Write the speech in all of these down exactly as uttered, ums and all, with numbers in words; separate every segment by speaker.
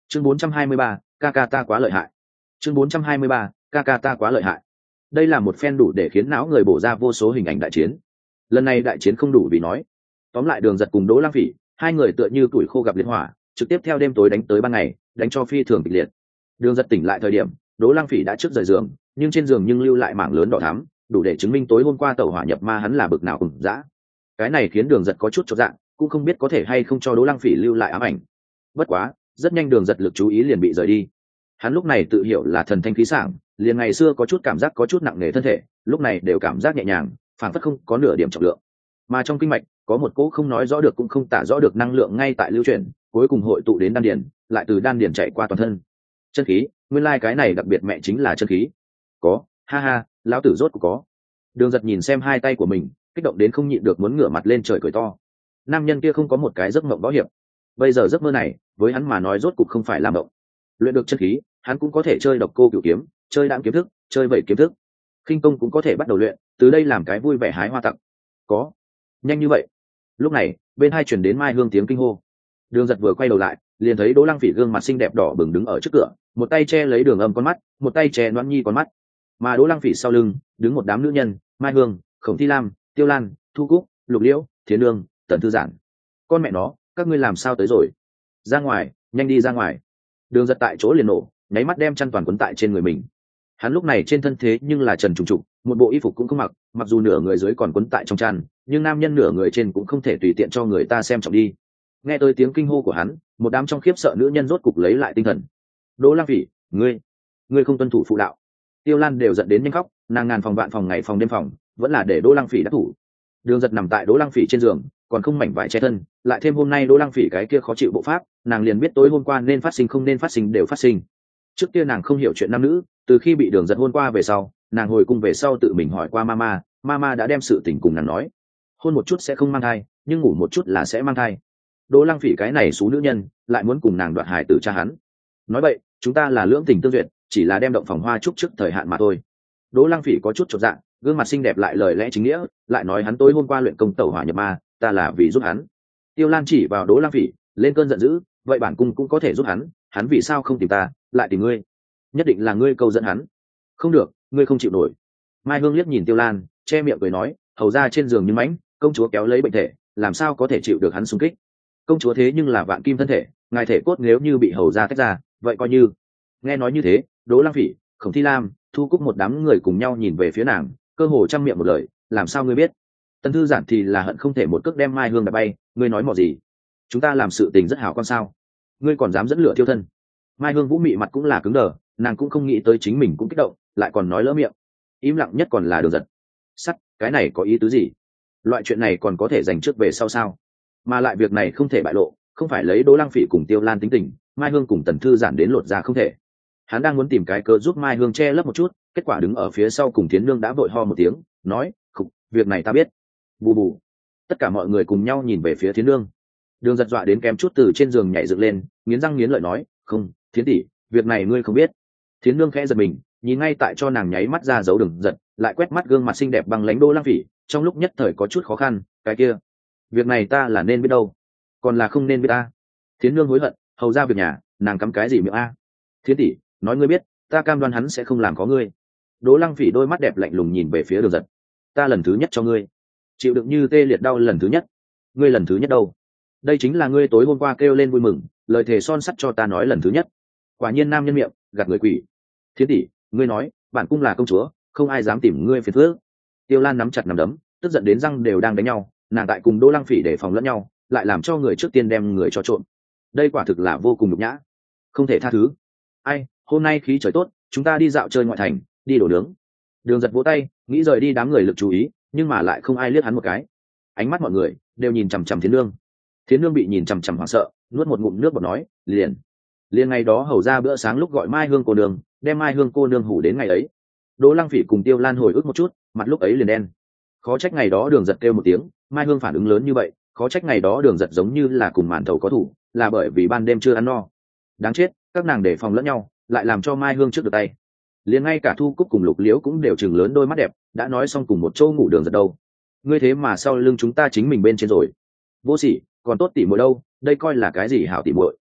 Speaker 1: chương bốn trăm hai mươi ba, ca ca ta quá lợi hại. chương bốn trăm hai mươi ba, ca ca ta quá lợi hại. Đây là một phen đủ để khiến não người bổ ra vô số hình ảnh đại chiến. Lần này đại chiến không đủ vì nói. Tóm lại Đường Giật cùng Đỗ Lang Phỉ, hai người tựa như tuổi khô gặp liệt hỏa, trực tiếp theo đêm tối đánh tới ban ngày, đánh cho phi thường kịch liệt. Đường Giật tỉnh lại thời điểm, Đỗ Lang Phỉ đã trước rời giường, nhưng trên giường nhưng lưu lại mảng lớn đỏ thắm, đủ để chứng minh tối hôm qua tẩu hỏa nhập ma hắn là bực nào cùng dã. Cái này khiến Đường Giật có chút chột dạ, cũng không biết có thể hay không cho Đỗ Lang Phỉ lưu lại ám ảnh. Bất quá, rất nhanh Đường Giật lực chú ý liền bị rời đi. Hắn lúc này tự hiểu là thần thanh khí sảng, liền ngày xưa có chút cảm giác có chút nặng nề thân thể, lúc này đều cảm giác nhẹ nhàng, phản phất không có nửa điểm trọng lượng. Mà trong kinh mạch có một cỗ không nói rõ được cũng không tả rõ được năng lượng ngay tại lưu chuyển, cuối cùng hội tụ đến đan điền, lại từ đan điền chạy qua toàn thân. Chân khí, nguyên lai like cái này đặc biệt mẹ chính là chân khí. Có, ha ha, lão tử rốt cuộc có. Đường Giật nhìn xem hai tay của mình, kích động đến không nhịn được muốn ngửa mặt lên trời cười to. Nam nhân kia không có một cái giấc mộng võ hiệp, bây giờ giấc mơ này với hắn mà nói rốt cuộc không phải là mộng. Luyện được chân khí, hắn cũng có thể chơi độc cô cửu kiếm, chơi đạm kiếm thức, chơi vậy kiếm thức. Khinh công cũng có thể bắt đầu luyện, từ đây làm cái vui vẻ hái hoa tặng. Có, nhanh như vậy. Lúc này, bên hai truyền đến Mai Hương tiếng kinh hô. Đường Giật vừa quay đầu lại, liền thấy Đỗ Lang Phỉ gương mặt xinh đẹp đỏ bừng đứng ở trước cửa, một tay che lấy Đường Âm con mắt, một tay che Noãn Nhi con mắt. Mà Đỗ Lang Phỉ sau lưng, đứng một đám nữ nhân, Mai Hương, Khổng Thi Lam, Tiêu Lan, Thu Cúc, Lục Liễu, Thiến Nương, Tần Thư Giản. Con mẹ nó, các ngươi làm sao tới rồi? Ra ngoài, nhanh đi ra ngoài. Đường Giật tại chỗ liền nổ, nháy mắt đem chăn toàn quấn tại trên người mình. Hắn lúc này trên thân thế nhưng là trần trùng trục, một bộ y phục cũng không mặc, mặc dù nửa người dưới còn quấn tại trong chăn, nhưng nam nhân nửa người trên cũng không thể tùy tiện cho người ta xem trọng đi. Nghe tới tiếng kinh hô của hắn, một đám trong khiếp sợ nữ nhân rốt cục lấy lại tinh thần. Đỗ Lang Phỉ, ngươi, ngươi không tuân thủ phụ đạo. Tiêu Lan đều giận đến nhanh khóc, nàng ngàn phòng vạn phòng ngày phòng đêm phòng, vẫn là để Đỗ Lang Phỉ đắc thủ. Đường Giật nằm tại Đỗ Lang Phỉ trên giường, còn không mảnh vải che thân, lại thêm hôm nay Đỗ Lang Phỉ cái kia khó chịu bộ pháp, nàng liền biết tối hôm qua nên phát sinh không nên phát sinh đều phát sinh. Trước kia nàng không hiểu chuyện nam nữ, từ khi bị Đường Giật hôn qua về sau, nàng hồi cung về sau tự mình hỏi qua mama, mama đã đem sự tình cùng nàng nói. Hôn một chút sẽ không mang thai, nhưng ngủ một chút là sẽ mang thai. Đỗ Lang Phỉ cái này xú nữ nhân, lại muốn cùng nàng đoạt hài tử cha hắn. Nói vậy, chúng ta là lưỡng tình tương duyệt, chỉ là đem động phòng hoa chúc trước thời hạn mà thôi. Đỗ Lang Phỉ có chút chột dạ, gương mặt xinh đẹp lại lời lẽ chính nghĩa, lại nói hắn tối hôm qua luyện công tẩu hỏa nhập ma, ta là vì giúp hắn. Tiêu Lan chỉ vào Đỗ Lang Phỉ, lên cơn giận dữ, vậy bản cung cũng có thể giúp hắn, hắn vì sao không tìm ta, lại tìm ngươi? Nhất định là ngươi câu dẫn hắn. Không được, ngươi không chịu nổi. Mai Hương liếc nhìn Tiêu Lan, che miệng cười nói, hầu ra trên giường như mãnh, công chúa kéo lấy bệnh thể, làm sao có thể chịu được hắn xung kích? Công chúa thế nhưng là vạn kim thân thể, ngài thể cốt nếu như bị hầu ra tách ra, vậy coi như. Nghe nói như thế, Đỗ Lang Phỉ, Khổng Thi Lam, Thu Cúc một đám người cùng nhau nhìn về phía nàng, cơ hồ trăm miệng một lời, làm sao ngươi biết? Tần Thư Giản thì là hận không thể một cước đem Mai Hương đạp bay, ngươi nói mò gì? Chúng ta làm sự tình rất hảo con sao? Ngươi còn dám dẫn lửa thiêu thân? Mai Hương Vũ mị mặt cũng là cứng đờ, nàng cũng không nghĩ tới chính mình cũng kích động, lại còn nói lỡ miệng. Im lặng nhất còn là Đường Giật. Sắt, cái này có ý tứ gì? Loại chuyện này còn có thể dành trước về sau sao? Mà lại việc này không thể bại lộ, không phải lấy Đỗ Lang Phỉ cùng Tiêu Lan tính tình, Mai Hương cùng Tần Thư Giản đến lột ra không thể. Hắn đang muốn tìm cái cớ giúp Mai Hương che lấp một chút, kết quả đứng ở phía sau cùng Thiến Nương đã vội ho một tiếng, nói, "Khục, việc này ta biết." Bù bù. Tất cả mọi người cùng nhau nhìn về phía Thiến Nương. Đường Giật dọa đến kém chút từ trên giường nhảy dựng lên, nghiến răng nghiến lợi nói, "Không, Thiến tỷ, việc này ngươi không biết." Thiến Nương khẽ giật mình, nhìn ngay tại cho nàng nháy mắt ra dấu Đường Giật, lại quét mắt gương mặt xinh đẹp bằng lãnh Đỗ Lang Phỉ, trong lúc nhất thời có chút khó khăn, cái kia, việc này ta là nên biết đâu, còn là không nên biết ta. Thiến Nương hối hận, hầu ra việc nhà, nàng cắm cái gì miệng a? Thiến tỷ, nói ngươi biết, ta cam đoan hắn sẽ không làm có ngươi. Đỗ Lang Phỉ đôi mắt đẹp lạnh lùng nhìn về phía Đường Giật. Ta lần thứ nhất cho ngươi chịu đựng như tê liệt đau lần thứ nhất, ngươi lần thứ nhất đâu? Đây chính là ngươi tối hôm qua kêu lên vui mừng, lời thề son sắt cho ta nói lần thứ nhất. Quả nhiên nam nhân miệng, gạt người quỷ. Thiến tỷ, ngươi nói, bản cung là công chúa, không ai dám tìm ngươi phiền phức. Tiêu Lan nắm chặt nắm đấm, tức giận đến răng đều đang đánh nhau, nàng tại cùng Đỗ Lang Phỉ để phòng lẫn nhau, lại làm cho người trước tiên đem người cho trộn. Đây quả thực là vô cùng nhục nhã, không thể tha thứ. Ai, hôm nay khí trời tốt, chúng ta đi dạo chơi ngoại thành, đi đổ nướng. Đường Giật vỗ tay, nghĩ rời đi đám người lực chú ý, nhưng mà lại không ai liếc hắn một cái. Ánh mắt mọi người đều nhìn chằm chằm Thiến Nương. Thiến Nương bị nhìn chằm chằm hoảng sợ, nuốt một ngụm nước bọt nói, liền liền ngày đó hầu ra bữa sáng lúc gọi Mai Hương cô nương, đem Mai Hương cô nương hủ đến ngày ấy. Đỗ Lang Phỉ cùng Tiêu Lan hồi ức một chút, mặt lúc ấy liền đen. Khó trách ngày đó Đường Giật kêu một tiếng, Mai Hương phản ứng lớn như vậy, khó trách ngày đó Đường Giật giống như là cùng màn thầu có thủ, là bởi vì ban đêm chưa ăn no. Đáng chết, các nàng để phòng lẫn nhau, lại làm cho Mai Hương trước được tay. Liền ngay cả Thu Cúc cùng Lục Liễu cũng đều chừng lớn đôi mắt đẹp, đã nói xong cùng một chỗ ngủ Đường Giật đâu. Ngươi thế mà sau lưng chúng ta chính mình bên trên rồi. Vô sỉ, còn tốt tỉ muội đâu, đây coi là cái gì hảo tỉ muội.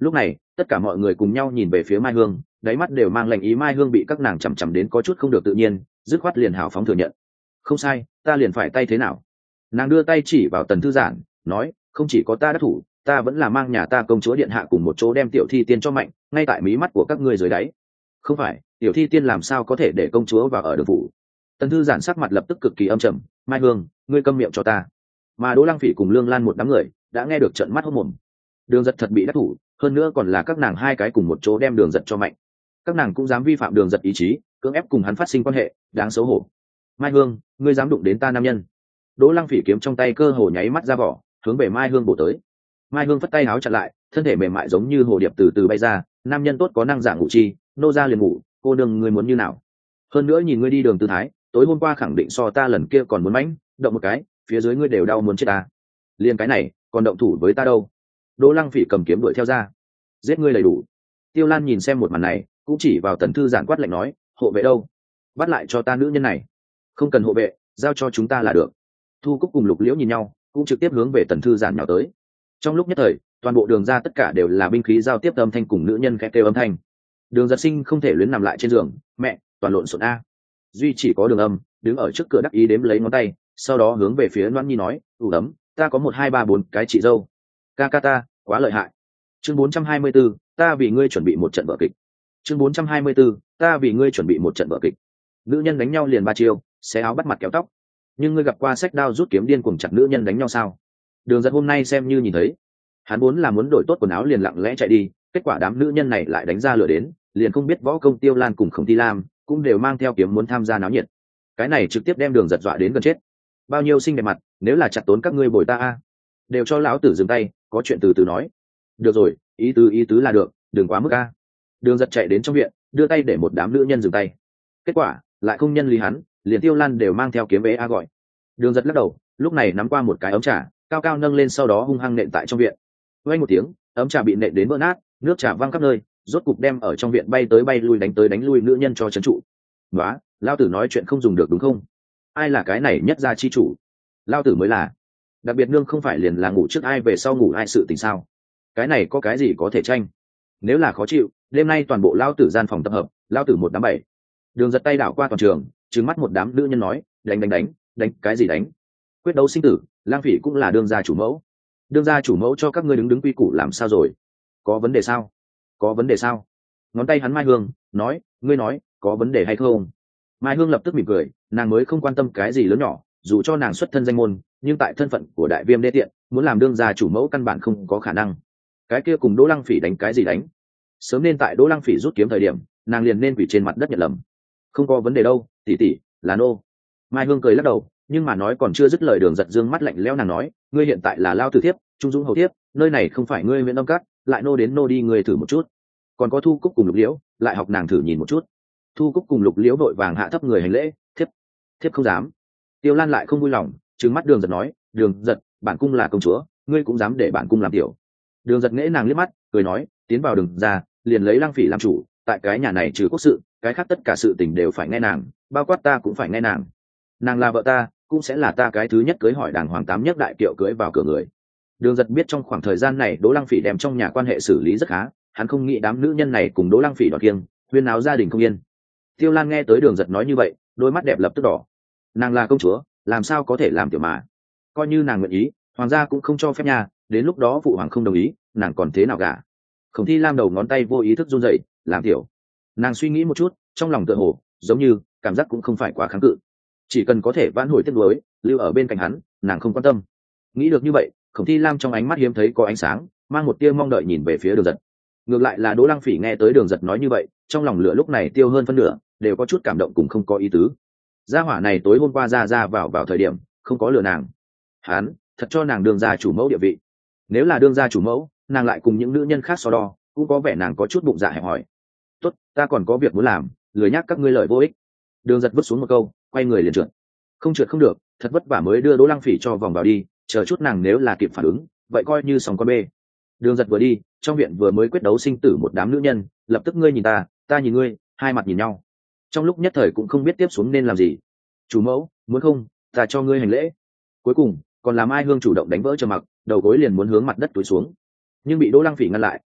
Speaker 1: Lúc này tất cả mọi người cùng nhau nhìn về phía Mai Hương, đáy mắt đều mang lạnh ý. Mai Hương bị các nàng chằm chằm đến có chút không được tự nhiên, dứt khoát liền hào phóng thừa nhận. Không sai, ta liền phải tay thế nào. Nàng đưa tay chỉ vào Tần Thư Giản, nói, không chỉ có ta đắc thủ, ta vẫn là mang nhà ta công chúa điện hạ cùng một chỗ đem tiểu thi tiên cho mạnh, ngay tại mí mắt của các ngươi dưới đáy. Không phải, tiểu thi tiên làm sao có thể để công chúa vào ở đường phủ. Tần Thư Giản sắc mặt lập tức cực kỳ âm trầm. Mai Hương, ngươi câm miệng cho ta. Mà Đỗ Lăng Phỉ cùng Lương Lan một đám người đã nghe được trợn mắt hốt mồm. Đường Giật thật bị đắc thủ, hơn nữa còn là các nàng hai cái cùng một chỗ đem Đường Giật cho mạnh. Các nàng cũng dám vi phạm Đường Giật ý chí, cưỡng ép cùng hắn phát sinh quan hệ, đáng xấu hổ. Mai Hương, ngươi dám đụng đến ta nam nhân. Đỗ Lăng Phỉ kiếm trong tay cơ hồ nháy mắt ra vỏ, hướng về Mai Hương bổ tới. Mai Hương phất tay áo chặn lại, thân thể mềm mại giống như hồ điệp từ từ bay ra. Nam nhân tốt có năng dạng ngủ chi, nô ra liền ngủ, cô đừng ngươi muốn như nào. Hơn nữa nhìn ngươi đi đường tư thái, tối hôm qua khẳng định so ta lần kia còn muốn mãnh, động một cái, phía dưới ngươi đều đau muốn chết ta. Liên cái này, còn động thủ với ta đâu? Đỗ Lăng Phỉ cầm kiếm đuổi theo ra. Giết ngươi đầy đủ. Tiêu Lan nhìn xem một màn này, cũng chỉ vào Tần Thư Giản quát lạnh nói, hộ vệ đâu? Bắt lại cho ta nữ nhân này. Không cần hộ vệ, giao cho chúng ta là được. Thu Cúc cùng Lục Liễu nhìn nhau, cũng trực tiếp hướng về Tần Thư Giản nhào tới. Trong lúc nhất thời, toàn bộ đường ra tất cả đều là binh khí giao tiếp âm thanh cùng nữ nhân khẽ kêu âm thanh. Đường Giật Sinh không thể luyến nằm lại trên giường, mẹ, toàn lộn xộn a. Duy chỉ có Đường Âm đứng ở trước cửa đắc ý đếm lấy ngón tay, sau đó hướng về phía Loan Nhi nói, "ủ ấm, ta có một hai ba bốn cái chị dâu." Ca ca ta, quá lợi hại. Chương bốn trăm hai mươi 4, ta vì ngươi chuẩn bị một trận vở kịch. Chương bốn trăm hai mươi 4, ta vì ngươi chuẩn bị một trận vở kịch. Nữ nhân đánh nhau liền ba chiêu, xé áo bắt mặt kéo tóc. Nhưng ngươi gặp qua sách đao rút kiếm điên cuồng chặt nữ nhân đánh nhau sao? Đường Giật hôm nay xem như nhìn thấy. Hắn muốn là muốn đổi tốt quần áo liền lặng lẽ chạy đi, kết quả đám nữ nhân này lại đánh ra lửa đến, liền không biết võ công Tiêu Lan cùng Khổng Thi Lam cũng đều mang theo kiếm muốn tham gia náo nhiệt. Cái này trực tiếp đem Đường Giật dọa đến gần chết. Bao nhiêu xinh đẹp mặt, nếu là chặt tốn các ngươi bồi ta a. Đều cho lão tử dừng tay, có chuyện từ từ nói. Được rồi, ý tứ ý tứ là được, đừng quá mức a. Đường Giật chạy đến trong viện, đưa tay để một đám nữ nhân dừng tay. Kết quả lại không nhân lý hắn, liền Tiêu Lan đều mang theo kiếm ế a gọi. Đường Giật lắc đầu, lúc này nắm qua một cái ấm trà, cao cao nâng lên, sau đó hung hăng nện tại trong viện. Vang một tiếng, ấm trà bị nện đến vỡ nát, nước trà văng khắp nơi, rốt cục đem ở trong viện bay tới bay lui đánh tới đánh lui nữ nhân cho trấn trụ. "Nóa, lão tử nói chuyện không dùng được đúng không? Ai là cái này nhất gia chi chủ? Lão tử mới là. Đặc biệt nương không phải liền là ngủ trước ai về sau ngủ ai sự tình sao? Cái này có cái gì có thể tranh? Nếu là khó chịu, đêm nay toàn bộ lão tử gian phòng tập hợp, lão tử một đám bảy." Đường Giật tay đảo qua toàn trường, trừng mắt một đám nữ nhân nói, "Đánh đánh đánh, đánh cái gì đánh? Quyết đấu sinh tử, Lang Phỉ cũng là đương gia chủ mẫu. Đương gia chủ mẫu cho các ngươi đứng đứng quy củ làm sao rồi? Có vấn đề sao? Có vấn đề sao?" Ngón tay hắn Mai Hương nói, "Ngươi nói, có vấn đề hay không?" Mai Hương lập tức mỉm cười, nàng mới không quan tâm cái gì lớn nhỏ, dù cho nàng xuất thân danh môn, nhưng tại thân phận của đại viêm đê tiện, muốn làm đương gia chủ mẫu căn bản không có khả năng. Cái kia cùng Đỗ Lăng Phỉ đánh cái gì đánh? Sớm nên tại Đỗ Lăng Phỉ rút kiếm thời điểm, nàng liền nên quỳ trên mặt đất nhận lầm. "Không có vấn đề đâu, tỷ tỷ, là nô." Mai Hương cười lắc đầu, nhưng mà nói còn chưa dứt lời, Đường Giật dương mắt lạnh lẽo nàng nói, "Ngươi hiện tại là lao tử thiếp, trung dũng hầu thiếp, nơi này không phải ngươi Nguyễn Âm Cát, lại nô đến nô đi, ngươi thử một chút." Còn có Thu Cúc cùng Lục Liễu, lại học nàng thử nhìn một chút. Thu Cúc cùng Lục Liễu vội vàng hạ thấp người hành lễ, "Thiếp, thiếp không dám." Tiêu Lan lại không vui lòng, trừng mắt Đường Giật nói, "Đường Giật, bản cung là công chúa, ngươi cũng dám để bản cung làm tiểu." Đường Giật nghễ nàng liếc mắt, cười nói, "Tiến vào Đường ra, liền lấy Lăng Phỉ làm chủ, tại cái nhà này trừ quốc sự, cái khác tất cả sự tình đều phải nghe nàng, bao quát ta cũng phải nghe nàng. Nàng là vợ ta, cũng sẽ là ta cái thứ nhất cưới hỏi đàng hoàng tám nhất đại kiệu cưới vào cửa người." Đường Giật biết trong khoảng thời gian này Đỗ Lăng Phỉ đem trong nhà quan hệ xử lý rất khá, hắn không nghĩ đám nữ nhân này cùng Đỗ Lăng Phỉ đoạt kiêng, huyên náo gia đình không yên. Tiêu Lan nghe tới Đường Giật nói như vậy, đôi mắt đẹp lập tức đỏ. Nàng là công chúa, làm sao có thể làm tiểu mà? Coi như nàng nguyện ý, hoàng gia cũng không cho phép nha, đến lúc đó phụ hoàng không đồng ý, nàng còn thế nào gả? Khổng Thi Lam đầu ngón tay vô ý thức run rẩy, làm tiểu. Nàng suy nghĩ một chút, trong lòng tựa hồ giống như cảm giác cũng không phải quá kháng cự. Chỉ cần có thể vãn hồi tiếc nuối, lưu ở bên cạnh hắn, nàng không quan tâm. Nghĩ được như vậy, Khổng Thi Lam trong ánh mắt hiếm thấy có ánh sáng, mang một tia mong đợi nhìn về phía Đường Giật. Ngược lại là Đỗ Lăng Phỉ nghe tới Đường Giật nói như vậy, trong lòng lửa lúc này tiêu hơn phân nửa, đều có chút cảm động cùng không có ý tứ. Gia hỏa này tối hôm qua ra ra vào vào thời điểm, không có lừa nàng. Hắn thật cho nàng đương gia chủ mẫu địa vị. Nếu là đương gia chủ mẫu, nàng lại cùng những nữ nhân khác so đo, cũng có vẻ nàng có chút bụng dạ hẹp hòi. "Tốt, ta còn có việc muốn làm, lười nhắc các ngươi lời vô ích." Đường Giật vứt xuống một câu, quay người liền trượt. Không trượt không được, thật vất vả mới đưa Đỗ Lăng Phỉ cho vòng vào đi, chờ chút nàng nếu là kịp phản ứng, vậy coi như sòng con bê. Đường Giật vừa đi, trong viện vừa mới quyết đấu sinh tử một đám nữ nhân, lập tức ngươi nhìn ta, ta nhìn ngươi, hai mặt nhìn nhau. Trong lúc nhất thời cũng không biết tiếp xuống nên làm gì. "Chủ mẫu, muốn không, ta cho ngươi hành lễ." Cuối cùng, còn làm Mai Hương chủ động đánh vỡ trầm mặc, đầu gối liền muốn hướng mặt đất túi xuống. Nhưng bị Đỗ Lăng Phỉ ngăn lại,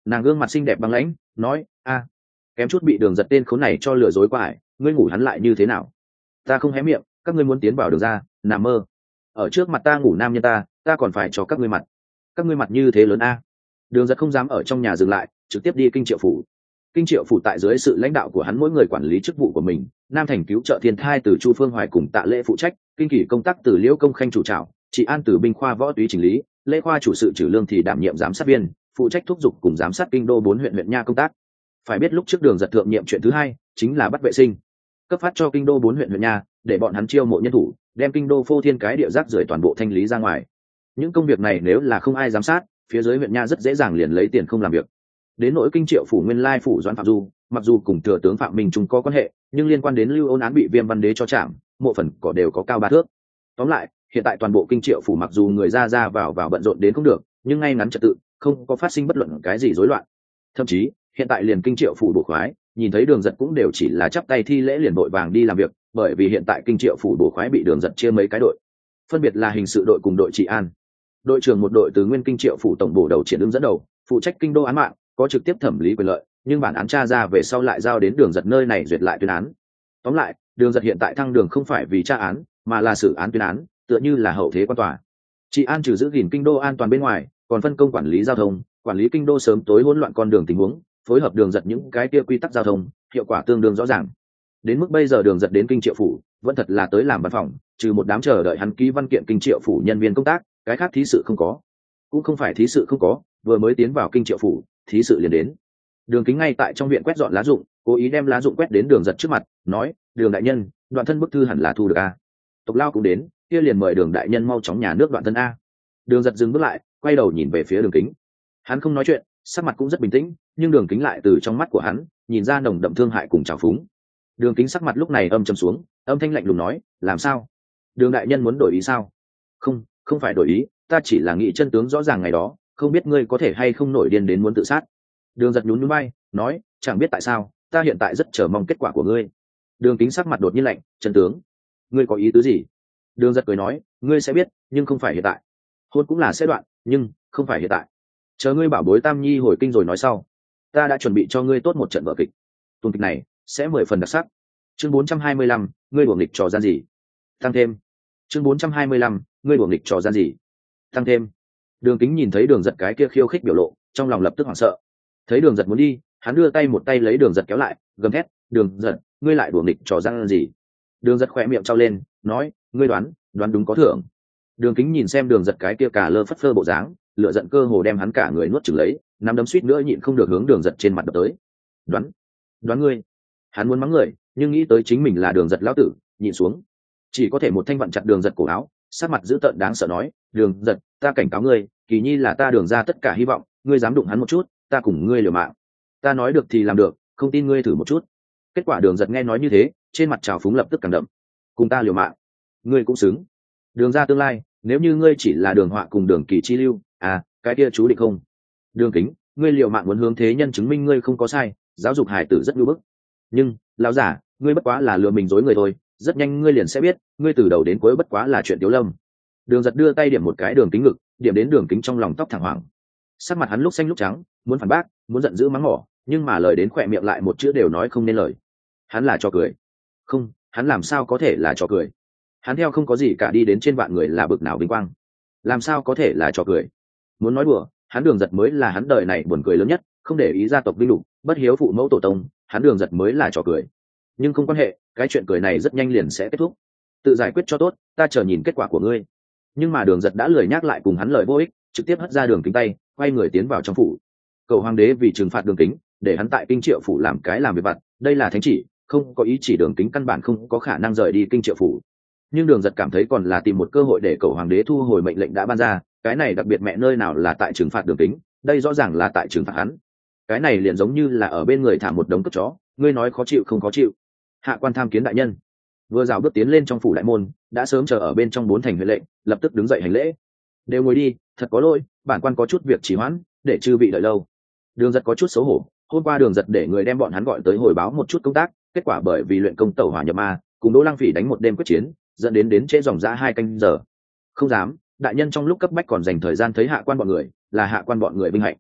Speaker 1: Nàng gương mặt xinh đẹp băng lãnh nói: a kém chút bị Đường Giật tên khốn này cho lừa dối qua ải, ngươi ngủ hắn lại như thế nào? Ta không hé miệng, các ngươi muốn tiến vào Đường ra, nằm mơ. Ở trước mặt ta ngủ nam nhân ta ta còn phải cho các ngươi mặt. Các ngươi mặt như thế lớn a. Đường Giật không dám ở trong nhà dừng lại, trực tiếp đi Kinh Triệu phủ. Kinh Triệu phủ tại dưới sự lãnh đạo của hắn mỗi người quản lý chức vụ của mình, Nam Thành cứu trợ thiên thai từ Chu Phương Hoài cùng Tạ Lễ phụ trách, kinh kỷ công tác từ Liễu Công Khanh chủ trảo, Trị An từ binh khoa võ túy chỉnh lý, Lễ khoa chủ sự trừ lương thì đảm nhiệm giám sát viên, phụ trách thúc giục cùng giám sát kinh đô bốn huyện huyện nha công tác. Phải biết lúc trước Đường Giật thượng nhiệm chuyện thứ hai chính là bắt vệ sinh, cấp phát cho kinh đô bốn huyện huyện nha, để bọn hắn chiêu mộ nhân thủ, đem kinh đô phô thiên cái địa rác rưởi toàn bộ thanh lý ra ngoài. Những công việc này nếu là không ai giám sát, phía dưới huyện nha rất dễ dàng liền lấy tiền không làm việc. Đến nỗi Kinh Triệu phủ nguyên lai phủ Doãn Phạm Du, mặc dù cùng thừa tướng Phạm Minh Trung có quan hệ, nhưng liên quan đến Lưu Ôn án bị Viêm Văn Đế cho trảm, mộ phần cỏ đều có cao ba thước. Tóm lại, hiện tại toàn bộ Kinh Triệu phủ mặc dù người ra ra vào vào bận rộn đến không được, nhưng ngay ngắn trật tự, không có phát sinh bất luận cái gì rối loạn. Thậm chí, hiện tại liền Kinh Triệu phủ bổ khoái, nhìn thấy Đường Giật cũng đều chỉ là chắp tay thi lễ liền vội vàng đi làm việc, bởi vì hiện tại Kinh Triệu phủ bổ khoái bị Đường Giật chia mấy cái đội, phân biệt là hình sự đội cùng đội trị an. Đội trưởng một đội từ nguyên Kinh Triệu phủ tổng bổ đầu Triển ứng dẫn đầu, phụ trách kinh đô án mạng, có trực tiếp thẩm lý quyền lợi, nhưng bản án tra ra về sau lại giao đến Đường Giật nơi này duyệt lại tuyên án. Tóm lại, Đường Giật hiện tại thăng đường không phải vì tra án, mà là xử án tuyên án, tựa như là hậu thế quan tòa. Trị an trừ giữ gìn kinh đô an toàn bên ngoài, còn phân công quản lý giao thông, quản lý kinh đô sớm tối hỗn loạn con đường tình huống, phối hợp Đường Giật những cái kia quy tắc giao thông, hiệu quả tương đương rõ ràng. Đến mức bây giờ Đường Giật đến Kinh Triệu phủ, vẫn thật là tới làm văn phòng, trừ một đám chờ đợi hắn ký văn kiện Kinh Triệu phủ nhân viên công tác, cái khác thí sự không có. Cũng không phải thí sự không có, vừa mới tiến vào Kinh Triệu phủ, thí sự liền đến. Đường Kính ngay tại trong viện quét dọn lá rụng, cố ý đem lá rụng quét đến Đường Giật trước mặt, nói: "Đường đại nhân, đoạn thân bức thư hẳn là thu được a." Tộc Lao cũng đến, kia liền mời Đường đại nhân mau chóng nhà nước đoạn thân a. Đường Giật dừng bước lại, quay đầu nhìn về phía Đường Kính. Hắn không nói chuyện, sắc mặt cũng rất bình tĩnh, nhưng Đường Kính lại từ trong mắt của hắn nhìn ra nồng đậm thương hại cùng trào phúng. Đường Kính sắc mặt lúc này âm trầm xuống, âm thanh lạnh lùng nói: "Làm sao? Đường đại nhân muốn đổi ý sao?" "Không, không phải đổi ý, ta chỉ là nghĩ chân tướng rõ ràng ngày đó, không biết ngươi có thể hay không nổi điên đến muốn tự sát." Đường Giật nhún nhún vai, nói: "Chẳng biết tại sao, ta hiện tại rất chờ mong kết quả của ngươi." Đường Kính sắc mặt đột nhiên lạnh: "Chân tướng? Ngươi có ý tứ gì?" Đường Giật cười nói: "Ngươi sẽ biết, nhưng không phải hiện tại. Hôn cũng là sẽ đoạn, nhưng không phải hiện tại. Chờ ngươi bảo bối Tam Nhi hồi kinh rồi nói sau. Ta đã chuẩn bị cho ngươi tốt một trận vở kịch. Tuần kịch này sẽ mười phần đặc sắc." Chương bốn trăm hai mươi lăm, ngươi đùa nghịch trò gian gì? Tăng thêm. Chương bốn trăm hai mươi lăm, ngươi đùa nghịch trò gian gì? Tăng thêm. Đường Kính nhìn thấy Đường Giật cái kia khiêu khích biểu lộ, trong lòng lập tức hoảng sợ. Thấy Đường Giật muốn đi, hắn đưa tay một tay lấy Đường Giật kéo lại, gầm thét: "Đường Giật, ngươi lại đùa nghịch trò gian gì?" Đường Giật khỏe miệng trao lên, nói: "Ngươi đoán, đoán đúng có thưởng." Đường Kính nhìn xem Đường Giật cái kia cả lơ phất phơ bộ dáng, lửa giận cơ hồ đem hắn cả người nuốt chửng lấy, nắm đấm suýt nữa nhịn không được hướng Đường Giật trên mặt đập tới. "Đoán? Đoán ngươi?" Hắn muốn mắng người, nhưng nghĩ tới chính mình là Đường Giật lão tử, nhịn xuống. Chỉ có thể một thanh vặn chặt Đường Giật cổ áo, sắc mặt dữ tợn đáng sợ nói: "Đường Giật, ta cảnh cáo ngươi, Kỳ Nhi là ta Đường ra tất cả hy vọng, ngươi dám đụng hắn một chút, ta cùng ngươi liều mạng." "Ta nói được thì làm được, không tin ngươi thử một chút." Kết quả Đường Giật nghe nói như thế, trên mặt trào phúng lập tức càng đậm. "Cùng ta liều mạng? Ngươi cũng xứng. Đường ra tương lai, nếu như ngươi chỉ là Đường Họa cùng Đường Kỳ chi lưu, à, cái kia chú định không. Đường Kính, ngươi liều mạng muốn hướng thế nhân chứng minh ngươi không có sai, giáo dục hài tử rất nhu bức. Nhưng, lão giả, ngươi bất quá là lừa mình dối người thôi, rất nhanh ngươi liền sẽ biết, ngươi từ đầu đến cuối bất quá là chuyện Tiếu Lâm." Đường Giật đưa tay điểm một cái Đường Kính ngực, điểm đến Đường Kính trong lòng tóc thẳng hoàng. Sắc mặt hắn lúc xanh lúc trắng, muốn phản bác, muốn giận dữ mắng mỏ, nhưng mà lời đến khỏe miệng lại một chữ đều nói không nên lời. Hắn là trò cười. Không, hắn làm sao có thể là trò cười? Hắn theo không có gì cả đi đến trên vạn người là bực nào vinh quang. Làm sao có thể là trò cười? Muốn nói đùa, hắn Đường Giật mới là hắn đời này buồn cười lớn nhất, không để ý gia tộc vinh lục, bất hiếu phụ mẫu tổ tông, hắn Đường Giật mới là trò cười. Nhưng không quan hệ, cái chuyện cười này rất nhanh liền sẽ kết thúc. Tự giải quyết cho tốt, ta chờ nhìn kết quả của ngươi. Nhưng mà Đường Giật đã lười nhắc lại cùng hắn lời vô ích, trực tiếp hất ra Đường Kính tay, quay người tiến vào trong phủ. Cầu hoàng đế vì trừng phạt Đường Kính, để hắn tại Kinh Triệu phủ làm cái làm việc vặt, đây là thánh chỉ, không có ý chỉ Đường Kính căn bản không có khả năng rời đi Kinh Triệu phủ. Nhưng Đường Giật cảm thấy còn là tìm một cơ hội để cầu hoàng đế thu hồi mệnh lệnh đã ban ra, cái này đặc biệt mẹ nơi nào là tại trừng phạt Đường Kính, đây rõ ràng là tại trừng phạt hắn. Cái này liền giống như là ở bên người thả một đống cất chó, ngươi nói khó chịu không khó chịu. Hạ quan tham kiến đại nhân. Vừa rào bước tiến lên trong phủ đại môn, đã sớm chờ ở bên trong bốn thành huệ lệnh, lập tức đứng dậy hành lễ. "Đều ngồi đi, thật có lỗi, bản quan có chút việc trì hoãn, để chư vị đợi lâu." Đường Giật có chút xấu hổ, hôm qua Đường Giật để người đem bọn hắn gọi tới hồi báo một chút công tác, kết quả bởi vì luyện công tẩu hỏa nhập ma, cùng Đỗ Lăng Phỉ đánh một đêm quyết chiến, dẫn đến đến trễ dòng dã hai canh giờ. "Không dám, đại nhân trong lúc cấp bách còn dành thời gian thấy hạ quan bọn người, là hạ quan bọn người vinh hạnh."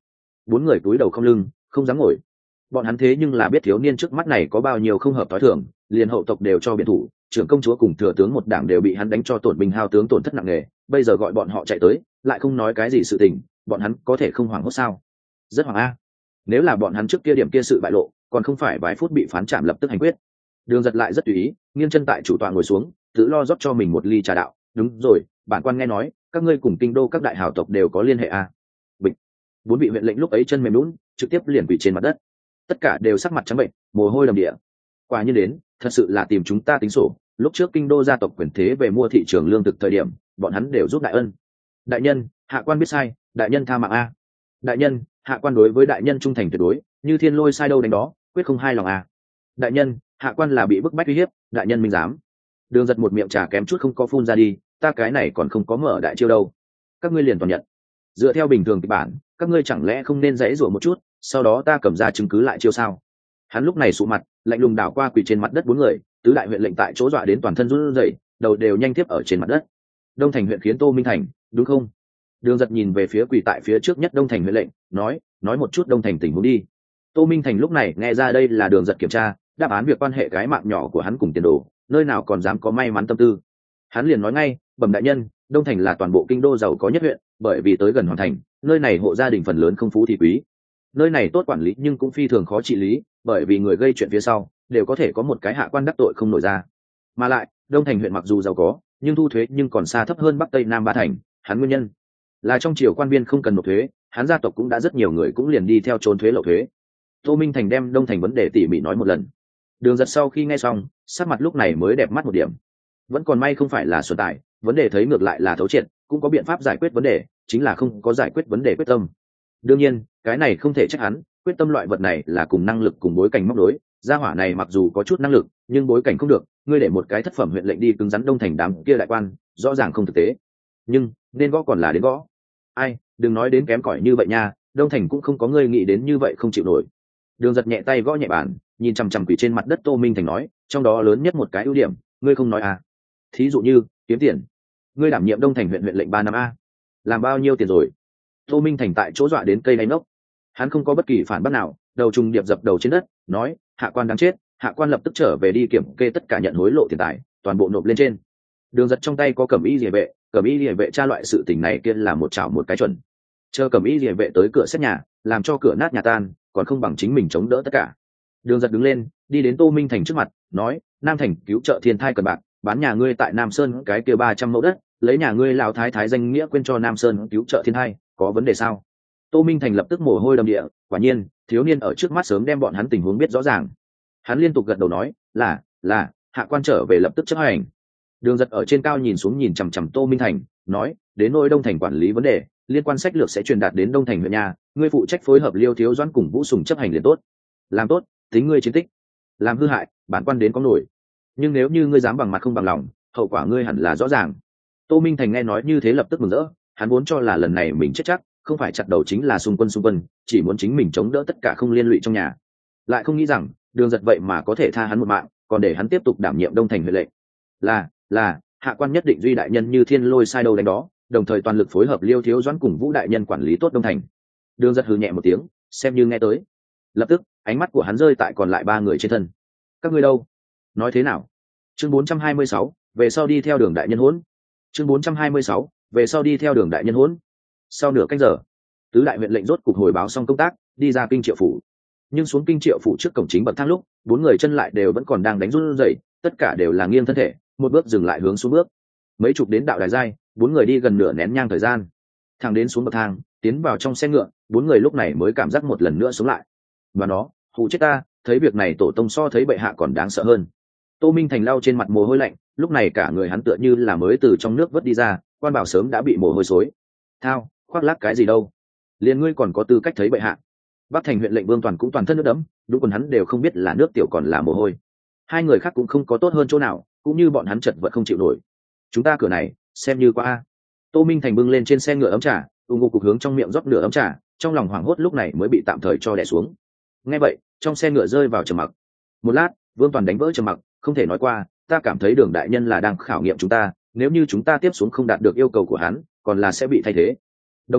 Speaker 1: Bốn người cúi đầu không lưng, không dám ngồi. Bọn hắn thế nhưng là biết thiếu niên trước mắt này có bao nhiêu không hợp tối thường, liền hậu tộc đều cho biện thủ, trưởng công chúa cùng thừa tướng một đảng đều bị hắn đánh cho tổn binh hao tướng tổn thất nặng nề, bây giờ gọi bọn họ chạy tới, lại không nói cái gì sự tình, bọn hắn có thể không hoảng hốt sao? Rất hoảng a. Nếu là bọn hắn trước kia điểm kia sự bại lộ, còn không phải vài phút bị phán trảm lập tức hành quyết. Đường Giật lại rất tùy ý, nghiêng chân tại chủ tọa ngồi xuống, tự lo rót cho mình một ly trà đạo. Đúng rồi, bản quan nghe nói, các ngươi cùng kinh đô các đại hào tộc đều có liên hệ a. Bịch. Bốn vị huyện lệnh lúc ấy chân mềm lún, trực tiếp liền quỳ trên mặt đất. Tất cả đều sắc mặt trắng bệnh, mồ hôi đầm địa. Quả nhiên đến, thật sự là tìm chúng ta tính sổ. Lúc trước kinh đô gia tộc quyền thế về mua thị trường lương thực thời điểm, bọn hắn đều giúp đại ân. Đại nhân, hạ quan biết sai, đại nhân tha mạng a. Đại nhân, hạ quan đối với đại nhân trung thành tuyệt đối, như thiên lôi sai đâu đánh đó, quyết không hai lòng a. Đại nhân, hạ quan là bị bức bách uy hiếp, đại nhân minh dám. Đường Giật một miệng trà kém chút không có phun ra đi, ta cái này còn không có mở đại chiêu đâu. Các ngươi liền toàn nhận. Dựa theo bình thường kịch bản, các ngươi chẳng lẽ không nên dãy rủa một chút, sau đó ta cầm ra chứng cứ lại chiêu sao? Hắn lúc này sụ mặt, lạnh lùng đảo qua quỳ trên mặt đất bốn người, tứ đại huyện lệnh tại chỗ dọa đến toàn thân run rẩy, đầu đều nhanh tiếp ở trên mặt đất. Đông Thành huyện khiến Tô Minh Thành, đúng không? Đường Giật nhìn về phía quỳ tại phía trước nhất Đông Thành huyện lệnh, nói, nói một chút Đông Thành tình huống đi. Tô Minh Thành lúc này nghe ra đây là Đường Giật kiểm tra, đáp án việc quan hệ cái mạng nhỏ của hắn cùng tiền đồ, nơi nào còn dám có may mắn tâm tư. Hắn liền nói ngay, bẩm đại nhân, Đông Thành là toàn bộ kinh đô giàu có nhất huyện, bởi vì tới gần hoàn thành, nơi này hộ gia đình phần lớn không phú thì quý. Nơi này tốt quản lý nhưng cũng phi thường khó trị lý, bởi vì người gây chuyện phía sau đều có thể có một cái hạ quan đắc tội không nổi ra. Mà lại, Đông Thành huyện mặc dù giàu có, nhưng thu thuế nhưng còn xa thấp hơn Bắc Tây Nam ba thành, hắn nguyên nhân là trong triều quan viên không cần nộp thuế, hắn gia tộc cũng đã rất nhiều người cũng liền đi theo trốn thuế lậu thuế. Tô Minh Thành đem Đông Thành vấn đề tỉ mỉ nói một lần. Đường Giật sau khi nghe xong, sắc mặt lúc này mới đẹp mắt một điểm. Vẫn còn may không phải là xuân tài, vấn đề thấy ngược lại là thấu triệt, cũng có biện pháp giải quyết vấn đề, chính là không có giải quyết vấn đề quyết tâm. Đương nhiên, cái này không thể trách hắn, quyết tâm loại vật này là cùng năng lực cùng bối cảnh móc đối, gia hỏa này mặc dù có chút năng lực, nhưng bối cảnh không được, ngươi để một cái thất phẩm huyện lệnh đi cứng rắn Đông Thành đám kia đại quan, rõ ràng không thực tế. Nhưng, nên gõ còn là đến gõ. Ai, đừng nói đến kém cỏi như vậy nha, Đông Thành cũng không có ngươi nghĩ đến như vậy không chịu nổi. Đường Giật nhẹ tay gõ nhẹ bàn, nhìn chằm chằm quỷ trên mặt đất Tô Minh Thành nói, trong đó lớn nhất một cái ưu điểm, ngươi không nói à? Thí dụ như, kiếm tiền. Ngươi đảm nhiệm Đông Thành huyện huyện lệnh ba năm a, làm bao nhiêu tiền rồi? Tô Minh Thành tại chỗ dọa đến cây đáy nốc. Hắn không có bất kỳ phản bác nào, đầu trùng điệp dập đầu trên đất, nói, hạ quan đáng chết, hạ quan lập tức trở về đi kiểm kê tất cả nhận hối lộ tiền tài, toàn bộ nộp lên trên. Đường Giật trong tay có cẩm y liề vệ, cẩm y liề vệ tra loại sự tình này kia là một chảo một cái chuẩn. Chờ cẩm y liề vệ tới cửa xét nhà, làm cho cửa nát nhà tan, còn không bằng chính mình chống đỡ tất cả. Đường Giật đứng lên, đi đến Tô Minh Thành trước mặt, nói, Nam Thành cứu trợ thiên thai cần bạc, bán nhà ngươi tại Nam Sơn cái kia ba trăm mẫu đất, lấy nhà ngươi lão thái thái danh nghĩa quên cho Nam Sơn cứu trợ thiên thai, có vấn đề sao? Tô Minh Thành lập tức mồ hôi đầm địa, quả nhiên, thiếu niên ở trước mắt sớm đem bọn hắn tình huống biết rõ ràng. Hắn liên tục gật đầu nói, là, là, hạ quan trở về lập tức chấp hành. Đường Giật ở trên cao nhìn xuống nhìn chằm chằm Tô Minh Thành, nói, đến nỗi Đông Thành quản lý vấn đề, liên quan sách lược sẽ truyền đạt đến Đông Thành huyện nhà, ngươi phụ trách phối hợp Liêu Thiếu Doãn cùng Vũ Sùng chấp hành liền tốt. Làm tốt, tính ngươi chiến tích. Làm hư hại, bản quan đến có nổi. Nhưng nếu như ngươi dám bằng mặt không bằng lòng, hậu quả ngươi hẳn là rõ ràng. Tô Minh Thành nghe nói như thế lập tức mừng rỡ, hắn vốn cho là lần này mình chết chắc, không phải chặt đầu chính là xung quân xung quân, chỉ muốn chính mình chống đỡ tất cả không liên lụy trong nhà. Lại không nghĩ rằng, Đường Giật vậy mà có thể tha hắn một mạng, còn để hắn tiếp tục đảm nhiệm Đông Thành huyện lệnh. Là, là, hạ quan nhất định duy đại nhân như thiên lôi sai đâu đánh đó, đồng thời toàn lực phối hợp Liêu Thiếu Doãn cùng Vũ đại nhân quản lý tốt Đông Thành. Đường Giật hừ nhẹ một tiếng, xem như nghe tới. Lập tức, ánh mắt của hắn rơi tại còn lại ba người trên thân. Các ngươi đâu? Nói thế nào? Chương bốn trăm hai mươi sáu, về sau đi theo đường đại nhân hỗn. Chương bốn trăm hai mươi sáu, về sau đi theo đường đại nhân hỗn. Sau nửa canh giờ, tứ đại huyện lệnh rốt cục hồi báo xong công tác, đi ra kinh triệu phủ. Nhưng xuống kinh triệu phủ trước cổng chính bậc thang lúc, bốn người chân lại đều vẫn còn đang đánh run rẩy, tất cả đều là nghiêng thân thể, một bước dừng lại hướng xuống bước. Mấy chục đến đạo đài giai, bốn người đi gần nửa nén nhang thời gian. Thang đến xuống bậc thang, tiến vào trong xe ngựa, bốn người lúc này mới cảm giác một lần nữa sống lại. Và nó, hù chết ta, thấy việc này tổ tông so thấy bệ hạ còn đáng sợ hơn. Tô Minh Thành lau trên mặt mồ hôi lạnh, lúc này cả người hắn tựa như là mới từ trong nước vớt đi ra, quan bảo sớm đã bị mồ hôi xối. Thao, khoác lác cái gì đâu? Liền ngươi còn có tư cách thấy bệ hạ? Bắc Thành huyện lệnh Vương Toàn cũng toàn thân nước đẫm, đúng quần hắn đều không biết là nước tiểu còn là mồ hôi. Hai người khác cũng không có tốt hơn chỗ nào, cũng như bọn hắn chật vật không chịu nổi. Chúng ta cửa này, xem như qua a. Tô Minh Thành bưng lên trên xe ngựa ấm trà, ung ngô cục hướng trong miệng rót nửa ấm trà, trong lòng hoảng hốt lúc này mới bị tạm thời cho đè xuống. Nghe vậy, trong xe ngựa rơi vào trầm mặc. Một lát, Vương Toàn đánh vỡ trầm mặc, không thể nói qua, ta cảm thấy Đường đại nhân là đang khảo nghiệm chúng ta, nếu như chúng ta tiếp xuống không đạt được yêu cầu của hắn, còn là sẽ bị thay thế. Đồng thời,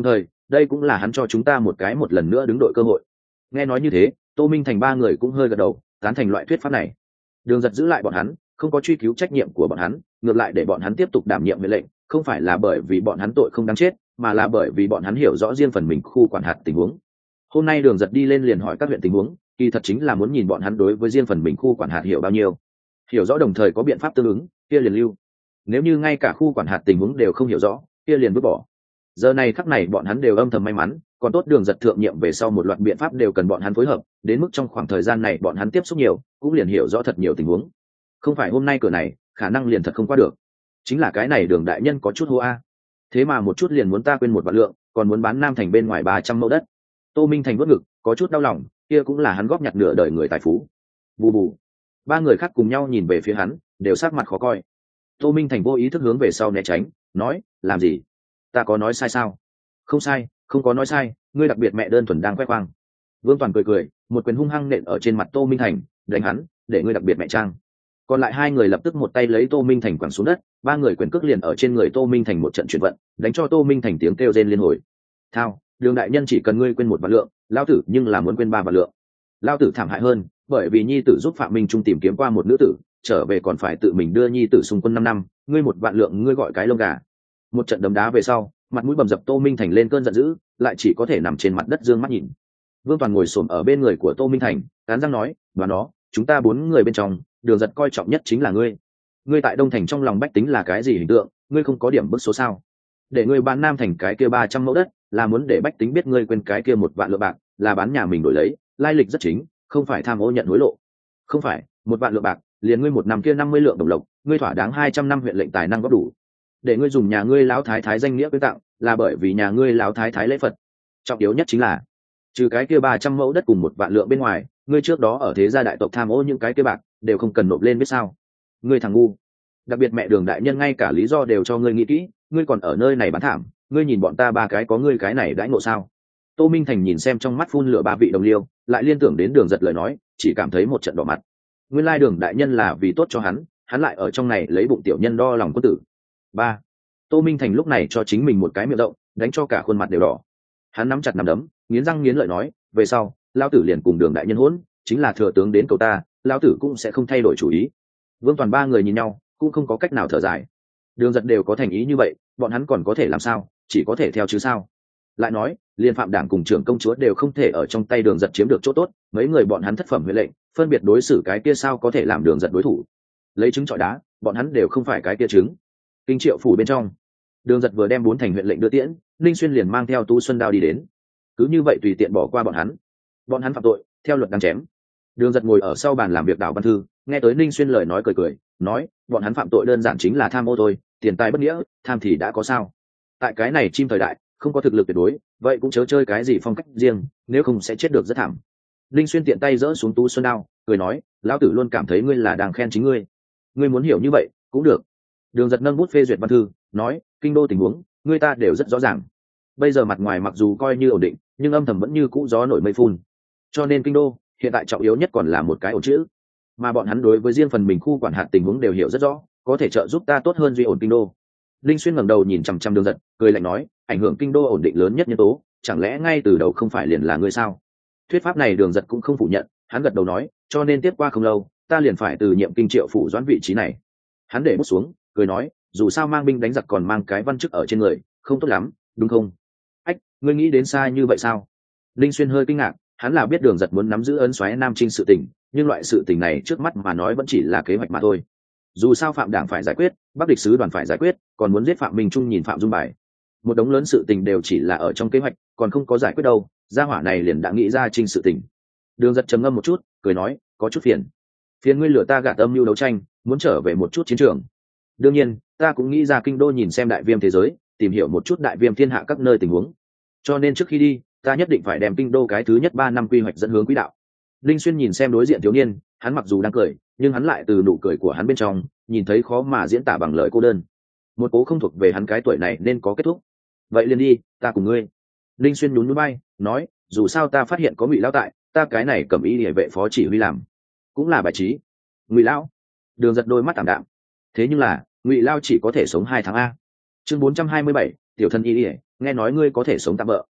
Speaker 1: đây cũng là hắn cho chúng ta một cái một lần nữa đứng đội cơ hội. Nghe nói như thế, Tô Minh Thành ba người cũng hơi gật đầu, tán thành loại thuyết pháp này. Đường Giật giữ lại bọn hắn, không có truy cứu trách nhiệm của bọn hắn, ngược lại để bọn hắn tiếp tục đảm nhiệm mệnh lệnh, không phải là bởi vì bọn hắn tội không đáng chết, mà là bởi vì bọn hắn hiểu rõ riêng phần mình khu quản hạt tình huống. Hôm nay Đường Giật đi lên liền hỏi các huyện tình huống, kỳ thật chính là muốn nhìn bọn hắn đối với riêng phần mình khu quản hạt hiểu bao nhiêu, hiểu rõ đồng thời có biện pháp tương ứng, kia liền lưu. Nếu như ngay cả khu quản hạt tình huống đều không hiểu rõ, kia liền vứt bỏ. Giờ này khắc này bọn hắn đều âm thầm may mắn, còn tốt Đường Giật thượng nhiệm về sau một loạt biện pháp đều cần bọn hắn phối hợp, đến mức trong khoảng thời gian này bọn hắn tiếp xúc nhiều, cũng liền hiểu rõ thật nhiều tình huống. Không phải hôm nay cửa này, khả năng liền thật không qua được. Chính là cái này Đường đại nhân có chút hô a. Thế mà một chút liền muốn ta quên một vạn lượng, còn muốn bán Nam Thành bên ngoài ba trăm mẫu đất. Tô Minh Thành vớt ngực, có chút đau lòng, kia cũng là hắn góp nhặt nửa đời người tài phú. Bù bù. Ba người khác cùng nhau nhìn về phía hắn, đều sắc mặt khó coi. Tô Minh Thành vô ý thức hướng về sau né tránh, nói, làm gì? Ta có nói sai sao? Không sai, không có nói sai, ngươi đặc biệt mẹ đơn thuần đang khoe khoang. Vương Toàn cười cười, một quyền hung hăng nện ở trên mặt Tô Minh Thành, đánh hắn, để ngươi đặc biệt mẹ trang. Còn lại hai người lập tức một tay lấy Tô Minh Thành quẳng xuống đất, ba người quyền cước liền ở trên người Tô Minh Thành một trận chuyển vận, đánh cho Tô Minh Thành tiếng kêu rên liên hồi. Thao, Đường đại nhân chỉ cần ngươi quên một vạn lượng, lao tử nhưng là muốn quên ba vạn lượng. Lao tử thảm hại hơn, bởi vì nhi tử giúp Phạm Minh Trung tìm kiếm qua một nữ tử, trở về còn phải tự mình đưa nhi tử xung quân năm năm, ngươi một vạn lượng ngươi gọi cái lông gà. Một trận đấm đá về sau, mặt mũi bầm dập Tô Minh Thành lên cơn giận dữ, lại chỉ có thể nằm trên mặt đất dương mắt nhìn. Vương Toàn ngồi xổm ở bên người của Tô Minh Thành, cắn răng nói, "Đoán đó, chúng ta bốn người bên trong, Đường Giật coi trọng nhất chính là ngươi. Ngươi tại Đông Thành trong lòng bách tính là cái gì hình tượng, ngươi không có điểm bức số sao? Để ngươi bán Nam Thành cái kia ba trăm mẫu đất, là muốn để bách tính biết ngươi quên cái kia một vạn lượng bạc, là bán nhà mình đổi lấy, lai lịch rất chính, không phải tham ô nhận hối lộ. Không phải, một vạn lượng bạc, liền ngươi một năm kia năm mươi lượng đồng lộc, ngươi thỏa đáng hai trăm năm huyện lệnh tài năng góp đủ. Để ngươi dùng nhà ngươi lão thái thái danh nghĩa quyên tặng, là bởi vì nhà ngươi lão thái thái lễ Phật. Trọng yếu nhất chính là, trừ cái kia ba trăm mẫu đất cùng một vạn lượng bên ngoài, ngươi trước đó ở thế gia đại tộc tham ô những cái kia bạc, đều không cần nộp lên biết sao? Ngươi thằng ngu. Đặc biệt mẹ Đường đại nhân ngay cả lý do đều cho ngươi nghĩ kỹ, ngươi còn ở nơi này bán thảm, ngươi nhìn bọn ta ba cái có ngươi cái này đãi ngộ sao?" Tô Minh Thành nhìn xem trong mắt phun lửa ba vị đồng liêu, lại liên tưởng đến Đường Giật lời nói, chỉ cảm thấy một trận đỏ mặt. Nguyên lai Đường đại nhân là vì tốt cho hắn, hắn lại ở trong này lấy bụng tiểu nhân đo lòng quân tử. Ba. Tô Minh Thành lúc này cho chính mình một cái miệng rộng, đánh cho cả khuôn mặt đều đỏ. Hắn nắm chặt nắm đấm, nghiến răng nghiến lợi nói, về sau, lão tử liền cùng Đường đại nhân hỗn, chính là thừa tướng đến cầu ta, lão tử cũng sẽ không thay đổi chủ ý. Vương Toàn ba người nhìn nhau, cũng không có cách nào thở dài. Đường Giật đều có thành ý như vậy, bọn hắn còn có thể làm sao, chỉ có thể theo chứ sao. Lại nói, liên phạm đảng cùng trưởng công chúa đều không thể ở trong tay Đường Giật chiếm được chỗ tốt, mấy người bọn hắn thất phẩm huệ lệnh, phân biệt đối xử cái kia sao có thể làm Đường Giật đối thủ. Lấy trứng trọi đá, bọn hắn đều không phải cái kia trứng. Kinh Triệu phủ bên trong, Đường Giật vừa đem bốn thành huyện lệnh đưa tiễn, Ninh Xuyên liền mang theo Tú Xuân Đao đi đến. Cứ như vậy tùy tiện bỏ qua bọn hắn. Bọn hắn phạm tội, theo luật đang chém. Đường Giật ngồi ở sau bàn làm việc đảo văn thư, nghe tới Ninh Xuyên lời nói cười cười, nói, bọn hắn phạm tội đơn giản chính là tham ô thôi, tiền tài bất nghĩa, tham thì đã có sao? Tại cái này chim thời đại, không có thực lực tuyệt đối, vậy cũng chớ chơi cái gì phong cách riêng, nếu không sẽ chết được rất thảm. Ninh Xuyên tiện tay giơ xuống Tú Xuân Đao, cười nói, lão tử luôn cảm thấy ngươi là đang khen chính ngươi. Ngươi muốn hiểu như vậy, cũng được. Đường Giật nâng bút phê duyệt văn thư, nói, kinh đô tình huống, ngươi ta đều rất rõ ràng. Bây giờ mặt ngoài mặc dù coi như ổn định, nhưng âm thầm vẫn như cũ gió nổi mây phun. Cho nên kinh đô hiện tại trọng yếu nhất còn là một cái ổn chữ, mà bọn hắn đối với riêng phần mình khu quản hạt tình huống đều hiểu rất rõ, có thể trợ giúp ta tốt hơn duy ổn kinh đô. Linh Xuyên ngẩng đầu nhìn chằm chằm Đường Giật, cười lạnh nói, ảnh hưởng kinh đô ổn định lớn nhất nhân tố, chẳng lẽ ngay từ đầu không phải liền là ngươi sao? Thuyết pháp này Đường Giật cũng không phủ nhận, hắn gật đầu nói, cho nên tiếp qua không lâu, ta liền phải từ nhiệm kinh triệu phủ doãn vị trí này. Hắn để bút xuống, cười nói, dù sao mang binh đánh giặc còn mang cái văn chức ở trên người, không tốt lắm, đúng không? Ách, ngươi nghĩ đến xa như vậy sao? Linh Xuyên hơi kinh ngạc, hắn là biết Đường Giật muốn nắm giữ ấn soái Nam Trinh sự tình, nhưng loại sự tình này trước mắt mà nói vẫn chỉ là kế hoạch mà thôi. Dù sao Phạm đảng phải giải quyết, Bắc địch sứ đoàn phải giải quyết, còn muốn giết Phạm Minh Trung nhìn Phạm Dung bài, một đống lớn sự tình đều chỉ là ở trong kế hoạch, còn không có giải quyết đâu. Gia hỏa này liền đã nghĩ ra Trinh sự tình. Đường Giật trầm ngâm một chút, cười nói, có chút phiền. Phiền ngươi lừa ta gạt âm mưu đấu tranh, muốn trở về một chút chiến trường. Đương nhiên, ta cũng nghĩ ra kinh đô nhìn xem đại viêm thế giới, tìm hiểu một chút đại viêm thiên hạ các nơi tình huống. Cho nên trước khi đi, ta nhất định phải đem kinh đô cái thứ nhất ba năm quy hoạch dẫn hướng quỹ đạo. Linh Xuyên nhìn xem đối diện thiếu niên, hắn mặc dù đang cười, nhưng hắn lại từ nụ cười của hắn bên trong nhìn thấy khó mà diễn tả bằng lời cô đơn, một cố không thuộc về hắn cái tuổi này nên có kết thúc. Vậy liền đi, ta cùng ngươi. Linh Xuyên nhún núi bay, nói, dù sao ta phát hiện có Ngụy Lão tại, ta cái này cầm ý địa vệ phó chỉ huy làm, cũng là bài trí. Ngụy Lão. Đường Giật đôi mắt tạm đạm. Thế nhưng là, Ngụy Lão chỉ có thể sống hai tháng a. Chương bốn trăm hai mươi bảy, tiểu thân y ỉa, nghe nói ngươi có thể sống tạm bỡ.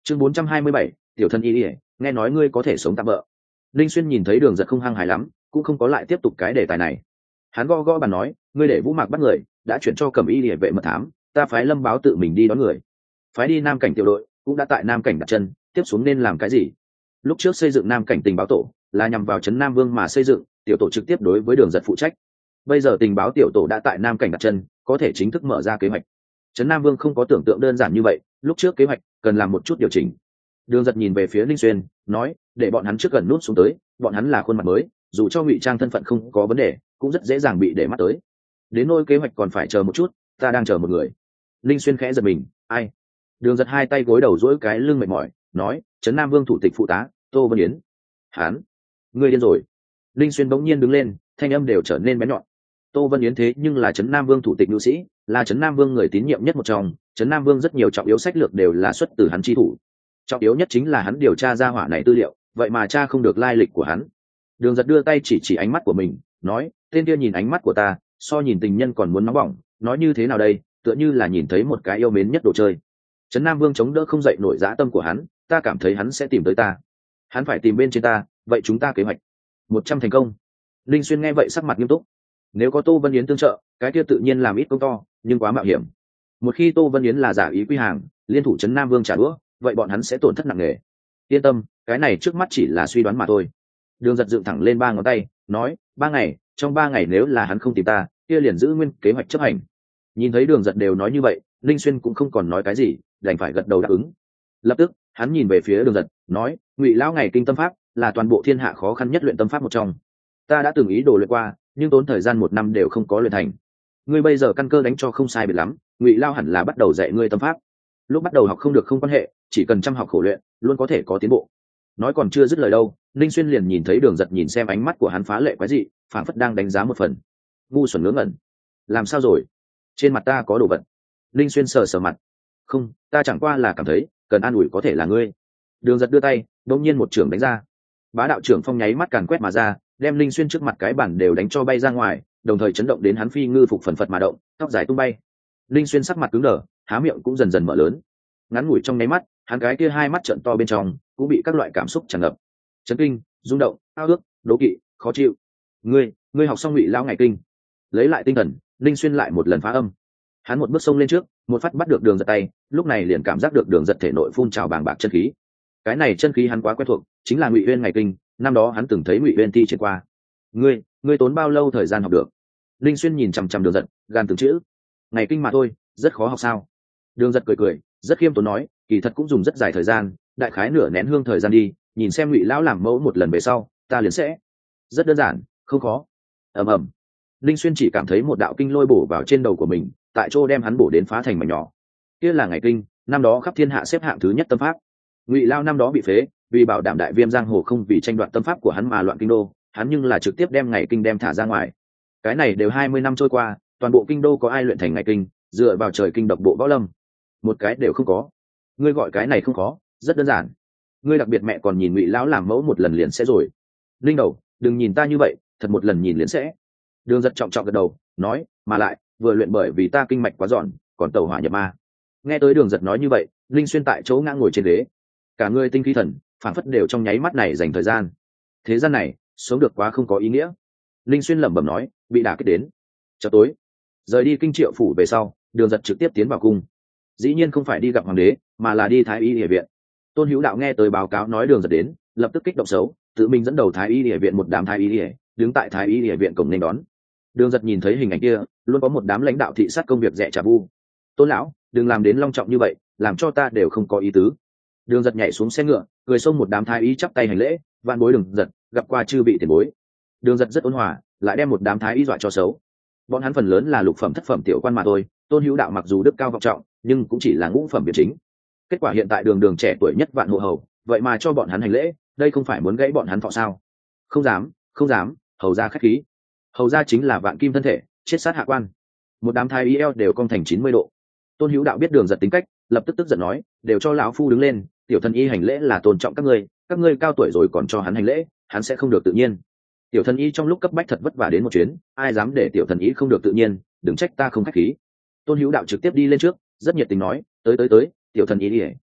Speaker 1: chương bốn trăm hai mươi bảy, tiểu thân y ỉa nghe nói ngươi có thể sống tạm bỡ. Linh Xuyên nhìn thấy đường giật không hăng hài lắm, cũng không có lại tiếp tục cái đề tài này. Hắn gõ gõ bàn nói, ngươi để Vũ Mạc bắt người, đã chuyển cho Cẩm Y Liễu vệ mật thám, ta phái Lâm Báo tự mình đi đón người. Phái đi Nam Cảnh tiểu đội, cũng đã tại Nam Cảnh đặt chân, tiếp xuống nên làm cái gì? Lúc trước xây dựng Nam Cảnh tình báo tổ, là nhằm vào trấn Nam Vương mà xây dựng, tiểu tổ trực tiếp đối với đường giật phụ trách. Bây giờ tình báo tiểu tổ đã tại Nam Cảnh đặt chân, có thể chính thức mở ra kế hoạch. Trấn Nam Vương không có tưởng tượng đơn giản như vậy, lúc trước kế hoạch cần làm một chút điều chỉnh. Đường giật nhìn về phía Linh Xuyên, nói, để bọn hắn trước gần nút xuống tới, bọn hắn là khuôn mặt mới, dù cho ngụy trang thân phận không có vấn đề, cũng rất dễ dàng bị để mắt tới. Đến nỗi kế hoạch còn phải chờ một chút, ta đang chờ một người. Linh Xuyên khẽ giật mình, ai? Đường giật hai tay gối đầu duỗi cái lưng mệt mỏi, nói, trấn Nam Vương thủ tịch phụ tá Tô Vân Yến. Hán, ngươi điên rồi. Linh Xuyên bỗng nhiên đứng lên, thanh âm đều trở nên bén nhọn. Tô Vân Yến thế nhưng là trấn Nam Vương thủ tịch nữ sĩ, là trấn Nam Vương người tín nhiệm nhất một trong, trấn Nam Vương rất nhiều trọng yếu sách lược đều là xuất từ hắn chi thủ. Trọng yếu nhất chính là hắn điều tra ra hỏa này tư liệu, vậy mà cha không được lai lịch của hắn. Đường giật đưa tay chỉ chỉ ánh mắt của mình, nói, tên kia nhìn ánh mắt của ta, so nhìn tình nhân còn muốn nóng bỏng, nói như thế nào đây, tựa như là nhìn thấy một cái yêu mến nhất đồ chơi. Trấn Nam Vương chống đỡ không dậy nổi dã tâm của hắn, ta cảm thấy hắn sẽ tìm tới ta. Hắn phải tìm bên trên ta, vậy chúng ta kế hoạch một trăm thành công. Linh Xuyên nghe vậy sắc mặt nghiêm túc. Nếu có Tô Vân Yến tương trợ, cái kia tự nhiên làm ít công to, nhưng quá mạo hiểm. Một khi Tô Vân Yến là giả ý quy hàng, liên thủ trấn Nam Vương trả đũa, vậy bọn hắn sẽ tổn thất nặng nề. Yên tâm, cái này trước mắt chỉ là suy đoán mà thôi. Đường giật dựng thẳng lên ba ngón tay, nói, ba ngày, trong ba ngày nếu là hắn không tìm ta, kia liền giữ nguyên kế hoạch chấp hành. Nhìn thấy đường giật đều nói như vậy, Linh Xuyên cũng không còn nói cái gì, đành phải gật đầu đáp ứng. Lập tức hắn nhìn về phía đường giật, nói, ngụy lão ngày kinh tâm pháp là toàn bộ thiên hạ khó khăn nhất luyện tâm pháp một trong, ta đã từng ý đồ luyện qua, nhưng tốn thời gian một năm đều không có luyện thành. Ngươi bây giờ căn cơ đánh cho không sai biệt lắm, ngụy lao hẳn là bắt đầu dạy ngươi tâm pháp. Lúc bắt đầu học không được không quan hệ, chỉ cần chăm học khổ luyện, luôn có thể có tiến bộ. Nói còn chưa dứt lời đâu, Linh Xuyên liền nhìn thấy đường giật nhìn xem ánh mắt của hắn phá lệ quái dị, phảng phất đang đánh giá một phần. Ngu xuẩn ngớ ngẩn. Làm sao rồi? Trên mặt ta có đồ vật. Linh Xuyên sờ sờ mặt. Không, ta chẳng qua là cảm thấy cần an ủi có thể là ngươi. Đường giật đưa tay, đột nhiên một trưởng đánh ra. Bá đạo trưởng phong nháy mắt càn quét mà ra, đem Linh Xuyên trước mặt cái bản đều đánh cho bay ra ngoài, đồng thời chấn động đến hắn phi ngư phục phần phật mà động, tóc dài tung bay. Linh Xuyên sắc mặt cứng đờ, há miệng cũng dần dần mở lớn. Ngắn ngủi trong nháy mắt, hắn cái kia hai mắt trợn to bên trong cũng bị các loại cảm xúc tràn ngập. Chấn kinh, rung động, ao ước, đố kỵ, khó chịu. Ngươi, ngươi học xong ngụy lao ngày kinh. Lấy lại tinh thần, Linh Xuyên lại một lần phá âm. Hắn một bước xông lên trước, một phát bắt được đường giật tay, lúc này liền cảm giác được đường giật thể nội phun trào bàng bạc chân khí. Cái này chân khí hắn quá quen thuộc, chính là ngụy uyên ngày kinh, năm đó hắn từng thấy ngụy uyên thi triển qua. Ngươi, ngươi tốn bao lâu thời gian học được? Linh Xuyên nhìn chằm chằm đường giật, gan từng chữ. Ngày kinh mà thôi, rất khó học sao? Đường giật cười cười, rất khiêm tốn nói, kỳ thật cũng dùng rất dài thời gian, đại khái nửa nén hương thời gian đi, nhìn xem ngụy lão làm mẫu một lần về sau, ta liền sẽ. Rất đơn giản, không khó. Ầm ầm. Linh Xuyên chỉ cảm thấy một đạo kinh lôi bổ vào trên đầu của mình, tại chỗ đem hắn bổ đến phá thành mảnh nhỏ. Kia là ngày kinh, năm đó khắp thiên hạ xếp hạng thứ nhất tâm pháp. Ngụy Lao năm đó bị phế, vì bảo đảm đại viêm giang hồ không vì tranh đoạt tâm pháp của hắn mà loạn kinh đô, hắn nhưng là trực tiếp đem ngày kinh đem thả ra ngoài. Cái này đều hai mươi năm trôi qua, toàn bộ kinh đô có ai luyện thành ngày kinh, dựa vào trời kinh độc bộ võ lâm, một cái đều không có. Ngươi gọi cái này không khó, rất đơn giản. Ngươi đặc biệt mẹ còn nhìn Ngụy lão làm mẫu một lần liền sẽ rồi. Linh đầu, đừng nhìn ta như vậy, thật một lần nhìn liền sẽ. Đường giật trọng trọng gật đầu, nói, mà lại vừa luyện bởi vì ta kinh mạch quá giòn, còn tẩu hỏa nhập ma. Nghe tới đường giật nói như vậy, Linh Xuyên tại chỗ ngã ngồi trên ghế, cả người tinh khí thần phản phất đều trong nháy mắt này dành thời gian. Thế gian này sống được quá không có ý nghĩa. Linh Xuyên lẩm bẩm nói, bị đả kích đến. Chợ tối rời đi kinh triệu phủ về sau, đường giật trực tiếp tiến vào cung. Dĩ nhiên không phải đi gặp hoàng đế, mà là đi thái y địa viện. Tôn Hữu Đạo nghe tới báo cáo nói đường giật đến, lập tức kích động xấu, tự mình dẫn đầu thái y địa viện một đám thái y địa, đứng tại thái y địa viện cổng nên đón. Đường giật nhìn thấy hình ảnh kia, luôn có một đám lãnh đạo thị sát công việc rẻ trả vu. Tôn lão, đừng làm đến long trọng như vậy, làm cho ta đều không có ý tứ. Đường giật nhảy xuống xe ngựa, cười xông một đám thái y chắp tay hành lễ, vạn bối đường giật gặp qua chư vị tiền bối. Đường giật rất ôn hòa, lại đem một đám thái y dọa cho xấu. Bọn hắn phần lớn là lục phẩm thất phẩm tiểu quan mà thôi. Tôn Hữu Đạo mặc dù đức cao vọng trọng, nhưng cũng chỉ là ngũ phẩm biện chính. Kết quả hiện tại đường đường trẻ tuổi nhất vạn hộ hầu, vậy mà cho bọn hắn hành lễ, đây không phải muốn gãy bọn hắn thọ sao? Không dám, không dám, hầu ra khách khí. Hầu ra chính là vạn kim thân thể, chết sát hạ quan. Một đám thái y eo đều cong thành chín mươi độ. Tôn Hữu Đạo biết đường giật tính cách, lập tức tức giận nói, đều cho lão phu đứng lên, tiểu thần y hành lễ là tôn trọng các ngươi, các ngươi cao tuổi rồi còn cho hắn hành lễ, hắn sẽ không được tự nhiên. Tiểu thần y trong lúc cấp bách thật vất vả đến một chuyến, ai dám để tiểu thần y không được tự nhiên, đừng trách ta không khách khí. Tôn Hữu Đạo trực tiếp đi lên trước, rất nhiệt tình nói, tới tới tới, tiểu thần y đi,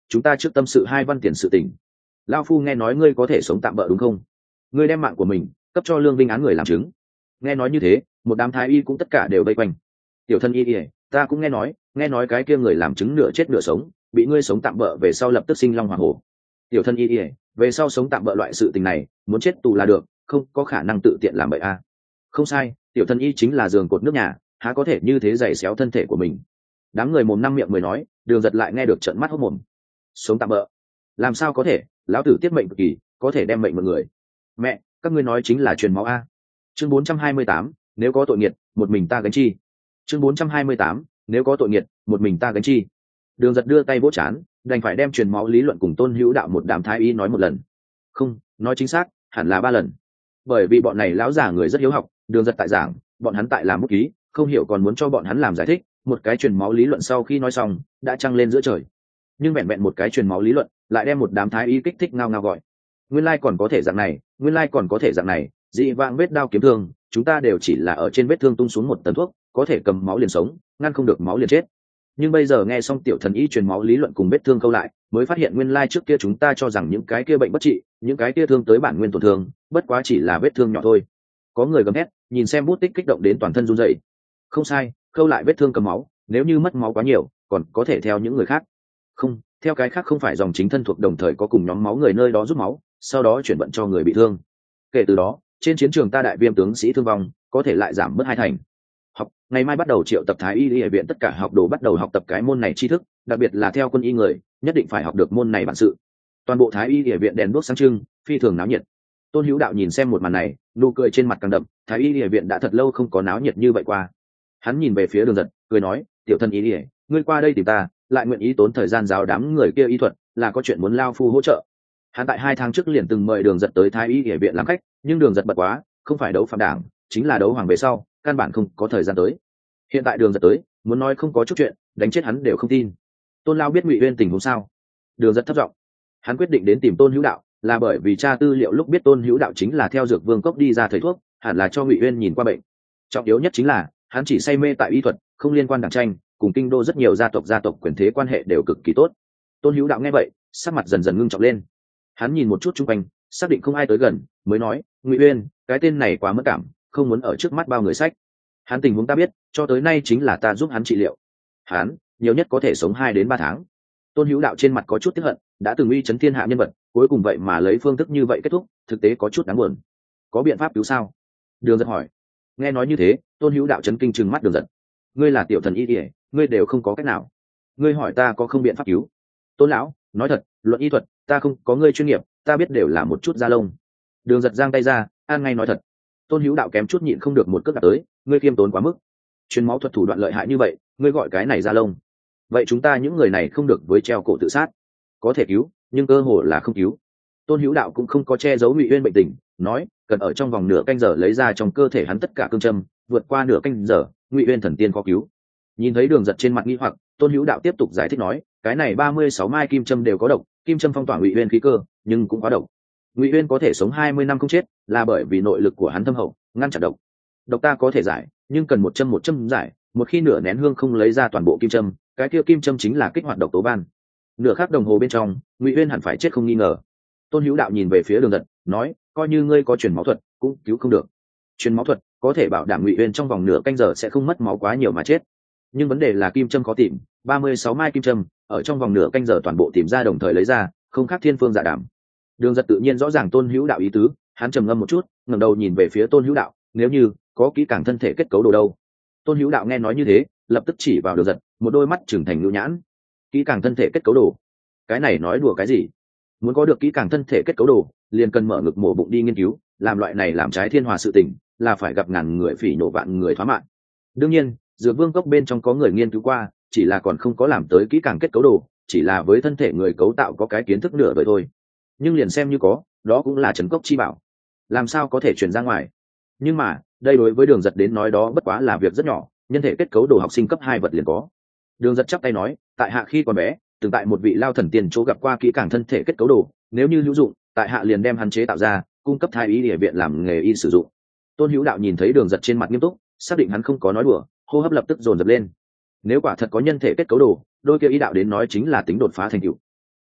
Speaker 1: chúng ta trước tâm sự hai văn tiền sự tình. Lao phu nghe nói ngươi có thể sống tạm bỡ đúng không? Ngươi đem mạng của mình cấp cho lương vinh án người làm chứng. Nghe nói như thế, một đám thái y cũng tất cả đều vây quanh. Tiểu thân y ỉa, ta cũng nghe nói, nghe nói cái kia người làm chứng nửa chết nửa sống, bị ngươi sống tạm bỡ về sau lập tức sinh long hỏa hổ. Tiểu thân y ỉa, về sau sống tạm bỡ loại sự tình này, muốn chết tù là được, không có khả năng tự tiện làm bậy a. À. Không sai, tiểu thân y chính là giường cột nước nhà, há có thể như thế giày xéo thân thể của mình. Đám người mồm năm miệng mười nói, Đường Giật lại nghe được trợn mắt hốt mồm. Sống tạm bỡ? Làm sao có thể, lão tử tiết mệnh cực kỳ, có thể đem mệnh một người. Mẹ, các ngươi nói chính là truyền máu a. Chương bốn trăm hai mươi tám, nếu có tội nghiệt, một mình ta gánh chi. Chương bốn trăm hai mươi tám, nếu có tội nghiệt, một mình ta gánh chi. Đường Giật đưa tay vỗ chán, đành phải đem truyền máu lý luận cùng Tôn Hữu Đạo một đám thái y nói một lần. Không, nói chính xác, hẳn là ba lần. Bởi vì bọn này lão già người rất hiếu học, Đường Giật tại giảng, bọn hắn tại làm bút ký, không hiểu còn muốn cho bọn hắn làm giải thích. Một cái truyền máu lý luận sau khi nói xong, đã trăng lên giữa trời. Nhưng vẹn vẹn một cái truyền máu lý luận, lại đem một đám thái y kích thích ngao ngao gọi. Nguyên lai còn có thể dạng này, nguyên lai còn có thể dạng này, dị vãng vết đao kiếm thương, chúng ta đều chỉ là ở trên vết thương tung xuống một tấn thuốc, có thể cầm máu liền sống, ngăn không được máu liền chết. Nhưng bây giờ nghe xong tiểu thần y truyền máu lý luận cùng vết thương câu lại, mới phát hiện nguyên lai trước kia chúng ta cho rằng những cái kia bệnh bất trị, những cái kia thương tới bản nguyên tổn thương, bất quá chỉ là vết thương nhỏ thôi. Có người gầm hét, nhìn xem bút tích kích động đến toàn thân run rẩy. Không sai, khâu lại vết thương cầm máu, nếu như mất máu quá nhiều, còn có thể theo những người khác. Không, theo cái khác không phải dòng chính thân thuộc đồng thời có cùng nhóm máu người nơi đó rút máu, sau đó chuyển vận cho người bị thương. Kể từ đó, trên chiến trường ta đại viêm tướng sĩ thương vong có thể lại giảm bớt hai thành. Học, ngày mai bắt đầu triệu tập thái y y viện tất cả học đồ bắt đầu học tập cái môn này tri thức, đặc biệt là theo quân y người, nhất định phải học được môn này bản sự. Toàn bộ thái y y viện đèn đuốc sáng trưng, phi thường náo nhiệt. Tôn Hữu Đạo nhìn xem một màn này, nụ cười trên mặt càng đậm, thái y y viện đã thật lâu không có náo nhiệt như vậy qua. Hắn nhìn về phía Đường Giật, cười nói, tiểu thân y y, ngươi qua đây tìm ta, lại nguyện ý tốn thời gian giáo đám người kia y thuật, là có chuyện muốn lao phu hỗ trợ. Hắn tại hai tháng trước liền từng mời Đường Giật tới thái y y viện làm khách, nhưng Đường Giật bật quá, không phải đấu phạm đảng, chính là đấu hoàng về sau, căn bản không có thời gian tới. Hiện tại Đường Giật tới, muốn nói không có chút chuyện, đánh chết hắn đều không tin. Tôn Lao biết Ngụy Uyên tình huống sao? Đường Giật thấp giọng. Hắn quyết định đến tìm Tôn Hữu Đạo, là bởi vì tra tư liệu lúc biết Tôn Hữu Đạo chính là theo Dược Vương cốc đi ra thầy thuốc, hẳn là cho Ngụy Uyên nhìn qua bệnh. Trọng yếu nhất chính là, hắn chỉ say mê tại y thuật, không liên quan đảng tranh, cùng kinh đô rất nhiều gia tộc gia tộc quyền thế quan hệ đều cực kỳ tốt. Tôn Hữu Đạo nghe vậy, sắc mặt dần dần ngưng trọng lên. Hắn nhìn một chút xung quanh, xác định không ai tới gần, mới nói, Ngụy Uyên, cái tên này quá mất cảm, không muốn ở trước mắt bao người sách. Hắn tình huống ta biết, cho tới nay chính là ta giúp hắn trị liệu. Hắn nhiều nhất có thể sống hai đến ba tháng. Tôn Hữu Đạo trên mặt có chút tiếc hận, đã từng uy chấn thiên hạ nhân vật, cuối cùng vậy mà lấy phương thức như vậy kết thúc, thực tế có chút đáng buồn. Có biện pháp cứu sao? Đường Giật hỏi. Nghe nói như thế, Tôn Hữu Đạo chấn kinh trừng mắt Đường Giật. Ngươi là tiểu thần y y, ngươi đều không có cách nào. Ngươi hỏi ta có không biện pháp cứu? Tôn lão, nói thật, luận y thuật, ta không có ngươi chuyên nghiệp, ta biết đều là một chút da lông. Đường Giật giang tay ra, an ngay nói thật. Tôn Hữu Đạo kém chút nhịn không được một cước đạp tới, ngươi khiêm tốn quá mức. Truyền máu thuật thủ đoạn lợi hại như vậy, ngươi gọi cái này da lông. Vậy chúng ta những người này không được với treo cổ tự sát. Có thể cứu, nhưng cơ hồ là không cứu. Tôn Hữu Đạo cũng không có che giấu Ngụy Uyên bệnh tình, nói, cần ở trong vòng nửa canh giờ lấy ra trong cơ thể hắn tất cả cương châm, vượt qua nửa canh giờ, Ngụy Uyên thần tiên khó cứu. Nhìn thấy Đường Giật trên mặt nghi hoặc, Tôn Hữu Đạo tiếp tục giải thích nói, cái này ba mươi sáu mai kim châm đều có độc, kim châm phong tỏa Ngụy Uyên khí cơ, nhưng cũng quá độc. Ngụy Uyên có thể sống hai mươi năm không chết, là bởi vì nội lực của hắn thâm hậu, ngăn chặn độc. Độc ta có thể giải, nhưng cần một châm một châm giải, một khi nửa nén hương không lấy ra toàn bộ kim châm, cái kia kim châm chính là kích hoạt độc tố ban. Nửa khắc đồng hồ bên trong, Ngụy Uyên hẳn phải chết không nghi ngờ. Tôn Hữu Đạo nhìn về phía Đường Giật, nói, coi như ngươi có truyền máu thuật, cũng cứu không được. Truyền máu thuật có thể bảo đảm Ngụy Uyên trong vòng nửa canh giờ sẽ không mất máu quá nhiều mà chết. Nhưng vấn đề là kim châm khó tìm, ba mươi sáu mai kim châm, ở trong vòng nửa canh giờ toàn bộ tìm ra đồng thời lấy ra, không khác thiên phương dạ đàm. Đường Giật tự nhiên rõ ràng Tôn Hữu Đạo ý tứ, hắn trầm ngâm một chút, ngẩng đầu nhìn về phía Tôn Hữu Đạo, nếu như có kỹ càng thân thể kết cấu đồ đâu. Tôn Hữu Đạo nghe nói như thế, lập tức chỉ vào Đường Giật, một đôi mắt trừng thành lưu nhãn. Kỹ càng thân thể kết cấu đồ? Cái này nói đùa cái gì? Muốn có được kỹ càng thân thể kết cấu đồ, liền cần mở ngực mổ bụng đi nghiên cứu, làm loại này làm trái thiên hòa sự tình, là phải gặp ngàn người phỉ nổ vạn người thoá mạng. Đương nhiên, Dược Vương cốc bên trong có người nghiên cứu qua, chỉ là còn không có làm tới kỹ càng kết cấu đồ, chỉ là với thân thể người cấu tạo có cái kiến thức nửa vậy thôi. Nhưng liền xem như có, đó cũng là trấn cốc chi bảo, làm sao có thể truyền ra ngoài. Nhưng mà đây đối với Đường Giật đến nói đó bất quá là việc rất nhỏ, nhân thể kết cấu đồ học sinh cấp hai vật liền có. Đường Giật chắp tay nói, tại hạ khi còn bé từng tại một vị lao thần tiên chỗ gặp qua kỹ càng thân thể kết cấu đồ, nếu như hữu dụng, tại hạ liền đem hắn chế tạo ra, cung cấp thái y địa viện làm nghề y sử dụng. Tôn Hữu Đạo nhìn thấy Đường Giật trên mặt nghiêm túc, xác định hắn không có nói đùa, hô hấp lập tức dồn dập lên. Nếu quả thật có nhân thể kết cấu đồ, đôi kia y đạo đến nói chính là tính đột phá thành tựu.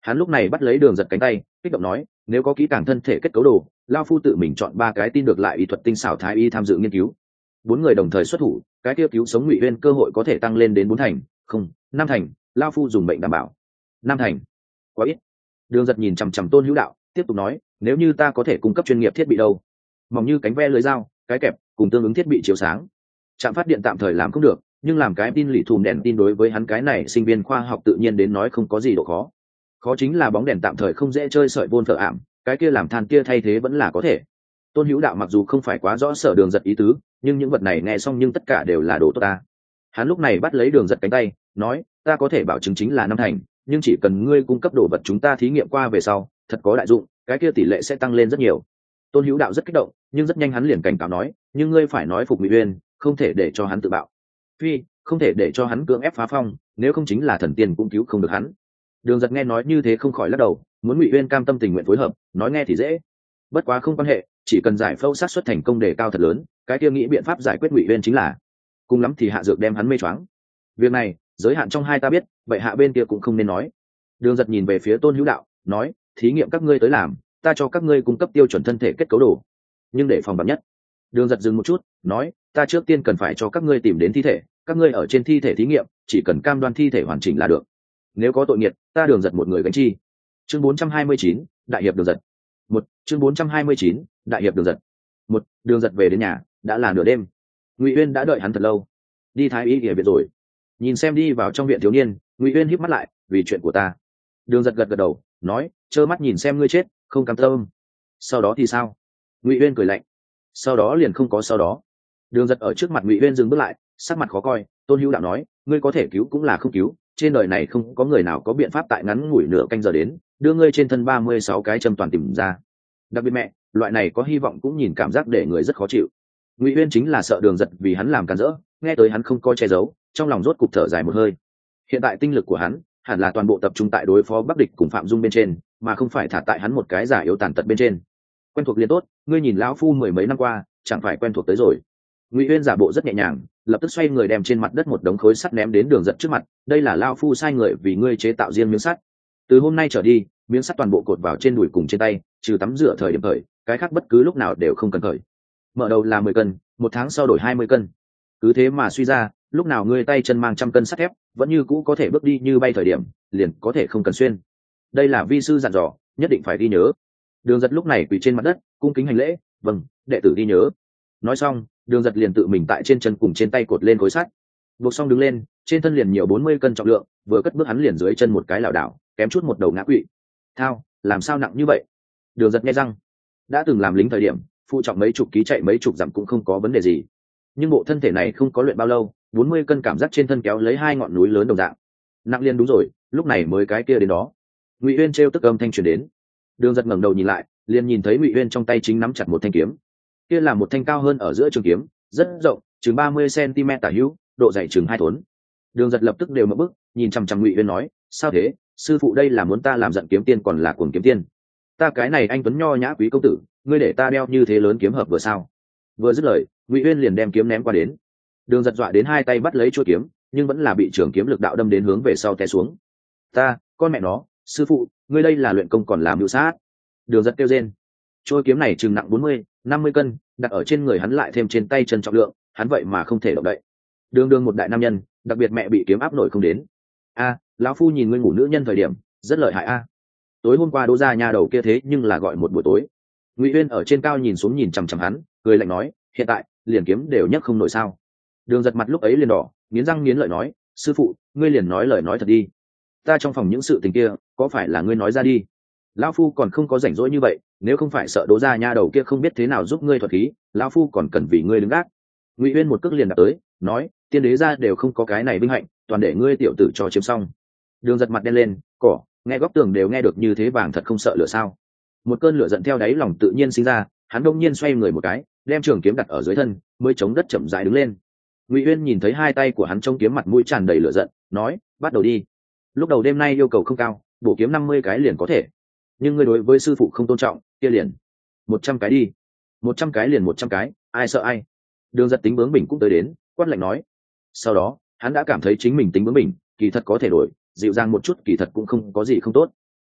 Speaker 1: Hắn lúc này bắt lấy Đường Giật cánh tay, kích động nói, nếu có kỹ càng thân thể kết cấu đồ, lao phu tự mình chọn ba cái tin được lại y thuật tinh xảo thái y tham dự nghiên cứu. Bốn người đồng thời xuất thủ, cái tiêu cứu sống Ngụy Uyên cơ hội có thể tăng lên đến bốn thành, không, năm thành, lao phu dùng bệnh đảm bảo. Năm thành, quá ít. Đường Giật nhìn chằm chằm Tôn Hữu Đạo, tiếp tục nói, nếu như ta có thể cung cấp chuyên nghiệp thiết bị đâu, mỏng như cánh ve lưới dao, cái kẹp, cùng tương ứng thiết bị chiếu sáng. Trạm phát điện tạm thời làm không được, nhưng làm cái tin lì thùm đèn tin đối với hắn cái này sinh viên khoa học tự nhiên đến nói không có gì độ khó. Khó chính là bóng đèn tạm thời không dễ chơi sợi vôn thợ ảm, cái kia làm than kia thay thế vẫn là có thể. Tôn Hữu Đạo mặc dù không phải quá rõ Sở Đường Giật ý tứ, nhưng những vật này nghe xong nhưng tất cả đều là đồ tốt ta. Hắn lúc này bắt lấy Đường Giật cánh tay, nói, ta có thể bảo chứng chính là năm thành, nhưng chỉ cần ngươi cung cấp đồ vật chúng ta thí nghiệm qua về sau, thật có đại dụng, cái kia tỷ lệ sẽ tăng lên rất nhiều. Tôn Hữu Đạo rất kích động, nhưng rất nhanh hắn liền cảnh cáo nói, nhưng ngươi phải nói phục Ngụy Uyên, không thể để cho hắn tự bạo. Phi, không thể để cho hắn cưỡng ép phá phong, nếu không chính là thần tiên cũng cứu không được hắn. Đường Giật nghe nói như thế không khỏi lắc đầu, muốn Ngụy Uyên cam tâm tình nguyện phối hợp, nói nghe thì dễ, bất quá không quan hệ, chỉ cần giải phẫu xác suất thành công đề cao thật lớn, cái kia nghĩ biện pháp giải quyết Ngụy Uyên chính là, cùng lắm thì hạ dược đem hắn mê choáng. Việc này giới hạn trong hai ta biết, vậy hạ bên kia cũng không nên nói. Đường Giật nhìn về phía Tôn Hữu Đạo, nói, thí nghiệm các ngươi tới làm, ta cho các ngươi cung cấp tiêu chuẩn thân thể kết cấu đồ, nhưng để phòng vắn nhất. Đường Giật dừng một chút, nói, ta trước tiên cần phải cho các ngươi tìm đến thi thể, các ngươi ở trên thi thể thí nghiệm, chỉ cần cam đoan thi thể hoàn chỉnh là được. Nếu có tội nghiệt, ta Đường Giật một người gánh chi. Chương bốn trăm hai mươi chín, đại hiệp Đường Giật. Một, chương bốn trăm hai mươi chín, đại hiệp Đường Giật. Một, Đường Giật về đến nhà, đã là nửa đêm. Ngụy Uyên đã đợi hắn thật lâu. Đi thái y y viện rồi. Nhìn xem đi vào trong viện thiếu niên, Ngụy Uyên híp mắt lại, vì chuyện của ta. Đường Giật gật gật đầu, nói, trơ mắt nhìn xem ngươi chết, không cam tâm. Sau đó thì sao? Ngụy Uyên cười lạnh. Sau đó liền không có sau đó. Đường Giật ở trước mặt Ngụy Uyên dừng bước lại, sắc mặt khó coi. Tôn Hữu Đạo nói, ngươi có thể cứu cũng là không cứu, trên đời này không có người nào có biện pháp tại ngắn ngủi nửa canh giờ đến đưa ngươi trên thân ba mươi sáu cái châm toàn tìm ra. Đặc biệt mẹ, loại này có hy vọng cũng nhìn cảm giác để người rất khó chịu. Ngụy Uyên chính là sợ Đường Giật vì hắn làm cản rỡ, nghe tới hắn không coi che giấu, trong lòng rốt cục thở dài một hơi. Hiện tại tinh lực của hắn hẳn là toàn bộ tập trung tại đối phó Bắc Địch cùng Phạm Dung bên trên, mà không phải thả tại hắn một cái giả yếu tàn tật bên trên. Quen thuộc liền tốt, ngươi nhìn lão phu mười mấy năm qua, chẳng phải quen thuộc tới rồi. Ngụy Uyên giả bộ rất nhẹ nhàng, lập tức xoay người đem trên mặt đất một đống khối sắt ném đến Đường Giật trước mặt, đây là lão phu sai người vì ngươi chế tạo riêng miếng sắt. Từ hôm nay trở đi, miếng sắt toàn bộ cột vào trên đùi cùng trên tay, trừ tắm rửa thời điểm thời, cái khác bất cứ lúc nào đều không cần khởi. Mở đầu là mười cân, một tháng sau đổi hai mươi cân. Cứ thế mà suy ra, lúc nào ngươi tay chân mang trăm cân sắt thép, vẫn như cũ có thể bước đi như bay thời điểm, liền có thể không cần xuyên. Đây là vi sư dặn dò, nhất định phải ghi nhớ. Đường Giật lúc này quỳ trên mặt đất, cung kính hành lễ, vâng, đệ tử ghi nhớ. Nói xong, Đường Giật liền tự mình tại trên chân cùng trên tay cột lên khối sắt. Buộc xong đứng lên, trên thân liền nhiều bốn mươi cân trọng lượng, vừa cất bước hắn liền dưới chân một cái lảo đảo, kém chút một đầu ngã quỵ. Thao, làm sao nặng như vậy? Đường Giật nghe răng. Đã từng làm lính thời điểm, phụ trọng mấy chục ký chạy mấy chục dặm cũng không có vấn đề gì. Nhưng bộ thân thể này không có luyện bao lâu, bốn mươi cân cảm giác trên thân kéo lấy hai ngọn núi lớn đồng dạng. Nặng liền đúng rồi, lúc này mới cái kia đến đó. Ngụy Uyên trêu tức âm thanh truyền đến. Đường Giật ngẩng đầu nhìn lại, liền nhìn thấy Ngụy Uyên trong tay chính nắm chặt một thanh kiếm. Kia là một thanh cao hơn ở giữa trường kiếm, rất rộng, chừng ba mươi xăng-ti-mét tả hữu, độ dày chừng hai thốn. Đường Giật lập tức đều mở bức, nhìn chằm chằm Ngụy Uyên nói, sao thế, sư phụ đây là muốn ta làm giận kiếm tiên còn là cuồng kiếm tiên? Ta cái này anh tuấn nho nhã quý công tử, ngươi để ta đeo như thế lớn kiếm hợp vừa sao? Vừa dứt lời, Ngụy Uyên liền đem kiếm ném qua đến. Đường Giật dọa đến hai tay bắt lấy chuôi kiếm, nhưng vẫn là bị trường kiếm lực đạo đâm đến hướng về sau té xuống. Ta, con mẹ nó, sư phụ, ngươi đây là luyện công còn làm mưu sát? Đường Giật kêu rên. Chuôi kiếm này chừng nặng bốn mươi, năm mươi cân, đặt ở trên người hắn lại thêm trên tay chân trọng lượng, hắn vậy mà không thể động đậy. Đường đường một đại nam nhân, đặc biệt mẹ bị kiếm áp nổi không đến. A, lão phu nhìn ngươi ngủ nữ nhân thời điểm, rất lợi hại a. Tối hôm qua Đỗ gia nhà đầu kia thế nhưng là gọi một buổi tối. Ngụy Uyên ở trên cao nhìn xuống nhìn chằm chằm hắn, cười lạnh nói, hiện tại liền kiếm đều nhấc không nổi sao? Đường Giật mặt lúc ấy liền đỏ, nghiến răng nghiến lợi nói, sư phụ, ngươi liền nói lời nói thật đi. Ta trong phòng những sự tình kia, có phải là ngươi nói ra đi? Lão phu còn không có rảnh rỗi như vậy, nếu không phải sợ Đỗ gia nha đầu kia không biết thế nào giúp ngươi thuật khí, lão phu còn cần vì ngươi đứng gác. Ngụy Uyên một cước liền đạp tới, nói, tiên đế gia đều không có cái này vinh hạnh, toàn để ngươi tiểu tử cho chiếm xong. Đường Giật mặt đen lên, cỏ, nghe góc tường đều nghe được như thế vàng thật không sợ lửa sao? Một cơn lửa giận theo đáy lòng tự nhiên sinh ra, hắn đông nhiên xoay người một cái, đem trường kiếm đặt ở dưới thân, mới chống đất chậm rãi đứng lên. Ngụy Uyên nhìn thấy hai tay của hắn trong kiếm mặt mũi tràn đầy lửa giận, nói, bắt đầu đi. Lúc đầu đêm nay yêu cầu không cao, bổ kiếm năm mươi cái liền có thể. Nhưng ngươi đối với sư phụ không tôn trọng, kia liền một trăm cái đi. Một trăm cái liền một trăm cái, ai sợ ai. Đường Giật tính bướng bỉnh cũng tới đến, quát lạnh nói. Sau đó, hắn đã cảm thấy chính mình tính bướng bỉnh, kỳ thật có thể đổi, dịu dàng một chút kỳ thật cũng không có gì không tốt.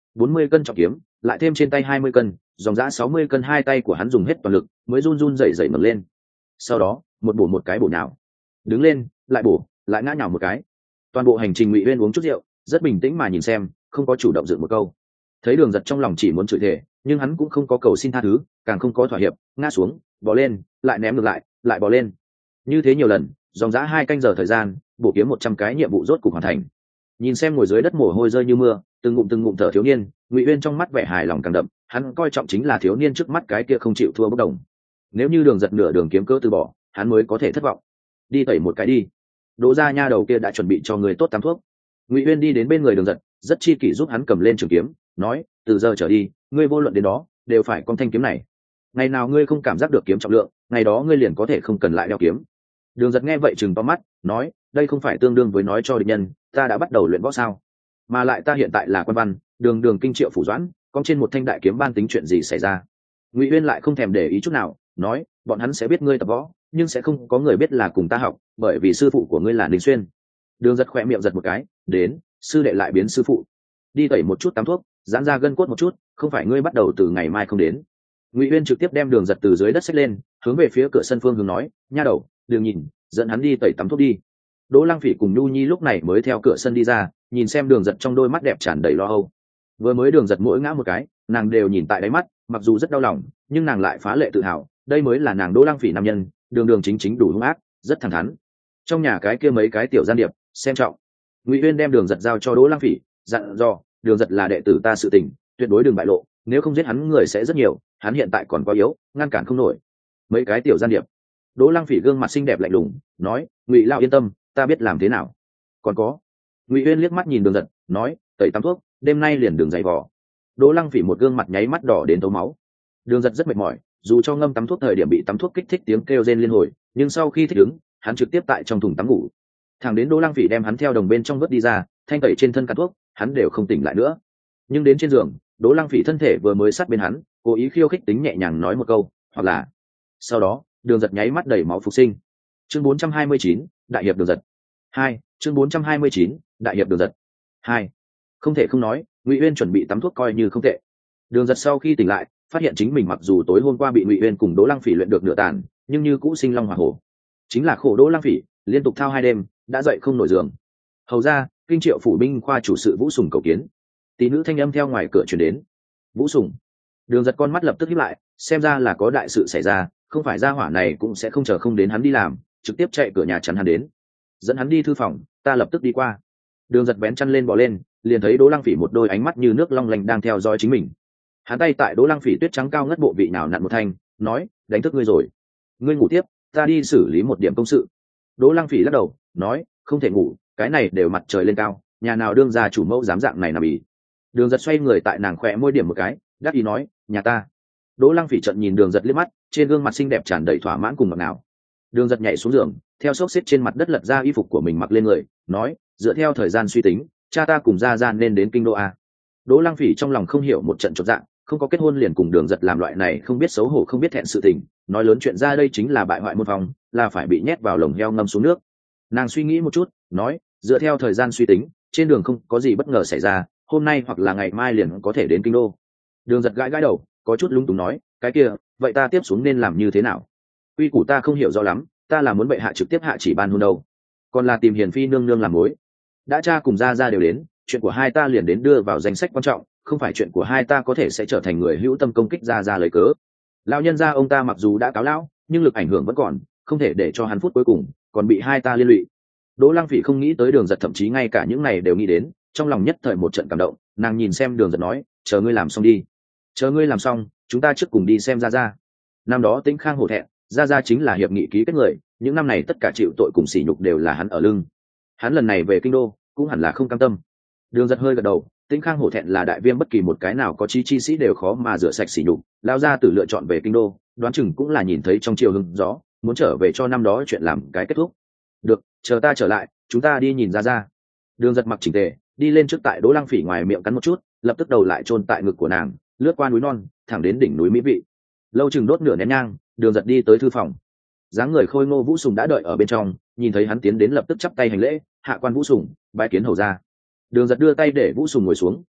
Speaker 1: bốn mươi cân trọng kiếm lại thêm trên tay hai mươi cân, dòng dã sáu mươi cân, hai tay của hắn dùng hết toàn lực mới run run rẩy rẩy ngẩng lên. Sau đó một bổ một cái bổ nhào, đứng lên lại bổ, lại ngã nhào một cái. Toàn bộ hành trình Ngụy Uyên uống chút rượu, rất bình tĩnh mà nhìn xem, không có chủ động dựng một câu. Thấy Đường Giật trong lòng chỉ muốn chửi thề, nhưng hắn cũng không có cầu xin tha thứ, càng không có thỏa hiệp, ngã xuống bò lên, lại ném ngược lại, lại bò lên. Như thế nhiều lần, dòng dã hai canh giờ thời gian, bổ kiếm một trăm cái nhiệm vụ rốt cục hoàn thành. Nhìn xem ngồi dưới đất mồ hôi rơi như mưa, từng ngụm từng ngụm thở thiếu niên, Ngụy Uyên trong mắt vẻ hài lòng càng đậm. Hắn coi trọng chính là thiếu niên trước mắt cái kia không chịu thua bốc đồng. Nếu như Đường Giật nửa đường kiếm cớ từ bỏ, hắn mới có thể thất vọng. Đi tẩy một cái đi. Đỗ gia nha đầu kia đã chuẩn bị cho người tốt tám thuốc. Ngụy Uyên đi đến bên người Đường Giật, rất chi kỷ giúp hắn cầm lên trường kiếm, nói: từ giờ trở đi, ngươi vô luận đến đó đều phải con thanh kiếm này. Ngày nào ngươi không cảm giác được kiếm trọng lượng, ngày đó ngươi liền có thể không cần lại đeo kiếm. Đường Giật nghe vậy chừng to mắt, nói: đây không phải tương đương với nói cho địch nhân ta đã bắt đầu luyện võ sao? Mà lại ta hiện tại là quan văn, đường đường kinh triệu phủ doãn, con trên một thanh đại kiếm ban tính chuyện gì xảy ra? Ngụy Uyên lại không thèm để ý chút nào, nói: bọn hắn sẽ biết ngươi tập võ, nhưng sẽ không có người biết là cùng ta học, bởi vì sư phụ của ngươi là Ninh Xuyên. Đường Giật khỏe miệng giật một cái, đến, sư đệ lại biến sư phụ. Đi tẩy một chút tắm thuốc, giãn ra gân cốt một chút, không phải ngươi bắt đầu từ ngày mai không đến. Ngụy Uyên trực tiếp đem Đường Giật từ dưới đất xách lên, hướng về phía cửa sân phương hướng nói: nha đầu, đừng nhìn, dẫn hắn đi tẩy tắm thuốc đi. Đỗ Lăng Phỉ cùng Nhu Nhi lúc này mới theo cửa sân đi ra, nhìn xem Đường Giật trong đôi mắt đẹp tràn đầy lo âu. Vừa mới Đường Giật mỗi ngã một cái, nàng đều nhìn tại đáy mắt, mặc dù rất đau lòng, nhưng nàng lại phá lệ tự hào, đây mới là nàng Đỗ Lăng Phỉ nam nhân, đường đường chính chính đủ hung ác, rất thẳng thắn. Trong nhà cái kia mấy cái tiểu gian điệp, xem trọng. Ngụy Uyên đem Đường Giật giao cho Đỗ Lăng Phỉ, dặn dò: Đường Giật là đệ tử ta sự tình, tuyệt đối đừng bại lộ, nếu không giết hắn người sẽ rất nhiều, hắn hiện tại còn quá yếu, ngăn cản không nổi. Mấy cái tiểu gian điệp. Đỗ Lăng Phỉ gương mặt xinh đẹp lạnh lùng, nói: Ngụy lão yên tâm, ta biết làm thế nào. Còn có. Ngụy Uyên liếc mắt nhìn Đường Giật, nói: tẩy tắm thuốc, đêm nay liền đường dày vò. Đỗ Lăng Phỉ một gương mặt nháy mắt đỏ đến tấu máu. Đường Giật rất mệt mỏi, dù cho ngâm tắm thuốc thời điểm bị tắm thuốc kích thích tiếng kêu rên liên hồi, nhưng sau khi thích ứng, hắn trực tiếp tại trong thùng tắm ngủ. Thằng đến Đỗ Lăng Phỉ đem hắn theo đồng bên trong vớt đi ra, thanh tẩy trên thân cắn thuốc, hắn đều không tỉnh lại nữa. Nhưng đến trên giường, Đỗ Lăng Phỉ thân thể vừa mới sát bên hắn, cố ý khiêu khích tính nhẹ nhàng nói một câu, hoặc là. Sau đó, Đường Giật nháy mắt đầy máu phục sinh. Chương bốn trăm hai mươi chín, đại hiệp Đường Giật. hai, chương bốn trăm hai mươi chín, đại hiệp Đường Giật. hai. Không thể không nói, Ngụy Uyên chuẩn bị tắm thuốc coi như không tệ. Đường Giật sau khi tỉnh lại, phát hiện chính mình mặc dù tối hôm qua bị Ngụy Uyên cùng Đỗ Lăng Phỉ luyện được nửa tàn, nhưng như cũ sinh long hỏa hổ. Chính là khổ Đỗ Lăng Phỉ, liên tục thao hai đêm, đã dậy không nổi giường. Hầu ra, kinh triệu phủ binh khoa chủ sự Vũ Sùng cầu kiến. Tỷ nữ thanh âm theo ngoài cửa truyền đến. Vũ Sùng. Đường Giật con mắt lập tức híp lại, xem ra là có đại sự xảy ra, không phải gia hỏa này cũng sẽ không chờ không đến hắn đi làm, trực tiếp chạy cửa nhà chắn hắn đến. Dẫn hắn đi thư phòng, ta lập tức đi qua. Đường Giật bén chăn lên bò lên, liền thấy Đỗ Lăng Phỉ một đôi ánh mắt như nước long lanh đang theo dõi chính mình. Hắn tay tại Đỗ Lăng Phỉ tuyết trắng cao ngất bộ vị nào nặn một thanh, nói: đánh thức ngươi rồi, ngươi ngủ tiếp, ta đi xử lý một điểm công sự. Đỗ Lăng Phỉ lắc đầu, nói: không thể ngủ, cái này đều mặt trời lên cao, nhà nào đương gia chủ mẫu dám dạng này nằm ì. Đường Giật xoay người tại nàng khỏe môi điểm một cái, đáp ý nói: nhà ta. Đỗ Lăng Phỉ trợn nhìn Đường Giật liếc mắt, trên gương mặt xinh đẹp tràn đầy thỏa mãn cùng ngọt ngào. Đường Giật nhảy xuống giường, theo xốc xếp trên mặt đất lật ra y phục của mình mặc lên người, nói: dựa theo thời gian suy tính, cha ta cùng gia gia nên đến kinh đô a. Đỗ Lăng Phỉ trong lòng không hiểu một trận chột dạ, không có kết hôn liền cùng Đường Giật làm loại này không biết xấu hổ không biết thẹn sự tình, nói lớn chuyện ra đây chính là bại hoại môn phòng, là phải bị nhét vào lồng heo ngâm xuống nước. Nàng suy nghĩ một chút, nói: dựa theo thời gian suy tính, trên đường không có gì bất ngờ xảy ra, hôm nay hoặc là ngày mai liền có thể đến kinh đô. Đường Giật gãi gãi đầu, có chút lúng túng nói: cái kia, vậy ta tiếp xuống nên làm như thế nào? Quy củ ta không hiểu rõ lắm, ta là muốn bệ hạ trực tiếp hạ chỉ ban hôn đâu, còn là tìm hiền phi nương nương làm mối. Đã cha cùng gia gia đều đến, chuyện của hai ta liền đến đưa vào danh sách quan trọng, không phải chuyện của hai ta có thể sẽ trở thành người hữu tâm công kích gia gia lấy cớ. Lão nhân gia ông ta mặc dù đã cáo lão, nhưng lực ảnh hưởng vẫn còn, không thể để cho hắn phút cuối cùng còn bị hai ta liên lụy. Đỗ Lăng Phỉ không nghĩ tới Đường Giật thậm chí ngay cả những này đều nghĩ đến, trong lòng nhất thời một trận cảm động, nàng nhìn xem Đường Giật nói: chờ ngươi làm xong đi. Chờ ngươi làm xong, chúng ta trước cùng đi xem gia gia. Năm đó Tĩnh Khang hổ thẹn, gia gia chính là hiệp nghị ký kết người, những năm này tất cả chịu tội cùng sỉ nhục đều là hắn ở lưng. Hắn lần này về kinh đô, cũng hẳn là không cam tâm. Đường Giật hơi gật đầu, Tĩnh Khang hổ thẹn là đại viêm bất kỳ một cái nào có chí chi sĩ đều khó mà rửa sạch sỉ nhục, lao ra từ lựa chọn về kinh đô, đoán chừng cũng là nhìn thấy trong chiều hưng gió, muốn trở về cho năm đó chuyện làm cái kết thúc. Được, chờ ta trở lại, chúng ta đi nhìn gia gia. Đường Giật mặc chỉnh tề, đi lên trước tại Đỗ Lăng Phỉ ngoài miệng cắn một chút, lập tức đầu lại chôn tại ngực của nàng, lướt qua núi non, thẳng đến đỉnh núi mỹ vị. Lâu chừng đốt nửa nén nhang, Đường Giật đi tới thư phòng. Dáng người khôi ngô Vũ Sùng đã đợi ở bên trong, nhìn thấy hắn tiến đến lập tức chắp tay hành lễ: hạ quan Vũ Sùng, bái kiến hầu gia. Đường Giật đưa tay để Vũ Sùng ngồi xuống,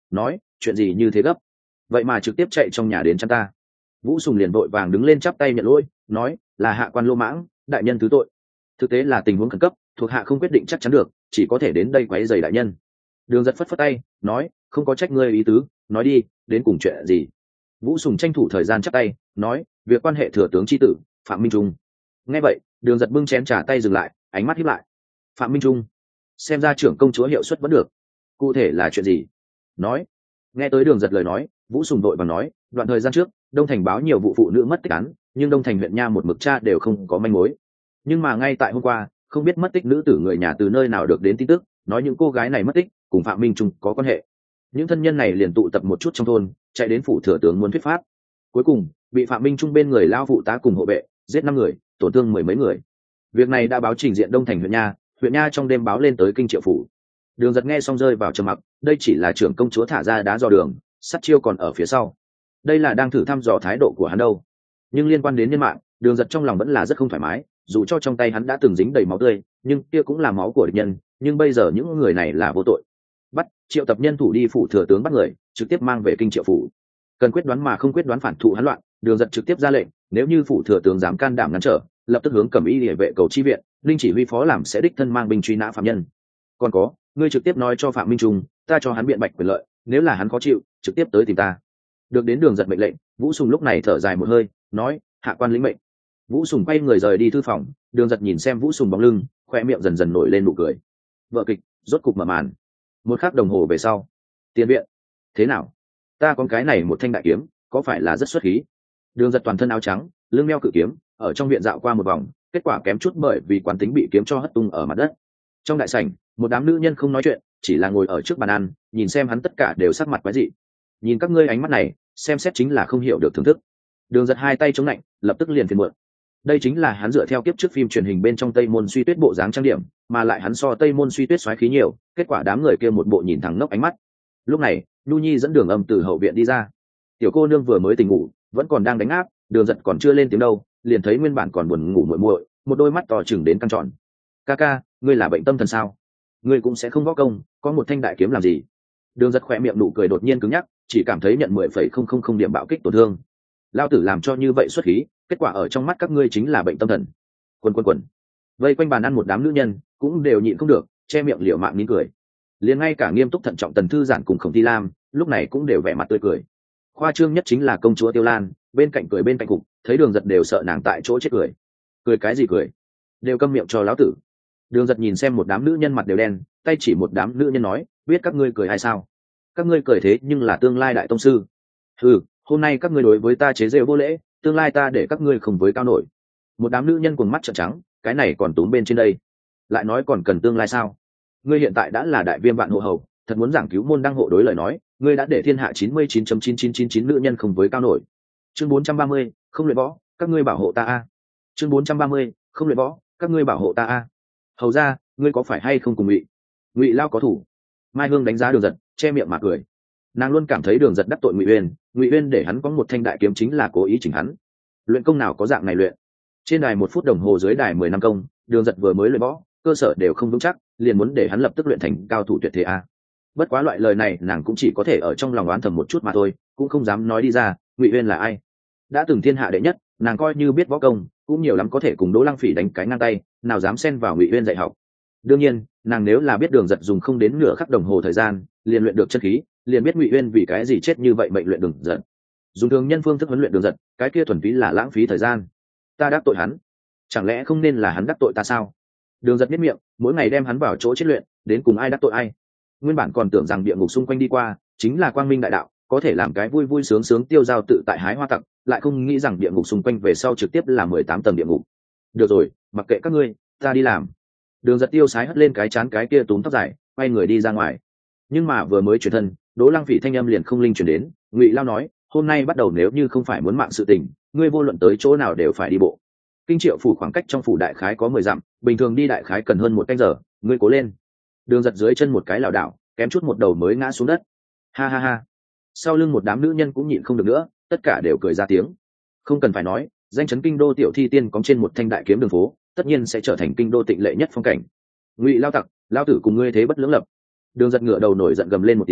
Speaker 1: nói chuyện gì như thế gấp, vậy mà trực tiếp chạy trong nhà đến chăn ta. Vũ Sùng liền vội vàng đứng lên chắp tay nhận lỗi, nói là hạ quan lô mãng, đại nhân thứ tội. Thực tế là tình huống khẩn cấp, thuộc hạ không quyết định chắc chắn được, chỉ có thể đến đây quấy rầy đại nhân. Đường Giật phất phất tay, nói không có trách ngươi ý tứ, nói đi, đến cùng chuyện gì. Vũ Sùng tranh thủ thời gian chắp tay, nói việc quan hệ thừa tướng chi tử Phạm Minh Trung. Nghe vậy, Đường Giật bưng chén trà tay dừng lại, ánh mắt híp lại. Phạm Minh Trung, xem ra trưởng công chúa hiệu suất vẫn được, cụ thể là chuyện gì? Nói. Nghe tới Đường Giật lời nói, Vũ Sùng đội bằng nói đoạn thời gian trước Đông Thành báo nhiều vụ phụ nữ mất tích án, nhưng Đông Thành huyện nha một mực tra đều không có manh mối. Nhưng mà ngay tại hôm qua, không biết mất tích nữ tử người nhà từ nơi nào được đến tin tức, nói những cô gái này mất tích cùng Phạm Minh Trung có quan hệ. Những thân nhân này liền tụ tập một chút trong thôn, chạy đến phủ thừa tướng muốn thuyết pháp. Cuối cùng bị Phạm Minh Trung bên người lao phụ tá cùng hộ vệ giết năm người, tổn thương mười mấy người. Việc này đã báo trình diện Đông Thành huyện nha, huyện nha trong đêm báo lên tới kinh triệu phủ. Đường Giật nghe xong rơi vào trầm mặc, đây chỉ là trưởng công chúa thả ra đá dò đường, sắt chiêu còn ở phía sau. Đây là đang thử thăm dò thái độ của hắn đâu. Nhưng liên quan đến nhân mạng, Đường Giật trong lòng vẫn là rất không thoải mái, dù cho trong tay hắn đã từng dính đầy máu tươi, nhưng kia cũng là máu của địch nhân, nhưng bây giờ những người này là vô tội. Bắt triệu tập nhân thủ đi phủ thừa tướng bắt người, trực tiếp mang về kinh triệu phủ. Cần quyết đoán mà không quyết đoán phản thụ hắn loạn, Đường Giật trực tiếp ra lệnh, nếu như phủ thừa tướng dám can đảm ngăn trở, lập tức hướng Cẩm Y Liễu vệ cầu chi viện, linh chỉ huy phó làm sẽ đích thân mang binh truy nã phạm nhân. Còn có, ngươi trực tiếp nói cho Phạm Minh Trung, ta cho hắn biện bạch quyền lợi, nếu là hắn khó chịu, trực tiếp tới tìm ta. Được đến Đường Giật mệnh lệnh, Vũ Sùng lúc này thở dài một hơi, nói hạ quan lĩnh mệnh. Vũ Sùng quay người rời đi thư phòng. Đường Giật nhìn xem Vũ Sùng bóng lưng, khoe miệng dần dần nổi lên nụ cười. Vở kịch rốt cục mở màn. Một khắc đồng hồ về sau, tiền viện. Thế nào, ta có cái này một thanh đại kiếm, có phải là rất xuất khí? Đường Giật toàn thân áo trắng, lưng đeo cự kiếm, ở trong viện dạo qua một vòng, kết quả kém chút bởi vì quán tính bị kiếm cho hất tung ở mặt đất. Trong đại sảnh, một đám nữ nhân không nói chuyện, chỉ là ngồi ở trước bàn ăn, nhìn xem hắn tất cả đều sắc mặt quái dị. Nhìn các ngươi ánh mắt này, xem xét chính là không hiểu được thưởng thức. Đường Giật hai tay chống lạnh, lập tức liền phiền muộn. Đây chính là hắn dựa theo kiếp trước phim truyền hình bên trong Tây Môn Suy Tuyết bộ dáng trang điểm, mà lại hắn so Tây Môn Suy Tuyết xoáy khí nhiều, kết quả đám người kia một bộ nhìn thẳng nốc ánh mắt. Lúc này, Nhu Nhi dẫn Đường Âm từ hậu viện đi ra. Tiểu cô nương vừa mới tỉnh ngủ, vẫn còn đang đánh áp, Đường Giật còn chưa lên tiếng đâu, liền thấy nguyên bản còn buồn ngủ muội muội, một đôi mắt to chừng đến căng tròn. "Ca ca, ngươi là bệnh tâm thần sao? Ngươi cũng sẽ không võ công, có một thanh đại kiếm làm gì?" Đường Giật khỏe miệng nụ cười đột nhiên cứng nhắc, chỉ cảm thấy nhận mười phẩy không không không điểm bạo kích tổn thương. Lao tử làm cho như vậy xuất khí, kết quả ở trong mắt các ngươi chính là bệnh tâm thần. Quần quần quần. Vây quanh bàn ăn một đám nữ nhân, cũng đều nhịn không được, che miệng liều mạng nín cười. Liền ngay cả nghiêm túc thận trọng Tần Thư Giản cùng Khổng Thi Lam, lúc này cũng đều vẻ mặt tươi cười. Khoa trương nhất chính là công chúa Tiêu Lan, bên cạnh cười bên cạnh cục, thấy Đường Giật đều sợ nàng tại chỗ chết cười. Cười cái gì cười? Đều câm miệng cho lão tử. Đường Giật nhìn xem một đám nữ nhân mặt đều đen, tay chỉ một đám nữ nhân nói, biết các ngươi cười hay sao? Các ngươi cười thế nhưng là tương lai đại tông sư. Ừ, hôm nay các ngươi đối với ta chế giễu vô lễ, tương lai ta để các ngươi không với cao nổi. Một đám nữ nhân cuồng mắt trợn trắng, cái này còn túm bên trên đây, lại nói còn cần tương lai sao? Ngươi hiện tại đã là đại viêm vạn hộ hầu, thật muốn giảng cứu môn đăng hộ đối lời nói, ngươi đã để thiên hạ chín mươi chín phẩy chín chín chín chín nữ nhân không với cao nổi. Chương bốn trăm ba mươi, không luyện võ, các ngươi bảo hộ ta a. Chương bốn trăm ba mươi, không luyện võ, các ngươi bảo hộ ta a. Hầu ra, ngươi có phải hay không cùng Ngụy Ngụy Lao có thủ? Mai Hương đánh giá Đường Giật, che miệng mà cười. Nàng luôn cảm thấy Đường Giật đắc tội Ngụy Uyên, Ngụy Uyên để hắn có một thanh đại kiếm chính là cố ý chỉnh hắn. Luyện công nào có dạng này luyện? Trên đài một phút đồng hồ dưới đài mười năm công, Đường Giật vừa mới luyện võ, cơ sở đều không vững chắc, liền muốn để hắn lập tức luyện thành cao thủ tuyệt thế a. Bất quá loại lời này nàng cũng chỉ có thể ở trong lòng oán thầm một chút mà thôi, cũng không dám nói đi ra. Ngụy Uyên là ai? Đã từng thiên hạ đệ nhất, nàng coi như biết võ công, cũng nhiều lắm có thể cùng Đỗ Lăng Phỉ đánh cái ngang tay, nào dám xen vào Ngụy Uyên dạy học. Đương nhiên, nàng nếu là biết Đường Giật dùng không đến nửa khắc đồng hồ thời gian liền luyện được chân khí, liền biết Ngụy Uyên vì cái gì chết như vậy mệnh luyện Đường Giật. Dùng thường nhân phương thức huấn luyện Đường Giật, cái kia thuần túy là lãng phí thời gian. Ta đắc tội hắn, chẳng lẽ không nên là hắn đắc tội ta sao? Đường Giật biết miệng, mỗi ngày đem hắn vào chỗ chết luyện, đến cùng ai đắc tội ai. Nguyên bản còn tưởng rằng địa ngục xung quanh đi qua chính là quang minh đại đạo, có thể làm cái vui vui sướng sướng tiêu dao tự tại hái hoa tặc, lại không nghĩ rằng địa ngục xung quanh về sau trực tiếp là mười tám tầng địa ngục. Được rồi, mặc kệ các ngươi, ta đi làm. Đường Giật tiêu sái hất lên cái chán cái kia túm tóc dài, quay người đi ra ngoài. Nhưng mà vừa mới chuyển thân, Đỗ Lăng Phỉ thanh âm liền không linh chuyển đến. Ngụy Lao nói, hôm nay bắt đầu nếu như không phải muốn mạng sự tình, ngươi vô luận tới chỗ nào đều phải đi bộ. Kinh Triệu phủ khoảng cách trong phủ đại khái có mười dặm, bình thường đi đại khái cần hơn một canh giờ, ngươi cố lên. Đường Giật dưới chân một cái lảo đảo, kém chút một đầu mới ngã xuống đất. Ha ha ha. Sau lưng một đám nữ nhân cũng nhịn không được nữa, tất cả đều cười ra tiếng. Không cần phải nói, danh chấn kinh đô tiểu thi tiên cóng trên một thanh đại kiếm đường phố, tất nhiên sẽ trở thành kinh đô tịnh lệ nhất phong cảnh. Ngụy Lao tặc, Lao tử cùng ngươi thế bất lưỡng lập. Đường Giật ngựa đầu nổi giận gầm lên một tiếng,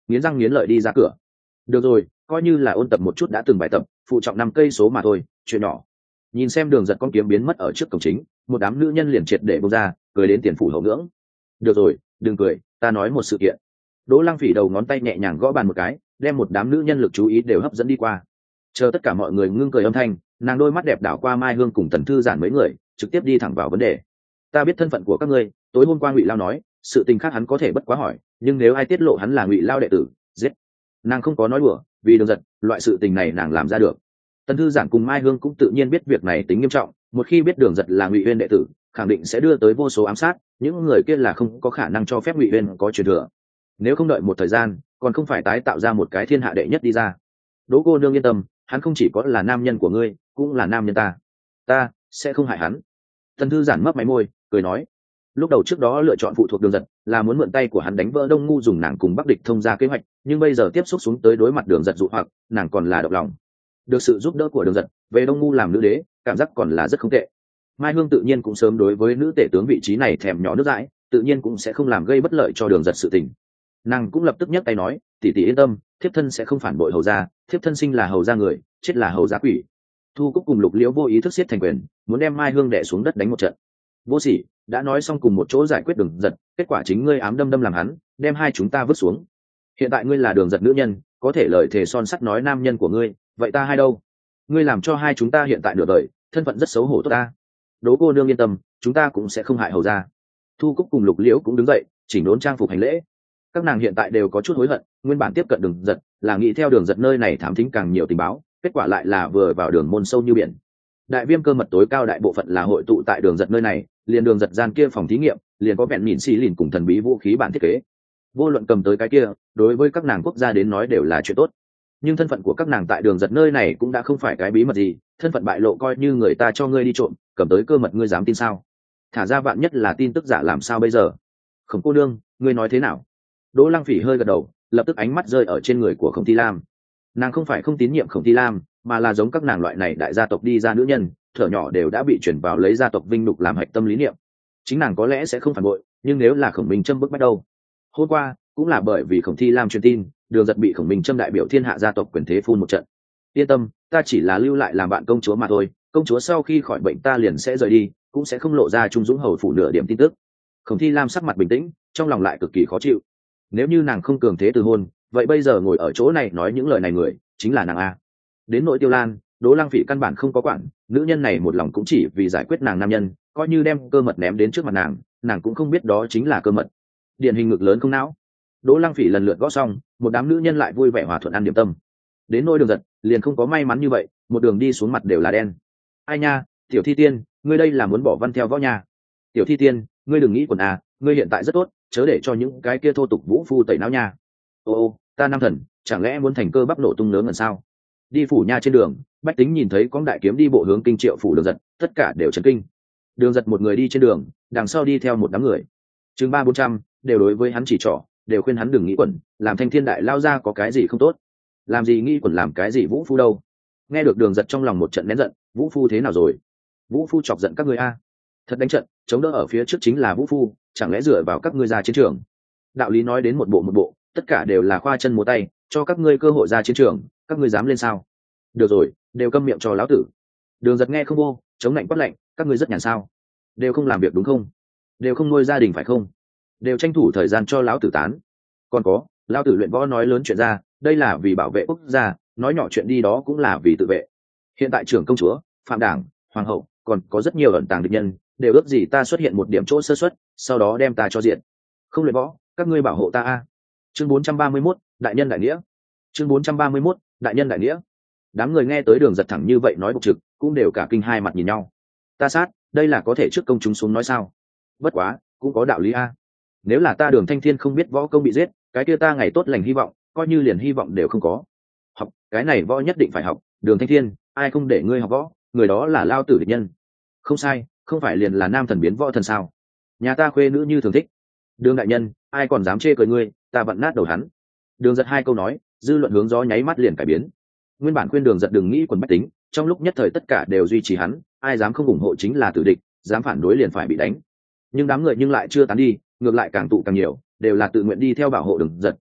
Speaker 1: nghiến răng nghiến lợi đi ra cửa. Được rồi, coi như là ôn tập một chút đã từng bài tập, phụ trọng năm cây số mà thôi, chuyện nhỏ. Nhìn xem Đường Giật con kiếm biến mất ở trước cổng chính, một đám nữ nhân liền triệt để bông ra, cười đến tiền phủ hậu ngưỡng. Được rồi, đừng cười, ta nói một sự kiện. Đỗ Lăng Phỉ đầu ngón tay nhẹ nhàng gõ bàn một cái, đem một đám nữ nhân lực chú ý đều hấp dẫn đi qua. Chờ tất cả mọi người ngưng cười âm thanh, nàng đôi mắt đẹp đảo qua Mai Hương cùng Tần Thư Giản mấy người, trực tiếp đi thẳng vào vấn đề. Ta biết thân phận của các ngươi, tối hôm qua Ngụy Lao nói, sự tình khác hắn có thể bất quá hỏi, nhưng nếu ai tiết lộ hắn là Ngụy Lao đệ tử, giết. Nàng không có nói đùa, vì Đường Giật, loại sự tình này nàng làm ra được. Tần Thư Giản cùng Mai Hương cũng tự nhiên biết việc này tính nghiêm trọng, một khi biết Đường Giật là Ngụy Uyên đệ tử, khẳng định sẽ đưa tới vô số ám sát, những người kia là không có khả năng cho phép Ngụy Uyên có truyền thừa. Nếu không đợi một thời gian, còn không phải tái tạo ra một cái thiên hạ đệ nhất đi ra. Đỗ cô nương yên tâm, hắn không chỉ có là nam nhân của ngươi, cũng là nam nhân ta. Ta sẽ không hại hắn. Tần Thư Giản mấp máy môi, cười nói. Lúc đầu trước đó lựa chọn phụ thuộc Đường Giật, là muốn mượn tay của hắn đánh vỡ Đông Ngu dùng nàng cùng Bắc Địch thông ra kế hoạch, nhưng bây giờ tiếp xúc xuống tới đối mặt Đường Giật dụ hoặc, nàng còn là động lòng. Được sự giúp đỡ của Đường Giật, về Đông Ngu làm nữ đế, cảm giác còn là rất không tệ. Mai Hương tự nhiên cũng sớm đối với nữ tể tướng vị trí này thèm nhỏ nước dãi, tự nhiên cũng sẽ không làm gây bất lợi cho Đường Giật sự tình. Nàng cũng lập tức nhấc tay nói, tỷ tỷ yên tâm, thiếp thân sẽ không phản bội hầu gia, thiếp thân sinh là hầu gia người, chết là hầu gia quỷ. Thu Cúc cùng Lục Liễu vô ý thức siết thành quyền, muốn đem Mai Hương đè xuống đất đánh một trận. Vô sỉ, đã nói xong cùng một chỗ giải quyết Đường Giật, kết quả chính ngươi ám đâm đâm làm hắn, đem hai chúng ta vứt xuống. Hiện tại ngươi là Đường Giật nữ nhân, có thể lời thề son sắt nói nam nhân của ngươi, vậy ta hai đâu? Ngươi làm cho hai chúng ta hiện tại nửa đời, thân phận rất xấu hổ tốt ta. Đỗ cô nương yên tâm, chúng ta cũng sẽ không hại hầu gia. Thu Cúc cùng Lục Liễu cũng đứng dậy, chỉnh đốn trang phục hành lễ. Các nàng hiện tại đều có chút hối hận, nguyên bản tiếp cận Đường Giật là nghĩ theo Đường Giật nơi này thám thính càng nhiều tình báo, kết quả lại là vừa vào đường môn sâu như biển. Đại viêm cơ mật tối cao đại bộ phận là hội tụ tại Đường Giật nơi này, liền Đường Giật gian kia phòng thí nghiệm, liền có vẹn nhìn xì lìn cùng thần bí vũ khí bản thiết kế. Vô luận cầm tới cái kia, đối với các nàng quốc gia đến nói đều là chuyện tốt. Nhưng thân phận của các nàng tại Đường Giật nơi này cũng đã không phải cái bí mật gì, thân phận bại lộ coi như người ta cho ngươi đi trộm, cầm tới cơ mật ngươi dám tin sao? Thả ra vạn nhất là tin tức giả làm sao bây giờ? Khổng cô nương, ngươi nói thế nào? Đỗ Lăng Phỉ hơi gật đầu, lập tức ánh mắt rơi ở trên người của Khổng Thi Lam. Nàng không phải không tín nhiệm Khổng Thi Lam, mà là giống các nàng loại này đại gia tộc đi ra nữ nhân, thở nhỏ đều đã bị chuyển vào lấy gia tộc vinh nhục làm hạch tâm lý niệm. Chính nàng có lẽ sẽ không phản bội, nhưng nếu là Khổng Minh Trâm bức bách đâu? Hôm qua cũng là bởi vì Khổng Thi Lam truyền tin, Đường Giật bị Khổng Minh Trâm đại biểu thiên hạ gia tộc quyền thế phun một trận. Yên tâm, ta chỉ là lưu lại làm bạn công chúa mà thôi, công chúa sau khi khỏi bệnh ta liền sẽ rời đi, cũng sẽ không lộ ra Trung Dũng hầu phủ nửa điểm tin tức. Khổng Thi Lam sắc mặt bình tĩnh, trong lòng lại cực kỳ khó chịu. Nếu như nàng không cường thế từ hôn, vậy bây giờ ngồi ở chỗ này nói những lời này người chính là nàng a. Đến nội Tiêu Lan, Đỗ Lăng Phỉ căn bản không có quản, nữ nhân này một lòng cũng chỉ vì giải quyết nàng nam nhân, coi như đem cơ mật ném đến trước mặt nàng, nàng cũng không biết đó chính là cơ mật. Điển hình ngực lớn không não. Đỗ Lăng Phỉ lần lượt gõ xong, một đám nữ nhân lại vui vẻ hòa thuận ăn điểm tâm. Đến nỗi Đường Giật, liền không có may mắn như vậy, một đường đi xuống mặt đều là đen. Ai nha, Tiểu Thi Tiên, ngươi đây là muốn bỏ văn theo võ nha. Tiểu Thi Tiên, ngươi đừng nghĩ quần à, ngươi hiện tại rất tốt, chớ để cho những cái kia thô tục vũ phu tẩy não nha. Ô ô, ta nam thần, chẳng lẽ muốn thành cơ bắp nổ tung nướng lần sao? Đi phủ nha trên đường, bách tính nhìn thấy con đại kiếm đi bộ hướng kinh triệu phủ Đường Giật, tất cả đều chấn kinh. Đường Giật một người đi trên đường, đằng sau đi theo một đám người, chừng ba bốn trăm, đều đối với hắn chỉ trỏ, đều khuyên hắn đừng nghĩ quẩn, làm thanh thiên đại lao ra có cái gì không tốt, làm gì nghĩ quẩn làm cái gì vũ phu đâu. Nghe được Đường Giật trong lòng một trận nén giận, vũ phu thế nào rồi? Vũ phu chọc giận các ngươi a? Thật đánh trận, chống đỡ ở phía trước chính là vũ phu, chẳng lẽ dựa vào các ngươi ra chiến trường? Đạo lý nói đến một bộ một bộ, tất cả đều là khoa chân múa tay, cho các ngươi cơ hội ra chiến trường, các ngươi dám lên sao? Được rồi, đều câm miệng cho lão tử. Đường Giật nghe không vô, chống lạnh quát lạnh, các ngươi rất nhàn sao? Đều không làm việc đúng không? Đều không nuôi gia đình phải không? Đều tranh thủ thời gian cho lão tử tán. Còn có, lão tử luyện võ nói lớn chuyện ra, đây là vì bảo vệ quốc gia, nói nhỏ chuyện đi đó cũng là vì tự vệ. Hiện tại trưởng công chúa, phạm đảng, hoàng hậu, còn có rất nhiều ẩn tàng địch nhân, đều ước gì ta xuất hiện một điểm chỗ sơ suất, sau đó đem ta cho diện. Không luyện võ, các ngươi bảo hộ ta a. Chương bốn trăm ba mươi mốt, đại nhân đại nghĩa. Chương bốn trăm ba mươi mốt, đại nhân đại nghĩa. Đám người nghe tới Đường Giật thẳng như vậy nói bộc trực, cũng đều cả kinh hai mặt nhìn nhau. Ta sát, đây là có thể trước công chúng xuống nói sao? Bất quá, cũng có đạo lý a. Nếu là ta Đường Thanh Thiên không biết võ công bị giết, cái kia ta ngày tốt lành hy vọng, coi như liền hy vọng đều không có. Học, cái này võ nhất định phải học, Đường Thanh Thiên, ai không để ngươi học võ, người đó là lao tử địch nhân. Không sai, không phải liền là nam thần biến võ thần sao? Nhà ta khuê nữ như thường thích. Đường đại nhân, ai còn dám chê cười ngươi, ta vặn nát đầu hắn. Đường Giật hai câu nói, dư luận hướng gió nháy mắt liền cải biến. Nguyên bản khuyên Đường Giật đừng nghĩ quần bách tính, trong lúc nhất thời tất cả đều duy trì hắn, ai dám không ủng hộ chính là tử địch, dám phản đối liền phải bị đánh. Nhưng đám người nhưng lại chưa tán đi, ngược lại càng tụ càng nhiều, đều là tự nguyện đi theo bảo hộ Đường Giật,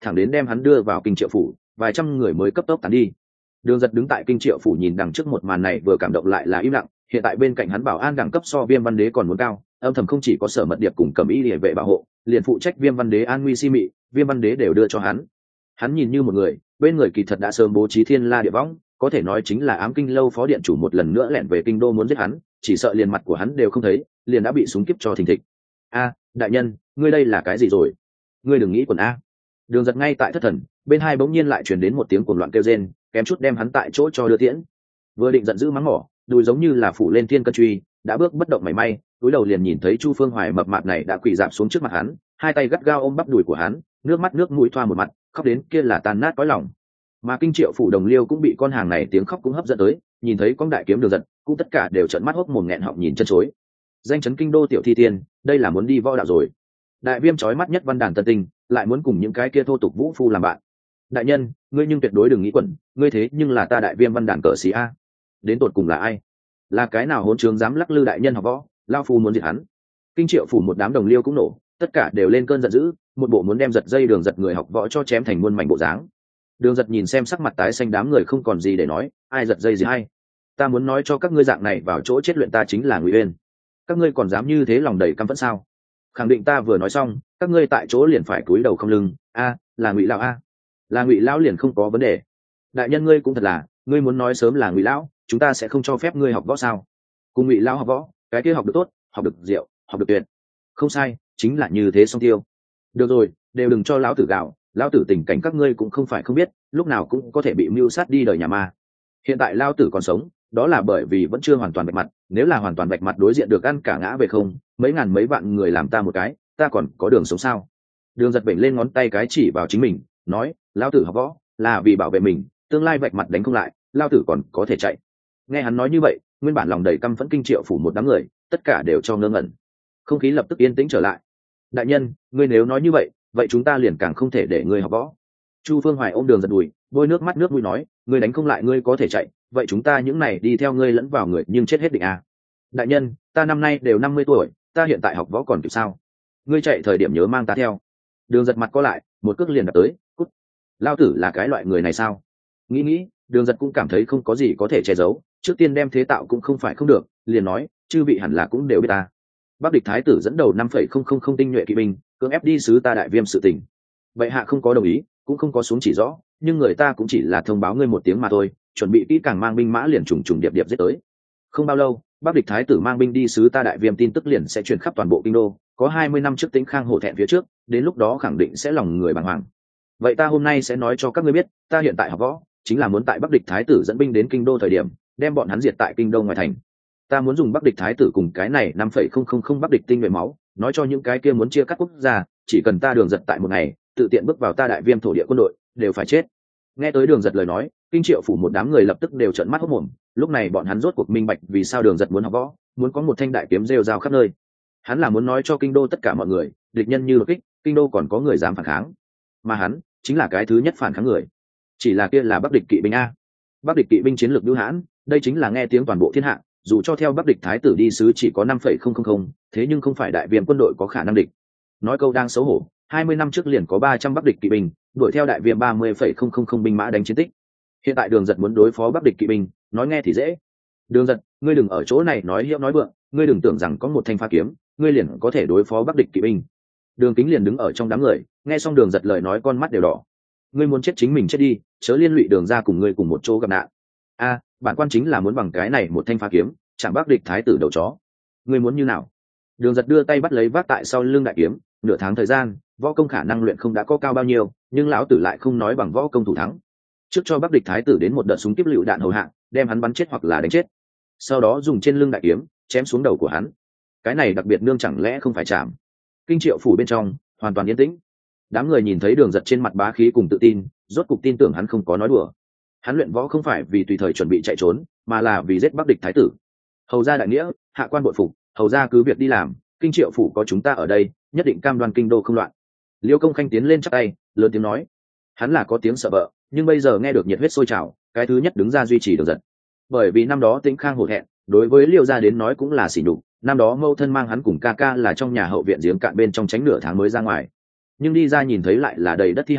Speaker 1: thẳng đến đem hắn đưa vào kinh triệu phủ, vài trăm người mới cấp tốc tán đi. Đường Giật đứng tại kinh triệu phủ nhìn đằng trước một màn này vừa cảm động lại là im lặng. Hiện tại bên cạnh hắn bảo an đẳng cấp so Viêm Văn Đế còn muốn cao, âm thầm không chỉ có Sở Mật Điệp cùng Cẩm Y Liễu vệ bảo hộ, liền phụ trách Viêm Văn Đế an nguy si mị, Viêm Văn Đế đều đưa cho hắn. Hắn nhìn như một người, bên người kỳ thật đã sớm bố trí thiên la địa võng, có thể nói chính là Ám Kinh lâu phó điện chủ một lần nữa lẻn về kinh đô muốn giết hắn, chỉ sợ liền mặt của hắn đều không thấy, liền đã bị súng kiếp cho thình thịch. A, đại nhân, ngươi đây là cái gì rồi? Ngươi đừng nghĩ quần a. Đường Giật ngay tại thất thần, bên hai bỗng nhiên lại truyền đến một tiếng cuồng loạn kêu rên, kém chút đem hắn tại chỗ cho đưa tiễn. Vừa định giận dữ mắng mỏ, đùi giống như là phủ lên thiên cân truy, đã bước bất động mảy may, cúi đầu liền nhìn thấy Chu Phương Hoài mập mạp này đã quỳ rạp xuống trước mặt hắn, hai tay gắt gao ôm bắp đùi của hắn, nước mắt nước mũi thoa một mặt, khóc đến kia là tan nát cõi lòng. Mà kinh triệu phủ đồng liêu cũng bị con hàng này tiếng khóc cũng hấp dẫn tới, nhìn thấy con đại kiếm Đường Giật, cũng tất cả đều trợn mắt hốc mồm nghẹn họng nhìn chân chối. Danh chấn kinh đô tiểu thi tiên, đây là muốn đi võ đạo rồi. Đại Viêm chói mắt nhất văn đàn tân tinh, lại muốn cùng những cái kia thô tục vũ phu làm bạn. Đại nhân, ngươi nhưng tuyệt đối đừng nghĩ quẩn, ngươi thế nhưng là ta Đại Viêm văn đàn cờ sĩ a. Đến tột cùng là ai? Là cái nào hỗn trướng dám lắc lư đại nhân học võ, lao phu muốn diệt hắn. Kinh triệu phủ một đám đồng liêu cũng nổ, tất cả đều lên cơn giận dữ, một bộ muốn đem Giật dây Đường Giật người học võ cho chém thành muôn mảnh bộ dáng. Đường Giật nhìn xem sắc mặt tái xanh đám người không còn gì để nói, ai giật dây gì hay? Ta muốn nói cho các ngươi dạng này vào chỗ chết luyện ta chính là Ngụy Uyên. Các ngươi còn dám như thế lòng đầy căm phẫn sao? Khẳng định ta vừa nói xong, các ngươi tại chỗ liền phải cúi đầu không lưng, a, là Ngụy lão a. Là Ngụy lão liền không có vấn đề. Đại nhân ngươi cũng thật là, ngươi muốn nói sớm là Ngụy lão, chúng ta sẽ không cho phép ngươi học võ sao? Cùng Ngụy lão học võ, cái kia học được tốt, học được diệu, học được tuyệt. Không sai, chính là như thế song tiêu. Được rồi, đều đừng cho lão tử gạo, lão tử tình cảnh các ngươi cũng không phải không biết, lúc nào cũng có thể bị mưu sát đi đời nhà ma. Hiện tại lão tử còn sống, đó là bởi vì vẫn chưa hoàn toàn vạch mặt, nếu là hoàn toàn vạch mặt đối diện được ăn cả ngã về không, mấy ngàn mấy vạn người làm ta một cái, ta còn có đường sống sao? Đường Giật bệnh lên ngón tay cái chỉ vào chính mình, nói, lão tử học võ là vì bảo vệ mình, tương lai vạch mặt đánh không lại, lão tử còn có thể chạy. Nghe hắn nói như vậy, nguyên bản lòng đầy căm phẫn kinh triệu phủ một đám người, tất cả đều cho ngơ ngẩn. Không khí lập tức yên tĩnh trở lại. Đại nhân, ngươi nếu nói như vậy, vậy chúng ta liền càng không thể để ngươi học võ. Chu Phương Hoài ôm Đường Giật đùi, bôi nước mắt nước mũi nói, ngươi đánh không lại ngươi có thể chạy, vậy chúng ta những này đi theo ngươi lẫn vào người nhưng chết hết định à? Đại nhân, ta năm nay đều năm mươi tuổi, ta hiện tại học võ còn kịp sao? Ngươi chạy thời điểm nhớ mang ta theo. Đường Giật mặt có lại, một cước liền đập tới, cút. Lao tử là cái loại người này sao? Nghĩ nghĩ, Đường Giật cũng cảm thấy không có gì có thể che giấu, trước tiên đem thế tạo cũng không phải không được, liền nói, chư vị hẳn là cũng đều biết ta. Bắc địch thái tử dẫn đầu năm phẩy không không không tinh nhuệ kỵ binh, cưỡng ép đi sứ ta Đại Viêm sự tình. Vậy hạ không có đồng ý, cũng không có xuống chỉ rõ, nhưng người ta cũng chỉ là thông báo ngươi một tiếng mà thôi, chuẩn bị kỹ càng mang binh mã liền trùng trùng điệp điệp giết tới. Không bao lâu, Bắc địch thái tử mang binh đi sứ ta Đại Viêm tin tức liền sẽ truyền khắp toàn bộ kinh đô, có hai mươi năm trước Tĩnh Khang hổ thẹn phía trước, đến lúc đó khẳng định sẽ lòng người bàng hoàng. Vậy ta hôm nay sẽ nói cho các ngươi biết, ta hiện tại học võ, chính là muốn tại Bắc địch thái tử dẫn binh đến kinh đô thời điểm, đem bọn hắn diệt tại kinh đô ngoài thành. Ta muốn dùng Bắc địch thái tử cùng cái này năm phẩy không không không Bắc địch tinh nhuệ máu, nói cho những cái kia muốn chia cắt quốc gia, chỉ cần ta Đường Giật tại một ngày, tự tiện bước vào ta Đại Viêm thổ địa quân đội, đều phải chết. Nghe tới Đường Giật lời nói, kinh triệu phủ một đám người lập tức đều trợn mắt hốt mồm, lúc này bọn hắn rốt cuộc minh bạch vì sao Đường Giật muốn học võ, muốn có một thanh đại kiếm rêu rao khắp nơi. Hắn là muốn nói cho kinh đô tất cả mọi người, địch nhân như đột kích, kinh đô còn có người dám phản kháng, mà hắn chính là cái thứ nhất phản kháng người. Chỉ là kia là Bắc địch kỵ binh a. Bắc địch kỵ binh chiến lược bưu hãn, đây chính là nghe tiếng toàn bộ thiên hạ, dù cho theo Bắc địch thái tử đi sứ chỉ có năm phẩy không không không, thế nhưng không phải Đại Viêm quân đội có khả năng địch. Nói câu đang xấu hổ, hai mươi năm trước liền có ba trăm Bắc địch kỵ binh, đuổi theo Đại Viêm ba mươi phẩy không không không binh mã đánh chiến tích. Hiện tại Đường Giật muốn đối phó Bắc địch kỵ binh, nói nghe thì dễ. Đường Giật, ngươi đừng ở chỗ này nói hiệu nói vượng, ngươi đừng tưởng rằng có một thanh pha kiếm, ngươi liền có thể đối phó Bắc địch kỵ binh. Đường Kính liền đứng ở trong đám người, nghe xong Đường Giật lời nói con mắt đều đỏ. Ngươi muốn chết chính mình chết đi, chớ liên lụy Đường ra cùng ngươi cùng một chỗ gặp nạn. A, bản quan chính là muốn bằng cái này một thanh pha kiếm, chẳng Bắc địch thái tử đầu chó. Ngươi muốn như nào? Đường Giật đưa tay bắt lấy vác tại sau lưng đại kiếm, nửa tháng thời gian, võ công khả năng luyện không đã có cao bao nhiêu, nhưng lão tử lại không nói bằng võ công thủ thắng. Trước cho Bắc địch thái tử đến một đợt súng kiếp lựu đạn hầu hạ, đem hắn bắn chết hoặc là đánh chết. Sau đó dùng trên lưng đại kiếm chém xuống đầu của hắn. Cái này đặc biệt nương chẳng lẽ không phải chạm? Kinh triệu phủ bên trong hoàn toàn yên tĩnh. Đám người nhìn thấy Đường Giật trên mặt bá khí cùng tự tin, rốt cục tin tưởng hắn không có nói đùa. Hắn luyện võ không phải vì tùy thời chuẩn bị chạy trốn, mà là vì giết Bắc địch thái tử. Hầu gia đại nghĩa, hạ quan bội phục, hầu gia cứ việc đi làm, kinh triệu phủ có chúng ta ở đây, nhất định cam đoan kinh đô không loạn. Liêu Công Khanh tiến lên chắp tay, lớn tiếng nói. Hắn là có tiếng sợ vợ, nhưng bây giờ nghe được nhiệt huyết sôi trào, cái thứ nhất đứng ra duy trì Đường Giật. Bởi vì năm đó Tĩnh Khang hổ thẹn, đối với Liêu gia đến nói cũng là sỉ nhục, năm đó mâu thân mang hắn cùng ca ca là trong nhà hậu viện giếng cạn bên trong tránh nửa tháng mới ra ngoài, nhưng đi ra nhìn thấy lại là đầy đất thi hải,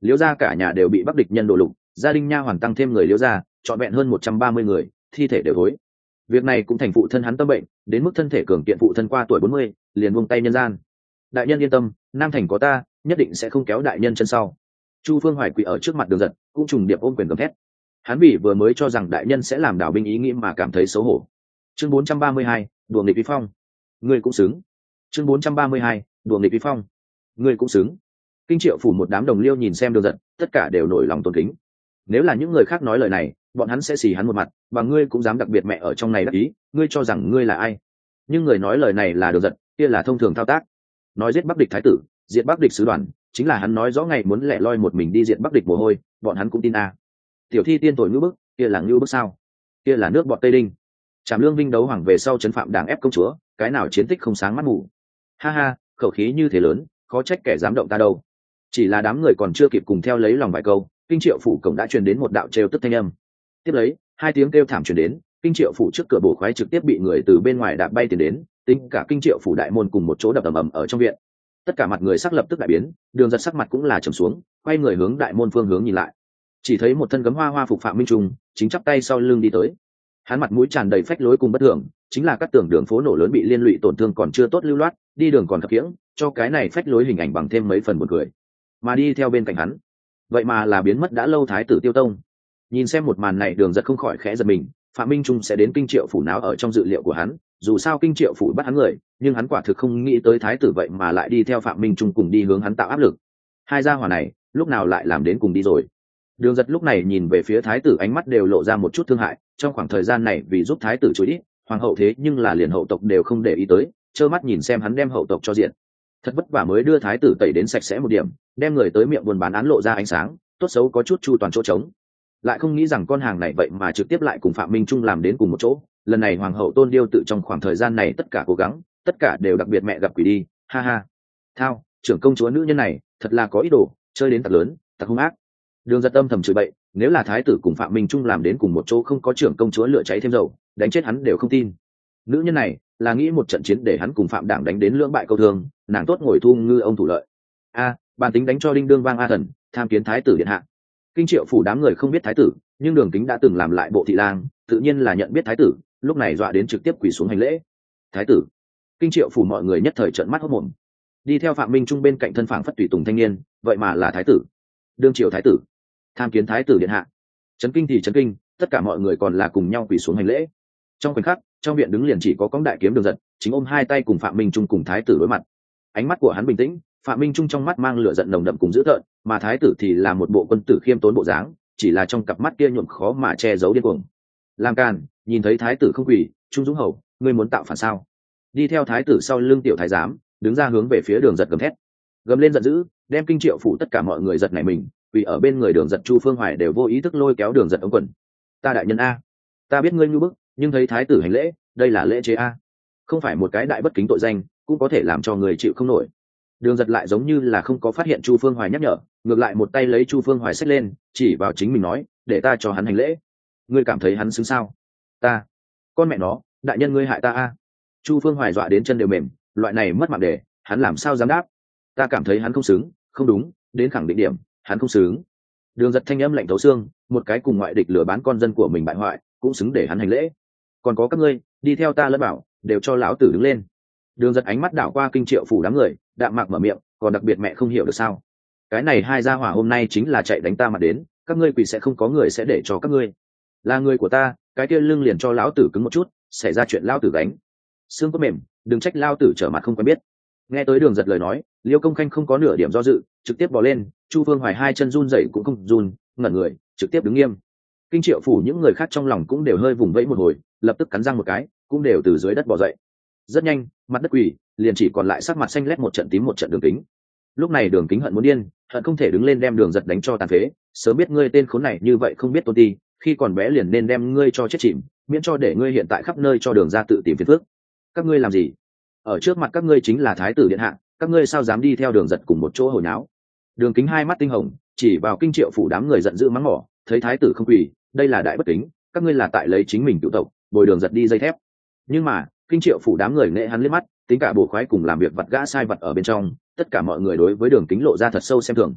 Speaker 1: Liễu gia cả nhà đều bị bắc địch nhân đổ lục, gia đình nha hoàn tăng thêm người Liễu gia trọn vẹn hơn một trăm ba mươi người, thi thể đều thối. Việc này cũng thành phụ thân hắn tâm bệnh, đến mức thân thể cường kiện phụ thân qua tuổi bốn mươi liền buông tay nhân gian. Đại nhân yên tâm, Nam Thành có ta, nhất định sẽ không kéo đại nhân chân sau. Chu Phương Hoài quỳ ở trước mặt Đường Dật, cũng trùng điệp ôm quyền gầm thét. Hắn vì vừa mới cho rằng đại nhân sẽ làm đảo binh ý nghĩ mà cảm thấy xấu hổ. Chương bốn trăm ba mươi hai, đùa nghịch vi phong. Ngươi cũng xứng. Chương bốn trăm ba mươi hai, đùa nghịch vi phong. Ngươi cũng xứng. Kinh Triệu phủ một đám đồng liêu nhìn xem Đường Dật, tất cả đều nổi lòng tôn kính. Nếu là những người khác nói lời này, bọn hắn sẽ xì hắn một mặt, và ngươi cũng dám đặc biệt mẹ ở trong này đắc ý, ngươi cho rằng ngươi là ai? Nhưng người nói lời này là Đường Dật, kia là thông thường thao tác. Nói giết Bắc địch thái tử, diệt Bắc địch sứ đoàn, chính là hắn nói rõ ngày muốn lẻ loi một mình đi diệt Bắc địch mồ hôi, bọn hắn cũng tin a. Tiểu thi tiên tội ngữ bức, kia là ngữ bức sao? Kia là nước bọn Tây Đinh. Trảm Lương Vinh đấu hoàng về sau trấn phạm đảng ép công chúa, cái nào chiến tích không sáng mắt mù. Ha ha, khẩu khí như thế lớn, khó trách kẻ dám động ta đâu. Chỉ là đám người còn chưa kịp cùng theo lấy lòng vài câu, Kinh Triệu phủ cổng đã truyền đến một đạo trêu tức thanh âm. Tiếp lấy, hai tiếng kêu thảm truyền đến, Kinh Triệu phủ trước cửa bổ khoái trực tiếp bị người từ bên ngoài đạp bay tiền đến, tính cả Kinh Triệu phủ đại môn cùng một chỗ đập ầm ầm ở trong viện. Tất cả mặt người sắc lập tức đại biến, Đường Dật sắc mặt cũng là trầm xuống, quay người hướng đại môn phương hướng nhìn lại, chỉ thấy một thân gấm hoa hoa phục Phạm Minh Trung chính chắp tay sau lưng đi tới. Hắn mặt mũi tràn đầy phách lối cùng bất thường, chính là các tường đường phố nổ lớn bị liên lụy tổn thương còn chưa tốt lưu loát, đi đường còn khập khiễng, cho cái này phách lối hình ảnh bằng thêm mấy phần buồn cười. Mà đi theo bên cạnh hắn, vậy mà là biến mất đã lâu thái tử Tiêu Tông. Nhìn xem một màn này, Đường Dật không khỏi khẽ giật mình, Phạm Minh Trung sẽ đến Kinh Triệu phủ náo ở trong dự liệu của hắn, dù sao Kinh Triệu phủ bắt hắn người, nhưng hắn quả thực không nghĩ tới thái tử vậy mà lại đi theo Phạm Minh Trung cùng đi hướng hắn tạo áp lực. Hai gia hỏa này, lúc nào lại làm đến cùng đi rồi? Đường Dật lúc này nhìn về phía thái tử, ánh mắt đều lộ ra một chút thương hại, trong khoảng thời gian này vì giúp thái tử chối ít, hoàng hậu thế nhưng là liền hậu tộc đều không để ý tới, trơ mắt nhìn xem hắn đem hậu tộc cho diện. Thật vất vả mới đưa thái tử tẩy đến sạch sẽ một điểm, đem người tới miệng buôn bán án lộ ra ánh sáng, tốt xấu có chút chu toàn chỗ trống. Lại không nghĩ rằng con hàng này vậy mà trực tiếp lại cùng Phạm Minh Trung làm đến cùng một chỗ. Lần này hoàng hậu Tôn Điêu tự trong khoảng thời gian này tất cả cố gắng, tất cả đều đặc biệt mẹ gặp quỷ đi, ha ha. Thao, trưởng công chúa nữ nhân này, thật là có ý đồ, chơi đến thật lớn, thật hung ác. Đường Dật âm thầm chửi bậy, nếu là thái tử cùng Phạm Minh Trung làm đến cùng một chỗ không có trưởng công chúa lửa cháy thêm dầu, đánh chết hắn đều không tin. Nữ nhân này là nghĩ một trận chiến để hắn cùng Phạm Đảng đánh đến lưỡng bại câu thương, nàng tốt ngồi thu ngư ông thủ lợi. A, bản tính đánh cho đinh đương vang a thần, tham kiến thái tử điện hạ. Kinh Triệu phủ đám người không biết thái tử, nhưng Đường Kính đã từng làm lại bộ thị lang, tự nhiên là nhận biết thái tử, lúc này dọa đến trực tiếp quỳ xuống hành lễ. Thái tử! Kinh Triệu phủ mọi người nhất thời trợn mắt hốt mồm. Đi theo Phạm Minh Trung bên cạnh thân phảng phất tùy tùng thanh niên, vậy mà là thái tử. Đương triều thái tử, tham kiến thái tử điện hạ. Chấn kinh thì chấn kinh, tất cả mọi người còn là cùng nhau quỳ xuống hành lễ. Trong khoảnh khắc, trong viện đứng liền chỉ có cõng đại kiếm Đường Dật, chính ôm hai tay cùng Phạm Minh Trung cùng thái tử đối mặt. Ánh mắt của hắn bình tĩnh, Phạm Minh Trung trong mắt mang lửa giận nồng đậm cùng dữ tợn, mà thái tử thì là một bộ quân tử khiêm tốn bộ dáng, chỉ là trong cặp mắt kia nhuộm khó mà che giấu điên cuồng. Làm càn, nhìn thấy thái tử không quỳ, Trung Dũng Hầu, ngươi muốn tạo phản sao? Đi theo thái tử sau lưng tiểu thái giám, đứng ra hướng về phía Đường Dật gầm thét. Gầm lên giận dữ, đem Kinh Triệu phủ tất cả mọi người giật nảy mình, vì ở bên người Đường Dật Chu Phương Hoài đều vô ý thức lôi kéo Đường Dật ống quần. Ta đại nhân a, ta biết ngươi nhu bức, nhưng thấy thái tử hành lễ, đây là lễ chế a, không phải một cái đại bất kính tội danh, cũng có thể làm cho người chịu không nổi. Đường Dật lại giống như là không có phát hiện Chu Phương Hoài nhắc nhở, ngược lại một tay lấy Chu Phương Hoài xách lên, chỉ vào chính mình nói, để ta cho hắn hành lễ. Ngươi cảm thấy hắn xứng sao? Ta, con mẹ nó, đại nhân ngươi hại ta a. Chu Phương Hoài dọa đến chân đều mềm, loại này mất mạng để, hắn làm sao dám đáp? Ta cảm thấy hắn không xứng, không đúng, đến khẳng định điểm, hắn không xứng. Đường Dật thanh âm lạnh thấu xương, một cái cùng ngoại địch lừa bán con dân của mình bại hoại, cũng xứng để hắn hành lễ. Còn có các ngươi, đi theo ta lẫn bảo, đều cho lão tử đứng lên. Đường Dật ánh mắt đảo qua Kinh Triệu phủ đám người, đạm mạc mở miệng, còn đặc biệt mẹ không hiểu được sao? Cái này hai gia hỏa hôm nay chính là chạy đánh ta mà đến, các ngươi quỷ sẽ không có người sẽ để cho các ngươi. Là người của ta, cái kia lưng liền cho lão tử cứng một chút, xảy ra chuyện lão tử đánh. Xương cốt mềm, đừng trách lão tử trở mặt không quen biết. Nghe tới Đường Dật lời nói, Liêu Công Khanh không có nửa điểm do dự, trực tiếp bò lên, Chu Phương Hoài hai chân run rẩy cũng không run, ngẩn người, trực tiếp đứng nghiêm. Kinh Triệu phủ những người khác trong lòng cũng đều hơi vùng vẫy một hồi, lập tức cắn răng một cái, cũng đều từ dưới đất bò dậy. Rất nhanh, mặt đất quỳ, liền chỉ còn lại sắc mặt xanh lét một trận tím một trận Đường Kính. Lúc này Đường Kính hận muốn điên, hận không thể đứng lên đem Đường Dật đánh cho tàn phế, sớm biết ngươi tên khốn này như vậy không biết tôn ti, khi còn bé liền nên đem ngươi cho chết chìm, miễn cho để ngươi hiện tại khắp nơi cho Đường ra tự tìm phiền phức. Các ngươi làm gì? Ở trước mặt các ngươi chính là thái tử điện hạ, các ngươi sao dám đi theo Đường Dật cùng một chỗ hồi náo? Đường Kính hai mắt tinh hồng, chỉ vào Kinh Triệu phủ đám người giận dữ mắng mỏ, thấy thái tử không quỳ, đây là đại bất kính, các ngươi là tại lấy chính mình cựu tộc, bồi Đường Dật đi dây thép. Nhưng mà Kinh Triệu phủ đám người nệ hắn liếc mắt, tính cả bổ khoái cùng làm việc vặt gã sai vặt ở bên trong, tất cả mọi người đối với Đường Kính lộ ra thật sâu xem thường.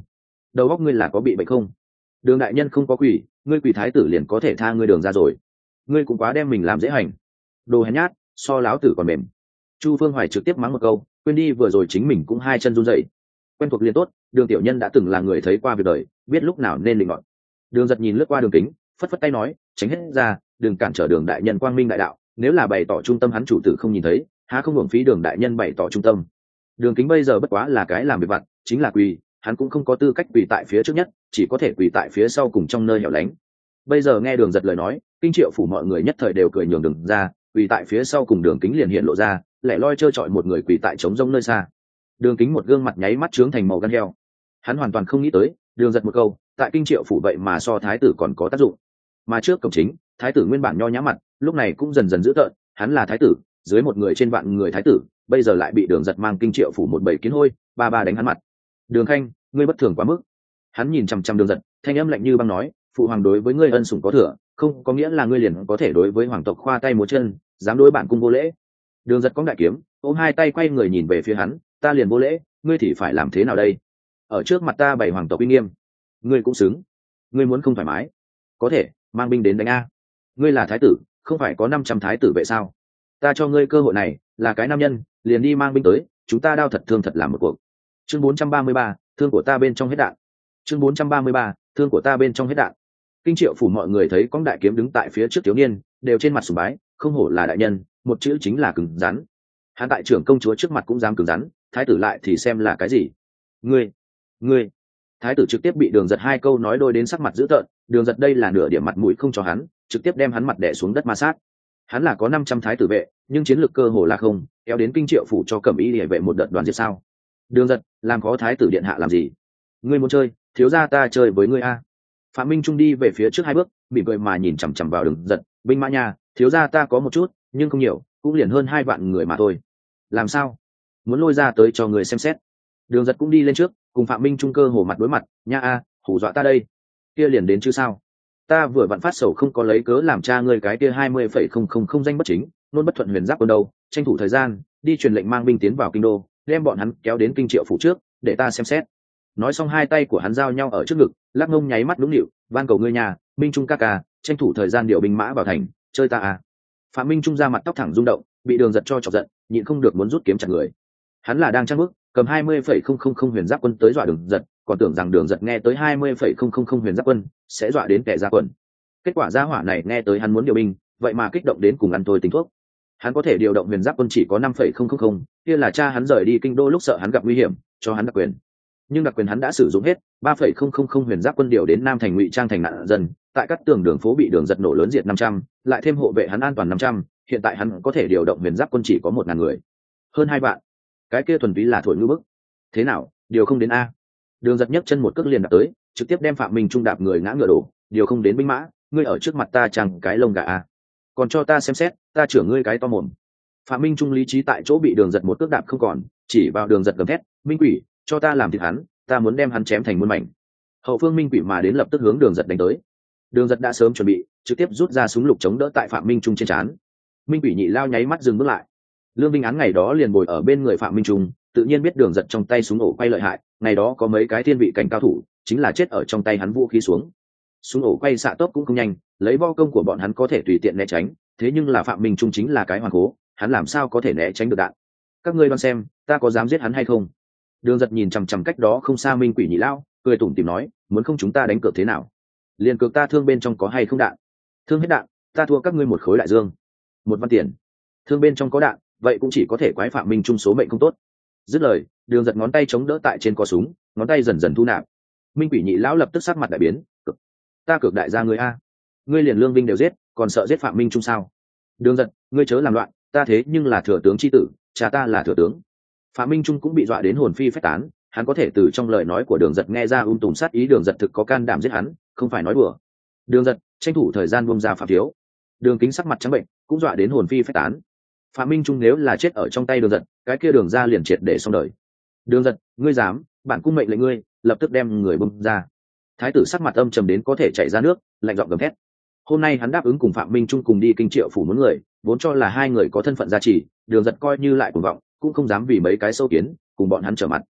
Speaker 1: đầu óc ngươi là có bị bệnh không? Đường đại nhân không có quỷ, ngươi quỷ thái tử liền có thể tha ngươi đường ra rồi, ngươi cũng quá đem mình làm dễ hành, đồ hèn nhát, so láo tử còn mềm. Chu Phương Hoài trực tiếp mắng một câu, quên đi vừa rồi chính mình cũng hai chân run rẩy. Quen thuộc liền tốt, Đường tiểu nhân đã từng là người thấy qua việc đời, biết lúc nào nên định ngọn. Đường Giật nhìn lướt qua Đường Kính, phất phất tay nói, tránh hết ra, đừng cản trở Đường đại nhân quang minh đại đạo, nếu là bày tỏ trung tâm hắn chủ tử không nhìn thấy, há không hưởng phí Đường đại nhân bày tỏ trung tâm. Đường Kính bây giờ bất quá là cái làm việc vặt, chính là quỳ, hắn cũng không có tư cách quỳ tại phía trước nhất, chỉ có thể quỳ tại phía sau cùng trong nơi hẻo lánh. Bây giờ nghe Đường Giật lời nói, Kinh Triệu phủ mọi người nhất thời đều cười nhường Đường ra, quỳ tại phía sau cùng Đường Kính liền hiện lộ ra, lẻ loi trơ trọi một người quỳ tại trống rông nơi xa. Đường Kính một gương mặt nháy mắt trướng thành màu gan heo. Hắn hoàn toàn không nghĩ tới, Đường Giật một câu, tại Kinh Triệu phủ vậy mà so thái tử còn có tác dụng. Mà trước cổng chính, thái tử nguyên bản nho nhã mặt, lúc này cũng dần dần dữ tợn, hắn là thái tử, dưới một người trên vạn người thái tử, bây giờ lại bị Đường Giật mang Kinh Triệu phủ một bầy kiến hôi, ba ba đánh hắn mặt. Đường Khanh, ngươi bất thường quá mức. Hắn nhìn chằm chằm Đường Giật, thanh âm lạnh như băng nói, phụ hoàng đối với ngươi ân sủng có thừa, không có nghĩa là ngươi liền có thể đối với hoàng tộc khoa tay múa chân, dám đối bản cung vô lễ. Đường Giật có đại kiếm, ôm hai tay quay người nhìn về phía hắn, ta liền vô lễ, ngươi thì phải làm thế nào đây? Ở trước mặt ta bày hoàng tộc uy nghiêm, ngươi cũng xứng. Ngươi muốn không thoải mái, có thể mang binh đến đánh a. Ngươi là thái tử, không phải có năm trăm thái tử vệ sao? Ta cho ngươi cơ hội này, là cái nam nhân, liền đi mang binh tới, chúng ta đao thật thương thật làm một cuộc. Chương bốn trăm ba mươi ba, thương của ta bên trong hết đạn. Chương bốn trăm ba mươi ba, thương của ta bên trong hết đạn. Kinh Triệu phủ mọi người thấy Cóng đại kiếm đứng tại phía trước thiếu niên, đều trên mặt sùng bái, không hổ là đại nhân, một chữ chính là cứng rắn. Hắn tại trưởng công chúa trước mặt cũng dám cứng rắn, thái tử lại thì xem là cái gì? Ngươi, ngươi. Thái tử trực tiếp bị Đường Giật hai câu nói đôi đến sắc mặt dữ tợn, Đường Giật đây là nửa điểm mặt mũi không cho hắn, trực tiếp đem hắn mặt đè xuống đất ma sát. Hắn là có năm trăm thái tử vệ, nhưng chiến lược cơ hồ là không, kéo đến Kinh Triệu phủ cho Cẩm Y Liễu vệ một đợt đoàn diệt sao? Đường Giật, làm khó thái tử điện hạ làm gì? Ngươi muốn chơi, thiếu gia ta chơi với ngươi a. Phạm Minh Trung đi về phía trước hai bước, mỉm cười mà nhìn chằm chằm vào Đường Giật, binh mã nha, thiếu gia ta có một chút, nhưng không nhiều, cũng liền hơn hai vạn người mà thôi. Làm sao? Muốn lôi ra tới cho người xem xét? Đường Giật cũng đi lên trước, cùng Phạm Minh Trung cơ hồ mặt đối mặt, nha a, hù dọa ta đây. Kia liền đến chứ sao? Ta vừa vặn phát sầu không có lấy cớ làm cha ngươi cái kia hai mươi phẩy không không không danh bất chính, nôn bất thuận huyền giáp quân đâu, tranh thủ thời gian, đi truyền lệnh mang binh tiến vào kinh đô, đem bọn hắn kéo đến Kinh Triệu phủ trước, để ta xem xét. Nói xong hai tay của hắn giao nhau ở trước ngực, lắc ngông nháy mắt đúng nịu, van cầu ngươi nhà, Minh Trung ca ca, tranh thủ thời gian điều binh mã vào thành, chơi ta à. Phạm Minh Trung ra mặt tóc thẳng rung động, bị Đường Giật cho chọc giận, nhịn không được muốn rút kiếm chặt người. Hắn là đang trang bức, cầm hai mươi phẩy không không không huyền giáp quân tới dọa Đường Giật, còn tưởng rằng Đường Giật nghe tới hai mươi phẩy không không không huyền giáp quân sẽ dọa đến kẻ ra quần. Kết quả gia hỏa này nghe tới hắn muốn điều binh, vậy mà kích động đến cùng ăn tôi tính thuốc. Hắn có thể điều động huyền giáp quân chỉ có năm phẩy không không không, kia là cha hắn rời đi kinh đô lúc sợ hắn gặp nguy hiểm, cho hắn đặc quyền. Nhưng đặc quyền hắn đã sử dụng hết, ba phẩy không không không huyền giáp quân điều đến Nam thành Ngụy Trang thành nạn dân, tại các tường đường phố bị Đường Giật nổ lớn diệt năm trăm, lại thêm hộ vệ hắn an toàn năm trăm, hiện tại hắn có thể điều động huyền giáp quân chỉ có một ngàn người. Hơn hai vạn. Cái kia thuần túy là thổi ngư bức. Thế nào, điều không đến a? Đường Giật nhấc chân một cước liền đạp tới, trực tiếp đem Phạm Minh Trung đạp người ngã ngựa đổ, điều không đến binh mã, ngươi ở trước mặt ta chẳng cái lông gà a. Còn cho ta xem xét, ta chữa ngươi cái to mồm. Phạm Minh Trung lý trí tại chỗ bị Đường Giật một cước đạp không còn, chỉ vào Đường Giật gầm thét, Minh Quỷ, cho ta làm thịt hắn, ta muốn đem hắn chém thành muôn mảnh. Hậu phương Minh Quỷ mà đến lập tức hướng Đường Giật đánh tới. Đường Giật đã sớm chuẩn bị, trực tiếp rút ra súng lục chống đỡ tại Phạm Minh Trung trên trán. Minh Quỷ nhị lao nháy mắt dừng bước lại. Lương Vinh Án ngày đó liền bồi ở bên người Phạm Minh Trung, tự nhiên biết Đường Giật trong tay súng ổ quay lợi hại, ngày đó có mấy cái thiên vị cảnh cao thủ, chính là chết ở trong tay hắn vũ khí xuống. Súng ổ quay xạ tốc cũng không nhanh, lấy vo công của bọn hắn có thể tùy tiện né tránh, thế nhưng là Phạm Minh Trung chính là cái hoàn cố, hắn làm sao có thể né tránh được đạn. Các ngươi đoán xem, ta có dám giết hắn hay không? Đường Giật nhìn chằm chằm cách đó không xa Minh Quỷ nhị lao, cười tủm tỉm nói, muốn không chúng ta đánh cược thế nào? Liền cược ta thương bên trong có hay không đạn. Thương hết đạn, ta thua các ngươi một khối đại dương, một văn tiền. Thương bên trong có đạn, vậy cũng chỉ có thể quái Phạm Minh Trung số mệnh không tốt. Dứt lời, Đường Giật ngón tay chống đỡ tại trên cò súng, ngón tay dần dần thu nạp. Minh Quỷ nhị lão lập tức sắc mặt đại biến, cực. Ta cược đại gia ngươi a, ngươi liền Lương Vinh đều giết, còn sợ giết Phạm Minh Trung sao? Đường Giật, ngươi chớ làm loạn, ta thế nhưng là thừa tướng chi tử, cha ta là thừa tướng. Phạm Minh Trung cũng bị dọa đến hồn phi phách tán, hắn có thể từ trong lời nói của Đường Giật nghe ra ung tùm sát ý, Đường Giật thực có can đảm giết hắn, không phải nói đùa. Đường Giật tranh thủ thời gian buông ra Phạm Thiếu. Đường Kính sắc mặt trắng bệnh, cũng dọa đến hồn phi phách tán. Phạm Minh Trung nếu là chết ở trong tay Đường Giật, cái kia Đường ra liền triệt để xong đời. Đường Giật, ngươi dám, bản cung mệnh lệnh ngươi, lập tức đem người bung ra. Thái tử sắc mặt âm trầm đến có thể chảy ra nước, lạnh giọng gầm thét. Hôm nay hắn đáp ứng cùng Phạm Minh Trung cùng đi Kinh Triệu phủ muốn người, vốn cho là hai người có thân phận gia trì, Đường Giật coi như lại cuồng vọng, cũng không dám vì mấy cái sâu kiến cùng bọn hắn trở mặt.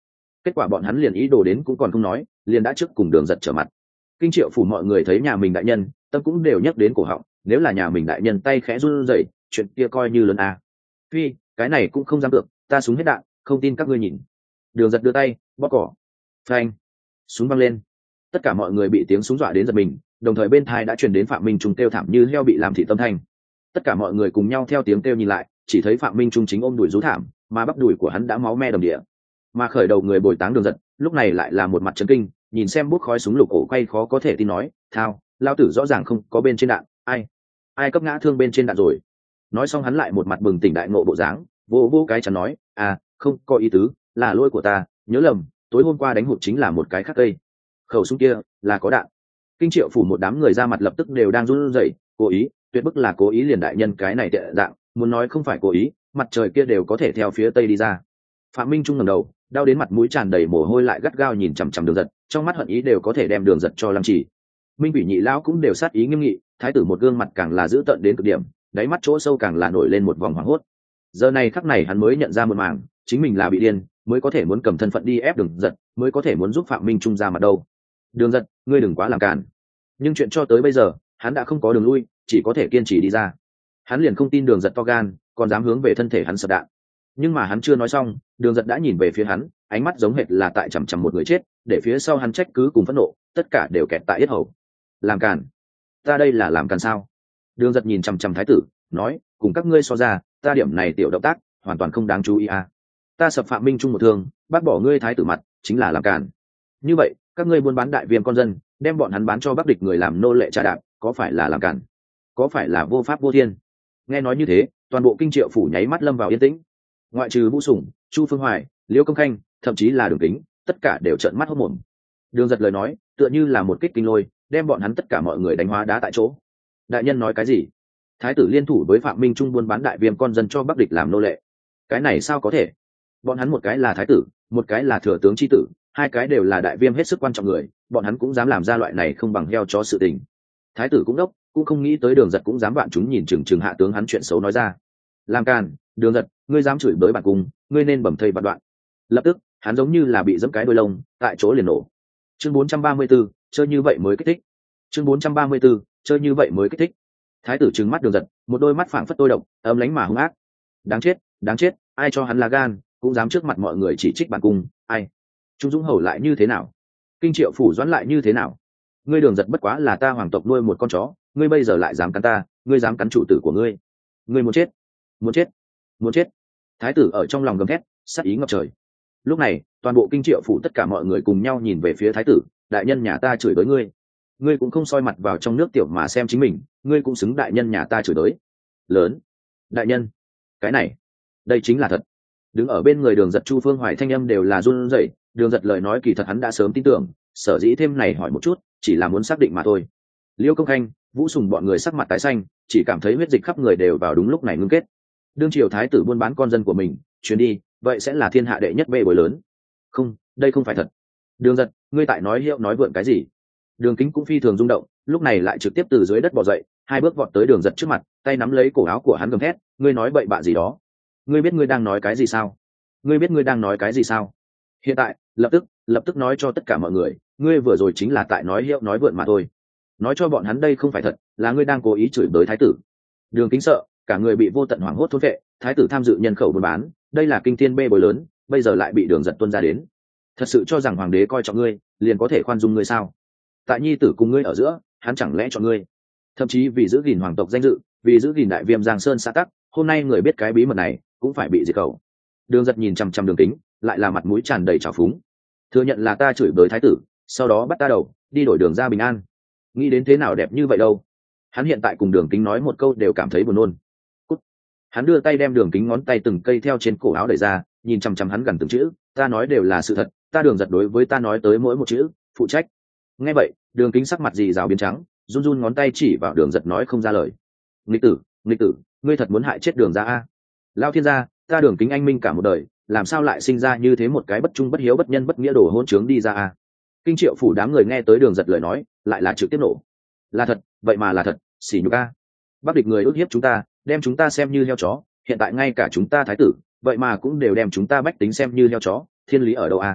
Speaker 1: kết quả bọn hắn liền ý đồ đến cũng còn không nói, liền đã trước cùng Đường Giật trở mặt. Kinh Triệu phủ mọi người thấy nhà mình đại nhân, tâm cũng đều nhắc đến cổ họng, nếu là nhà mình đại nhân tay khẽ run rẩy, chuyện kia coi như lớn à. Phi, cái này cũng không dám được, ta súng hết đạn, không tin các ngươi nhìn. Đường Giật đưa tay bóp cỏ, phanh, súng văng lên. Tất cả mọi người bị tiếng súng dọa đến giật mình, đồng thời bên tai đã truyền đến Phạm Minh Trung kêu thảm như heo bị làm thịt tâm thanh. Tất cả mọi người cùng nhau theo tiếng kêu nhìn lại, chỉ thấy Phạm Minh Trung chính ôm đùi rú thảm, mà bắp đùi của hắn đã máu me đầm địa. Mà khởi đầu người bồi táng Đường Giật lúc này lại là một mặt chấn kinh, nhìn xem bút khói súng lục cổ quay khó có thể tin nói, thao, lao tử rõ ràng không có bên trên đạn, ai ai cấp ngã thương bên trên đạn rồi. Nói xong hắn lại một mặt bừng tỉnh đại ngộ bộ dáng, vô vô cái chắn nói, à không có ý tứ, là lỗi của ta, nhớ lầm, tối hôm qua đánh hụt chính là một cái khác cây, khẩu súng kia là có đạn. Kinh Triệu phủ một đám người ra mặt lập tức đều đang run rẩy, cố ý, tuyệt bức là cố ý, liền đại nhân cái này tệ dạng, muốn nói không phải cố ý, mặt trời kia đều có thể theo phía tây đi ra. Phạm Minh Trung ngẩng đầu, đau đến mặt mũi tràn đầy mồ hôi lại gắt gao nhìn chằm chằm Đường Giật, trong mắt hận ý đều có thể đem Đường Giật cho lăng trì. Minh Vĩ nhị lão cũng đều sát ý nghiêm nghị, thái tử một gương mặt càng là dữ tợn đến cực điểm, đáy mắt chỗ sâu càng là nổi lên một vòng hoảng hốt. Giờ này khắc này hắn mới nhận ra một mảng, chính mình là bị điên, mới có thể muốn cầm thân phận đi ép Đường Giật, mới có thể muốn giúp Phạm Minh Trung ra mặt đâu. Đường Giật, ngươi đừng quá làm cản. Nhưng chuyện cho tới bây giờ, hắn đã không có đường lui, chỉ có thể kiên trì đi ra. Hắn liền không tin Đường Giật to gan, còn dám hướng về thân thể hắn sập đạn. Nhưng mà hắn chưa nói xong, Đường Giật đã nhìn về phía hắn, ánh mắt giống hệt là tại chằm chằm một người chết, để phía sau hắn trách cứ cùng phẫn nộ, tất cả đều kẹt tại yết hầu. Làm cản? Ta đây là làm cản sao? Đường Giật nhìn chằm chằm thái tử, nói, cùng các ngươi so ra, ta điểm này tiểu động tác, hoàn toàn không đáng chú ý à. Ta sập Phạm Minh Trung một thương, bác bỏ ngươi thái tử mặt, chính là làm cản. Như vậy, các ngươi buôn bán đại viêm con dân, đem bọn hắn bán cho Bắc địch người làm nô lệ trà đạp, có phải là làm cản? Có phải là vô pháp vô thiên? Nghe nói như thế, toàn bộ Kinh Triệu phủ nháy mắt lâm vào yên tĩnh. Ngoại trừ Vũ Sủng, Chu Phương Hoài, Liễu Công Khanh, thậm chí là Đường Kính, tất cả đều trợn mắt hốt mồm. Đường Giật lời nói tựa như là một kích kinh lôi, đem bọn hắn tất cả mọi người đánh hóa đá tại chỗ. Đại nhân nói cái gì? Thái tử liên thủ với Phạm Minh Trung buôn bán đại viêm con dân cho Bắc địch làm nô lệ, cái này sao có thể? Bọn hắn một cái là thái tử, một cái là thừa tướng chi tử, hai cái đều là đại viêm hết sức quan trọng người, bọn hắn cũng dám làm ra loại này không bằng heo chó sự tình. Thái tử cũng đốc, cũng không nghĩ tới Đường Giật cũng dám bạn chúng nhìn chừng chừng hạ tướng hắn chuyện xấu nói ra. Làm càn, Đường Giật, ngươi dám chửi bới bản cung, ngươi nên bầm thây vạn đoạn. Lập tức hắn giống như là bị giẫm cái đuôi lông, tại chỗ liền nổ. Chương bốn trăm ba mươi 4, chơi như vậy mới kích thích. Chương bốn trăm ba mươi 4, chơi như vậy mới kích thích. Thái tử trừng mắt Đường Giật, một đôi mắt phảng phất tôi độc, ấm lánh mà hung ác. Đáng chết, đáng chết, ai cho hắn là gan, cũng dám trước mặt mọi người chỉ trích bản cung, ai? Trung Dũng Hầu lại như thế nào? Kinh Triệu phủ Doãn lại như thế nào? Ngươi Đường Giật bất quá là ta hoàng tộc nuôi một con chó, ngươi bây giờ lại dám cắn ta, ngươi dám cắn chủ tử của ngươi. Ngươi muốn chết, muốn chết, muốn chết. Thái tử ở trong lòng gầm thét, sát ý ngập trời. Lúc này, toàn bộ Kinh Triệu phủ tất cả mọi người cùng nhau nhìn về phía thái tử, đại nhân nhà ta chửi bới ngươi, ngươi cũng không soi mặt vào trong nước tiểu mà xem chính mình, ngươi cũng xứng đại nhân nhà ta chửi bới. Lớn, đại nhân, cái này, đây chính là thật. Đứng ở bên người Đường Giật, Chu Phương Hoài thanh âm đều là run rẩy. Đường Giật lời nói kỳ thật hắn đã sớm tin tưởng, sở dĩ thêm này hỏi một chút, chỉ là muốn xác định mà thôi. Liễu Công Khanh, Vũ Sùng bọn người sắc mặt tái xanh, chỉ cảm thấy huyết dịch khắp người đều vào đúng lúc này ngưng kết. Đương triều thái tử buôn bán con dân của mình, chuyến đi, vậy sẽ là thiên hạ đệ nhất bê bối lớn. Không, đây không phải thật. Đường Giật, ngươi tại nói hiệu nói vượn cái gì? Đường Kính cũng phi thường rung động, lúc này lại trực tiếp từ dưới đất bò dậy, hai bước vọt tới Đường Giật trước mặt, tay nắm lấy cổ áo của hắn gầm thét, ngươi nói bậy bạ gì đó? Ngươi biết ngươi đang nói cái gì sao? Ngươi biết ngươi đang nói cái gì sao? Hiện tại, lập tức, lập tức nói cho tất cả mọi người, ngươi vừa rồi chính là tại nói hiệu nói vượn mà thôi. Nói cho bọn hắn đây không phải thật, là ngươi đang cố ý chửi bới thái tử. Đường Kính sợ, cả người bị vô tận hoảng hốt thôn vệ, thái tử tham dự nhân khẩu buôn bán, đây là kinh thiên bê bối lớn, bây giờ lại bị Đường Giật tuôn ra đến. Thật sự cho rằng hoàng đế coi trọng ngươi, liền có thể khoan dung ngươi sao? Tại nhi tử cùng ngươi ở giữa, hắn chẳng lẽ chọn ngươi? Thậm chí vì giữ gìn hoàng tộc danh dự, vì giữ gìn đại viêm Giang Sơn xã tắc, hôm nay người biết cái bí mật này, cũng phải bị diệt khẩu. Đường Giật nhìn chằm chằm Đường Kính, lại là mặt mũi tràn đầy trào phúng. Thừa nhận là ta chửi bới thái tử, sau đó bắt ta đầu, đi đổi đường ra bình an. Nghĩ đến thế nào đẹp như vậy đâu? Hắn hiện tại cùng Đường Kính nói một câu đều cảm thấy buồn nôn. Cút. Hắn đưa tay đem Đường Kính ngón tay từng cây theo trên cổ áo đẩy ra, nhìn chằm chằm hắn gần từng chữ, ta nói đều là sự thật, ta Đường Giật đối với ta nói tới mỗi một chữ, phụ trách. Nghe vậy, Đường Kính sắc mặt dì rào biến trắng, run run ngón tay chỉ vào Đường Giật nói không ra lời. Nghịch tử, nghịch tử, ngươi thật muốn hại chết Đường gia a? Lao thiên gia, ta Đường Kính anh minh cả một đời, làm sao lại sinh ra như thế một cái bất trung bất hiếu bất nhân bất nghĩa đồ hỗn trướng đi ra a? Kinh Triệu phủ đám người nghe tới Đường Giật lời nói, lại là trực tiếp nổ. Là thật, vậy mà là thật, xỉ nhục a. Bắc địch người ức hiếp chúng ta, đem chúng ta xem như heo chó, hiện tại ngay cả chúng ta thái tử, vậy mà cũng đều đem chúng ta bách tính xem như heo chó, thiên lý ở đâu a?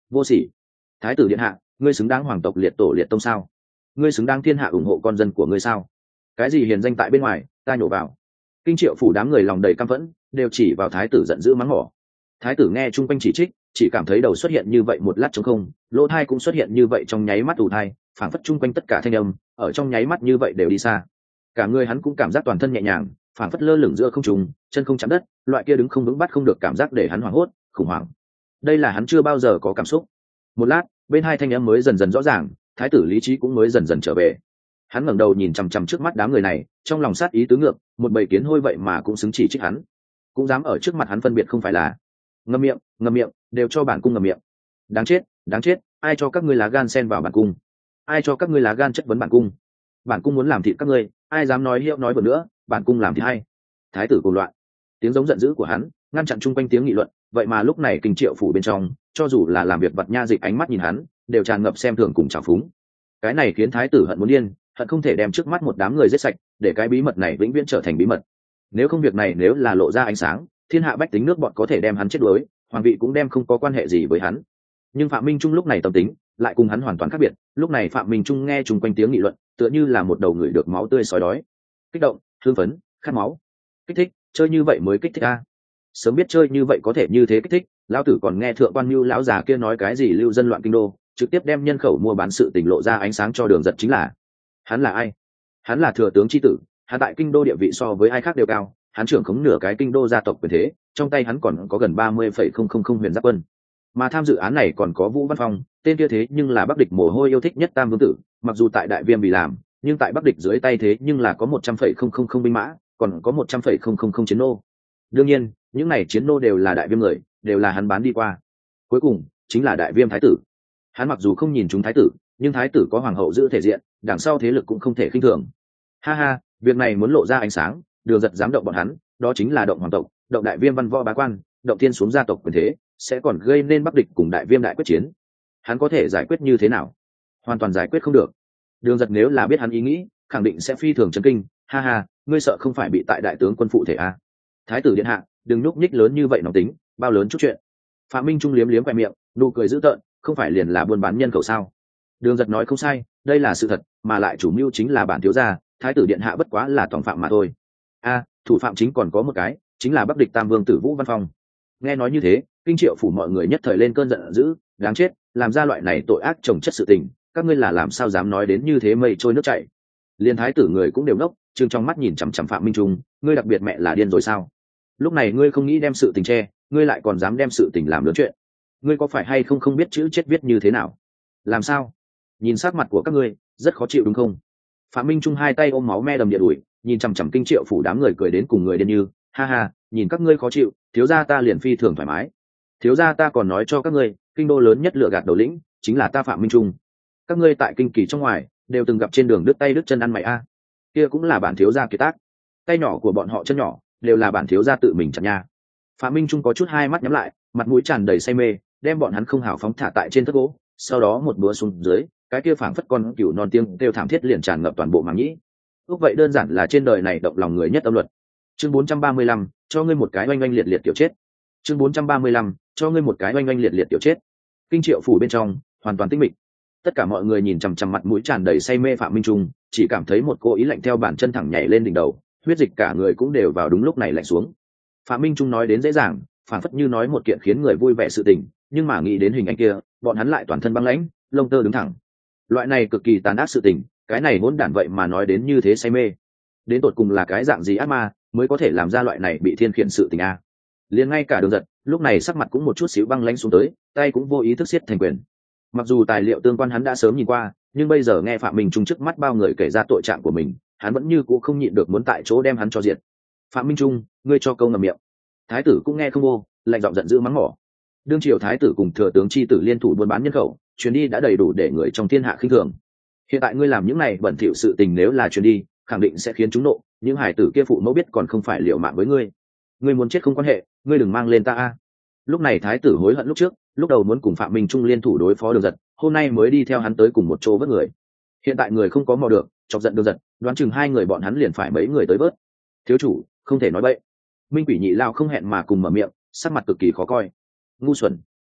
Speaker 1: vô sỉ. Thái tử điện hạ, ngươi xứng đáng hoàng tộc liệt tổ liệt tông sao? Ngươi xứng đáng thiên hạ ủng hộ con dân của ngươi sao? Cái gì hiền danh tại bên ngoài, ta nhổ vào. Kinh Triệu phủ đám người lòng đầy căm phẫn, đều chỉ vào thái tử giận dữ mắng mỏ. Thái tử nghe chung quanh chỉ trích, chỉ cảm thấy đầu xuất hiện như vậy một lát trống không, lỗ thai cũng xuất hiện như vậy trong nháy mắt ù thai, phảng phất chung quanh tất cả thanh âm ở trong nháy mắt như vậy đều đi xa. Cả người hắn cũng cảm giác toàn thân nhẹ nhàng, phảng phất lơ lửng giữa không trung, chân không chạm đất, loại kia đứng không vững bắt không được cảm giác để hắn hoảng hốt, khủng hoảng. Đây là hắn chưa bao giờ có cảm xúc. Một lát, bên hai thanh âm mới dần dần rõ ràng, thái tử lý trí cũng mới dần dần trở về. Hắn ngẩng đầu nhìn chằm chằm trước mắt đám người này, trong lòng sát ý tứ ngược, một bầy kiến hôi vậy mà cũng xứng chỉ trích hắn, cũng dám ở trước mặt hắn phân biệt không phải là. Ngậm miệng, ngậm miệng, đều cho bản cung ngậm miệng. Đáng chết, đáng chết, ai cho các ngươi lá gan xen vào bản cung? Ai cho các ngươi lá gan chất vấn bản cung? Bản cung muốn làm thịt các ngươi, ai dám nói hiệu nói bừa nữa, bản cung làm thịt hay. Thái tử cuồng loạn, tiếng giống giận dữ của hắn ngăn chặn chung quanh tiếng nghị luận, vậy mà lúc này Kinh Triệu phủ bên trong, cho dù là làm việc vật nha dịch ánh mắt nhìn hắn, đều tràn ngập xem thường cùng trào phúng. Cái này khiến thái tử hận muốn điên, hận không thể đem trước mắt một đám người giết sạch, để cái bí mật này vĩnh viễn trở thành bí mật. Nếu không việc này nếu là lộ ra ánh sáng, thiên hạ bách tính nước bọn có thể đem hắn chết đuối, hoàng vị cũng đem không có quan hệ gì với hắn. Nhưng Phạm Minh Trung lúc này tâm tính lại cùng hắn hoàn toàn khác biệt. Lúc này Phạm Minh Trung nghe chung quanh tiếng nghị luận, tựa như là một đầu người được máu tươi sói đói, kích động, hưng phấn, khát máu, kích thích, chơi như vậy mới kích thích a. Sớm biết chơi như vậy có thể như thế kích thích, lão tử còn nghe thượng quan Mưu lão già kia nói cái gì lưu dân loạn kinh đô, trực tiếp đem nhân khẩu mua bán sự tình lộ ra ánh sáng cho Đường Giật chính là. Hắn là ai? Hắn là thừa tướng chi tử, hắn tại kinh đô địa vị so với ai khác đều cao, hắn trưởng khống nửa cái kinh đô gia tộc quyền thế, trong tay hắn còn có gần ba mươi phẩy không không không huyền giáp quân. Mà tham dự án này còn có Vũ Văn Phong, tên kia thế nhưng là Bắc Địch mồ hôi yêu thích nhất Tam Vương tử, mặc dù tại Đại Viêm bị làm, nhưng tại Bắc Địch dưới tay thế nhưng là có một trăm phẩy không không không binh mã, còn có một trăm phẩy không không không chiến nô. Đương nhiên, những này chiến nô đều là Đại Viêm người, đều là hắn bán đi qua. Cuối cùng, chính là Đại Viêm thái tử. Hắn mặc dù không nhìn chúng thái tử, nhưng thái tử có hoàng hậu giữ thể diện, đằng sau thế lực cũng không thể khinh thường. Ha ha, việc này muốn lộ ra ánh sáng, Đường Giật dám động bọn hắn, đó chính là động hoàng tộc, động Đại Viêm văn võ bá quan, động tiên xuống gia tộc quyền thế, sẽ còn gây nên Bắc Địch cùng Đại Viêm đại quyết chiến. Hắn có thể giải quyết như thế nào? Hoàn toàn giải quyết không được. Đường Giật nếu là biết hắn ý nghĩ, khẳng định sẽ phi thường chấn kinh. Ha ha, ngươi sợ không phải bị tại đại tướng quân phụ thể à? Thái tử điện hạ, đừng núp nhích lớn như vậy nóng tính, bao lớn chút chuyện. Phạm Minh Trung liếm liếm khoe miệng, nụ cười dữ tợn, không phải liền là buôn bán nhân khẩu sao? Đường Giật nói không sai, đây là sự thật, mà lại chủ mưu chính là bản thiếu gia, thái tử điện hạ bất quá là tòng phạm mà thôi. A, thủ phạm chính còn có một cái, chính là Bắc Địch Tam Vương tử Vũ Văn Phong. Nghe nói như thế, Kinh Triệu phủ mọi người nhất thời lên cơn giận dữ, đáng chết, làm ra loại này tội ác chồng chất sự tình, các ngươi là làm sao dám nói đến như thế mây trôi nước chảy. Liên thái tử người cũng đều ngốc, trừng trong mắt nhìn chằm chằm Phạm Minh Trung, ngươi đặc biệt mẹ là điên rồi sao? Lúc này ngươi không nghĩ đem sự tình che, ngươi lại còn dám đem sự tình làm lớn chuyện. Ngươi có phải hay không không biết chữ chết viết như thế nào? Làm sao? Nhìn sắc mặt của các ngươi, rất khó chịu đúng không? Phạm Minh Trung hai tay ôm máu me đầm địa đuổi, nhìn chằm chằm Kinh Triệu phủ đám người cười đến cùng người điên như, ha ha, nhìn các ngươi khó chịu, thiếu gia ta liền phi thường thoải mái. Thiếu gia ta còn nói cho các ngươi, kinh đô lớn nhất lựa gạt đầu lĩnh chính là ta Phạm Minh Trung. Các ngươi tại kinh kỳ trong ngoài đều từng gặp trên đường đứt tay đứt chân ăn mày a, kia cũng là bản thiếu gia kiệt tác. Tay nhỏ của bọn họ chân nhỏ đều là bản thiếu gia tự mình chặt nha. Phạm Minh Trung có chút hai mắt nhắm lại, mặt mũi tràn đầy say mê, đem bọn hắn không hào phóng thả tại trên thất gỗ, sau đó một búa xuống dưới, cái kia phảng phất con cừu non tiếng kêu thảm thiết liền tràn ngập toàn bộ màng nhĩ. Ước vậy đơn giản là trên đời này động lòng người nhất âm luật. Chương bốn trăm ba mươi lăm, cho ngươi một cái oanh oanh liệt liệt tiểu chết. Chương bốn trăm ba mươi lăm, cho ngươi một cái oanh oanh liệt liệt tiểu chết. Kinh Triệu phủ bên trong hoàn toàn tĩnh mịch. Tất cả mọi người nhìn chằm chằm mặt mũi tràn đầy say mê Phạm Minh Trung, chỉ cảm thấy một cô ý lạnh theo bàn chân thẳng nhảy lên đỉnh đầu, huyết dịch cả người cũng đều vào đúng lúc này lạnh xuống. Phạm Minh Trung nói đến dễ dàng, phảng phất như nói một kiện khiến người vui vẻ sự tình, nhưng mà nghĩ đến hình ảnh kia, bọn hắn lại toàn thân băng lãnh, lông tơ đứng thẳng. Loại này cực kỳ tàn ác sự tình, cái này hỗn đản vậy mà nói đến như thế say mê. Đến tột cùng là cái dạng gì ác ma mới có thể làm ra loại này bị thiên khiển sự tình a? Liền ngay cả Đường Giật lúc này sắc mặt cũng một chút xíu băng lãnh xuống tới, tay cũng vô ý thức siết thành quyền. Mặc dù tài liệu tương quan hắn đã sớm nhìn qua, nhưng bây giờ nghe Phạm Minh Trung trước mắt bao người kể ra tội trạng của mình, hắn vẫn như cũ không nhịn được muốn tại chỗ đem hắn cho diệt. Phạm Minh Trung, ngươi cho câu ngậm miệng. Thái tử cũng nghe không vô, lạnh giọng giận dữ mắng mỏ. Đương triều thái tử cùng thừa tướng chi tử liên thủ buôn bán nhân khẩu, chuyến đi đã đầy đủ để người trong thiên hạ khinh thường. Hiện tại ngươi làm những này bẩn thỉu sự tình, nếu là chuyến đi, khẳng định sẽ khiến chúng nộ, những hải tử kia phụ mẫu biết còn không phải liều mạng với ngươi. Ngươi muốn chết không quan hệ, ngươi đừng mang lên ta a. Lúc này thái tử hối hận lúc trước, lúc đầu muốn cùng Phạm Minh Trung liên thủ đối phó Đường Giật, hôm nay mới đi theo hắn tới cùng một chỗ vớt người. Hiện tại người không có mò được, chọc giận Đường Giật, đoán chừng hai người bọn hắn liền phải mấy người tới vớt. Thiếu chủ, không thể nói bậy. Minh Quỷ Nhị lao không hẹn mà cùng mở miệng, sắc mặt cực kỳ khó coi. Ngu xuẩn.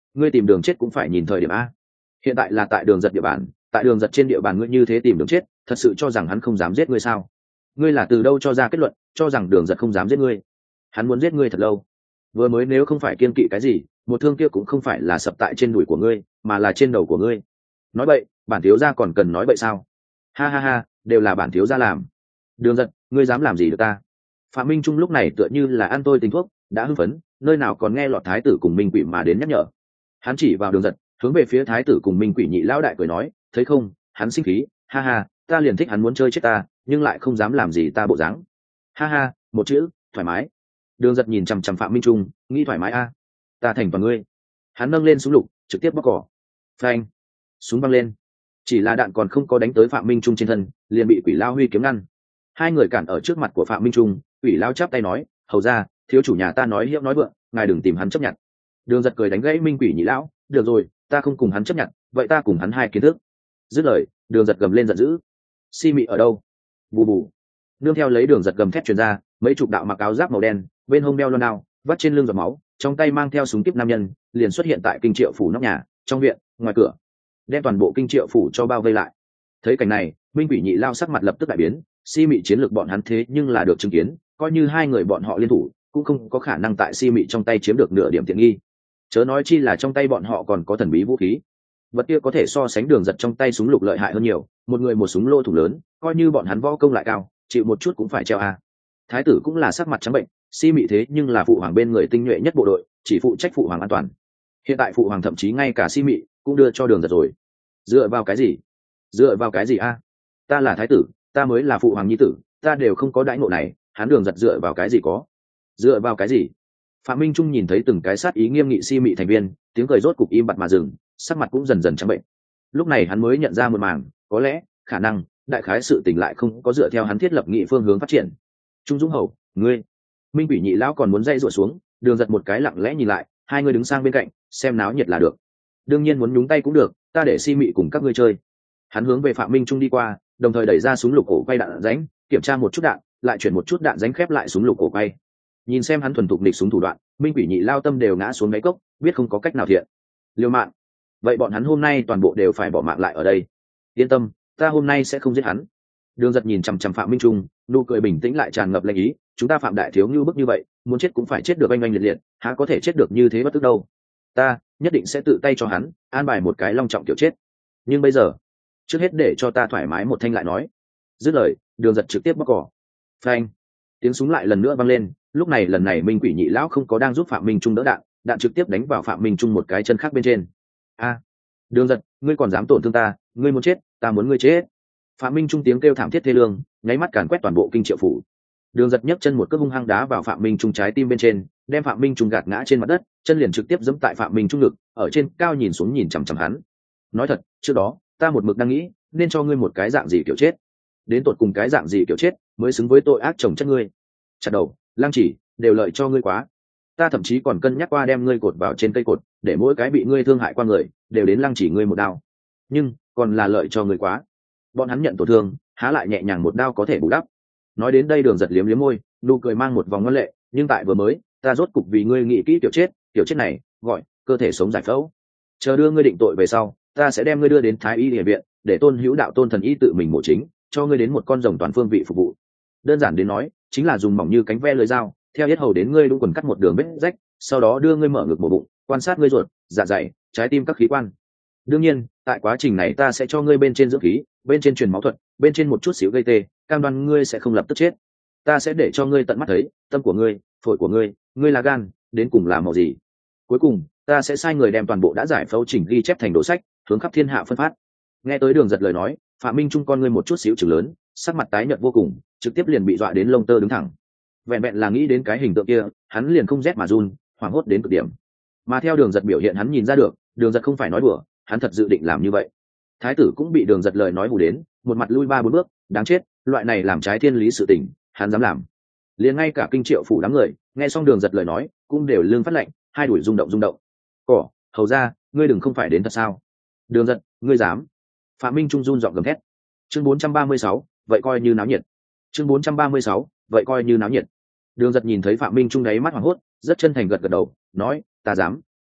Speaker 1: ngươi tìm đường chết cũng phải nhìn thời điểm a. Hiện tại là tại đường giật địa bàn, tại đường giật trên địa bàn ngươi như thế tìm đường chết, thật sự cho rằng hắn không dám giết ngươi sao? Ngươi là từ đâu cho ra kết luận cho rằng đường giật không dám giết ngươi? Hắn muốn giết ngươi thật lâu. Vừa mới nếu không phải kiên kỵ cái gì, một thương kia cũng không phải là sập tại trên đùi của ngươi, mà là trên đầu của ngươi. Nói bậy, bản thiếu gia còn cần nói bậy sao? Ha ha ha, đều là bản thiếu gia làm. Đường giật, ngươi dám làm gì được ta? Phạm Minh Trung lúc này tựa như là ăn tôi tình thuốc, đã hưng phấn, nơi nào còn nghe lọt thái tử cùng minh quỷ mà đến nhắc nhở. Hắn chỉ vào đường giật, hướng về phía thái tử cùng minh quỷ nhị lão đại cười nói, thấy không, hắn sinh khí, ha ha, ta liền thích hắn muốn chơi chết ta, nhưng lại không dám làm gì ta bộ dáng. Ha ha, một chữ, thoải mái. Đường giật nhìn chằm chằm Phạm Minh Trung, nghĩ thoải mái a, ta thành toàn ngươi. Hắn nâng lên súng lục, trực tiếp bóc cỏ. Phanh, súng văng lên. Chỉ là đạn còn không có đánh tới Phạm Minh Trung trên thân, liền bị Quỷ Lao Huy kiếm ngăn. Hai người cản ở trước mặt của Phạm Minh Trung, Quỷ Lao chắp tay nói, hầu ra, thiếu chủ nhà ta nói hiếp nói vượng, ngài đừng tìm hắn chấp nhận. Đường giật cười đánh gãy Minh Quỷ nhị lão, được rồi, ta không cùng hắn chấp nhận, vậy ta cùng hắn hai kiến thức. Dứt lời, đường giật gầm lên giận dữ. Si mị ở đâu? Bù bù. Nương theo lấy đường giật gầm thét truyền ra, mấy chục đạo mặc áo giáp màu đen, bên hông đeo loan đao, vắt trên lưng giọt máu, trong tay mang theo súng kíp nam nhân, liền xuất hiện tại kinh triệu phủ nóc nhà, trong viện, ngoài cửa, đem toàn bộ kinh triệu phủ cho bao vây lại. Thấy cảnh này, Minh Quỷ nhị lao sắc mặt lập tức đại biến, si mị chiến lược bọn hắn thế nhưng là được chứng kiến, coi như hai người bọn họ liên thủ, cũng không có khả năng tại si mị trong tay chiếm được nửa điểm tiện nghi. Chớ nói chi là trong tay bọn họ còn có thần bí vũ khí, vật kia có thể so sánh đường giật trong tay súng lục lợi hại hơn nhiều, một người một súng lô thủ lớn, coi như bọn hắn võ công lại cao, chịu một chút cũng phải treo a. Thái tử cũng là sắc mặt trắng bệnh, si mị thế nhưng là phụ hoàng bên người tinh nhuệ nhất bộ đội, chỉ phụ trách phụ hoàng an toàn. Hiện tại phụ hoàng thậm chí ngay cả si mị cũng đưa cho đường giật rồi. Dựa vào cái gì? Dựa vào cái gì a? Ta là thái tử, ta mới là phụ hoàng nhi tử, ta đều không có đãi ngộ này, hắn đường giật dựa vào cái gì có? Dựa vào cái gì? Phạm Minh Trung nhìn thấy từng cái sát ý nghiêm nghị si mị thành viên, tiếng cười rốt cục im bặt mà dừng, sắc mặt cũng dần dần trắng bệnh. Lúc này hắn mới nhận ra một màng, có lẽ, khả năng, đại khái sự tình lại không có dựa theo hắn thiết lập nghị phương hướng phát triển. Trung Dũng Hầu, ngươi. Minh Quỷ nhị lão còn muốn dây rủa xuống, đường giật một cái lặng lẽ nhìn lại, hai người đứng sang bên cạnh, xem náo nhiệt là được. Đương nhiên muốn nhúng tay cũng được, ta để si mị cùng các ngươi chơi. Hắn hướng về Phạm Minh Trung đi qua, đồng thời đẩy ra súng lục ổ quay đạn ránh, kiểm tra một chút đạn, lại chuyển một chút đạn ránh khép lại súng lục ổ quay. Nhìn xem hắn thuần thục địch súng thủ đoạn, Minh Quỷ nhị lao tâm đều ngã xuống đáy cốc, biết không có cách nào thiện. Liều mạng. Vậy bọn hắn hôm nay toàn bộ đều phải bỏ mạng lại ở đây. Yên tâm, ta hôm nay sẽ không giết hắn. Đường giật nhìn chằm chằm Phạm Minh Trung, nụ cười bình tĩnh lại tràn ngập lệnh ý, chúng ta Phạm đại thiếu như bức như vậy, muốn chết cũng phải chết được oanh oanh liệt liệt, há có thể chết được như thế bất tức đâu. Ta nhất định sẽ tự tay cho hắn an bài một cái long trọng kiểu chết. Nhưng bây giờ, trước hết để cho ta thoải mái một thanh lại nói. Dứt lời, đường giật trực tiếp bóc cỏ. Phanh. Tiếng súng lại lần nữa vang lên, lúc này lần này Minh Quỷ nhị lão không có đang giúp Phạm Minh Trung đỡ đạn, đạn trực tiếp đánh vào Phạm Minh Trung một cái chân khác bên trên. A, đường giật, ngươi còn dám tổn thương ta, ngươi muốn chết, ta muốn ngươi chết. Phạm Minh Trung tiếng kêu thảm thiết thê lương, nháy mắt càn quét toàn bộ kinh triệu phủ. Đường giật nhấc chân một cước hung hăng đá vào Phạm Minh Trung trái tim bên trên, đem Phạm Minh Trung gạt ngã trên mặt đất, chân liền trực tiếp giẫm tại Phạm Minh Trung ngực, ở trên cao nhìn xuống nhìn chằm chằm hắn. Nói thật, trước đó ta một mực đang nghĩ nên cho ngươi một cái dạng gì kiểu chết, đến tột cùng cái dạng gì kiểu chết mới xứng với tội ác chồng chất ngươi. Chặt đầu, lăng chỉ, đều lợi cho ngươi quá. Ta thậm chí còn cân nhắc qua đem ngươi cột vào trên cây cột, để mỗi cái bị ngươi thương hại qua người đều đến lăng chỉ ngươi một đao. Nhưng còn là lợi cho ngươi quá. Bọn hắn nhận tổn thương, há lại nhẹ nhàng một đao có thể bù đắp. Nói đến đây đường giật liếm liếm môi, nụ cười mang một vòng ngân lệ, nhưng tại vừa mới, ta rốt cục vì ngươi nghĩ kỹ kiểu chết, kiểu chết này gọi cơ thể sống giải phẫu. Chờ đưa ngươi định tội về sau, ta sẽ đem ngươi đưa đến Thái Y địa viện, để Tôn Hữu đạo Tôn thần y tự mình mổ chính, cho ngươi đến một con rồng toàn phương vị phục vụ. Đơn giản đến nói, chính là dùng mỏng như cánh ve lưỡi dao, theo yết hầu đến ngươi đúng quần cắt một đường vết rách, sau đó đưa ngươi mở ngực mổ bụng, quan sát ngươi ruột, dạ dày, trái tim các khí quan. Đương nhiên, tại quá trình này ta sẽ cho ngươi bên trên dưỡng khí, bên trên truyền máu thuật, bên trên một chút xíu gây tê, cam đoan ngươi sẽ không lập tức chết. Ta sẽ để cho ngươi tận mắt thấy tâm của ngươi, phổi của ngươi, ngươi là gan, đến cùng là màu gì. Cuối cùng, ta sẽ sai người đem toàn bộ đã giải phẫu chỉnh ghi chép thành đồ sách, hướng khắp thiên hạ phân phát. Nghe tới đường giật lời nói, Phạm Minh Trung con ngươi một chút xíu chừng lớn, sắc mặt tái nhợt vô cùng, trực tiếp liền bị dọa đến lông tơ đứng thẳng. Vẹn vẹn là nghĩ đến cái hình tượng kia, hắn liền không rét mà run, hoảng hốt đến cực điểm. Mà theo đường giật biểu hiện hắn nhìn ra được, đường giật không phải nói đùa, hắn thật dự định làm như vậy. Thái tử cũng bị đường giật lời nói hù đến, một mặt lui ba bốn bước, đáng chết, loại này làm trái thiên lý sự tình, hắn dám làm. Liền ngay cả kinh triệu phủ đám người, nghe xong đường giật lời nói, cũng đều lương phát lệnh, hai đuổi rung động rung động. Cỏ, hầu ra, ngươi đừng không phải đến thật sao? Đường giật, ngươi dám? Phạm Minh Trung run giọng gầm thét. Chương bốn trăm ba mươi sáu, vậy coi như náo nhiệt. Chương bốn trăm ba mươi sáu, vậy coi như náo nhiệt. Đường giật nhìn thấy Phạm Minh Trung đáy mắt hoảng hốt, rất chân thành gật gật đầu, nói, ta dám.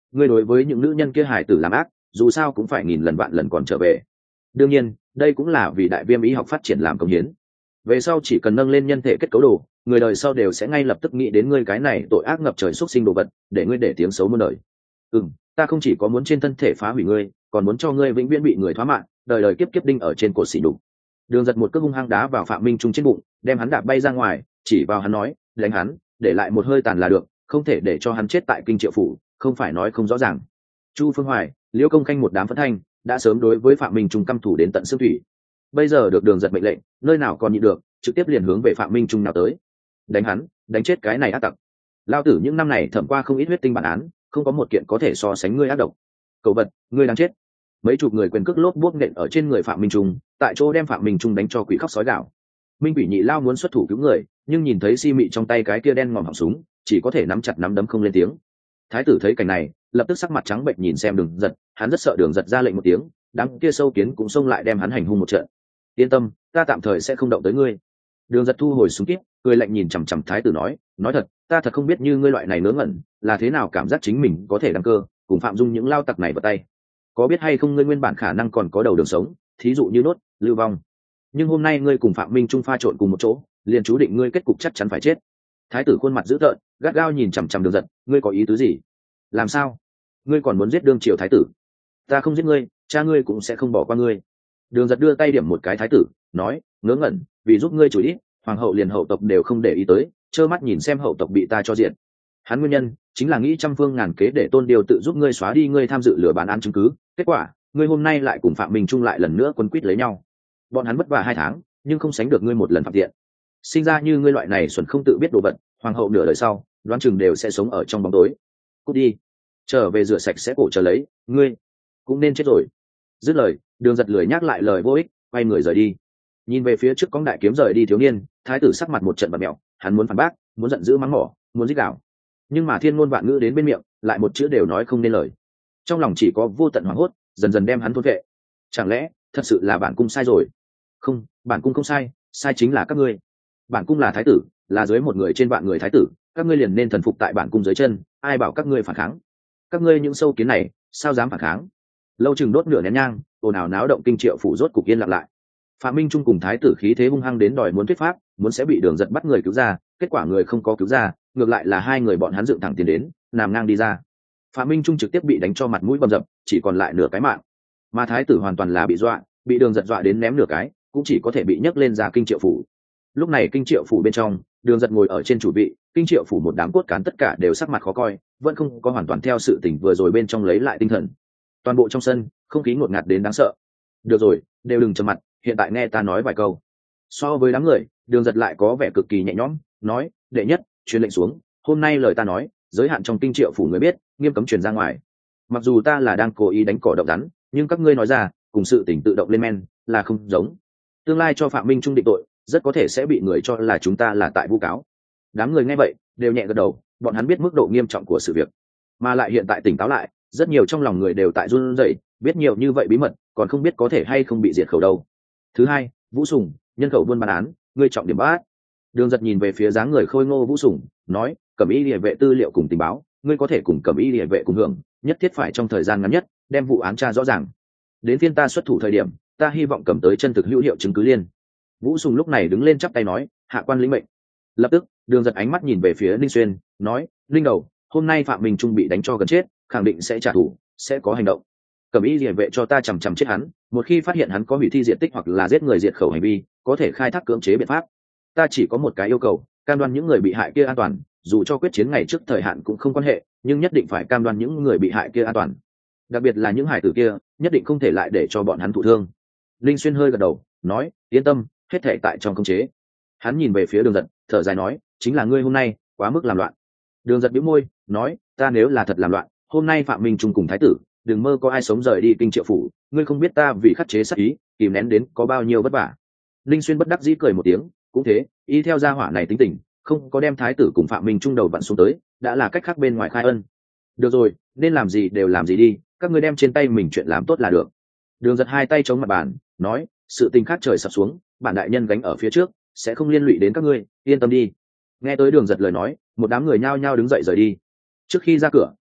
Speaker 1: ngươi đối với những nữ nhân kia hài tử làm ác dù sao cũng phải nghìn lần vạn lần còn trở về. Đương nhiên đây cũng là vì đại viêm y học phát triển làm công hiến, về sau chỉ cần nâng lên nhân thể kết cấu đồ, người đời sau đều sẽ ngay lập tức nghĩ đến ngươi cái này tội ác ngập trời xuất sinh đồ vật, để ngươi để tiếng xấu muôn đời. Ừ, ta không chỉ có muốn trên thân thể phá hủy ngươi, còn muốn cho ngươi vĩnh viễn bị người thoá mạng, đời đời kiếp kiếp đinh ở trên cột xỉ đục. Đường Giật một cước hung hăng đá vào Phạm Minh Trung trên bụng, đem hắn đạp bay ra ngoài, chỉ vào hắn nói, đánh hắn, để lại một hơi tàn là được, không thể để cho hắn chết tại kinh triệu phủ, không phải nói không rõ ràng. Chu Phương Hoài, Liễu Công Khanh một đám phẫn thanh đã sớm đối với Phạm Minh Trung căm thủ đến tận xương thủy, bây giờ được Đường Giật mệnh lệnh, nơi nào còn nhịn được, trực tiếp liền hướng về Phạm Minh Trung nào tới. Đánh hắn, đánh chết cái này ác tặc. Lao tử những năm này thẩm qua không ít huyết tinh bản án, không có một kiện có thể so sánh ngươi ác độc. Cậu vật, ngươi đang chết. Mấy chục người quyền cước lốp bốp nện ở trên người Phạm Minh Trung, tại chỗ đem Phạm Minh Trung đánh cho quỷ khóc sói gào. Minh Quỷ Nhị Lao muốn xuất thủ cứu người, nhưng nhìn thấy Si Mị trong tay cái kia đen ngòm họng súng, chỉ có thể nắm chặt nắm đấm không lên tiếng. Thái tử thấy cảnh này, lập tức sắc mặt trắng bệch nhìn xem Đường Giật, hắn rất sợ Đường Giật ra lệnh một tiếng, đám kia sâu kiến cũng xông lại đem hắn hành hung một trận. Yên tâm, ta tạm thời sẽ không động tới ngươi. Đường Giật thu hồi súng kíp, cười lạnh nhìn chằm chằm Thái tử nói, nói thật, ta thật không biết như ngươi loại này ngớ ngẩn, là thế nào cảm giác chính mình có thể đăng cơ, cùng Phạm Dung những lao tặc này vào tay. Có biết hay không ngươi nguyên bản khả năng còn có đầu đường sống, thí dụ như Nốt, Lưu Vong. Nhưng hôm nay ngươi cùng Phạm Minh Trung pha trộn cùng một chỗ, liền chú định ngươi kết cục chắc chắn phải chết. Thái tử khuôn mặt dữ tợn, gắt gao nhìn chằm chằm Đường Giật, ngươi có ý tứ gì? Làm sao? Ngươi còn muốn giết đương triều thái tử? Ta không giết ngươi, cha ngươi cũng sẽ không bỏ qua ngươi. Đường Giật đưa tay điểm một cái thái tử, nói, ngớ ngẩn, vì giúp ngươi chửi ít, hoàng hậu liền hậu tộc đều không để ý tới, trơ mắt nhìn xem hậu tộc bị ta cho diện. Hắn nguyên nhân chính là nghĩ trăm phương ngàn kế để Tôn Điều tự giúp ngươi xóa đi ngươi tham dự lừa bán án chứng cứ, kết quả ngươi hôm nay lại cùng Phạm Minh Trung lại lần nữa quấn quýt lấy nhau. Bọn hắn vất vả hai tháng, nhưng không sánh được ngươi một lần phạm tiện. Sinh ra như ngươi loại này xuẩn không tự biết đồ vật, hoàng hậu nửa đời sau, đoán chừng đều sẽ sống ở trong bóng tối. Cút đi, trở về rửa sạch sẽ cổ chờ lấy, ngươi cũng nên chết rồi. Dứt lời, Đường Giật lười nhắc lại lời vô ích, quay người rời đi. Nhìn về phía trước cóng đại kiếm rời đi thiếu niên, thái tử sắc mặt một trận bặm mèo, hắn muốn phản bác, muốn giận dữ mắng mỏ, muốn giết gào, nhưng mà thiên ngôn vạn ngữ đến bên miệng, lại một chữ đều nói không nên lời. Trong lòng chỉ có vô tận hoảng hốt, dần dần đem hắn thôn vệ. Chẳng lẽ thật sự là bản cung sai rồi? Không, bản cung không sai, sai chính là các ngươi. Bản cung là thái tử, là dưới một người trên vạn người thái tử, các ngươi liền nên thần phục tại bản cung dưới chân, ai bảo các ngươi phản kháng? Các ngươi những sâu kiến này, sao dám phản kháng? Lâu chừng đốt nửa nén nhang, ồn ào náo động kinh triệu phủ rốt cục yên lặng lại. Phạm Minh Trung cùng thái tử khí thế hung hăng đến đòi muốn thuyết pháp, muốn sẽ bị Đường Giật bắt người cứu ra, kết quả người không có cứu ra, ngược lại là hai người bọn hắn dựng thẳng tiền đến, nằm ngang đi ra. Phạm Minh Trung trực tiếp bị đánh cho mặt mũi bầm dập, chỉ còn lại nửa cái mạng, mà thái tử hoàn toàn là bị dọa, bị Đường Giật dọa đến ném nửa cái, cũng chỉ có thể bị nhấc lên ra kinh triệu phủ. Lúc này kinh triệu phủ bên trong, Đường Giật ngồi ở trên chủ vị, kinh triệu phủ một đám cốt cán tất cả đều sắc mặt khó coi, vẫn không có hoàn toàn theo sự tỉnh vừa rồi bên trong lấy lại tinh thần. Toàn bộ trong sân, không khí ngột ngạt đến đáng sợ. Được rồi, đều đừng trầm mặt, hiện tại nghe ta nói vài câu. So với đám người, Đường Giật lại có vẻ cực kỳ nhẹ nhõm, nói, đệ nhất, truyền lệnh xuống, hôm nay lời ta nói, giới hạn trong kinh triệu phủ người biết, nghiêm cấm truyền ra ngoài. Mặc dù ta là đang cố ý đánh cỏ độc rắn, nhưng các ngươi nói ra, cùng sự tỉnh tự động lên men, là không giống. Tương lai cho Phạm Minh Trung định tội, rất có thể sẽ bị người cho là chúng ta là tại vu cáo. Đám người nghe vậy, đều nhẹ gật đầu, bọn hắn biết mức độ nghiêm trọng của sự việc, mà lại hiện tại tỉnh táo lại, rất nhiều trong lòng người đều tại run rẩy, biết nhiều như vậy bí mật, còn không biết có thể hay không bị diệt khẩu đâu. Thứ hai, Vũ Sùng, nhân khẩu buôn bán án, ngươi trọng điểm bát. Đường Giật nhìn về phía dáng người khôi ngô Vũ Sùng, nói, Cẩm Y Liễu vệ tư liệu cùng tình báo, ngươi có thể cùng Cẩm Y Liễu vệ cùng hưởng, nhất thiết phải trong thời gian ngắn nhất đem vụ án tra rõ ràng. Đến phiên ta xuất thủ thời điểm, ta hy vọng cầm tới chân thực hữu hiệu chứng cứ liên. Vũ Sùng lúc này đứng lên chắp tay nói, hạ quan lĩnh mệnh. Lập tức, Đường Giật ánh mắt nhìn về phía Ninh Xuyên, nói, Ninh đầu, hôm nay Phạm Minh Trung bị đánh cho gần chết, khẳng định sẽ trả thù, sẽ có hành động. Cẩm Y Liễu vệ cho ta chằm chằm chết hắn, một khi phát hiện hắn có hủy thi diệt tích hoặc là giết người diệt khẩu hành vi, có thể khai thác cưỡng chế biện pháp. Ta chỉ có một cái yêu cầu, cam đoan những người bị hại kia an toàn, dù cho quyết chiến ngày trước thời hạn cũng không quan hệ, nhưng nhất định phải cam đoan những người bị hại kia an toàn, đặc biệt là những hải tử kia, nhất định không thể lại để cho bọn hắn thụ thương. Linh Xuyên hơi gật đầu, nói, yên tâm, hết thảy tại trong khống chế. Hắn nhìn về phía Đường Giật, thở dài nói, chính là ngươi hôm nay quá mức làm loạn. Đường Giật bĩu môi, nói, ta nếu là thật làm loạn, hôm nay Phạm Minh Trung cùng thái tử, đừng mơ có ai sống rời đi kinh triệu phủ, ngươi không biết ta vì khắc chế sát ý, kìm nén đến có bao nhiêu vất vả. Linh Xuyên bất đắc dĩ cười một tiếng, cũng thế, y theo gia hỏa này tính tình, không có đem thái tử cùng Phạm Minh Trung đầu vặn xuống tới, đã là cách khác bên ngoài khai ân. Được rồi, nên làm gì đều làm gì đi, các ngươi đem trên tay mình chuyện làm tốt là được. Đường Giật hai tay chống mặt bàn, nói, sự tình khác trời sập xuống, bản đại nhân gánh ở phía trước, sẽ không liên lụy đến các ngươi, yên tâm đi. Nghe tới Đường Giật lời nói, một đám người nhao nhao đứng dậy rời đi. Trước khi ra cửa,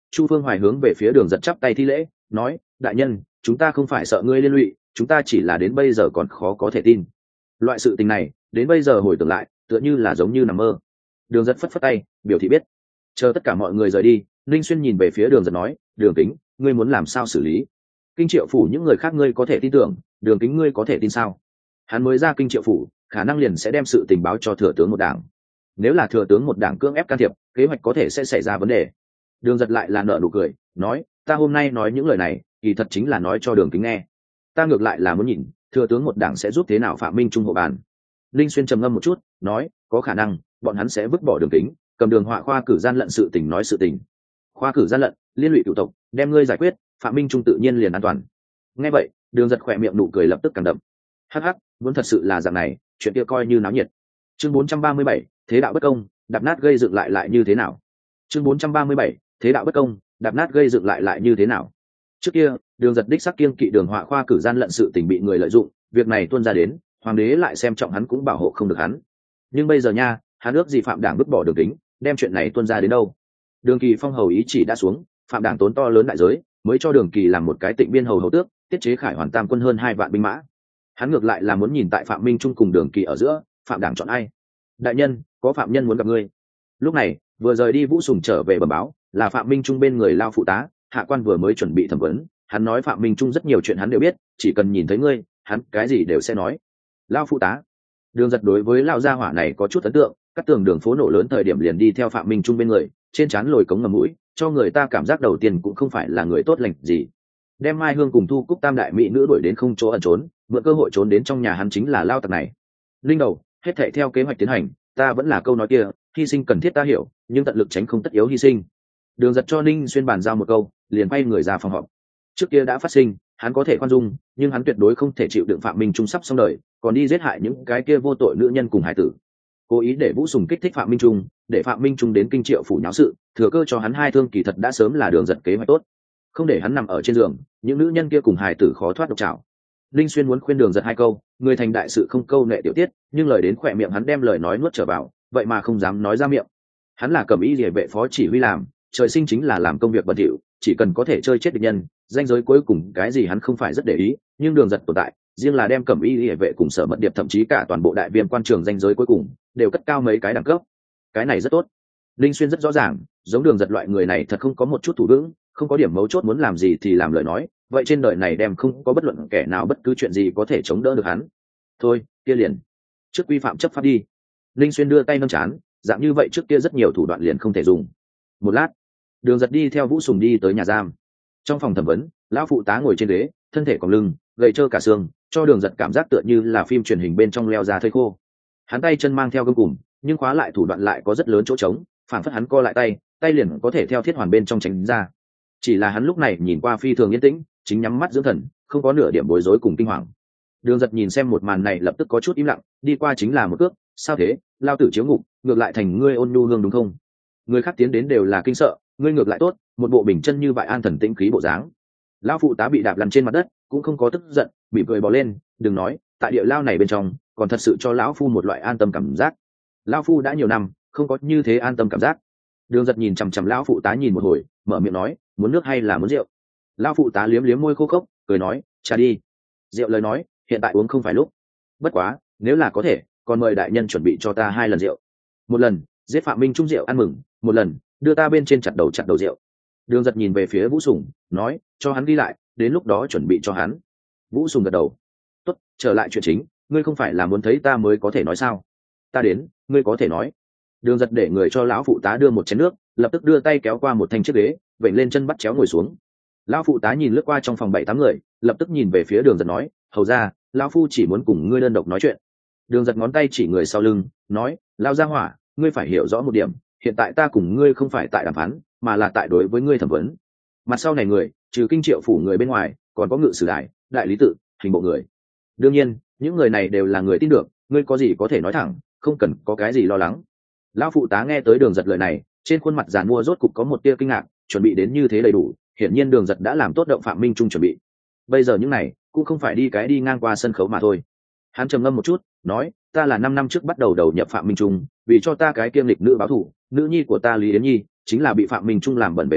Speaker 1: Chu Phương Hoài hướng về phía Đường Giật chắp tay thi lễ, nói: đại nhân, chúng ta không phải sợ ngươi liên lụy, chúng ta chỉ là đến bây giờ còn khó có thể tin. Loại sự tình này đến bây giờ hồi tưởng lại tựa như là giống như nằm mơ. Đường Giật phất phất tay biểu thị biết. Chờ tất cả mọi người rời đi, Linh Xuyên nhìn về phía Đường Giật nói: Đường Kính, ngươi muốn làm sao xử lý? Kinh Triệu phủ những người khác ngươi có thể tin tưởng, Đường Kính ngươi có thể tin sao? Hắn mới ra Kinh Triệu phủ, khả năng liền sẽ đem sự tình báo cho thừa tướng một đảng. Nếu là thừa tướng một đảng cưỡng ép can thiệp, kế hoạch có thể sẽ xảy ra vấn đề. Đường Giật lại là nở nụ cười, nói: ta hôm nay nói những lời này kỳ thật chính là nói cho Đường Kính nghe. Ta ngược lại là muốn nhìn thừa tướng một đảng sẽ giúp thế nào Phạm Minh Trung hộ bàn. Linh Xuyên trầm ngâm một chút, nói: có khả năng bọn hắn sẽ vứt bỏ Đường Kính, cầm Đường Họa khoa cử gian lận sự tình nói sự tình. Khoa cử gian lận, liên lụy cựu tộc, đem ngươi giải quyết, Phạm Minh Trung tự nhiên liền an toàn. Nghe vậy, Đường Giật khỏe miệng nụ cười lập tức càng đậm. Hắc hắc, muốn thật sự là dạng này, chuyện kia coi như náo nhiệt. Chương bốn trăm ba mươi bảy, thế đạo bất công, đạp nát gây dựng lại lại như thế nào? Chương bốn trăm ba mươi bảy, thế đạo bất công, đạp nát gây dựng lại lại như thế nào? Trước kia, Đường Giật đích sắc kiêng kỵ Đường Họa khoa cử gian lận sự tình bị người lợi dụng, việc này tuôn ra đến, hoàng đế lại xem trọng hắn cũng bảo hộ không được hắn. Nhưng bây giờ nha, hắn ước gì Phạm đảng vứt bỏ Đường Kính, đem chuyện này tuôn ra đến đâu? Đường Kỳ phong hầu ý chỉ đã xuống, Phạm đảng tốn to lớn đại giới, mới cho Đường Kỳ làm một cái tịnh biên hầu hầu tước, tiết chế Khải Hoàn Tam quân hơn hai vạn binh mã. Hắn ngược lại là muốn nhìn tại Phạm Minh Trung cùng Đường Kỳ ở giữa, Phạm đảng chọn ai? Đại nhân, có phạm nhân muốn gặp ngươi. Lúc này, vừa rời đi Vũ Sùng trở về bẩm báo, là Phạm Minh Trung bên người lao phụ tá, hạ quan vừa mới chuẩn bị thẩm vấn, hắn nói Phạm Minh Trung rất nhiều chuyện hắn đều biết, chỉ cần nhìn thấy ngươi, hắn cái gì đều sẽ nói. Lao phụ tá. Đường Giật đối với lao gia hỏa này có chút ấn tượng, cắt tường đường phố nổ lớn thời điểm liền đi theo Phạm Minh Trung bên người, trên trán lồi cống ngầm mũi, cho người ta cảm giác đầu tiên cũng không phải là người tốt lành gì. Đem Mai Hương cùng Thu Cúc tam đại mỹ nữ đuổi đến không chỗ ẩn trốn, mượn cơ hội trốn đến trong nhà hắn chính là lao tặc này. Linh đầu, hết thảy theo kế hoạch tiến hành, ta vẫn là câu nói kia, hy sinh cần thiết ta hiểu, nhưng tận lực tránh không tất yếu hy sinh. Đường Giật cho Ninh Xuyên bàn giao một câu, liền quay người ra phòng họp. Trước kia đã phát sinh, hắn có thể khoan dung, nhưng hắn tuyệt đối không thể chịu đựng Phạm Minh Trung sắp xong đời, còn đi giết hại những cái kia vô tội nữ nhân cùng hải tử. Cố ý để Vũ Sùng kích thích Phạm Minh Trung, để Phạm Minh Trung đến Kinh Triệu phủ nháo sự, thừa cơ cho hắn hai thương kỳ thật đã sớm là Đường Giật kế hoạch tốt. Không để hắn nằm ở trên giường, những nữ nhân kia cùng hải tử khó thoát độc trảo. Linh Xuyên muốn khuyên Đường Giật hai câu, người thành đại sự không câu nệ tiểu tiết, nhưng lời đến khỏe miệng hắn đem lời nói nuốt trở vào, vậy mà không dám nói ra miệng. Hắn là Cẩm Y Liễu vệ phó chỉ huy làm, trời sinh chính là làm công việc bẩn thỉu, chỉ cần có thể chơi chết địch nhân, danh giới cuối cùng cái gì hắn không phải rất để ý, nhưng Đường Giật tồn tại, riêng là đem Cẩm Y Liễu vệ cùng Sở Mật Điệp thậm chí cả toàn bộ đại viêm quan trường danh giới cuối cùng đều cất cao mấy cái đẳng cấp. Cái này rất tốt. Linh Xuyên rất rõ ràng, giống Đường Giật loại người này thật không có một chút thủ vững, không có điểm mấu chốt muốn làm gì thì làm lời nói, vậy trên đời này đem không có bất luận kẻ nào bất cứ chuyện gì có thể chống đỡ được hắn. Thôi, kia liền trước quy phạm chấp pháp đi. Linh Xuyên đưa tay nâng chán, dạng như vậy trước kia rất nhiều thủ đoạn liền không thể dùng. Một lát, Đường Giật đi theo Vũ Sùng đi tới nhà giam. Trong phòng thẩm vấn, lão phụ tá ngồi trên ghế, thân thể còng lưng, gầy trơ cả xương, cho Đường Giật cảm giác tựa như là phim truyền hình bên trong leo ra thây khô. Hắn tay chân mang theo gông cùm, nhưng khóa lại thủ đoạn lại có rất lớn chỗ trống, phản phất hắn co lại tay, tay liền có thể theo thiết hoàn bên trong tránh ra. Chỉ là hắn lúc này nhìn qua phi thường yên tĩnh, chính nhắm mắt dưỡng thần, không có nửa điểm bối rối cùng kinh hoàng. Đường Giật nhìn xem một màn này lập tức có chút im lặng, đi qua chính là một cước, sao thế, lao tử chiếu ngục, ngược lại thành ngươi ôn nhu hương đúng không? Người khác tiến đến đều là kinh sợ, ngươi ngược lại tốt, một bộ bình chân như vậy an thần tĩnh khí bộ dáng. Lão phụ tá bị đạp lăn trên mặt đất, cũng không có tức giận, mỉm cười bò lên, đừng nói, tại địa lao này bên trong, còn thật sự cho lão phu một loại an tâm cảm giác. Lão phu đã nhiều năm, không có như thế an tâm cảm giác. Đường Giật nhìn chằm chằm lão phụ tá nhìn một hồi, mở miệng nói, muốn nước hay là muốn rượu? Lão phụ tá liếm liếm môi khô khốc, cười nói, trà đi. Rượu lời nói, hiện tại uống không phải lúc. Bất quá, nếu là có thể, còn mời đại nhân chuẩn bị cho ta hai lần rượu. Một lần, giết Phạm Minh Trung rượu ăn mừng, một lần, đưa ta bên trên chặt đầu chặt đầu rượu. Đường Giật nhìn về phía Vũ Sùng, nói, cho hắn đi lại, đến lúc đó chuẩn bị cho hắn. Vũ Sùng gật đầu. Tốt, trở lại chuyện chính, ngươi không phải là muốn thấy ta mới có thể nói sao? Ta đến, ngươi có thể nói. Đường Giật để người cho lão phụ tá đưa một chén nước, lập tức đưa tay kéo qua một thanh chiếc ghế, vểnh lên chân bắt chéo ngồi xuống. Lão phụ tá nhìn lướt qua trong phòng bảy tám người, lập tức nhìn về phía Đường Giật nói, hầu ra, lão phu chỉ muốn cùng ngươi đơn độc nói chuyện. Đường Giật ngón tay chỉ người sau lưng, nói, lao gia hỏa, ngươi phải hiểu rõ một điểm, hiện tại ta cùng ngươi không phải tại đàm phán, mà là tại đối với ngươi thẩm vấn. Mặt sau này người, trừ Kinh Triệu phủ người bên ngoài, còn có ngự sử đại, đại lý tự, hình bộ người. Đương nhiên, những người này đều là người tin được, ngươi có gì có thể nói thẳng, không cần có cái gì lo lắng. Lão phụ tá nghe tới Đường Giật lời này, trên khuôn mặt giàn mua rốt cục có một tia kinh ngạc, chuẩn bị đến như thế đầy đủ, hiển nhiên Đường Giật đã làm tốt động Phạm Minh Trung chuẩn bị. Bây giờ những này cũng không phải đi cái đi ngang qua sân khấu mà thôi. Hắn trầm ngâm một chút, nói, ta là năm năm trước bắt đầu đầu nhập Phạm Minh Trung, vì cho ta cái kiêm lịch nữ báo thủ, nữ nhi của ta Lý Yến Nhi chính là bị Phạm Minh Trung làm bẩn về sau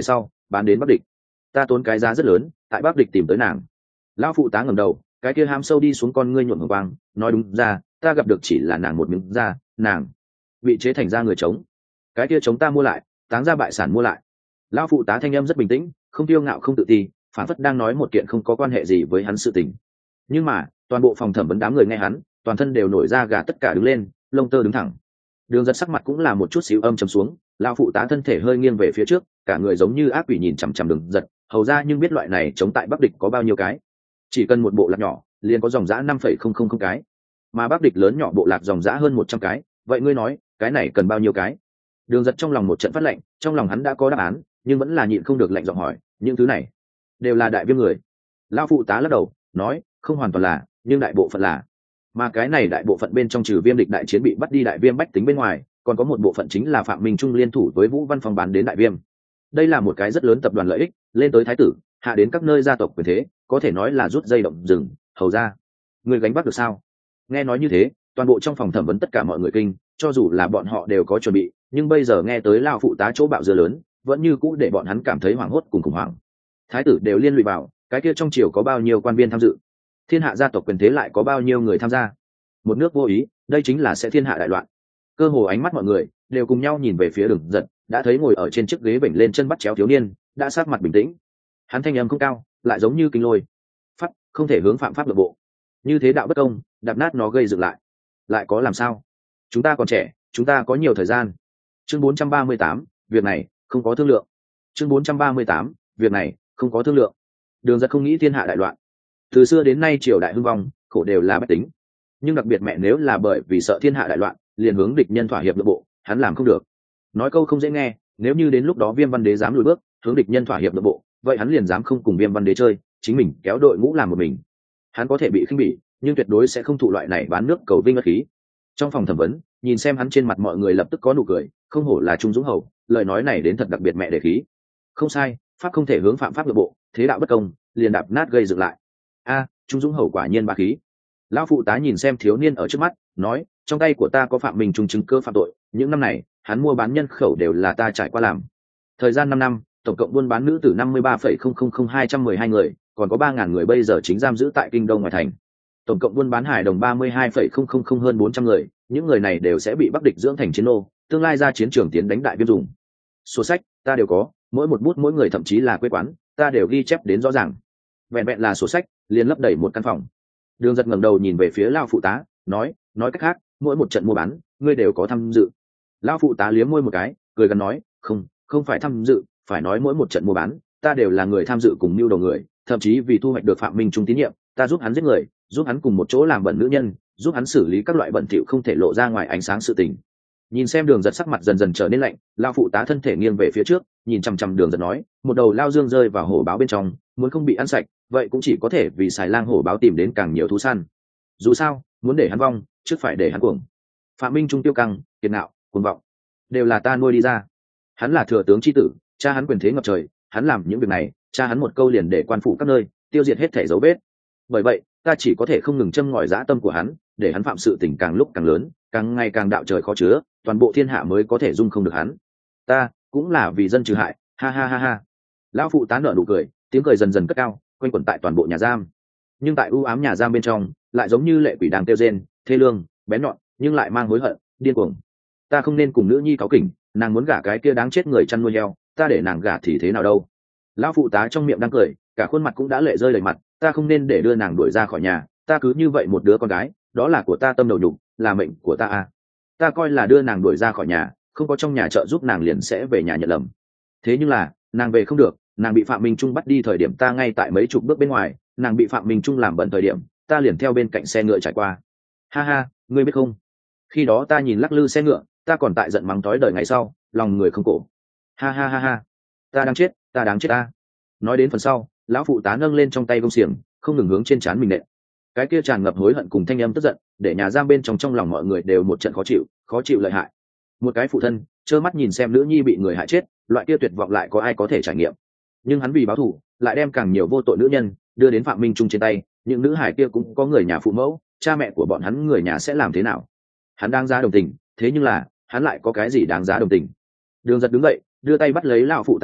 Speaker 1: bán đến Bắc Địch. Ta tốn cái giá rất lớn tại Bắc Địch tìm tới nàng. Lão phụ tá ngẩng đầu, cái kia ham sâu đi xuống con ngươi nhuộm hồng quang, nói đúng ra, ta gặp được chỉ là nàng một miếng da, nàng bị chế thành ra người trống. Cái kia trống ta mua lại, táng ra bại sản mua lại. Lão phụ tá thanh âm rất bình tĩnh, không kiêu ngạo không tự ti, phản phất đang nói một kiện không có quan hệ gì với hắn sự tình. Nhưng mà toàn bộ phòng thẩm vấn đám người nghe hắn, toàn thân đều nổi da gà, tất cả đứng lên, lông tơ đứng thẳng. Đường Giật sắc mặt cũng là một chút xíu âm trầm xuống, lão phụ tá thân thể hơi nghiêng về phía trước, cả người giống như ác quỷ nhìn chằm chằm Đường Giật, hầu ra nhưng biết loại này chống tại Bắc Địch có bao nhiêu cái. Chỉ cần một bộ lạc nhỏ, liền có dòng dã năm phẩy không không không cái, mà Bắc Địch lớn nhỏ bộ lạc dòng dã hơn một trăm cái, vậy ngươi nói, cái này cần bao nhiêu cái? Đường Giật trong lòng một trận phát lạnh, trong lòng hắn đã có đáp án, nhưng vẫn là nhịn không được lạnh giọng hỏi, những thứ này đều là đại viêm người. Lão phụ tá lắc đầu, nói, không hoàn toàn là, nhưng đại bộ phận là. Mà cái này đại bộ phận bên trong trừ viêm địch đại chiến bị bắt đi đại viêm bách tính bên ngoài, còn có một bộ phận chính là Phạm Minh Trung liên thủ với Vũ Văn Phong bán đến đại viêm. Đây là một cái rất lớn tập đoàn lợi ích, lên tới thái tử, hạ đến các nơi gia tộc quyền thế, có thể nói là rút dây động rừng. Hầu ra, người gánh bắt được sao? Nghe nói như thế, toàn bộ trong phòng thẩm vấn tất cả mọi người kinh, cho dù là bọn họ đều có chuẩn bị, nhưng bây giờ nghe tới lao phụ tá chỗ bạo dưa lớn, vẫn như cũ để bọn hắn cảm thấy hoảng hốt cùng khủng hoảng. Thái tử đều liên lụy vào, cái kia trong triều có bao nhiêu quan viên tham dự, thiên hạ gia tộc quyền thế lại có bao nhiêu người tham gia. Một nước vô ý, đây chính là sẽ thiên hạ đại loạn. Cơ hồ ánh mắt mọi người đều cùng nhau nhìn về phía Đường Giật, đã thấy ngồi ở trên chiếc ghế vểnh lên chân bắt chéo thiếu niên đã sát mặt bình tĩnh. Hắn thanh âm không cao, lại giống như kinh lôi phát, không thể hướng phạm pháp nội bộ, như thế đạo bất công, đạp nát nó gây dựng lại lại có làm sao? Chúng ta còn trẻ, chúng ta có nhiều thời gian. Chương bốn trăm ba mươi tám, việc này không có thương lượng. Chương bốn trăm ba mươi tám, việc này không có thương lượng. Đường Giật không nghĩ thiên hạ đại loạn, từ xưa đến nay triều đại hưng vong, khổ đều là bách tính, nhưng đặc biệt mẹ nếu là bởi vì sợ thiên hạ đại loạn liền hướng địch nhân thỏa hiệp nội bộ, hắn làm không được. Nói câu không dễ nghe, nếu như đến lúc đó Viêm Văn Đế dám lùi bước hướng địch nhân thỏa hiệp nội bộ, vậy hắn liền dám không cùng Viêm Văn Đế chơi, chính mình kéo đội ngũ làm một mình. Hắn có thể bị khinh bỉ, nhưng tuyệt đối sẽ không thụ loại này bán nước cầu vinh bất khí. Trong phòng thẩm vấn, nhìn xem hắn trên mặt mọi người lập tức có nụ cười, không hổ là Trung Dũng Hầu, lời nói này đến thật đặc biệt mẹ để khí. Không sai, pháp không thể hướng phạm pháp nội bộ, thế đạo bất công, liền đạp nát gây dựng lại. A, Trung Dũng Hầu quả nhiên bá khí. Lão phụ tá nhìn xem thiếu niên ở trước mắt, nói, trong tay của ta có Phạm Minh Trung chứng cứ phạm tội, những năm này hắn mua bán nhân khẩu đều là ta trải qua làm. Thời gian năm năm, tổng cộng buôn bán nữ tử năm mươi ba phẩy không không không hai trăm mười hai người, còn có ba ngàn người bây giờ chính giam giữ tại kinh đô ngoài thành. Tổng cộng buôn bán hài đồng ba mươi hai phẩy không không không hơn bốn trăm người, những người này đều sẽ bị Bắc địch dưỡng thành chiến nô, tương lai ra chiến trường tiến đánh đại viêm dùng. Sổ sách ta đều có, mỗi một bút mỗi người thậm chí là quê quán, ta đều ghi chép đến rõ ràng. Vẹn vẹn là sổ sách, liền lấp đầy một căn phòng. Đường Giật ngẩng đầu nhìn về phía lão phụ tá, nói, nói cách khác, mỗi một trận mua bán, ngươi đều có tham dự. Lão phụ tá liếm môi một cái, cười gằn nói, không, không phải tham dự, phải nói mỗi một trận mua bán, ta đều là người tham dự cùng mưu đầu người, thậm chí vì thu hoạch được Phạm Minh Trung tín nhiệm, ta giúp hắn giết người, giúp hắn cùng một chỗ làm bẩn nữ nhân, giúp hắn xử lý các loại bẩn thỉu không thể lộ ra ngoài ánh sáng sự tình. Nhìn xem Đường Giật sắc mặt dần dần trở nên lạnh, lão phụ tá thân thể nghiêng về phía trước, nhìn chằm chằm Đường Giật nói, một đầu lao dương rơi vào hổ báo bên trong, muốn không bị ăn sạch, vậy cũng chỉ có thể vì xài lang hổ báo tìm đến càng nhiều thú săn. Dù sao, muốn để hắn vong, trước phải để hắn cuồng. Phạm Minh Trung tiêu căng, kiệt ngạo, cuồng vọng, đều là ta nuôi đi ra. Hắn là thừa tướng chi tử, cha hắn quyền thế ngập trời, hắn làm những việc này, cha hắn một câu liền để quan phủ các nơi, tiêu diệt hết thể dấu vết. Bởi vậy, ta chỉ có thể không ngừng châm ngòi dã tâm của hắn, để hắn phạm sự tình càng lúc càng lớn, càng ngày càng đạo trời khó chứa, toàn bộ thiên hạ mới có thể dung không được hắn. Ta cũng là vì dân trừ hại, ha ha ha ha. Lão phụ tá nở nụ cười, tiếng cười dần dần cất cao, quanh quẩn tại toàn bộ nhà giam. Nhưng tại u ám nhà giam bên trong, lại giống như lệ quỷ đang kêu rên, thê lương, bén nhọn, nhưng lại mang hối hận, điên cuồng. Ta không nên cùng nữ nhi cáu kỉnh, nàng muốn gả cái kia đáng chết người chăn nuôi heo, ta để nàng gả thì thế nào đâu. Lão phụ tá trong miệng đang cười, cả khuôn mặt cũng đã lệ rơi đầy mặt, ta không nên để đưa nàng đuổi ra khỏi nhà, ta cứ như vậy một đứa con gái, đó là của ta tâm đầu nhục, là mệnh của ta à. Ta coi là đưa nàng đuổi ra khỏi nhà, không có trong nhà trợ giúp nàng liền sẽ về nhà nhận lầm. Thế nhưng là, nàng về không được, nàng bị Phạm Minh Trung bắt đi thời điểm ta ngay tại mấy chục bước bên ngoài, nàng bị Phạm Minh Trung làm bẩn thời điểm, ta liền theo bên cạnh xe ngựa trải qua. Ha ha, ngươi biết không? Khi đó ta nhìn lắc lư xe ngựa, ta còn tại giận mắng tói đời ngày sau, lòng người không cổ. Ha ha ha ha, ta đáng chết, ta đáng chết ta. Nói đến phần sau, lão phụ tá nâng lên trong tay gông xiềng, không ngừng hướng trên trán mình nện. Cái kia tràn ngập hối hận cùng thanh âm tức giận, để nhà giam bên trong trong lòng mọi người đều một trận khó chịu, khó chịu lợi hại. Một cái phụ thân, trơ mắt nhìn xem nữ nhi bị người hại chết, loại kia tuyệt vọng lại có ai có thể trải nghiệm. Nhưng hắn vì báo thù, lại đem càng nhiều vô tội nữ nhân đưa đến Phạm Minh Trung trên tay, những nữ hải kia cũng có người nhà phụ mẫu, cha mẹ của bọn hắn người nhà sẽ làm thế nào? Hắn đáng giá đồng tình, thế nhưng là, hắn lại có cái gì đáng giá đồng tình? Đường Giật đứng dậy, đưa tay bắt lấy lão phụ tá tay,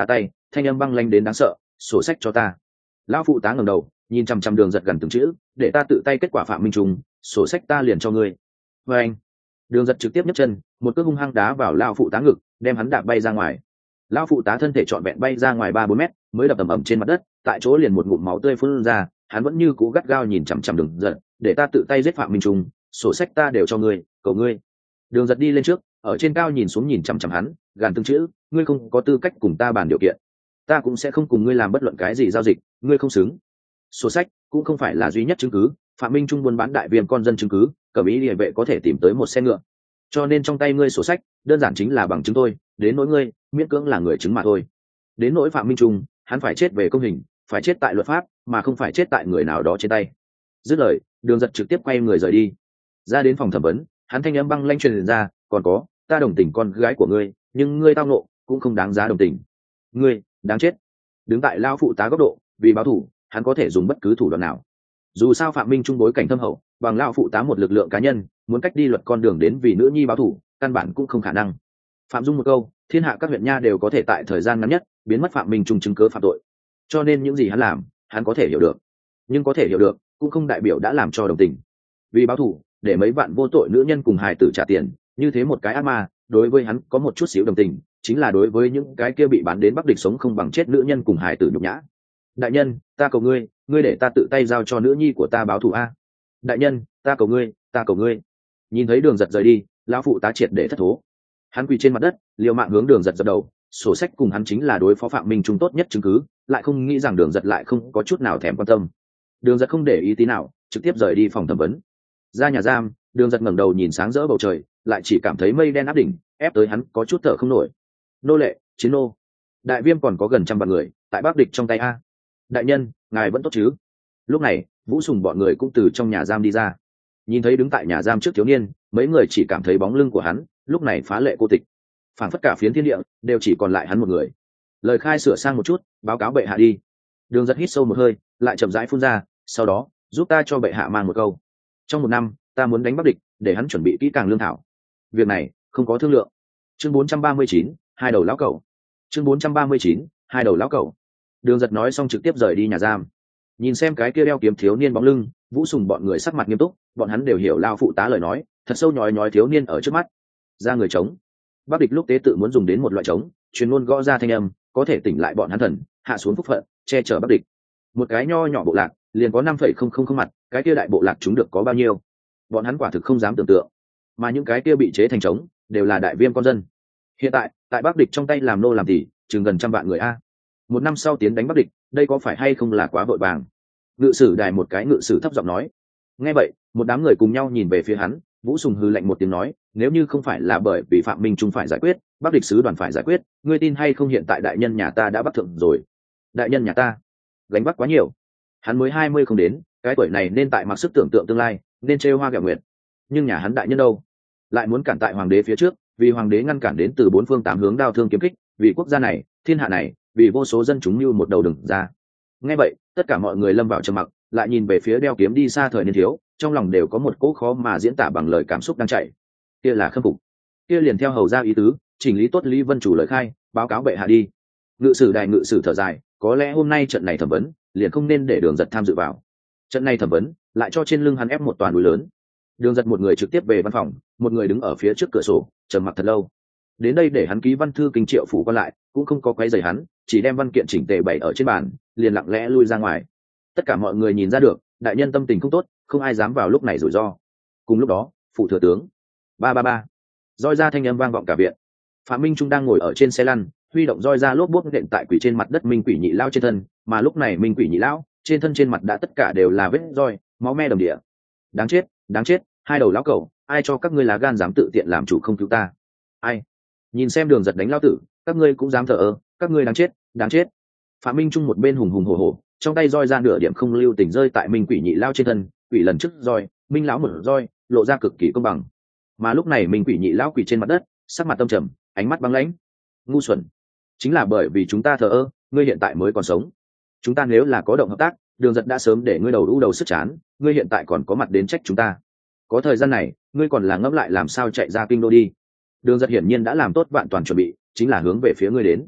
Speaker 1: thanh âm băng lanh đến đáng sợ. Sổ sách cho ta. Lão phụ tá ngẩng đầu nhìn chằm chằm Đường Giật gần từng chữ, để ta tự tay kết quả Phạm Minh Trung, sổ sách ta liền cho ngươi. Và anh, Đường Giật trực tiếp nhấc chân, một cước hung hăng đá vào lão phụ tá ngực, đem hắn đạp bay ra ngoài. Lão phụ tá thân thể trọn vẹn bay ra ngoài ba bốn mét, mới đập ầm ầm trên mặt đất, tại chỗ liền một ngụm máu tươi phun ra. Hắn vẫn như cũ gắt gao nhìn chằm chằm Đường Giật, để ta tự tay giết Phạm Minh Trung, sổ sách ta đều cho ngươi, cầu ngươi. Đường Giật đi lên trước, ở trên cao nhìn xuống nhìn chằm chằm hắn, gàn từng chữ, ngươi không có tư cách cùng ta bàn điều kiện, ta cũng sẽ không cùng ngươi làm bất luận cái gì giao dịch, ngươi không xứng. Sổ sách cũng không phải là duy nhất chứng cứ, Phạm Minh Trung buôn bán đại viên con dân chứng cứ, cẩm ý địa vệ có thể tìm tới một xe ngựa, cho nên trong tay ngươi sổ sách đơn giản chính là bằng chứng thôi, đến nỗi ngươi miễn cưỡng là người chứng mà thôi. Đến nỗi Phạm Minh Trung, hắn phải chết về công hình, phải chết tại luật pháp, mà không phải chết tại người nào đó trên tay. Dứt lời, Đường Giật trực tiếp quay người rời đi. Ra đến phòng thẩm vấn, hắn thanh âm băng lanh truyền ra, còn có, ta đồng tình con gái của ngươi, nhưng ngươi tao nộ cũng không đáng giá đồng tình. Ngươi đáng chết. Đứng tại lao phụ tá góc độ, vì báo thù hắn có thể dùng bất cứ thủ đoạn nào. Dù sao Phạm Minh Trung bối cảnh thâm hậu, bằng lao phụ tá một lực lượng cá nhân, muốn cách đi luật con đường đến vì nữ nhi báo thù, căn bản cũng không khả năng. Phạm Dung một câu, thiên hạ các huyện nha đều có thể tại thời gian ngắn nhất biến mất Phạm Minh Trung chứng cứ phạm tội. Cho nên những gì hắn làm, hắn có thể hiểu được, nhưng có thể hiểu được cũng không đại biểu đã làm cho đồng tình. Vì báo thù, để mấy bạn vô tội nữ nhân cùng hài tử trả tiền, như thế một cái ác ma, đối với hắn có một chút xíu đồng tình, chính là đối với những cái kia bị bán đến Bắc Địch sống không bằng chết nữ nhân cùng hài tử nhục nhã. Đại nhân, ta cầu ngươi, ngươi để ta tự tay giao cho nữ nhi của ta báo thù a. Đại nhân, ta cầu ngươi, ta cầu ngươi. Nhìn thấy Đường Giật rời đi, lão phụ tá triệt để thất thố. Hắn quỳ trên mặt đất, liều mạng hướng Đường Giật dập đầu, sổ sách cùng hắn chính là đối phó Phạm Minh Trung tốt nhất chứng cứ, lại không nghĩ rằng Đường Giật lại không có chút nào thèm quan tâm. Đường Giật không để ý tí nào, trực tiếp rời đi phòng thẩm vấn. Ra nhà giam, Đường Giật ngẩng đầu nhìn sáng rỡ bầu trời, lại chỉ cảm thấy mây đen áp đỉnh, ép tới hắn có chút thở không nổi. Nô lệ, chiến nô. Đại Viêm còn có gần trăm vạn người tại Bắc Địch trong tay a. Đại nhân, ngài vẫn tốt chứ? Lúc này, Vũ Sùng bọn người cũng từ trong nhà giam đi ra. Nhìn thấy đứng tại nhà giam trước thiếu niên, mấy người chỉ cảm thấy bóng lưng của hắn, lúc này phá lệ cô tịch. Phảng phất cả phiến thiên địa đều chỉ còn lại hắn một người. Lời khai sửa sang một chút, báo cáo bệ hạ đi. Đường Giật hít sâu một hơi, lại chậm rãi phun ra, sau đó, giúp ta cho bệ hạ mang một câu. Trong một năm, ta muốn đánh Bắc Địch, để hắn chuẩn bị kỹ càng lương thảo. Việc này không có thương lượng. Chương bốn trăm ba mươi chín, hai đầu lão cẩu. Chương bốn trăm ba mươi chín, hai đầu lão cẩu. Đường Giật nói xong trực tiếp rời đi nhà giam. Nhìn xem cái kia đeo kiếm thiếu niên bóng lưng, Vũ Sùng bọn người sắc mặt nghiêm túc, bọn hắn đều hiểu lao phụ tá lời nói, thật sâu nhói nhói thiếu niên ở trước mắt. Ra người trống. Bắc Địch lúc tế tự muốn dùng đến một loại trống, truyền ngôn gõ ra thanh âm, có thể tỉnh lại bọn hắn thần, hạ xuống phúc phận, che chở Bắc Địch. Một cái nho nhỏ bộ lạc, liền có năm phẩy không không không mặt, cái kia đại bộ lạc chúng được có bao nhiêu? Bọn hắn quả thực không dám tưởng tượng. Mà những cái kia bị chế thành trống, đều là Đại Viêm con dân. Hiện tại, tại Bắc Địch trong tay làm nô làm tỳ, chừng gần trăm vạn người a. Một năm sau tiến đánh Bắc Địch, đây có phải hay không là quá vội vàng? Ngự sử đài một cái ngự sử thấp giọng nói. Nghe vậy, một đám người cùng nhau nhìn về phía hắn. Vũ Sùng hừ lạnh một tiếng nói, nếu như không phải là bởi vì Phạm Minh Trung phải giải quyết, Bắc Địch sứ đoàn phải giải quyết, ngươi tin hay không hiện tại đại nhân nhà ta đã bắc thượng rồi? Đại nhân nhà ta gánh bắc quá nhiều, hắn mới hai mươi không đến, cái tuổi này nên tại mặc sức tưởng tượng tương lai, nên trêu hoa ghẹo nguyệt. Nhưng nhà hắn đại nhân đâu? Lại muốn cản tại hoàng đế phía trước, vì hoàng đế ngăn cản đến từ bốn phương tám hướng đao thương kiếm kích, vì quốc gia này, thiên hạ này, vì vô số dân chúng như một đầu đừng ra. Nghe vậy, tất cả mọi người lâm vào trầm mặc, lại nhìn về phía đeo kiếm đi xa thời niên thiếu, trong lòng đều có một cỗ khó mà diễn tả bằng lời cảm xúc đang chạy. Kia là khâm phục, kia liền theo hầu ra ý tứ, chỉnh lý tốt Lý Vân chủ lời khai, báo cáo bệ hạ đi. Ngự sử đài ngự sử thở dài, có lẽ hôm nay trận này thẩm vấn, liền không nên để Đường Giật tham dự vào. Trận này thẩm vấn, lại cho trên lưng hắn ép một toàn núi lớn. Đường Giật một người trực tiếp về văn phòng, một người đứng ở phía trước cửa sổ, trầm mặc thật lâu. Đến đây để hắn ký văn thư kinh triệu phủ quan lại, cũng không có quấy rầy hắn, chỉ đem văn kiện chỉnh tề bày ở trên bàn, liền lặng lẽ lui ra ngoài. Tất cả mọi người nhìn ra được, đại nhân tâm tình không tốt, không ai dám vào lúc này rủi ro. Cùng lúc đó, phủ thừa tướng, ba ba ba, roi ra thanh âm vang vọng cả viện. Phạm Minh Trung đang ngồi ở trên xe lăn, huy động roi ra lốp bốp nện tại quỷ trên mặt đất Minh Quỷ Nhị Lão trên thân, mà lúc này Minh Quỷ Nhị Lão trên thân trên mặt đã tất cả đều là vết roi, máu me đầm địa. Đáng chết, đáng chết, hai đầu lão cẩu, ai cho các ngươi lá gan dám tự tiện làm chủ không cứu ta? Ai? Nhìn xem Đường Giật đánh lão tử, các ngươi cũng dám thờ ơ, các ngươi đáng chết, đáng chết. Phạm Minh Trung một bên hùng hùng hổ hổ, trong tay roi ra nửa điểm không lưu tình rơi tại Minh Quỷ Nhị Lão trên thân, quỷ lần trước roi, Minh lão một roi, lộ ra cực kỳ công bằng. Mà lúc này Minh Quỷ Nhị Lão quỷ trên mặt đất, sắc mặt tâm trầm, ánh mắt băng lãnh. Ngu xuẩn, chính là bởi vì chúng ta thờ ơ, ngươi hiện tại mới còn sống. Chúng ta nếu là có động hợp tác, Đường Giật đã sớm để ngươi đầu đũ đầu sức chán, ngươi hiện tại còn có mặt đến trách chúng ta. Có thời gian này, ngươi còn là ngẫm lại làm sao chạy ra kinh đô đi. Đường Giật hiển nhiên đã làm tốt vạn toàn chuẩn bị, chính là hướng về phía ngươi đến.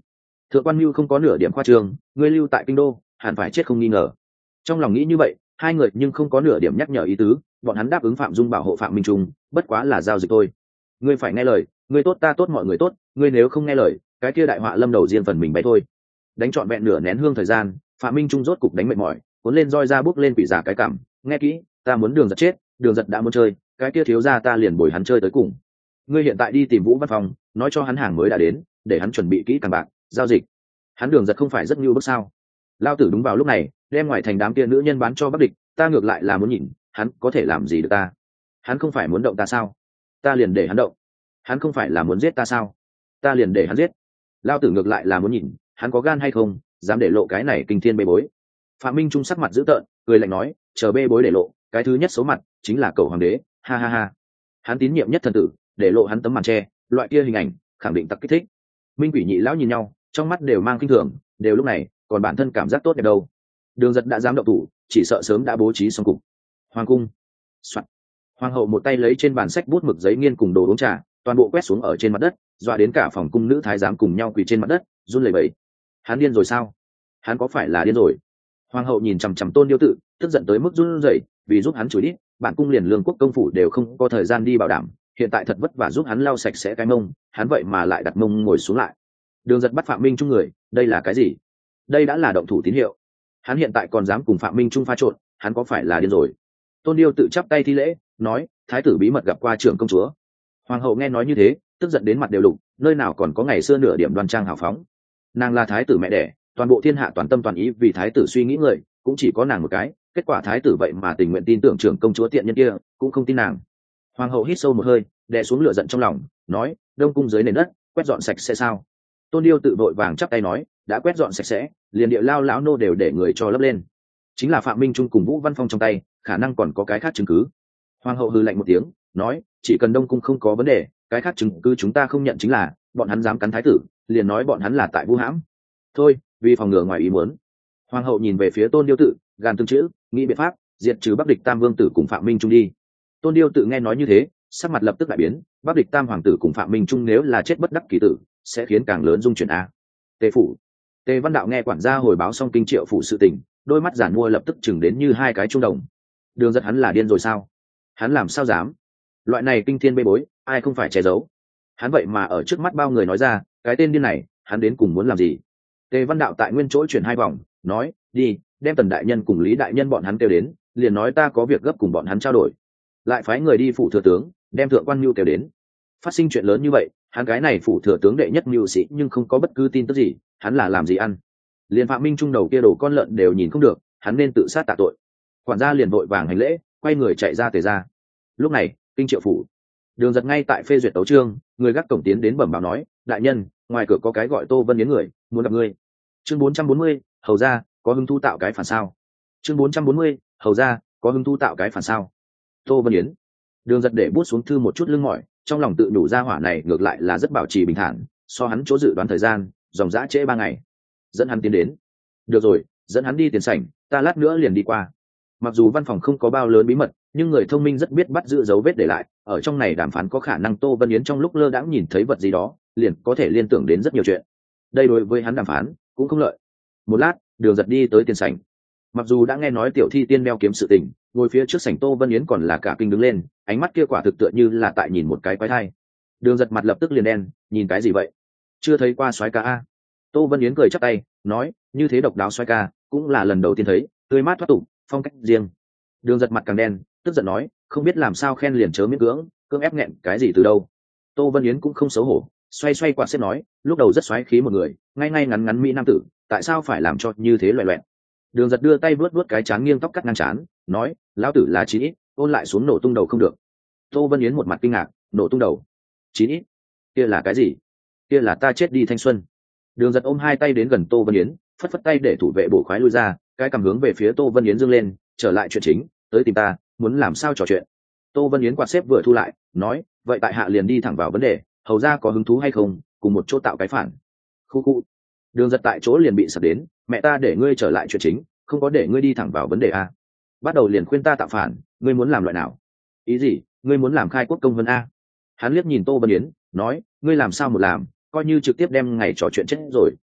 Speaker 1: Thượng quan Mưu không có nửa điểm khoa trương, ngươi lưu tại kinh đô hẳn phải chết không nghi ngờ. Trong lòng nghĩ như vậy, hai người nhưng không có nửa điểm nhắc nhở ý tứ, bọn hắn đáp ứng Phạm Dung bảo hộ Phạm Minh Trung, bất quá là giao dịch thôi. Ngươi phải nghe lời, ngươi tốt ta tốt mọi người tốt, ngươi nếu không nghe lời, cái kia đại họa lâm đầu riêng phần mình bay thôi. Đánh trọn vẹn nửa nén hương thời gian, Phạm Minh Trung rốt cục đánh mệt mỏi, cuốn lên roi ra bước lên quỷ giả cái cảm, nghe kỹ, ta muốn Đường Giật chết, Đường Giật đã muốn chơi, cái kia thiếu gia ta liền bồi hắn chơi tới cùng. Ngươi hiện tại đi tìm Vũ Văn Phong, nói cho hắn hàng mới đã đến, để hắn chuẩn bị kỹ càng bạc, giao dịch. Hắn Đường Giật không phải rất nhu bức sao? Lao tử đúng vào lúc này, đem ngoài thành đám kia nữ nhân bán cho Bắc Địch, ta ngược lại là muốn nhìn, hắn có thể làm gì được ta? Hắn không phải muốn động ta sao? Ta liền để hắn động. Hắn không phải là muốn giết ta sao? Ta liền để hắn giết. Lao tử ngược lại là muốn nhìn, hắn có gan hay không, dám để lộ cái này kinh thiên bê bối. Phạm Minh Trung sắc mặt dữ tợn, cười lạnh nói, chờ bê bối để lộ, cái thứ nhất xấu mặt chính là cầu hoàng đế, ha ha ha. Hắn tín nhiệm nhất thần tử, để lộ hắn tấm màn tre, loại kia hình ảnh khẳng định tặc kích thích. Minh Quỷ Nhị lão nhìn nhau, trong mắt đều mang kinh thường, đều lúc này còn bản thân cảm giác tốt đẹp đâu. Đường Giật đã dám động thủ, chỉ sợ sớm đã bố trí xong cục. Hoàng cung. Soạn. Hoàng hậu một tay lấy trên bàn sách bút mực giấy nghiên cùng đồ uống trà, toàn bộ quét xuống ở trên mặt đất, dọa đến cả phòng cung nữ thái giám cùng nhau quỳ trên mặt đất, run lẩy bẩy. Hắn điên rồi sao? Hắn có phải là điên rồi? Hoàng hậu nhìn chằm chằm Tôn Điêu Tự, tức giận tới mức run rẩy, vì giúp hắn chửi đít, bản cung liền lương quốc công phủ đều không có thời gian đi bảo đảm, hiện tại thật vất vả giúp hắn lau sạch sẽ cái mông, hắn vậy mà lại đặt mông ngồi xuống lại. Đường Giật bắt Phạm Minh Trung người, đây là cái gì? Đây đã là động thủ tín hiệu. Hắn hiện tại còn dám cùng Phạm Minh Trung pha trộn, hắn có phải là điên rồi? Tôn Điêu Tự chắp tay thi lễ, nói, thái tử bí mật gặp qua trưởng công chúa. Hoàng hậu nghe nói như thế, tức giận đến mặt đều lục, nơi nào còn có ngày xưa nửa điểm đoan trang hào phóng. Nàng là thái tử mẹ đẻ, toàn bộ thiên hạ toàn tâm toàn ý vì thái tử suy nghĩ người, cũng chỉ có nàng một cái, kết quả thái tử vậy mà tình nguyện tin tưởng trưởng công chúa tiện nhân kia, cũng không tin nàng. Hoàng hậu hít sâu một hơi, đè xuống lửa giận trong lòng, nói, đông cung dưới nền đất quét dọn sạch sẽ sao? Tôn Điêu Tự vội vàng chắp tay nói, đã quét dọn sạch sẽ, liền địa lao lão nô đều để người cho lấp lên. Chính là Phạm Minh Trung cùng Vũ Văn Phong trong tay, khả năng còn có cái khác chứng cứ. Hoàng hậu hừ lạnh một tiếng, nói, chỉ cần đông cung không có vấn đề, cái khác chứng cứ chúng ta không nhận, chính là bọn hắn dám cắn thái tử, liền nói bọn hắn là tại vu hãm. Thôi, vì phòng ngừa ngoài ý muốn. Hoàng hậu nhìn về phía Tôn Điêu Tự, gàn từng chữ, nghĩ biện pháp diệt trừ Bắc Địch Tam vương tử cùng Phạm Minh Trung đi. Tôn Điêu Tự nghe nói như thế, sắc mặt lập tức đại biến, Bắc Địch Tam hoàng tử cùng Phạm Minh Trung nếu là chết bất đắc kỳ tử, sẽ khiến càng lớn dung chuyển a. Tề phủ. Tề Văn Đạo nghe quản gia hồi báo xong kinh triệu phủ sự tình, đôi mắt giản mua lập tức chừng đến như hai cái trung đồng. Đường Giật hắn là điên rồi sao? Hắn làm sao dám? Loại này kinh thiên bê bối, ai không phải che giấu? Hắn vậy mà ở trước mắt bao người nói ra, cái tên điên này, hắn đến cùng muốn làm gì? Tề Văn Đạo tại nguyên chỗ chuyển hai vòng, nói, đi, đem Tần đại nhân cùng Lý đại nhân bọn hắn kêu đến, liền nói ta có việc gấp cùng bọn hắn trao đổi. Lại phái người đi phủ thừa tướng, đem thượng quan Nưu kêu đến. Phát sinh chuyện lớn như vậy, hắn cái này phủ thừa tướng đệ nhất mưu sĩ nhưng không có bất cứ tin tức gì, hắn là làm gì ăn? Liền Phạm Minh Trung đầu kia đổ con lợn đều nhìn không được, hắn nên tự sát tạ tội. Quản gia liền vội vàng hành lễ, quay người chạy ra Tề ra. Lúc này, kinh triệu phủ, Đường Giật ngay tại phê duyệt tấu chương, người gác cổng tiến đến bẩm báo nói, đại nhân, ngoài cửa có cái gọi Tô Vân Yến người, muốn gặp ngươi. Chương bốn trăm bốn mươi, hầu ra, có hứng thú tạo cái phản sao? Chương bốn trăm bốn mươi, hầu ra, có hứng thú tạo cái phản sao? Tô Vân Yến. Đường Giật để bút xuống thư một chút lưng mỏi, trong lòng tự nhủ ra hỏa này ngược lại là rất bảo trì bình thản, so hắn chỗ dự đoán thời gian, dòng dã trễ ba ngày. Dẫn hắn tiến đến. Được rồi, dẫn hắn đi tiền sảnh, ta lát nữa liền đi qua. Mặc dù văn phòng không có bao lớn bí mật, nhưng người thông minh rất biết bắt giữ dấu vết để lại, ở trong này đàm phán có khả năng Tô Vân Yến trong lúc lơ đãng nhìn thấy vật gì đó, liền có thể liên tưởng đến rất nhiều chuyện. Đây đối với hắn đàm phán cũng không lợi. Một lát, Đường Giật đi tới tiền sảnh. Mặc dù đã nghe nói tiểu thi tiên đeo kiếm sự tình, ngồi phía trước sảnh Tô Vân Yến còn là cả kinh đứng lên, ánh mắt kia quả thực tựa như là tại nhìn một cái quái thai. Đường Giật mặt lập tức liền đen, nhìn cái gì vậy? Chưa thấy qua soái ca a? Tô Vân Yến cười chắp tay, nói, như thế độc đáo soái ca, cũng là lần đầu tiên thấy, tươi mát thoát tục, phong cách riêng. Đường Giật mặt càng đen, tức giận nói, không biết làm sao khen liền chớ miễn cưỡng, cưỡng ép nghẹn cái gì từ đâu. Tô Vân Yến cũng không xấu hổ, xoay xoay quạt xếp nói, lúc đầu rất xoáy khí một người, ngay ngay ngắn ngắn mỹ nam tử, tại sao phải làm cho như thế loẹ loẹt? Đường Giật đưa tay vuốt vuốt cái trán nghiêng tóc cắt ngang trán, nói, lão tử là chí ít, ôn lại xuống nổ tung đầu không được. Tô Vân Yến một mặt kinh ngạc, nổ tung đầu? Chí ít? Kia là cái gì? Kia là ta chết đi thanh xuân. Đường Giật ôm hai tay đến gần Tô Vân Yến, phất phất tay để thủ vệ bổ khoái lui ra, cái cầm hướng về phía Tô Vân Yến dương lên, trở lại chuyện chính, tới tìm ta, muốn làm sao trò chuyện. Tô Vân Yến quạt xếp vừa thu lại, nói, vậy tại hạ liền đi thẳng vào vấn đề, hầu ra có hứng thú hay không, cùng một chỗ tạo cái phản. Khu khu. Đường Giật tại chỗ liền bị sập đến, mẹ ta để ngươi trở lại chuyện chính, không có để ngươi đi thẳng vào vấn đề a. Bắt đầu liền khuyên ta tạo phản, ngươi muốn làm loại nào? Ý gì? Ngươi muốn làm khai quốc công vân a? Hắn liếc nhìn Tô Vân Yến, nói, ngươi làm sao một làm, coi như trực tiếp đem ngày trò chuyện chết rồi.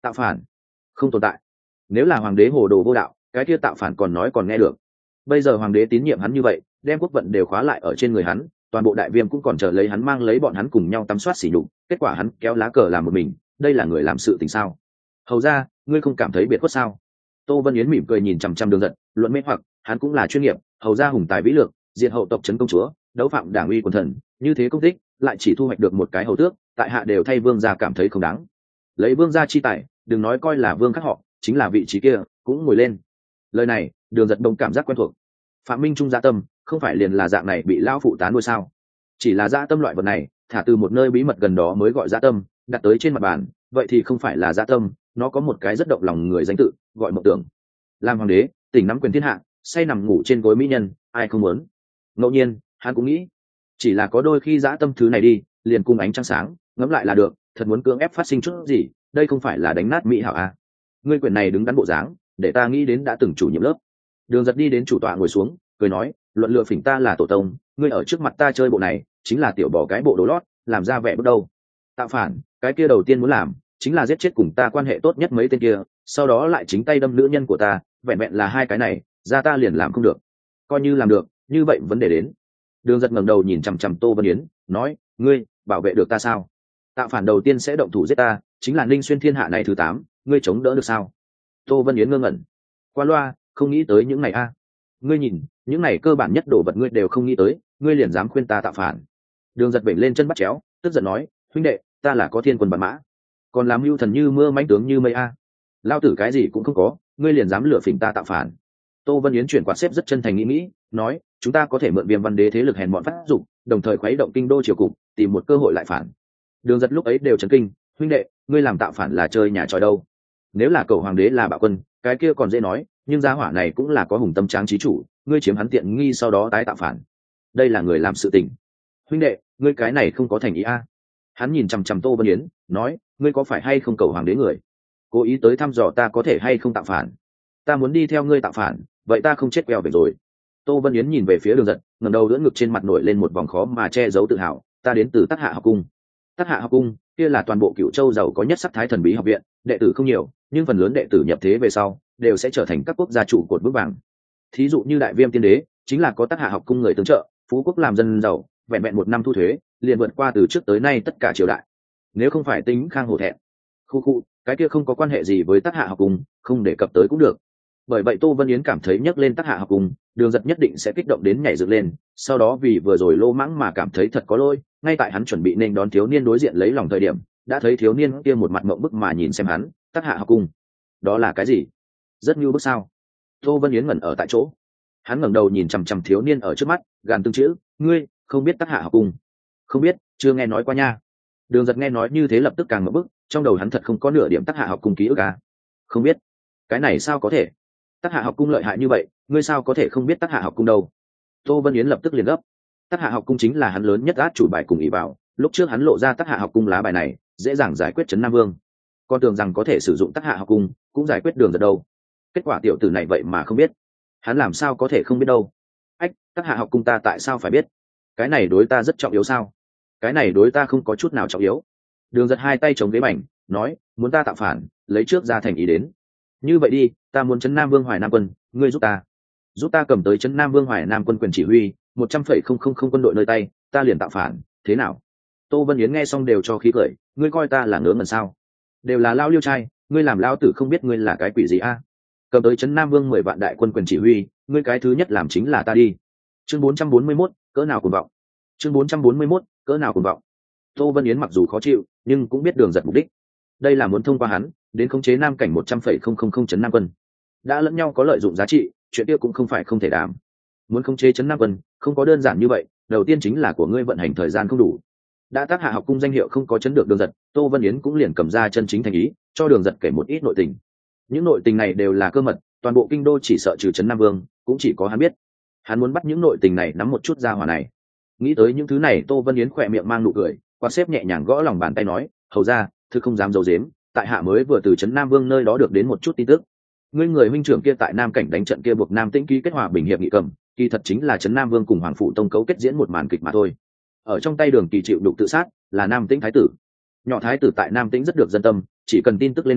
Speaker 1: Tạo phản không tồn tại. Nếu là hoàng đế hồ đồ vô đạo, cái kia tạo phản còn nói còn nghe được. Bây giờ hoàng đế tín nhiệm hắn như vậy, đem quốc vận đều khóa lại ở trên người hắn, toàn bộ đại viêm cũng còn chờ lấy hắn mang lấy bọn hắn cùng nhau tắm soát xỉ nhục, kết quả hắn kéo lá cờ làm một mình, đây là người làm sự tình sao? Hầu ra, ngươi không cảm thấy biệt khuất sao? Tô Vân Yến mỉm cười nhìn chằm chằm Đường Giật, luận mê hoặc, hắn cũng là chuyên nghiệp, hầu ra hùng tài vĩ lược, diệt hậu tộc trấn công chúa, đấu phạm đảng uy quần thần, như thế công tích, lại chỉ thu hoạch được một cái hầu tước, tại hạ đều thay vương gia cảm thấy không đáng. Lấy vương gia chi tài, đừng nói coi là vương khác họ, chính là vị trí kia, cũng ngồi lên. Lời này, Đường Giật đông cảm giác quen thuộc. Phạm Minh Trung dạ tâm, không phải liền là dạng này bị lão phụ tán nuôi sao? Chỉ là dạ tâm loại vật này, thả từ một nơi bí mật gần đó mới gọi dạ tâm, đặt tới trên mặt bàn, vậy thì không phải là dạ tâm, nó có một cái rất động lòng người danh tự, gọi mộng tưởng. Làm hoàng đế, tỉnh nắm quyền thiên hạ, say nằm ngủ trên gối mỹ nhân, ai không muốn? Ngẫu nhiên, hắn cũng nghĩ, chỉ là có đôi khi dã tâm thứ này đi, liền cung ánh trăng sáng, ngẫm lại là được, thật muốn cưỡng ép phát sinh chút gì, đây không phải là đánh nát mỹ hảo à? Ngươi quyền này đứng đắn bộ dáng, để ta nghĩ đến đã từng chủ nhiệm lớp. Đường Giật đi đến chủ tọa ngồi xuống, cười nói, luận lựa phỉnh ta là tổ tông, ngươi ở trước mặt ta chơi bộ này, chính là tiểu bỏ cái bộ đồ lót, làm ra vẻ bước đâu. Tạo phản, cái kia đầu tiên muốn làm, chính là giết chết cùng ta quan hệ tốt nhất mấy tên kia, sau đó lại chính tay đâm nữ nhân của ta, vẹn vẹn là hai cái này, ra ta liền làm không được. Coi như làm được, như vậy vấn đề đến. Đường Giật ngẩng đầu nhìn chằm chằm Tô Vân Yến, nói, ngươi bảo vệ được ta sao? Tạo phản đầu tiên sẽ động thủ giết ta, chính là Ninh Xuyên thiên hạ này thứ tám, ngươi chống đỡ được sao? Tô Vân Yến ngơ ngẩn, qua loa, không nghĩ tới những này a. Ngươi nhìn, những này cơ bản nhất đồ vật ngươi đều không nghĩ tới, ngươi liền dám khuyên ta tạo phản. Đường Giật bệnh lên chân bắt chéo, tức giận nói, huynh đệ, ta là có thiên quân bản mã, còn làm mưu thần như mưa mãnh tướng như mây a. Lao tử cái gì cũng không có, ngươi liền dám lừa phỉnh ta tạo phản. Tô Vân Yến chuyển quạt xếp rất chân thành nghĩ nghĩ, nói, chúng ta có thể mượn Viêm Văn Đế thế lực hèn mọn phát dụng, đồng thời khuấy động kinh đô triều cục, tìm một cơ hội lại phản. Đường Giật lúc ấy đều chấn kinh, huynh đệ, ngươi làm tạo phản là chơi nhà tròi đâu? Nếu là cậu hoàng đế là bạo quân, cái kia còn dễ nói, nhưng gia hỏa này cũng là có hùng tâm tráng trí chủ, ngươi chiếm hắn tiện nghi sau đó tái tạo phản, đây là người làm sự tình. Huynh đệ, ngươi cái này không có thành ý a. Hắn nhìn chằm chằm Tô Vân Yến, nói, ngươi có phải hay không cầu hoàng đế người, cố ý tới thăm dò ta có thể hay không tạo phản? Ta muốn đi theo ngươi tạo phản, vậy ta không chết queo về rồi. Tô Vân Yến nhìn về phía Đường Giật, ngẩng đầu đỡ ngực trên mặt nổi lên một vòng khó mà che giấu tự hào, ta đến từ Tắc Hạ học cung. Tắc Hạ học cung kia là toàn bộ Cựu Châu giàu có nhất sắc thái thần bí học viện, đệ tử không nhiều, nhưng phần lớn đệ tử nhập thế về sau đều sẽ trở thành các quốc gia trụ cột vững vàng. Thí dụ như Đại Viêm tiên đế chính là có Tắc Hạ học cung người tương trợ, phú quốc làm dân giàu, vẹn vẹn một năm thu thuế liền vượt qua từ trước tới nay tất cả triều đại. Nếu không phải tính khang hổ thẹn, khu khu, cái kia không có quan hệ gì với Tắc Hạ học cung, không đề cập tới cũng được. Bởi vậy Tô Vân Yến cảm thấy nhắc lên Tắc Hạ học cung, Đường Giật nhất định sẽ kích động đến nhảy dựng lên, sau đó vì vừa rồi lô mãng mà cảm thấy thật có lỗi, ngay tại hắn chuẩn bị nên đón thiếu niên đối diện lấy lòng thời điểm, đã thấy thiếu niên kia một mặt mộng bức mà nhìn xem hắn, Tắc Hạ học cung, đó là cái gì? Rất như bức sao? Tô Vân Yến ngẩn ở tại chỗ, hắn ngẩng đầu nhìn chằm chằm thiếu niên ở trước mắt, gàn từng chữ, ngươi không biết Tắc Hạ học cung? Không biết, chưa nghe nói qua nha. Đường Giật nghe nói như thế lập tức càng mộng bức, trong đầu hắn thật không có nửa điểm Tắc Hạ học cung ký ức à? Không biết, cái này sao có thể? Tắc Hạ học cung lợi hại như vậy, ngươi sao có thể không biết Tắc Hạ học cung đâu? Tô Vân Yến lập tức liền gấp. Tắc Hạ học cung chính là hắn lớn nhất át chủ bài cùng ý bảo, lúc trước hắn lộ ra Tắc Hạ học cung lá bài này, dễ dàng giải quyết trấn Nam Vương. Con tưởng rằng có thể sử dụng Tắc Hạ học cung, cũng giải quyết Đường Giật đâu. Kết quả tiểu tử này vậy mà không biết. Hắn làm sao có thể không biết đâu? Ách, Tắc Hạ học cung ta tại sao phải biết? Cái này đối ta rất trọng yếu sao? Cái này đối ta không có chút nào trọng yếu. Đường Giật hai tay chống ghế bành, nói, muốn ta tạo phản, lấy trước ra thành ý đến. Như vậy đi, ta muốn trấn Nam Vương Hoài Nam quân, ngươi giúp ta. Giúp ta cầm tới trấn Nam Vương Hoài Nam quân quyền chỉ huy, một trăm phẩy không không không quân đội nơi tay, ta liền tạo phản, thế nào? Tô Vân Yến nghe xong đều cho khí cười, ngươi coi ta là ngớ ngẩn sao? Đều là lao liêu trai, ngươi làm lao tử không biết ngươi là cái quỷ gì a? Cầm tới trấn Nam Vương mười vạn đại quân quyền chỉ huy, ngươi cái thứ nhất làm chính là ta đi. Chương bốn trăm bốn mươi mốt, cỡ nào cuồng vọng. Chương bốn trăm bốn mươi mốt, cỡ nào cuồng vọng. Tô Vân Yến mặc dù khó chịu, nhưng cũng biết Đường Giật mục đích. Đây là muốn thông qua hắn, đến khống chế Nam cảnh một trăm phẩy không không không trấn Nam quân. Đã lẫn nhau có lợi dụng giá trị, chuyện kia cũng không phải không thể đảm. Muốn khống chế trấn Nam quân, không có đơn giản như vậy, đầu tiên chính là của ngươi vận hành thời gian không đủ. Đã Tác Hạ học cung danh hiệu không có chấn được Đường Giật, Tô Vân Yến cũng liền cầm ra chân chính thành ý, cho Đường Giật kể một ít nội tình. Những nội tình này đều là cơ mật, toàn bộ kinh đô chỉ sợ trừ trấn Nam Vương, cũng chỉ có hắn biết. Hắn muốn bắt những nội tình này nắm một chút ra hỏa này. Nghĩ tới những thứ này, Tô Vân Yến khỏe miệng mang nụ cười, quạt xếp nhẹ nhàng gõ lòng bàn tay nói, hầu ra, thư không dám giấu giếm, tại hạ mới vừa từ trấn Nam Vương nơi đó được đến một chút tin tức. Ngươi người huynh trưởng kia tại Nam cảnh đánh trận kia buộc Nam Tĩnh ký kết hòa bình hiệp nghị cầm, kỳ thật chính là trấn Nam Vương cùng Hoàng phủ Tông cấu kết diễn một màn kịch mà thôi. Ở trong tay Đường Kỳ chịu đục tự sát, là Nam Tĩnh thái tử. Nhỏ thái tử tại Nam Tĩnh rất được dân tâm, chỉ cần tin tức lên men,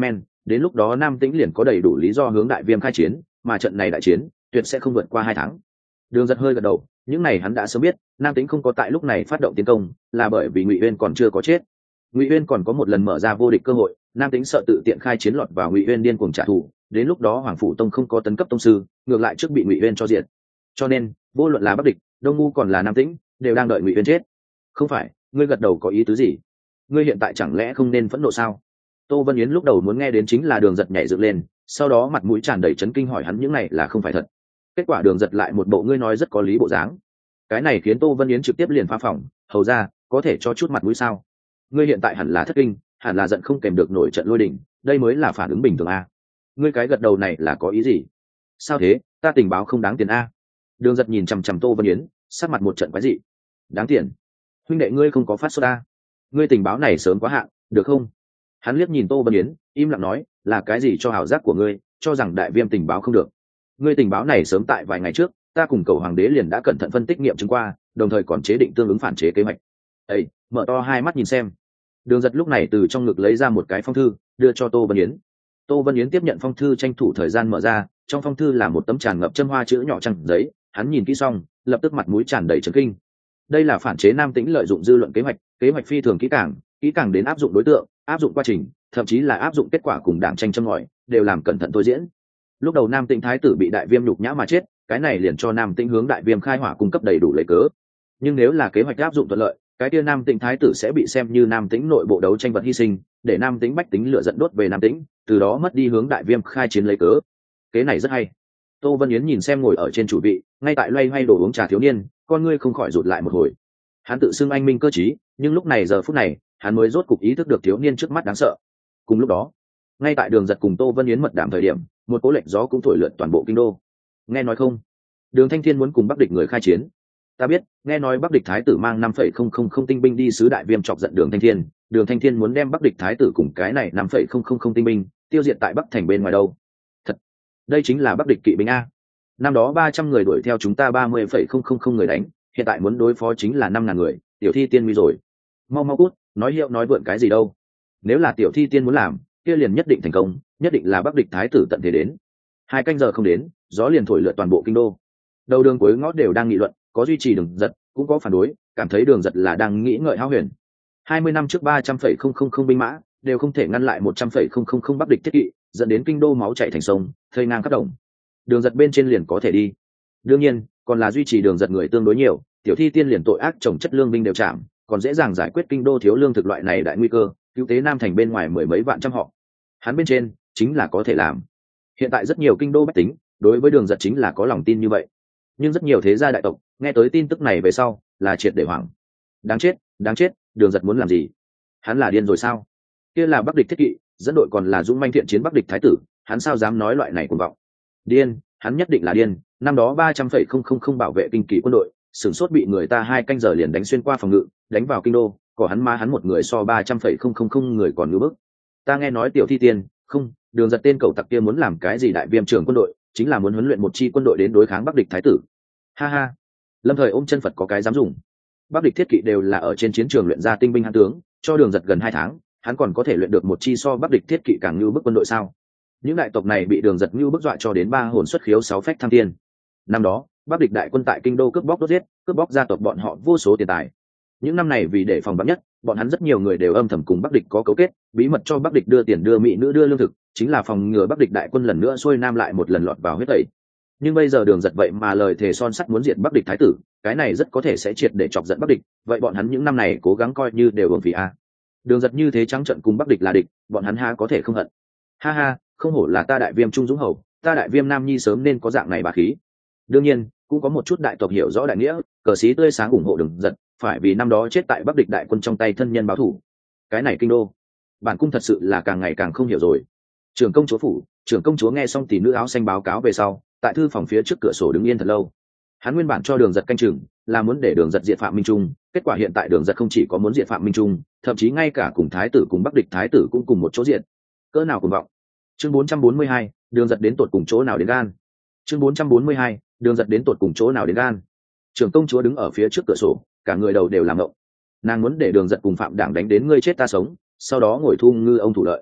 Speaker 1: đến lúc đó Nam Tĩnh liền có đầy đủ lý do hướng đại viêm khai chiến, mà trận này đại chiến tuyệt sẽ không vượt qua hai tháng. Đường Giật hơi gật đầu, những này hắn đã sớm biết, Nam Tĩnh không có tại lúc này phát động tiến công là bởi vì Ngụy Uyên còn chưa có chết. Ngụy Uyên còn có một lần mở ra vô địch cơ hội, Nam Tĩnh sợ tự tiện khai chiến lọt vào Ngụy Uyên điên cuồng trả thù, đến lúc đó Hoàng phủ tông không có tấn cấp tông sư, ngược lại trước bị Ngụy Uyên cho diệt. Cho nên, vô luận là Bắc địch, Đông ngu còn là Nam Tĩnh, đều đang đợi Ngụy Uyên chết. Không phải, ngươi gật đầu có ý tứ gì? Ngươi hiện tại chẳng lẽ không nên phẫn nộ sao? Tô Vân Yến lúc đầu muốn nghe đến chính là Đường Giật nhảy dựng lên, sau đó mặt mũi tràn đầy chấn kinh hỏi hắn những này là không phải thật. Kết quả Đường Giật lại một bộ ngươi nói rất có lý bộ dáng. Cái này khiến Tô Vân Yến trực tiếp liền phá phòng, hầu ra, có thể cho chút mặt mũi sao? Ngươi hiện tại hẳn là thất kinh, hẳn là giận không kèm được nổi trận lôi đình, đây mới là phản ứng bình thường a. Ngươi cái gật đầu này là có ý gì? Sao thế, ta tình báo không đáng tiền a? Đường Giật nhìn chằm chằm Tô Vân Yến, sắc mặt một trận quái dị. Đáng tiền? Huynh đệ ngươi không có phát sốt a? Ngươi tình báo này sớm quá hạn, được không? Hắn liếc nhìn Tô Vân Yến, im lặng nói, là cái gì cho hảo giác của ngươi, cho rằng đại viêm tình báo không được? Ngươi tình báo này sớm tại vài ngày trước, ta cùng cầu hoàng đế liền đã cẩn thận phân tích nghiệm chứng qua, đồng thời còn chế định tương ứng phản chế kế hoạch. Ê, mở to hai mắt nhìn xem. Đường Giật lúc này từ trong ngực lấy ra một cái phong thư, đưa cho Tô Vân Yến. Tô Vân Yến tiếp nhận phong thư, tranh thủ thời gian mở ra, trong phong thư là một tấm tràn ngập châm hoa chữ nhỏ trắng giấy, hắn nhìn kỹ xong, lập tức mặt mũi tràn đầy chấn kinh. Đây là phản chế Nam Tĩnh lợi dụng dư luận kế hoạch, kế hoạch phi thường kỹ càng, kỹ càng đến áp dụng đối tượng, áp dụng quá trình, thậm chí là áp dụng kết quả cùng đảng tranh châm ngòi, đều làm cẩn thận tôi diễn. Lúc đầu Nam Tĩnh thái tử bị đại viêm nhục nhã mà chết, cái này liền cho Nam Tĩnh hướng đại viêm khai hỏa cung cấp đầy đủ lấy cớ. Nhưng nếu là kế hoạch áp dụng thuận lợi, cái kia Nam Tĩnh thái tử sẽ bị xem như Nam Tĩnh nội bộ đấu tranh vật hy sinh, để Nam Tĩnh bách tính lửa giận đốt về Nam Tĩnh, từ đó mất đi hướng đại viêm khai chiến lấy cớ. Kế này rất hay. Tô Vân Yến nhìn xem ngồi ở trên chủ vị, ngay tại loay hoay đồ uống trà thiếu niên, con ngươi không khỏi rụt lại một hồi. Hắn tự xưng anh minh cơ trí, nhưng lúc này giờ phút này, hắn mới rốt cục ý thức được thiếu niên trước mắt đáng sợ. Cùng lúc đó, ngay tại Đường Giật cùng Tô Vân Yến mật đàm thời điểm, một cố lệnh gió cũng thổi lượn toàn bộ kinh đô. Nghe nói không? Đường Thanh Thiên muốn cùng Bắc địch người khai chiến. Ta biết, nghe nói Bắc địch thái tử mang năm phẩy không không không tinh binh đi sứ đại viêm chọc giận Đường Thanh Thiên, Đường Thanh Thiên muốn đem Bắc địch thái tử cùng cái này năm phẩy không không không tinh binh tiêu diệt tại Bắc thành bên ngoài đâu. Thật, đây chính là Bắc địch kỵ binh a. Năm đó ba trăm người đuổi theo chúng ta ba mươi phẩy không không không người đánh, hiện tại muốn đối phó chính là năm ngàn người, tiểu thi tiên nguy rồi. Mau mau cút, nói hiệu nói vượn cái gì đâu. Nếu là tiểu thi tiên muốn làm, kia liền nhất định thành công, nhất định là Bắc địch thái tử tận thế đến. Hai canh giờ không đến, gió liền thổi lượn toàn bộ kinh đô. Đầu đường cuối ngõ đều đang nghị luận, có duy trì Đường Giật, cũng có phản đối, cảm thấy Đường Giật là đang nghĩ ngợi hão huyền. Hai mươi năm trước ba trăm phẩy không không không binh mã đều không thể ngăn lại một trăm phẩy không không không Bắc địch thiết kỵ, dẫn đến kinh đô máu chảy thành sông, thây ngang khắp đồng. Đường Giật bên trên liền có thể đi. Đương nhiên, còn là duy trì Đường Giật người tương đối nhiều, tiểu thi tiên liền tội ác trồng chất lương binh đều chạm, còn dễ dàng giải quyết kinh đô thiếu lương thực loại này đại nguy cơ, cứu tế Nam thành bên ngoài mười mấy vạn trăm họ. Hắn bên trên chính là có thể làm. Hiện tại rất nhiều kinh đô bách tính đối với Đường Giật chính là có lòng tin như vậy, nhưng rất nhiều thế gia đại tộc nghe tới tin tức này về sau là triệt để hoảng. Đáng chết, đáng chết, Đường Giật muốn làm gì? Hắn là điên rồi sao? Kia là Bắc địch thiết kỵ, dẫn đội còn là dũng manh thiện chiến Bắc địch thái tử, hắn sao dám nói loại này cuồng vọng? Điên, hắn nhất định là điên. Năm đó ba trăm phẩy không không không bảo vệ kinh kỳ quân đội, sửng sốt bị người ta hai canh giờ liền đánh xuyên qua phòng ngự, đánh vào kinh đô, có hắn ma hắn một người so ba trăm phẩy không không không người còn ngưỡng bức. Ta nghe nói tiểu thi tiên, không, Đường Giật tên cẩu tặc kia muốn làm cái gì đại viêm trưởng quân đội, chính là muốn huấn luyện một chi quân đội đến đối kháng Bắc địch thái tử. Ha ha, lâm thời ôm chân Phật có cái dám dùng. Bắc địch thiết kỵ đều là ở trên chiến trường luyện ra tinh binh hãn tướng, cho Đường Giật gần hai tháng, hắn còn có thể luyện được một chi so Bắc địch thiết kỵ càng như bức quân đội sao? Những đại tộc này bị Đường Giật như bức dọa cho đến ba hồn xuất khiếu sáu phách thăng thiên. Năm đó, Bắc địch đại quân tại kinh đô cướp bóc đốt giết, cướp bóc gia tộc bọn họ vô số tiền tài. Những năm này vì để phòng vắn nhất, bọn hắn rất nhiều người đều âm thầm cùng Bắc địch có cấu kết, bí mật cho Bắc địch đưa tiền đưa mỹ nữ đưa lương thực, chính là phòng ngừa Bắc địch đại quân lần nữa xuôi nam lại một lần lọt vào huyết tẩy. Nhưng bây giờ Đường Giật vậy mà lời thề son sắt muốn diệt Bắc địch thái tử, cái này rất có thể sẽ triệt để chọc giận Bắc địch, vậy bọn hắn những năm này cố gắng coi như đều uổng phí a. Đường Giật như thế trắng trợn cùng Bắc địch là địch, bọn hắn ha có thể không hận. Ha ha, không hổ là ta đại viêm trung dũng hầu, ta đại viêm nam nhi sớm nên có dạng này bá khí. Đương nhiên, cũng có một chút đại tộc hiểu rõ đại nghĩa, cờ xí tươi sáng ủng hộ Đường Giật, phải vì năm đó chết tại Bắc địch đại quân trong tay thân nhân báo thù. Cái này kinh đô, bản cung thật sự là càng ngày càng không hiểu rồi. Trưởng công chúa phủ, trưởng công chúa nghe xong tỷ nữ áo xanh báo cáo về sau, tại thư phòng phía trước cửa sổ đứng yên thật lâu. Hắn nguyên bản cho Đường Giật canh chừng, là muốn để Đường Giật diệt Phạm Minh Trung, kết quả hiện tại Đường Giật không chỉ có muốn diệt Phạm Minh Trung, thậm chí ngay cả cùng thái tử cùng Bắc địch thái tử cũng cùng một chỗ diệt. Cỡ nào cuồng vọng. Chương bốn trăm bốn mươi hai, Đường Giật đến tột cùng chỗ nào đến gan. Chương bốn trăm bốn mươi hai, Đường Giật đến tột cùng chỗ nào đến gan. Trưởng công chúa đứng ở phía trước cửa sổ, cả người đầu đều làm ngộng. Nàng muốn để Đường Giật cùng Phạm Đảng đánh đến ngươi chết ta sống, sau đó ngồi thu ngư ông thủ lợi.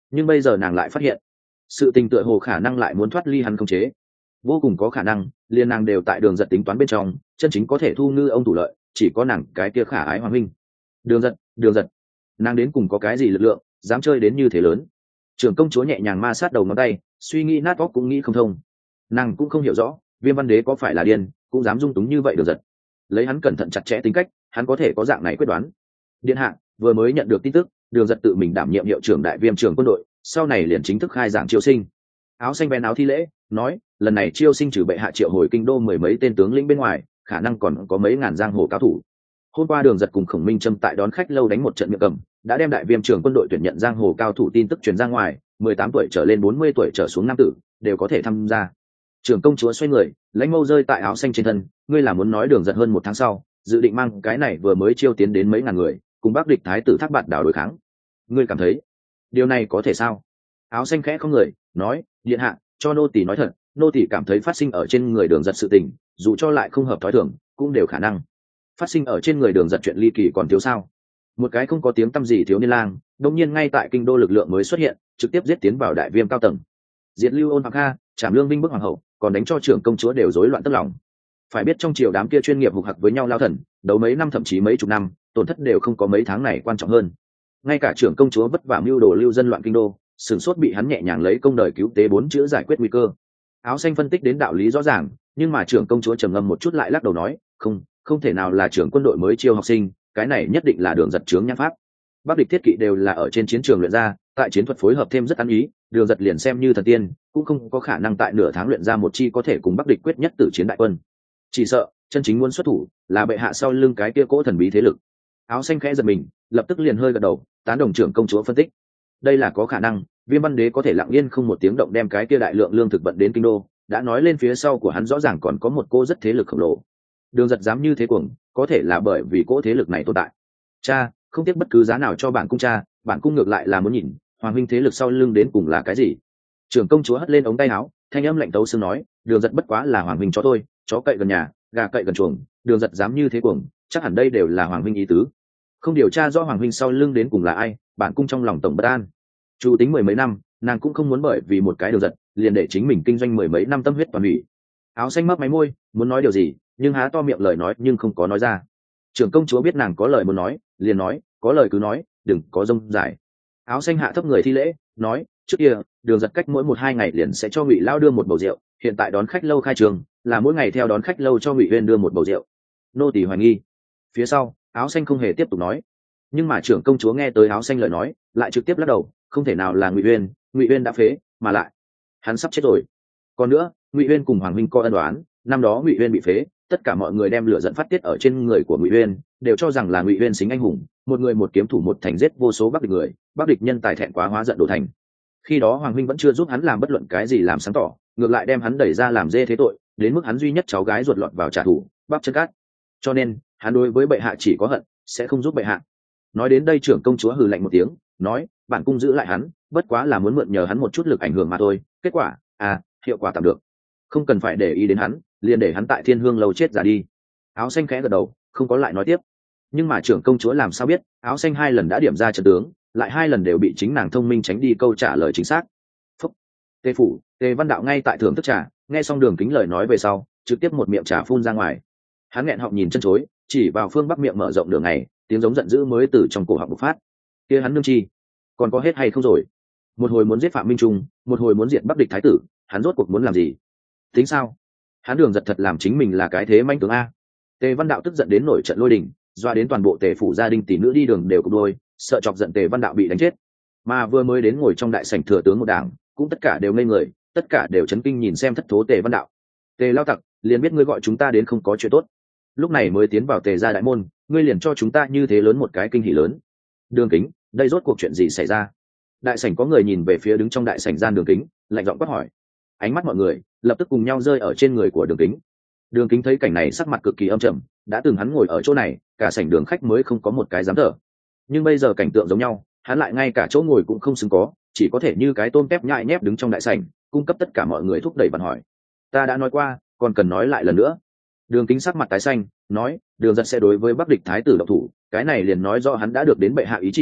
Speaker 1: nhưng bây giờ nàng lại phát hiện sự tình tựa hồ khả năng lại muốn thoát ly hắn khống chế, vô cùng có khả năng liền nàng đều tại đường giật tính toán bên trong, chân chính có thể thu ngư ông thủ lợi chỉ có nàng cái kia khả ái hoàng minh. Đường giật, đường giật, nàng đến cùng có cái gì lực lượng dám chơi đến như thế lớn? Trưởng công chúa nhẹ nhàng ma sát đầu ngón tay, suy nghĩ nát óc cũng nghĩ không thông. Nàng cũng không hiểu rõ Viêm Văn Đế có phải là điên cũng dám dung túng như vậy. Đường giật lấy hắn cẩn thận chặt chẽ tính cách, hắn có thể có dạng này quyết đoán. Điện hạ vừa mới nhận được tin tức, đường giật tự mình đảm nhiệm hiệu trưởng đại viêm trường quân đội, sau này liền chính thức khai giảng chiêu sinh. Áo xanh bèn áo thi lễ nói, lần này chiêu sinh trừ bệ hạ triệu hồi kinh đô mười mấy tên tướng lĩnh bên ngoài, khả năng còn có mấy ngàn giang hồ cao thủ. Hôm qua đường giật cùng Khổng Minh Trâm tại đón khách lâu đánh một trận miệng cầm, đã đem đại viêm trường quân đội tuyển nhận giang hồ cao thủ tin tức truyền ra ngoài, mười tám tuổi trở lên bốn mươi tuổi trở xuống nam tử đều có thể tham gia. Trưởng công chúa xoay người, lãnh mâu rơi tại áo xanh trên thân, ngươi là muốn nói đường giật hơn một tháng sau dự định mang cái này vừa mới chiêu tiến đến mấy ngàn người cùng bắc địch thái tử Thác Bạt đảo đối kháng? Ngươi cảm thấy điều này có thể sao? Áo xanh khẽ không người nói, điện hạ, cho nô tỳ nói thật, nô tỳ cảm thấy phát sinh ở trên người đường giật sự tình, dù cho lại không hợp thói thường cũng đều khả năng. Phát sinh ở trên người đường giật chuyện ly kỳ còn thiếu sao? Một cái không có tiếng tăm gì thiếu niên lang đông nhiên ngay tại kinh đô lực lượng mới xuất hiện, trực tiếp giết tiến vào đại viêm cao tầng, diệt lưu ôn phạm kha, trảm lương binh bức hoàng hậu, còn đánh cho trưởng công chúa đều rối loạn tức lòng. Phải biết trong triều đám kia chuyên nghiệp hục hặc với nhau lao thần, đấu mấy năm thậm chí mấy chục năm, tổn thất đều không có mấy tháng này quan trọng hơn. Ngay cả trưởng công chúa vất vả mưu đồ lưu dân loạn kinh đô, sửng sốt bị hắn nhẹ nhàng lấy công đời cứu tế bốn chữ giải quyết nguy cơ. Áo xanh phân tích đến đạo lý rõ ràng, nhưng mà trưởng công chúa trầm ngâm một chút lại lắc đầu nói, không, không thể nào là trưởng quân đội mới chiêu học sinh, cái này nhất định là đường giật chướng nhãn pháp. Bắc địch thiết kỵ đều là ở trên chiến trường luyện ra, tại chiến thuật phối hợp thêm rất ăn ý, đường giật liền xem như thần tiên cũng không có khả năng tại nửa tháng luyện ra một chi có thể cùng bắc địch quyết nhất tử chiến đại quân. Chỉ sợ chân chính muốn xuất thủ là bệ hạ sau lưng cái kia cỗ thần bí thế lực. Áo xanh khẽ giật mình, lập tức liền hơi gật đầu, tán đồng trưởng công chúa phân tích. Đây là có khả năng, Viêm Văn Đế có thể lặng yên không một tiếng động đem cái kia đại lượng lương thực vận đến kinh đô, đã nói lên phía sau của hắn rõ ràng còn có một cô rất thế lực khổng lồ. Đường giật dám như thế cuồng, có thể là bởi vì cỗ thế lực này tồn tại. Cha, không tiếc bất cứ giá nào cho bản cung cha, bản cung ngược lại là muốn nhìn hoàng huynh thế lực sau lưng đến cùng là cái gì. Trưởng công chúa hất lên ống tay áo, thanh âm lạnh tấu xương nói, đường giật bất quá là hoàng huynh chó thôi, chó cậy gần nhà, gà cậy gần chuồng, đường giật dám như thế cuồng, chắc hẳn đây đều là hoàng huynh ý tứ. Không điều tra rõ hoàng huynh sau lưng đến cùng là ai, bản cung trong lòng tổng bất an. Chu tính mười mấy năm, nàng cũng không muốn bởi vì một cái đường giật liền để chính mình kinh doanh mười mấy năm tâm huyết toàn hủy. Áo xanh mấp máy môi, muốn nói điều gì nhưng há to miệng lời nói nhưng không có nói ra. Trưởng công chúa biết nàng có lời muốn nói, liền nói, có lời cứ nói, đừng có rông dài. Áo xanh hạ thấp người thi lễ nói, trước kia đường giật cách mỗi một hai ngày liền sẽ cho Ngụy Lao đưa một bầu rượu, hiện tại đón khách lâu khai trường là mỗi ngày theo đón khách lâu cho Ngụy Uyên đưa một bầu rượu. Nô tỳ hoài nghi. Phía sau áo xanh không hề tiếp tục nói, nhưng mà trưởng công chúa nghe tới áo xanh lời nói lại trực tiếp lắc đầu, không thể nào là Ngụy Uyên, Ngụy Uyên đã phế, mà lại hắn sắp chết rồi. Còn nữa, Ngụy Uyên cùng hoàng huynh có ân đoán, năm đó Ngụy Uyên bị phế, tất cả mọi người đem lửa giận phát tiết ở trên người của Ngụy Uyên, đều cho rằng là Ngụy Uyên xính anh hùng, một người một kiếm thủ một thành giết vô số bắc địch người, bắc địch nhân tài thẹn quá hóa giận đổ thành. Khi đó hoàng huynh vẫn chưa giúp hắn làm bất luận cái gì làm sáng tỏ, ngược lại đem hắn đẩy ra làm dê thế tội, đến mức hắn duy nhất cháu gái ruột lọt vào trả thù, bắp chân cát. Cho nên hắn đối với bệ hạ chỉ có hận, sẽ không giúp bệ hạ. Nói đến đây trưởng công chúa hừ lạnh một tiếng, nói, bản cung giữ lại hắn, bất quá là muốn mượn nhờ hắn một chút lực ảnh hưởng mà thôi. Kết quả, à, hiệu quả tạm được, không cần phải để ý đến hắn, liền để hắn tại Thiên Hương lâu chết ra đi. Áo xanh khẽ gật đầu, không có lại nói tiếp. Nhưng mà trưởng công chúa làm sao biết, áo xanh hai lần đã điểm ra trận tướng, lại hai lần đều bị chính nàng thông minh tránh đi câu trả lời chính xác. Phúc. Tề phủ, Tề Văn Đạo ngay tại thưởng thức trà, nghe xong Đường Kính lời nói về sau, trực tiếp một miệng trà phun ra ngoài. Hắn nghẹn họng nhìn chân chối, chỉ vào phương bắc miệng mở rộng đường này, tiếng giống giận dữ mới từ trong cổ họng bộc phát. Kia hắn nương chi, còn có hết hay không rồi? Một hồi muốn giết Phạm Minh Trung, một hồi muốn diệt Bắc địch thái tử, hắn rốt cuộc muốn làm gì? Tính sao? Hắn Đường giật thật làm chính mình là cái thế manh tướng a. Tề Văn Đạo tức giận đến nổi trận lôi đình, doa đến toàn bộ Tề phủ gia đình tỷ nữ đi đường đều cục đôi, sợ chọc giận Tề Văn Đạo bị đánh chết. Mà vừa mới đến ngồi trong đại sảnh thừa tướng một đảng, cũng tất cả đều ngây người, tất cả đều chấn kinh nhìn xem thất thố Tề Văn Đạo. Tề lao tặc, liền biết ngươi gọi chúng ta đến không có chuyện tốt, lúc này mới tiến vào Tề gia đại môn, ngươi liền cho chúng ta như thế lớn một cái kinh hỉ lớn. Đường Kính, đây rốt cuộc chuyện gì xảy ra? Đại sảnh có người nhìn về phía đứng trong đại sảnh gian Đường Kính, lạnh giọng quát hỏi. Ánh mắt mọi người lập tức cùng nhau rơi ở trên người của Đường Kính. Đường Kính thấy cảnh này sắc mặt cực kỳ âm trầm, đã từng hắn ngồi ở chỗ này, cả sảnh đường khách mới không có một cái dám thở. Nhưng bây giờ cảnh tượng giống nhau, hắn lại ngay cả chỗ ngồi cũng không xứng có, chỉ có thể như cái tôm tép nhại nhép đứng trong đại sảnh, cung cấp tất cả mọi người thúc đẩy bàn hỏi. Ta đã nói qua, còn cần nói lại lần nữa. Đường Kính sắc mặt tái xanh, nói, Đường giật sẽ đối với Bắc địch thái tử động thủ, cái này liền nói rõ hắn đã được đến bệ hạ ý chỉ,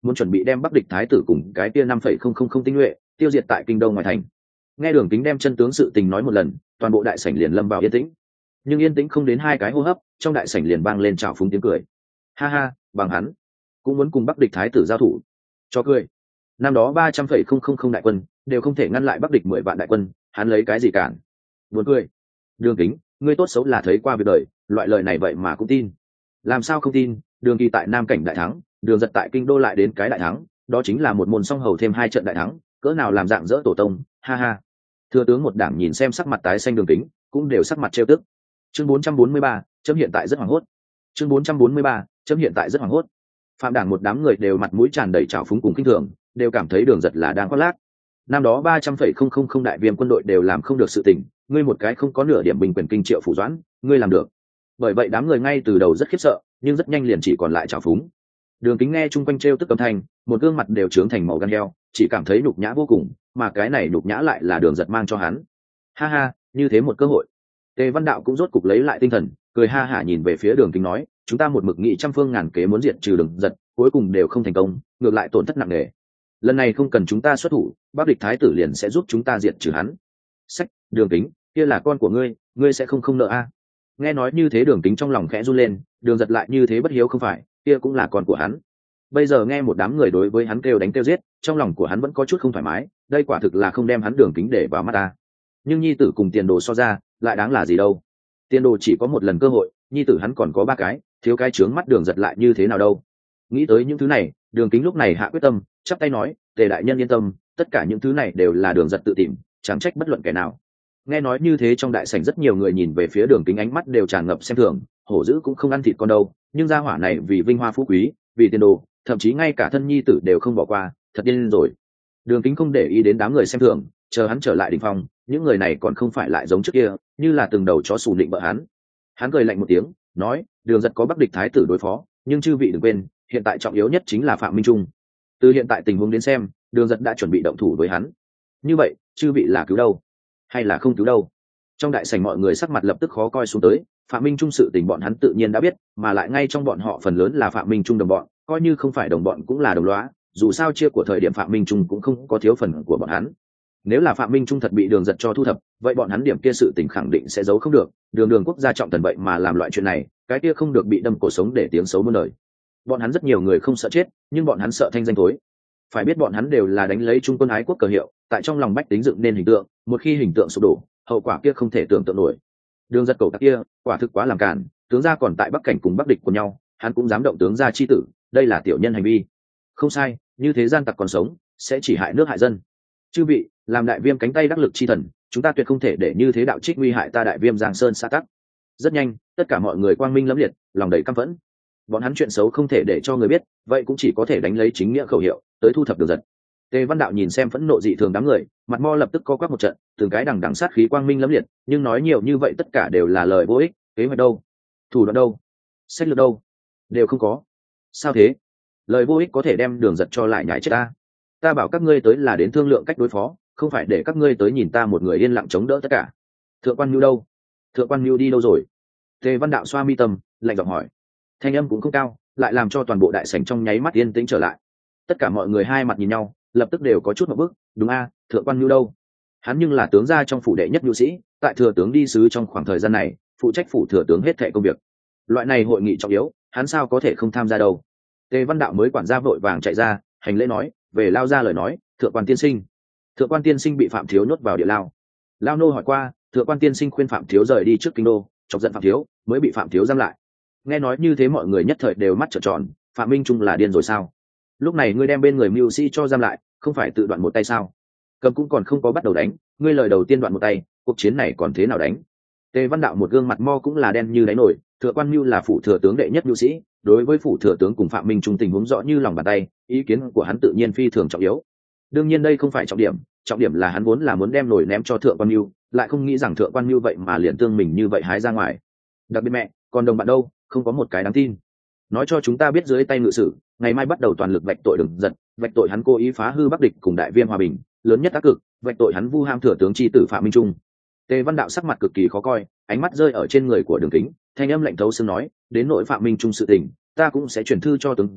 Speaker 1: muốn chuẩn bị đem bắc địch thái tử cùng cái tia năm phẩy không không không tinh nhuệ tiêu diệt tại kinh đô ngoài thành. Nghe Đường Kính đem chân tướng sự tình nói một lần, toàn bộ đại sảnh liền lâm vào yên tĩnh. Nhưng yên tĩnh không đến hai cái hô hấp, trong đại sảnh liền vang lên trào phúng tiếng cười. Ha ha, bằng hắn cũng muốn cùng bắc địch thái tử giao thủ, cho cười. Năm đó ba trăm phẩy không không không đại quân đều không thể ngăn lại bắc địch mười vạn đại quân, hắn lấy cái gì cản? Buồn cười. Đường Kính, ngươi tốt xấu là thấy qua việc đời, loại lời này vậy mà cũng tin? Làm sao không tin? Đường Kỳ tại Nam Cảnh đại thắng, Đường Giật tại kinh đô lại đến cái đại thắng, đó chính là một môn song hầu thêm hai trận đại thắng, cỡ nào làm dạng dỡ tổ tông, ha ha. Thừa tướng một đảng nhìn xem sắc mặt tái xanh Đường Kính, cũng đều sắc mặt trêu tức. Chương bốn trăm bốn mươi ba, chấm hiện tại rất hoảng hốt. Chương bốn trăm bốn mươi ba, chấm hiện tại rất hoảng hốt. Phạm đảng một đám người đều mặt mũi tràn đầy trào phúng cùng khinh thường, đều cảm thấy Đường Giật là đang khoác lác. Năm đó ba trăm phẩy không không không đại viêm quân đội đều làm không được sự tình, ngươi một cái không có nửa điểm bình quyền kinh triệu phủ doãn, ngươi làm được. Bởi vậy đám người ngay từ đầu rất khiếp sợ, nhưng rất nhanh liền chỉ còn lại trào phúng. Đường Kính nghe chung quanh trêu tức âm thanh, một gương mặt đều trướng thành màu gan heo, chỉ cảm thấy nhục nhã vô cùng, mà cái này nhục nhã lại là Đường Giật mang cho hắn. Ha ha, như thế một cơ hội. Tề Văn Đạo cũng rốt cục lấy lại tinh thần, cười ha hả nhìn về phía Đường Kính nói, chúng ta một mực nghị trăm phương ngàn kế muốn diệt trừ Đường Giật, cuối cùng đều không thành công, ngược lại tổn thất nặng nề. Lần này không cần chúng ta xuất thủ, Bắc địch thái tử liền sẽ giúp chúng ta diệt trừ hắn. Sách, Đường Kính, kia là con của ngươi, ngươi sẽ không không nợ a? À? Nghe nói như thế Đường Kính trong lòng khẽ run lên, Đường Giật lại như thế bất hiếu không phải, kia cũng là con của hắn. Bây giờ nghe một đám người đối với hắn kêu đánh kêu giết, trong lòng của hắn vẫn có chút không thoải mái, đây quả thực là không đem hắn Đường Kính để vào mắt ta. Nhưng nhi tử cùng Tiền Đồ so ra, lại đáng là gì đâu? Tiền Đồ chỉ có một lần cơ hội, nhi tử hắn còn có ba cái, thiếu cái trướng mắt Đường Giật lại như thế nào đâu? Nghĩ tới những thứ này, Đường Kính lúc này hạ quyết tâm, chắp tay nói, Tề đại nhân yên tâm, tất cả những thứ này đều là Đường Giật tự tìm, chẳng trách bất luận kẻ nào. Nghe nói như thế trong đại sảnh rất nhiều người nhìn về phía Đường Kính ánh mắt đều tràn ngập xem thường, hổ dữ cũng không ăn thịt con đâu, nhưng gia hỏa này vì vinh hoa phú quý, vì tiền đồ, thậm chí ngay cả thân nhi tử đều không bỏ qua, thật điên rồi. Đường Kính không để ý đến đám người xem thường, chờ hắn trở lại đỉnh phong, những người này còn không phải lại giống trước kia, như là từng đầu chó sù định bợ hắn. Hắn cười lạnh một tiếng, nói, Đường Giật có Bắc địch thái tử đối phó, nhưng chư vị đừng quên, hiện tại trọng yếu nhất chính là Phạm Minh Trung. Từ hiện tại tình huống đến xem, Đường Giật đã chuẩn bị động thủ với hắn. Như vậy, chư vị là cứu đâu, hay là không cứu đâu? Trong đại sảnh mọi người sắc mặt lập tức khó coi xuống tới. Phạm Minh Trung sự tình bọn hắn tự nhiên đã biết, mà lại ngay trong bọn họ phần lớn là Phạm Minh Trung đồng bọn, coi như không phải đồng bọn cũng là đồng lõa, dù sao chia của thời điểm Phạm Minh Trung cũng không có thiếu phần của bọn hắn. Nếu là Phạm Minh Trung thật bị Đường Giật cho thu thập, vậy bọn hắn điểm kia sự tình khẳng định sẽ giấu không được, đường đường quốc gia trọng thần vậy mà làm loại chuyện này, cái kia không được bị đâm cổ sống để tiếng xấu muôn đời. Bọn hắn rất nhiều người không sợ chết, nhưng bọn hắn sợ thanh danh thối. Phải biết bọn hắn đều là đánh lấy Trung quân ái quốc cờ hiệu, tại trong lòng bách tính dựng nên hình tượng, một khi hình tượng sụp đổ, hậu quả kia không thể tưởng tượng nổi. Đường Giật cầu tặc kia, quả thực quá làm cản, tướng gia còn tại Bắc Cảnh cùng Bắc địch của nhau, hắn cũng dám động tướng gia chi tử, đây là tiểu nhân hành vi. Không sai, như thế gian tặc còn sống, sẽ chỉ hại nước hại dân. Chư vị, làm đại viêm cánh tay đắc lực chi thần, chúng ta tuyệt không thể để như thế đạo trích nguy hại ta đại viêm Giang Sơn xã tắc. Rất nhanh, tất cả mọi người quang minh lẫm liệt, lòng đầy căm phẫn. Bọn hắn chuyện xấu không thể để cho người biết, vậy cũng chỉ có thể đánh lấy chính nghĩa khẩu hiệu, tới thu thập Đường Giật. Tề Văn Đạo nhìn xem phẫn nộ dị thường đám người, mặt mo lập tức co quắp một trận, từng cái đằng đằng sát khí quang minh lẫm liệt, nhưng nói nhiều như vậy tất cả đều là lời vô ích, kế hoạch đâu, thủ đoạn đâu, sách lược đâu, đều không có. Sao thế? Lời vô ích có thể đem Đường Giật cho lại nhảy chết ta? Ta bảo các ngươi tới là đến thương lượng cách đối phó, không phải để các ngươi tới nhìn ta một người yên lặng chống đỡ tất cả. Thượng quan Nưu đâu? Thượng quan Nưu đi đâu rồi? Tề Văn Đạo xoa mi tâm, lạnh giọng hỏi. Thanh âm cũng không cao, lại làm cho toàn bộ đại sảnh trong nháy mắt yên tĩnh trở lại. Tất cả mọi người hai mặt nhìn nhau, lập tức đều có chút một bước. Đúng a, thượng quan Nưu đâu? Hắn nhưng là tướng gia trong phủ đệ nhất nhu sĩ, tại thừa tướng đi sứ trong khoảng thời gian này, phụ trách phủ thừa tướng hết thệ công việc. Loại này hội nghị trọng yếu, hắn sao có thể không tham gia đâu? Tề Văn Đạo mới quản gia vội vàng chạy ra, hành lễ nói, về lao ra lời nói, thượng quan tiên sinh. Thượng quan tiên sinh bị Phạm Thiếu nhốt vào địa lao. Lao nô hỏi qua, thượng quan tiên sinh khuyên Phạm Thiếu rời đi trước kinh đô, chọc giận Phạm Thiếu, mới bị Phạm Thiếu giam lại. Nghe nói như thế mọi người nhất thời đều mắt trợn tròn, Phạm Minh Trung là điên rồi sao? Lúc này ngươi đem bên người mưu sĩ cho giam lại, không phải tự đoạn một tay sao? Cầm cũng còn không có bắt đầu đánh, ngươi lời đầu tiên đoạn một tay, cuộc chiến này còn thế nào đánh? Tề Văn Đạo một gương mặt mo cũng là đen như đáy nổi, thượng quan mưu là phủ thừa tướng đệ nhất mưu sĩ, đối với phủ thừa tướng cùng Phạm Minh Trung tình huống rõ như lòng bàn tay, ý kiến của hắn tự nhiên phi thường trọng yếu. Đương nhiên đây không phải trọng điểm, trọng điểm là hắn vốn là muốn đem nổi ném cho thượng quan mưu, lại không nghĩ rằng thượng quan mưu vậy mà liền tương mình như vậy hái ra ngoài. Đặc biệt mẹ, còn đồng bạn đâu, không có một cái đáng tin. Nói cho chúng ta biết dưới tay ngự sử, ngày mai bắt đầu toàn lực vạch tội Đường Giật, vạch tội hắn cố ý phá hư Bắc địch cùng đại viêm hòa bình, lớn nhất tác cực, vạch tội hắn vu ham thừa tướng chi tử Phạm Minh Trung. Tề Văn Đạo sắc mặt cực kỳ khó coi, ánh mắt rơi ở trên người của Đường Kính, thanh âm lạnh thấu xương nói, đến nội Phạm Minh Trung sự tình, ta cũng sẽ chuyển thư cho tướng gia,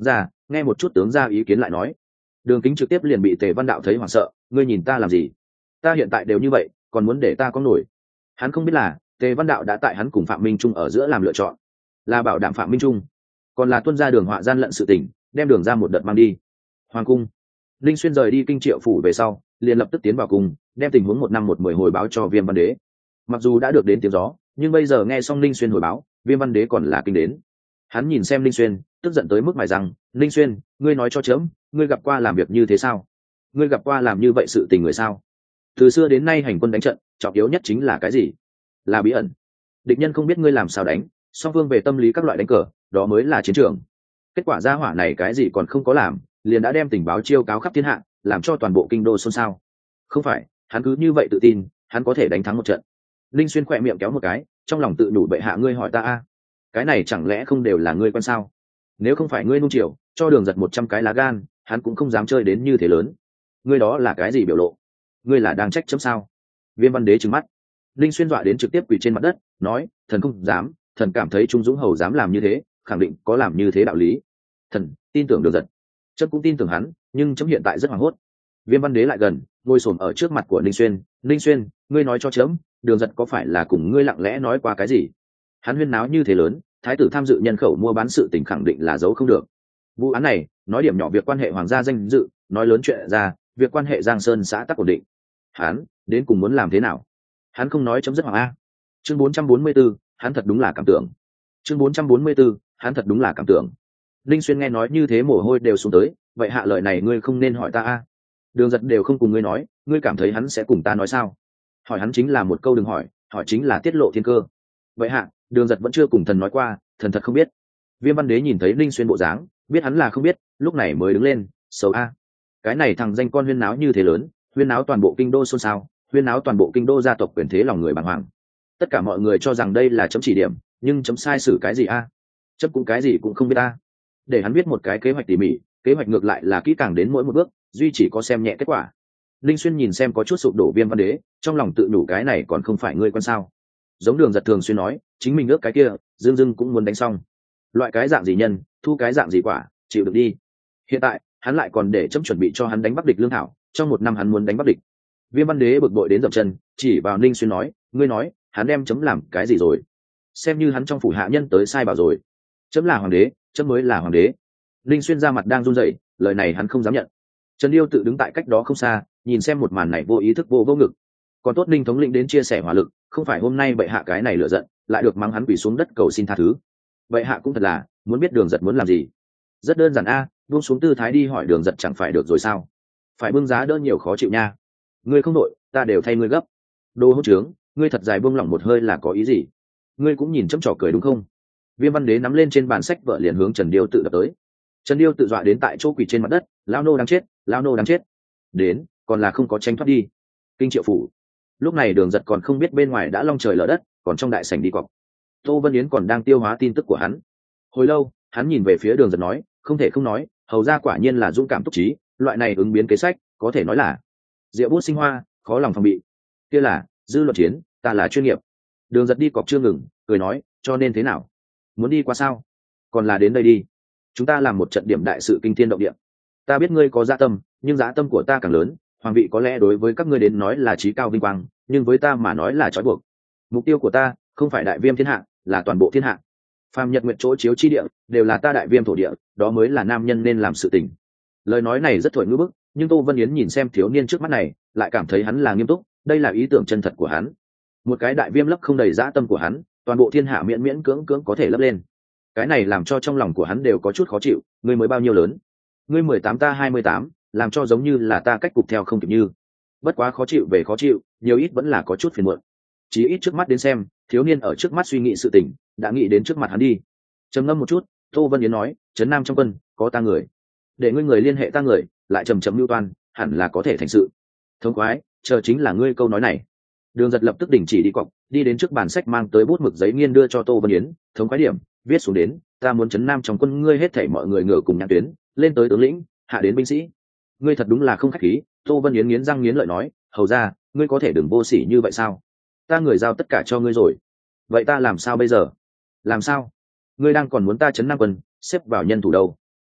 Speaker 1: nghe một chút tướng ra ý kiến lại nói. Đường Kính trực tiếp liền bị Tề Văn Đạo thấy hoảng sợ, ngươi nhìn ta làm gì? Ta hiện tại đều như vậy, còn muốn để ta có nổi? Hắn không biết là Tề Văn Đạo đã tại hắn cùng Phạm Minh Trung ở giữa làm lựa chọn, là bảo đảm Phạm Minh Trung, còn là tuân ra đường họa gian lận sự tình, đem đường ra một đợt mang đi. Hoàng cung. Linh Xuyên rời đi Kinh Triệu phủ về sau, liền lập tức tiến vào cung, đem tình huống một năm một mười hồi báo cho Viêm Văn Đế. Mặc dù đã được đến tiếng gió, nhưng bây giờ nghe xong Linh Xuyên hồi báo, Viêm Văn Đế còn là kinh đến. Hắn nhìn xem Linh Xuyên, tức giận tới mức mài rằng, Linh Xuyên, ngươi nói cho chớm, ngươi gặp qua làm việc như thế sao? Ngươi gặp qua làm như vậy sự tình người sao? Từ xưa đến nay hành quân đánh trận, trọng yếu nhất chính là cái gì? Là bí ẩn. Địch nhân không biết ngươi làm sao đánh, song phương về tâm lý các loại đánh cờ, đó mới là chiến trường. Kết quả gia hỏa này cái gì còn không có làm, liền đã đem tình báo chiêu cáo khắp thiên hạ, làm cho toàn bộ kinh đô xôn xao. Không phải, hắn cứ như vậy tự tin, hắn có thể đánh thắng một trận. Linh Xuyên khỏe miệng kéo một cái, trong lòng tự nhủ bệ hạ ngươi hỏi ta a, cái này chẳng lẽ không đều là ngươi quen sao? Nếu không phải ngươi nung chiều, cho đường giật một trăm cái lá gan, hắn cũng không dám chơi đến như thế lớn. Ngươi đó là cái gì biểu lộ? Ngươi là đang trách chấm sao? Viêm Văn Đế trừng mắt. Linh Xuyên dọa đến trực tiếp quỳ trên mặt đất, nói, thần không dám, thần cảm thấy Trung Dũng hầu dám làm như thế, khẳng định có làm như thế đạo lý. Thần tin tưởng đường giật, chấm cũng tin tưởng hắn, nhưng chấm hiện tại rất hoảng hốt. Viêm Văn Đế lại gần, ngồi xổm ở trước mặt của Linh Xuyên. Linh Xuyên, ngươi nói cho chấm, đường giật có phải là cùng ngươi lặng lẽ nói qua cái gì? Hắn huyên náo như thế lớn, thái tử tham dự nhân khẩu mua bán sự tình khẳng định là giấu không được. Vụ án này, nói điểm nhỏ việc quan hệ hoàng gia danh dự, nói lớn chuyện ra, việc quan hệ Giang Sơn xã tắc ổn định. Hắn đến cùng muốn làm thế nào? Hắn không nói chấm dứt hoàng a. Chương bốn trăm bốn mươi 4, hắn thật đúng là cảm tưởng. Chương bốn trăm bốn mươi 4, hắn thật đúng là cảm tưởng. Linh Xuyên nghe nói như thế mồ hôi đều xuống tới, vậy hạ lời này ngươi không nên hỏi ta a. Đường giật đều không cùng ngươi nói, ngươi cảm thấy hắn sẽ cùng ta nói sao? Hỏi hắn chính là một câu đừng hỏi, hỏi chính là tiết lộ thiên cơ. Vậy hạ, đường giật vẫn chưa cùng thần nói qua, thần thật không biết. Viêm Văn Đế nhìn thấy Linh Xuyên bộ dáng, biết hắn là không biết, lúc này mới đứng lên, xấu a. Cái này thằng danh con huyên náo như thế lớn, huyên náo toàn bộ kinh đô xôn xao, huyên náo toàn bộ kinh đô gia tộc quyền thế lòng người bàng hoàng. Tất cả mọi người cho rằng đây là chấm chỉ điểm, nhưng chấm sai xử cái gì a? Chấm cũng cái gì cũng không biết a. Để hắn biết một cái kế hoạch tỉ mỉ, kế hoạch ngược lại là kỹ càng đến mỗi một bước, duy chỉ có xem nhẹ kết quả. Linh Xuyên nhìn xem có chút sụp đổ Viêm Văn Đế, trong lòng tự nhủ cái này còn không phải ngươi quan sao? Giống Đường Giật thường xuyên nói, chính mình ước cái kia, dương dưng cũng muốn đánh xong. Loại cái dạng gì nhân, thu cái dạng gì quả, chịu được đi. Hiện tại, hắn lại còn để chấm chuẩn bị cho hắn đánh Bắc địch lương thảo, trong một năm hắn muốn đánh Bắc địch. Viêm Văn Đế bực bội đến dậm chân, chỉ vào Linh Xuyên nói, ngươi nói, hắn đem chấm làm cái gì rồi? Xem như hắn trong phủ hạ nhân tới sai bảo rồi. Chấm là hoàng đế, chấm mới là hoàng đế. Linh Xuyên ra mặt đang run rẩy, lời này hắn không dám nhận. Trần Diêu tự đứng tại cách đó không xa, nhìn xem một màn này vô ý thức vô vô ngực. Còn tốt Linh thống lĩnh đến chia sẻ hỏa lực, không phải hôm nay bệ hạ cái này lựa giận, lại được mắng hắn quỳ xuống đất cầu xin tha thứ. Bệ hạ cũng thật là, muốn biết Đường Giật muốn làm gì. Rất đơn giản a, buông xuống tư thái đi hỏi Đường Giật chẳng phải được rồi sao? Phải bưng giá đỡ nhiều khó chịu nha. Ngươi không đội, ta đều thay ngươi gấp. Đồ hỗn trướng, ngươi thật dài buông lỏng một hơi là có ý gì? Ngươi cũng nhìn chấm trò cười đúng không? Viêm Văn Đế nắm lên trên bàn sách vợ liền hướng Trần Diêu tự đập tới. Trần Diêu tự dọa đến tại chỗ quỳ trên mặt đất, lao nô đáng chết, lao nô đáng chết. Đến, còn là không có tranh thoát đi. Kinh Triệu phủ. Lúc này Đường Giật còn không biết bên ngoài đã long trời lở đất, còn trong đại sảnh đi cọc. Tô Vân Yến còn đang tiêu hóa tin tức của hắn. Hồi lâu, hắn nhìn về phía Đường Giật nói, không thể không nói, hầu ra quả nhiên là dũng cảm túc trí, loại này ứng biến kế sách, có thể nói là diệu bút sinh hoa, khó lòng phòng bị. Kia là dư luận chiến, ta là chuyên nghiệp. Đường Giật đi cọc chưa ngừng, cười nói, cho nên thế nào? Muốn đi qua sao? Còn là đến đây đi. Chúng ta làm một trận điểm đại sự kinh thiên động địa. Ta biết ngươi có dạ tâm, nhưng dạ tâm của ta càng lớn, hoàng vị có lẽ đối với các ngươi đến nói là trí cao vinh quang, nhưng với ta mà nói là trói buộc. Mục tiêu của ta không phải đại viêm thiên hạ, là toàn bộ thiên hạ. Phàm nhật nguyện chỗ chiếu chi địa, đều là ta đại viêm thổ địa, đó mới là nam nhân nên làm sự tình. Lời nói này rất thổi ngữ bức, nhưng Tô Vân Yến nhìn xem thiếu niên trước mắt này, lại cảm thấy hắn là nghiêm túc, đây là ý tưởng chân thật của hắn. Một cái đại viêm lấp không đầy dã tâm của hắn, toàn bộ thiên hạ miễn miễn cưỡng cưỡng có thể lấp lên. Cái này làm cho trong lòng của hắn đều có chút khó chịu, ngươi mới bao nhiêu lớn? Ngươi mười tám ta hai mươi tám, làm cho giống như là ta cách cục theo không kịp như. Bất quá khó chịu về khó chịu, nhiều ít vẫn là có chút phiền muộn. Chỉ ít trước mắt đến xem, thiếu niên ở trước mắt suy nghĩ sự tình, đã nghĩ đến trước mặt hắn đi. Trầm ngâm một chút, Tô Vân Yến nói, trấn Nam trong quân có ta người, để ngươi người liên hệ ta người, lại trầm trầm lưu toan, hẳn là có thể thành sự. Thống khoái, chờ chính là ngươi câu nói này. Đường Giật lập tức đình chỉ đi cọc, đi đến trước bàn sách mang tới bút mực giấy nghiên đưa cho Tô Vân Yến, thống khoái điểm, viết xuống đến, ta muốn trấn Nam trong quân ngươi hết thảy mọi người ngựa cùng nhãn tuyến, lên tới tướng lĩnh, hạ đến binh sĩ. Ngươi thật đúng là không khách khí. Tô Vân Yến nghiến răng nghiến lợi nói, hầu ra, ngươi có thể đừng vô sỉ như vậy sao? Ta người giao tất cả cho ngươi rồi, vậy ta làm sao bây giờ? Làm sao? Ngươi đang còn muốn ta trấn Nam quân xếp vào nhân thủ đâu?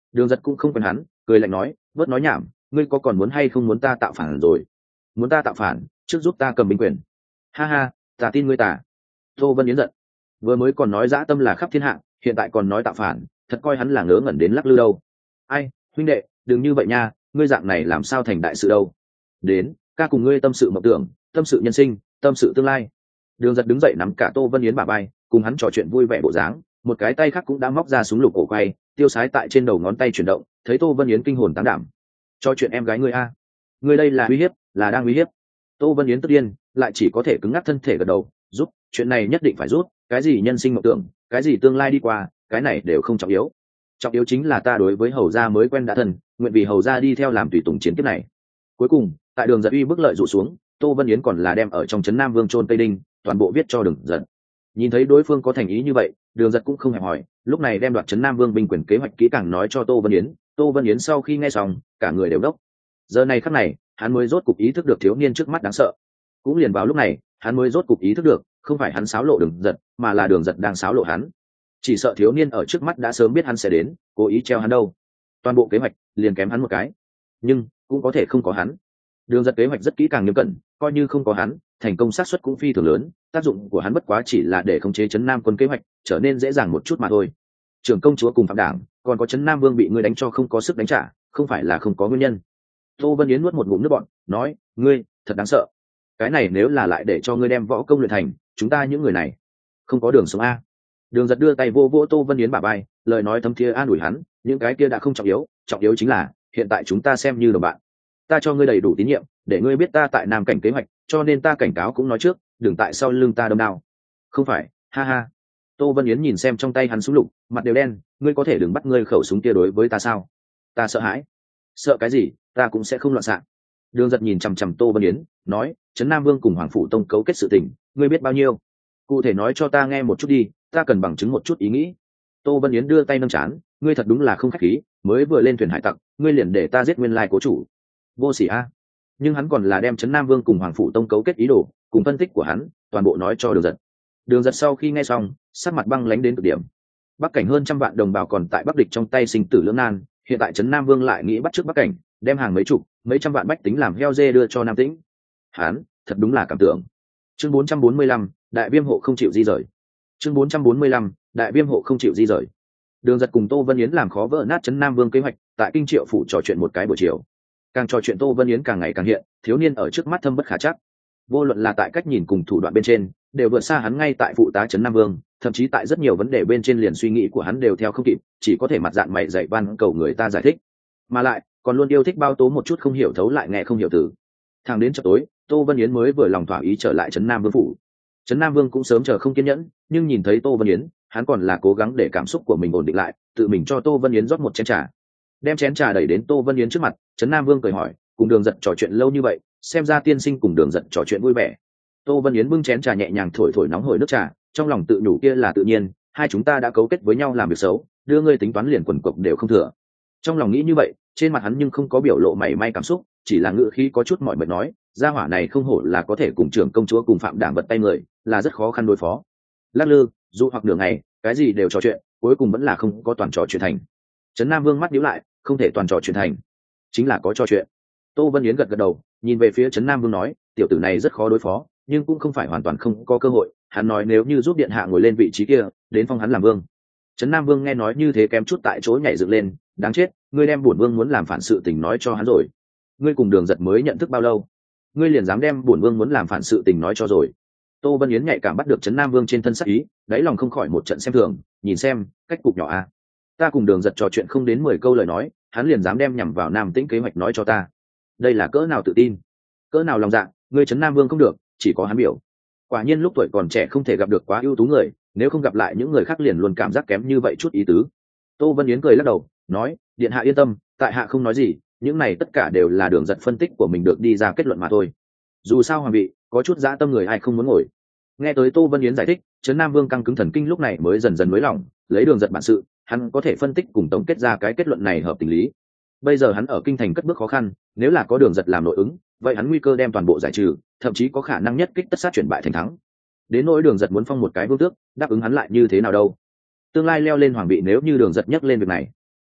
Speaker 1: Đường Giật cũng không quen hắn, cười lạnh nói, bớt nói nhảm, ngươi có còn muốn hay không muốn ta tạo phản rồi? Muốn ta tạo phản, trước giúp ta cầm binh quyền. Ha ha, ta tin ngươi tả. Tô Vân Yến giận, vừa mới còn nói dã tâm là khắp thiên hạ, hiện tại còn nói tạo phản, thật coi hắn là ngớ ngẩn đến lắc lư đâu. Ai, huynh đệ, đừng như vậy nha, ngươi dạng này làm sao thành đại sự đâu. Đến, ca cùng ngươi tâm sự mộng tưởng, tâm sự nhân sinh, tâm sự tương lai. Đường Giật đứng dậy nắm cả Tô Vân Yến bả vai, cùng hắn trò chuyện vui vẻ bộ dáng, một cái tay khác cũng đã móc ra súng lục cổ quay, tiêu sái tại trên đầu ngón tay chuyển động, thấy Tô Vân Yến kinh hồn táng đảm. Cho chuyện em gái ngươi a, ngươi đây là uy hiếp, là đang uy hiếp. Tô Vân Yến tức điên, lại chỉ có thể cứng ngắc thân thể gật đầu, giúp, chuyện này nhất định phải giúp, cái gì nhân sinh mộng tưởng, cái gì tương lai đi qua, cái này đều không trọng yếu. Trọng yếu chính là ta đối với hầu gia mới quen đã thân, nguyện vì hầu gia đi theo làm tùy tùng chiến kiếp này. Cuối cùng, tại Đường Giật uy bức lợi dụ xuống, Tô Vân Yến còn là đem ở trong trấn Nam Vương chôn Tây Đinh, toàn bộ viết cho Đường Giật. Nhìn thấy đối phương có thành ý như vậy, Đường Giật cũng không hề hỏi, lúc này đem đoạt trấn Nam Vương binh quyền kế hoạch kỹ càng nói cho Tô Vân Yến. Tô Vân Yến sau khi nghe xong, cả người đều đốc. Giờ này khắc này, hắn mới rốt cục ý thức được thiếu niên trước mắt đáng sợ. Cũng liền vào lúc này, hắn mới rốt cục ý thức được, không phải hắn xáo lộ Đường Giật, mà là Đường Giật đang xáo lộ hắn. Chỉ sợ thiếu niên ở trước mắt đã sớm biết hắn sẽ đến, cố ý treo hắn đâu. Toàn bộ kế hoạch liền kém hắn một cái, nhưng cũng có thể không có hắn. Đường Giật kế hoạch rất kỹ càng nghiêm cẩn, coi như không có hắn, thành công xác suất cũng phi thường lớn, tác dụng của hắn bất quá chỉ là để khống chế trấn Nam quân kế hoạch trở nên dễ dàng một chút mà thôi. Trưởng công chúa cùng phạm đảng, còn có trấn Nam Vương bị ngươi đánh cho không có sức đánh trả, không phải là không có nguyên nhân. Tô Vân Yến nuốt một ngụm nước bọt, nói, ngươi thật đáng sợ. Cái này nếu là lại để cho ngươi đem võ công luyện thành, chúng ta những người này không có đường sống a. Đường Giật đưa tay vô vô Tô Vân Yến bả vai, lời nói thấm thía an ủi hắn, những cái kia đã không trọng yếu, trọng yếu chính là hiện tại chúng ta xem như đồng bạn. Ta cho ngươi đầy đủ tín nhiệm, để ngươi biết ta tại Nam Cảnh kế hoạch, cho nên ta cảnh cáo cũng nói trước, đừng tại sau lưng ta đâm đao. Không phải, ha ha. Tô Vân Yến nhìn xem trong tay hắn súng lục, mặt đều đen, ngươi có thể đừng bắt ngươi khẩu súng kia đối với ta sao? Ta sợ hãi. Sợ cái gì, ta cũng sẽ không loạn xạ. Đường Giật nhìn chằm chằm Tô Vân Yến, nói, trấn Nam Vương cùng Hoàng phủ tông cấu kết sự tình, ngươi biết bao nhiêu? Cụ thể nói cho ta nghe một chút đi, ta cần bằng chứng một chút ý nghĩ. Tô Vân Yến đưa tay nâng chán, ngươi thật đúng là không khách khí, mới vừa lên thuyền hải tặc, ngươi liền để ta giết nguyên lai cố chủ. Vô sỉ a. Nhưng hắn còn là đem trấn Nam Vương cùng Hoàng phủ tông cấu kết ý đồ, cùng phân tích của hắn, toàn bộ nói cho Đường Giật. Đường Giật sau khi nghe xong, sắc mặt băng lãnh đến cực điểm. Bắc Cảnh hơn trăm vạn đồng bào còn tại Bắc địch trong tay sinh tử lưỡng nan, hiện tại trấn Nam Vương lại nghĩ bắt trước Bắc Cảnh, đem hàng mấy chục, mấy trăm vạn bách tính làm heo dê đưa cho Nam Tĩnh. Hắn, thật đúng là cảm tưởng. Chương bốn trăm bốn mươi lăm, Đại Viêm hộ không chịu di rời. Chương bốn trăm bốn mươi lăm, Đại Viêm hộ không chịu di rời. Đường Giật cùng Tô Vân Yến làm khó vỡ nát trấn Nam Vương kế hoạch, tại Kinh Triệu phủ trò chuyện một cái buổi chiều. Càng trò chuyện Tô Vân Yến càng ngày càng hiện, thiếu niên ở trước mắt thâm bất khả trắc. Vô luận là tại cách nhìn cùng thủ đoạn bên trên, đều vượt xa hắn ngay tại phụ tá trấn Nam Vương, thậm chí tại rất nhiều vấn đề bên trên liền suy nghĩ của hắn đều theo không kịp, chỉ có thể mặt dạng mày dạy van cầu người ta giải thích. Mà lại, còn luôn yêu thích bao tố một chút không hiểu thấu lại nghe không hiểu từ. Thẳng đến chợ tối, Tô Vân Yến mới vừa lòng thỏa ý trở lại trấn Nam Vương phủ. Trấn Nam Vương cũng sớm chờ không kiên nhẫn, nhưng nhìn thấy Tô Vân Yến, hắn còn là cố gắng để cảm xúc của mình ổn định lại, tự mình cho Tô Vân Yến rót một chén trà. Đem chén trà đẩy đến Tô Vân Yến trước mặt, Trấn Nam Vương cười hỏi, cùng Đường Giật trò chuyện lâu như vậy, xem ra tiên sinh cùng Đường Giật trò chuyện vui vẻ. Tô Vân Yến bưng chén trà nhẹ nhàng thổi thổi nóng hổi nước trà, trong lòng tự nhủ kia là tự nhiên, hai chúng ta đã cấu kết với nhau làm việc xấu, đưa ngươi tính toán liền quần cục đều không thừa. Trong lòng nghĩ như vậy, trên mặt hắn nhưng không có biểu lộ mảy may cảm xúc, chỉ là ngữ khí có chút mỏi mệt nói, gia hỏa này không hổ là có thể cùng trưởng công chúa cùng phạm đảng vật tay người, là rất khó khăn đối phó. Lắc lư, dụ hoặc đường này, cái gì đều trò chuyện, cuối cùng vẫn là không có toàn trò chuyện thành. Trấn Nam Vương mắt nhíu lại, không thể toàn trò chuyện thành, chính là có trò chuyện. Tô Vân Yến gật gật đầu, nhìn về phía Trấn Nam Vương nói, tiểu tử này rất khó đối phó, nhưng cũng không phải hoàn toàn không có cơ hội. Hắn nói nếu như giúp điện hạ ngồi lên vị trí kia, đến phong hắn làm vương. Trấn Nam Vương nghe nói như thế kém chút tại chỗ nhảy dựng lên, đáng chết, ngươi đem bổn vương muốn làm phản sự tình nói cho hắn rồi. Ngươi cùng Đường Giật mới nhận thức bao lâu, ngươi liền dám đem bổn vương muốn làm phản sự tình nói cho rồi. Tô Vân Yến nhạy cảm bắt được Trấn Nam Vương trên thân sắc ý, đáy lòng không khỏi một trận xem thường, nhìn xem, cách cục nhỏ a. À. Ta cùng Đường Giật trò chuyện không đến mười câu lời nói, hắn liền dám đem nhằm vào Nam Tĩnh kế hoạch nói cho ta. Đây là cỡ nào tự tin, cỡ nào lòng dạ, ngươi Trấn Nam Vương không được, chỉ có hắn biểu. Quả nhiên lúc tuổi còn trẻ không thể gặp được quá ưu tú người, nếu không gặp lại những người khác liền luôn cảm giác kém như vậy chút ý tứ. Tô Vân Yến cười lắc đầu, nói, điện hạ yên tâm, tại hạ không nói gì, những này tất cả đều là Đường Giật phân tích của mình được đi ra kết luận mà thôi. Dù sao hoàng vị, có chút dã tâm người ai không muốn ngồi. Nghe tới Tô Vân Yến giải thích, Trấn Nam Vương căng cứng thần kinh lúc này mới dần dần mới lỏng, lấy Đường Giật bản sự, hắn có thể phân tích cùng tổng kết ra cái kết luận này hợp tình lý. Bây giờ hắn ở kinh thành cất bước khó khăn, nếu là có Đường Giật làm nội ứng, vậy hắn nguy cơ đem toàn bộ giải trừ, thậm chí có khả năng nhất kích tất sát chuyển bại thành thắng. Đến nỗi Đường Giật muốn phong một cái vương tước, đáp ứng hắn lại như thế nào đâu? Tương lai leo lên hoàng vị nếu như Đường Giật nhắc lên việc này, a,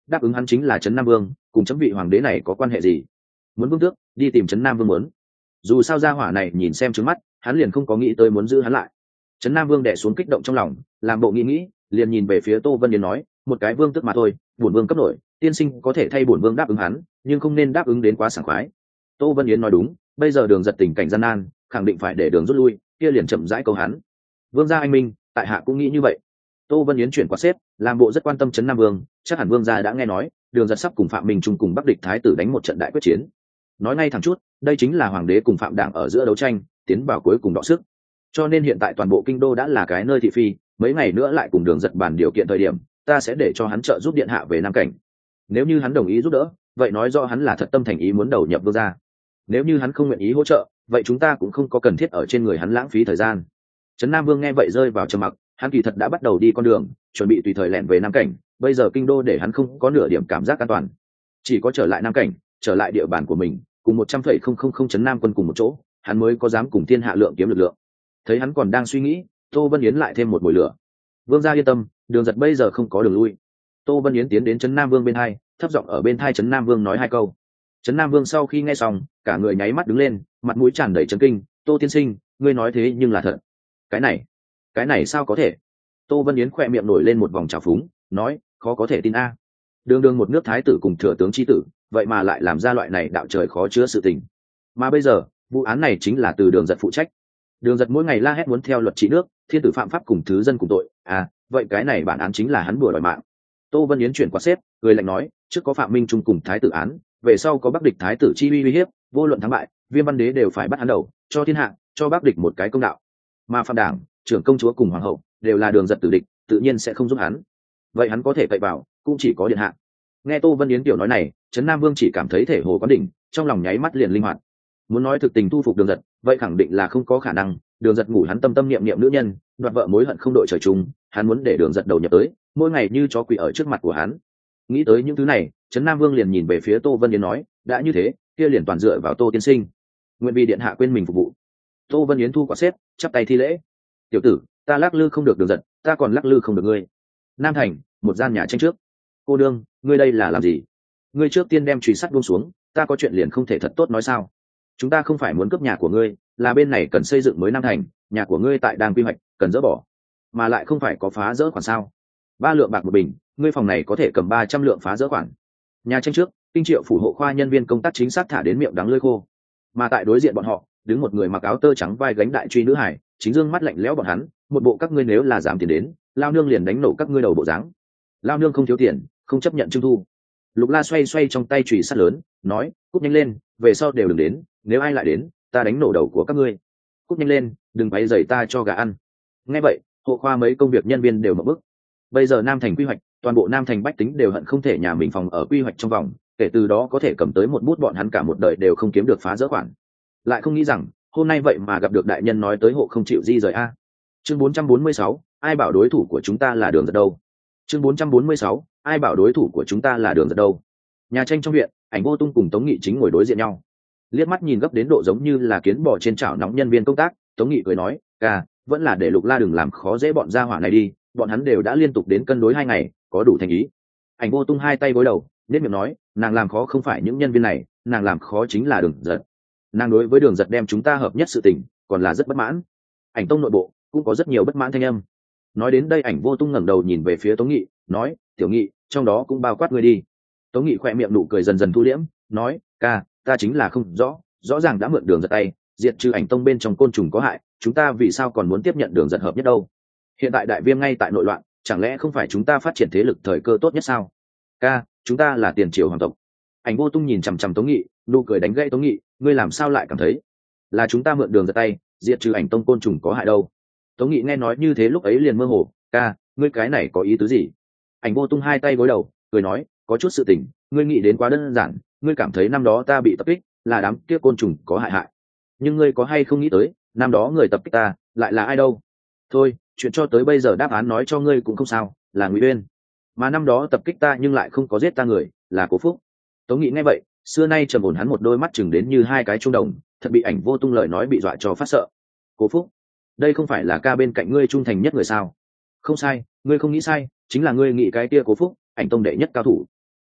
Speaker 1: đáp ứng hắn chính là trấn nam vương, cùng chấm vị hoàng đế này có quan hệ gì? Muốn vương tước, đi tìm trấn nam vương muốn. Dù sao gia hỏa này nhìn xem trứng mắt, hắn liền không có nghĩ tới muốn giữ hắn lại. Trấn nam vương đè xuống kích động trong lòng, làm bộ nghĩ nghĩ, liền nhìn về phía Tô Vân Yến nói, một cái vương tước mà thôi, bổn vương cấp nổi, tiên sinh có thể thay bổn vương đáp ứng hắn, nhưng không nên đáp ứng đến quá sảng khoái. Tô Vân Yến nói đúng, bây giờ đường giật tình cảnh gian nan, khẳng định phải để đường rút lui, kia liền chậm rãi câu hắn. Vương gia anh minh, tại hạ cũng nghĩ như vậy. Tô Vân Yến chuyển qua xếp, làm bộ rất quan tâm trấn nam vương, chắc hẳn vương gia đã nghe nói, đường giật sắp cùng phạm minh trung cùng bắc địch thái tử đánh một trận đại quyết chiến. Nói ngay thẳng chút, đây chính là hoàng đế cùng phạm đảng ở giữa đấu tranh, tiến vào cuối cùng đọ sức. Cho nên hiện tại toàn bộ kinh đô đã là cái nơi thị phi, mấy ngày nữa lại cùng đường giật bàn điều kiện thời điểm, ta sẽ để cho hắn trợ giúp điện hạ về nam cảnh. Nếu như hắn đồng ý giúp đỡ, vậy nói rõ hắn là thật tâm thành ý muốn đầu nhập vương gia. Nếu như hắn không nguyện ý hỗ trợ, vậy chúng ta cũng không có cần thiết ở trên người hắn lãng phí thời gian. Trấn Nam Vương nghe vậy rơi vào trầm mặc, hắn kỳ thật đã bắt đầu đi con đường, chuẩn bị tùy thời lẻn về nam cảnh. Bây giờ kinh đô để hắn không có nửa điểm cảm giác an toàn, chỉ có trở lại nam cảnh, trở lại địa bàn của mình, cùng một trăm phẩy không không không trấn nam quân cùng một chỗ, hắn mới có dám cùng thiên hạ lượng kiếm lực lượng. Thấy hắn còn đang suy nghĩ, Tô Vân Yến lại thêm một mồi lửa. Vương gia yên tâm, đường giật bây giờ không có đường lui. Tô Vân Yến tiến đến trấn Nam Vương bên hai, thấp giọng ở bên thai trấn Nam Vương nói hai câu. Trấn Nam Vương sau khi nghe xong, cả người nháy mắt đứng lên, mặt mũi tràn đầy chấn kinh. Tô tiên sinh, ngươi nói thế nhưng là thật? Cái này, cái này sao có thể? Tô Vân Yến khỏe miệng nổi lên một vòng trào phúng, nói, khó có thể tin a. Đường đường một nước thái tử cùng thừa tướng chi tử, vậy mà lại làm ra loại này đạo trời khó chứa sự tình. Mà bây giờ, vụ án này chính là từ đường giật phụ trách. Đường giật mỗi ngày la hét muốn theo luật trị nước, thiên tử phạm pháp cùng thứ dân cùng tội, à, vậy cái này bản án chính là hắn đùa đòi mạng. Tô Vân Yến chuyển qua xếp, người lạnh nói, trước có phạm minh trung cùng thái tử án, về sau có bắc địch thái tử chi uy uy hiếp, vô luận thắng bại, Viêm Văn Đế đều phải bắt hắn đầu, cho thiên hạ, cho bắc địch một cái công đạo. Mà phạm đảng, trưởng công chúa cùng hoàng hậu đều là đường giật tử địch, tự nhiên sẽ không giúp hắn. Vậy hắn có thể cậy vào, cũng chỉ có điện hạ. Nghe Tô Vân Yến tiểu nói này, trấn Nam Vương chỉ cảm thấy thể hồ quán đỉnh, trong lòng nháy mắt liền linh hoạt. Muốn nói thực tình thu phục đường giật, vậy khẳng định là không có khả năng. Đường giật ngủ hắn tâm tâm niệm niệm nữ nhân, đoạt vợ mối hận không đội trời chung, hắn muốn để đường giật đầu nhập tới, mỗi ngày như chó quỳ ở trước mặt của hắn. Nghĩ tới những thứ này, trấn Nam Vương liền nhìn về phía Tô Vân Yến nói, đã như thế, kia liền toàn dựa vào Tô tiên sinh, nguyện vì điện hạ quên mình phục vụ. Tô Vân Yến thu quả xếp, chắp tay thi lễ. Tiểu tử, ta lắc lư không được đường giật, ta còn lắc lư không được ngươi. Nam thành, một gian nhà tranh trước. Cô đương, ngươi đây là làm gì? Ngươi trước tiên đem chùy sắt buông xuống, ta có chuyện liền không thể thật tốt nói sao? Chúng ta không phải muốn cướp nhà của ngươi, là bên này cần xây dựng mới Nam thành, nhà của ngươi tại đang quy hoạch, cần dỡ bỏ, mà lại không phải có phá dỡ khoản sao? Ba lượng bạc một bình, ngươi phòng này có thể cầm ba trăm lượng phá dỡ khoản. Nhà tranh trước, kinh triệu phủ hộ khoa nhân viên công tác chính xác thả đến miệng đắng lưỡi khô, mà tại đối diện bọn họ đứng một người mặc áo tơ trắng vai gánh đại truy nữ hải, chính dương mắt lạnh lẽo bọn hắn, một bộ các ngươi nếu là dám tiền đến, lao nương liền đánh nổ các ngươi đầu bộ dáng. Lao nương không thiếu tiền, không chấp nhận trưng thu. Lục La xoay xoay trong tay chùy sắt lớn, nói, cút nhanh lên, về sau đều đừng đến, nếu ai lại đến, ta đánh nổ đầu của các ngươi. Cút nhanh lên, đừng quấy rầy ta cho gà ăn. Nghe vậy, hộ khoa mấy công việc nhân viên đều mở bức. Bây giờ Nam thành quy hoạch, toàn bộ Nam thành bách tính đều hận không thể nhà mình phòng ở quy hoạch trong vòng, kể từ đó có thể cầm tới một bút bọn hắn cả một đời đều không kiếm được phá dỡ khoản. Lại không nghĩ rằng, hôm nay vậy mà gặp được đại nhân nói tới hộ không chịu di rời a. Chương bốn trăm bốn mươi sáu, ai bảo đối thủ của chúng ta là đường giật đâu? Chương bốn trăm bốn mươi sáu, ai bảo đối thủ của chúng ta là đường giật đâu? Nhà tranh trong viện, Ảnh Vô Tung cùng Tống Nghị chính ngồi đối diện nhau. Liếc mắt nhìn gấp đến độ giống như là kiến bò trên chảo nóng nhân viên công tác, Tống Nghị cười nói, "Ca, vẫn là để Lục La đừng làm khó dễ bọn gia hỏa này đi, bọn hắn đều đã liên tục đến cân đối hai ngày, có đủ thành ý." Ảnh Vô Tung hai tay gối đầu, nét miệng nói, "Nàng làm khó không phải những nhân viên này, nàng làm khó chính là đường giật. Nàng đối với đường giật đem chúng ta hợp nhất sự tình, còn là rất bất mãn." Ảnh Tông nội bộ cũng có rất nhiều bất mãn thanh âm. Nói đến đây, Ảnh Vô Tung ngẩng đầu nhìn về phía Tống Nghị, nói, "Tiểu Nghị, trong đó cũng bao quát ngươi đi." Tống Nghị khỏe miệng nụ cười dần dần thu liễm, nói, "Ca, ta chính là không rõ, rõ ràng đã mượn đường giật tay, diệt trừ Ảnh Tông bên trong côn trùng có hại, chúng ta vì sao còn muốn tiếp nhận đường giật hợp nhất đâu? Hiện tại đại viêm ngay tại nội loạn, chẳng lẽ không phải chúng ta phát triển thế lực thời cơ tốt nhất sao? Ca, chúng ta là tiền triều hoàng tộc." Ảnh Vô Tung nhìn chằm chằm Tống Nghị, nụ cười đánh gãy Tống Nghị, "Ngươi làm sao lại cảm thấy là chúng ta mượn đường giật tay, diệt trừ Ảnh Tông côn trùng có hại đâu?" Tống Nghị nghe nói như thế lúc ấy liền mơ hồ, "Ca, ngươi cái này có ý tứ gì?" Ảnh Vô Tung hai tay gối đầu, cười nói, "Có chút sự tình, ngươi nghĩ đến quá đơn giản, ngươi cảm thấy năm đó ta bị tập kích là đám kia côn trùng có hại hại, nhưng ngươi có hay không nghĩ tới, năm đó người tập kích ta lại là ai đâu? Thôi, chuyện cho tới bây giờ đáp án nói cho ngươi cũng không sao, là Ngụy Uyên. Mà năm đó tập kích ta nhưng lại không có giết ta người, là Cố Phúc." Tống Nghị nghe vậy, xưa nay trầm ổn hắn một đôi mắt chừng đến như hai cái trung đồng, thật bị Ảnh Vô Tung lời nói bị dọa cho phát sợ. "Cố Phúc, đây không phải là ca bên cạnh ngươi trung thành nhất người sao?" "Không sai, ngươi không nghĩ sai, chính là ngươi nghĩ cái kia Cố Phúc, Ảnh Tông đệ nhất cao thủ."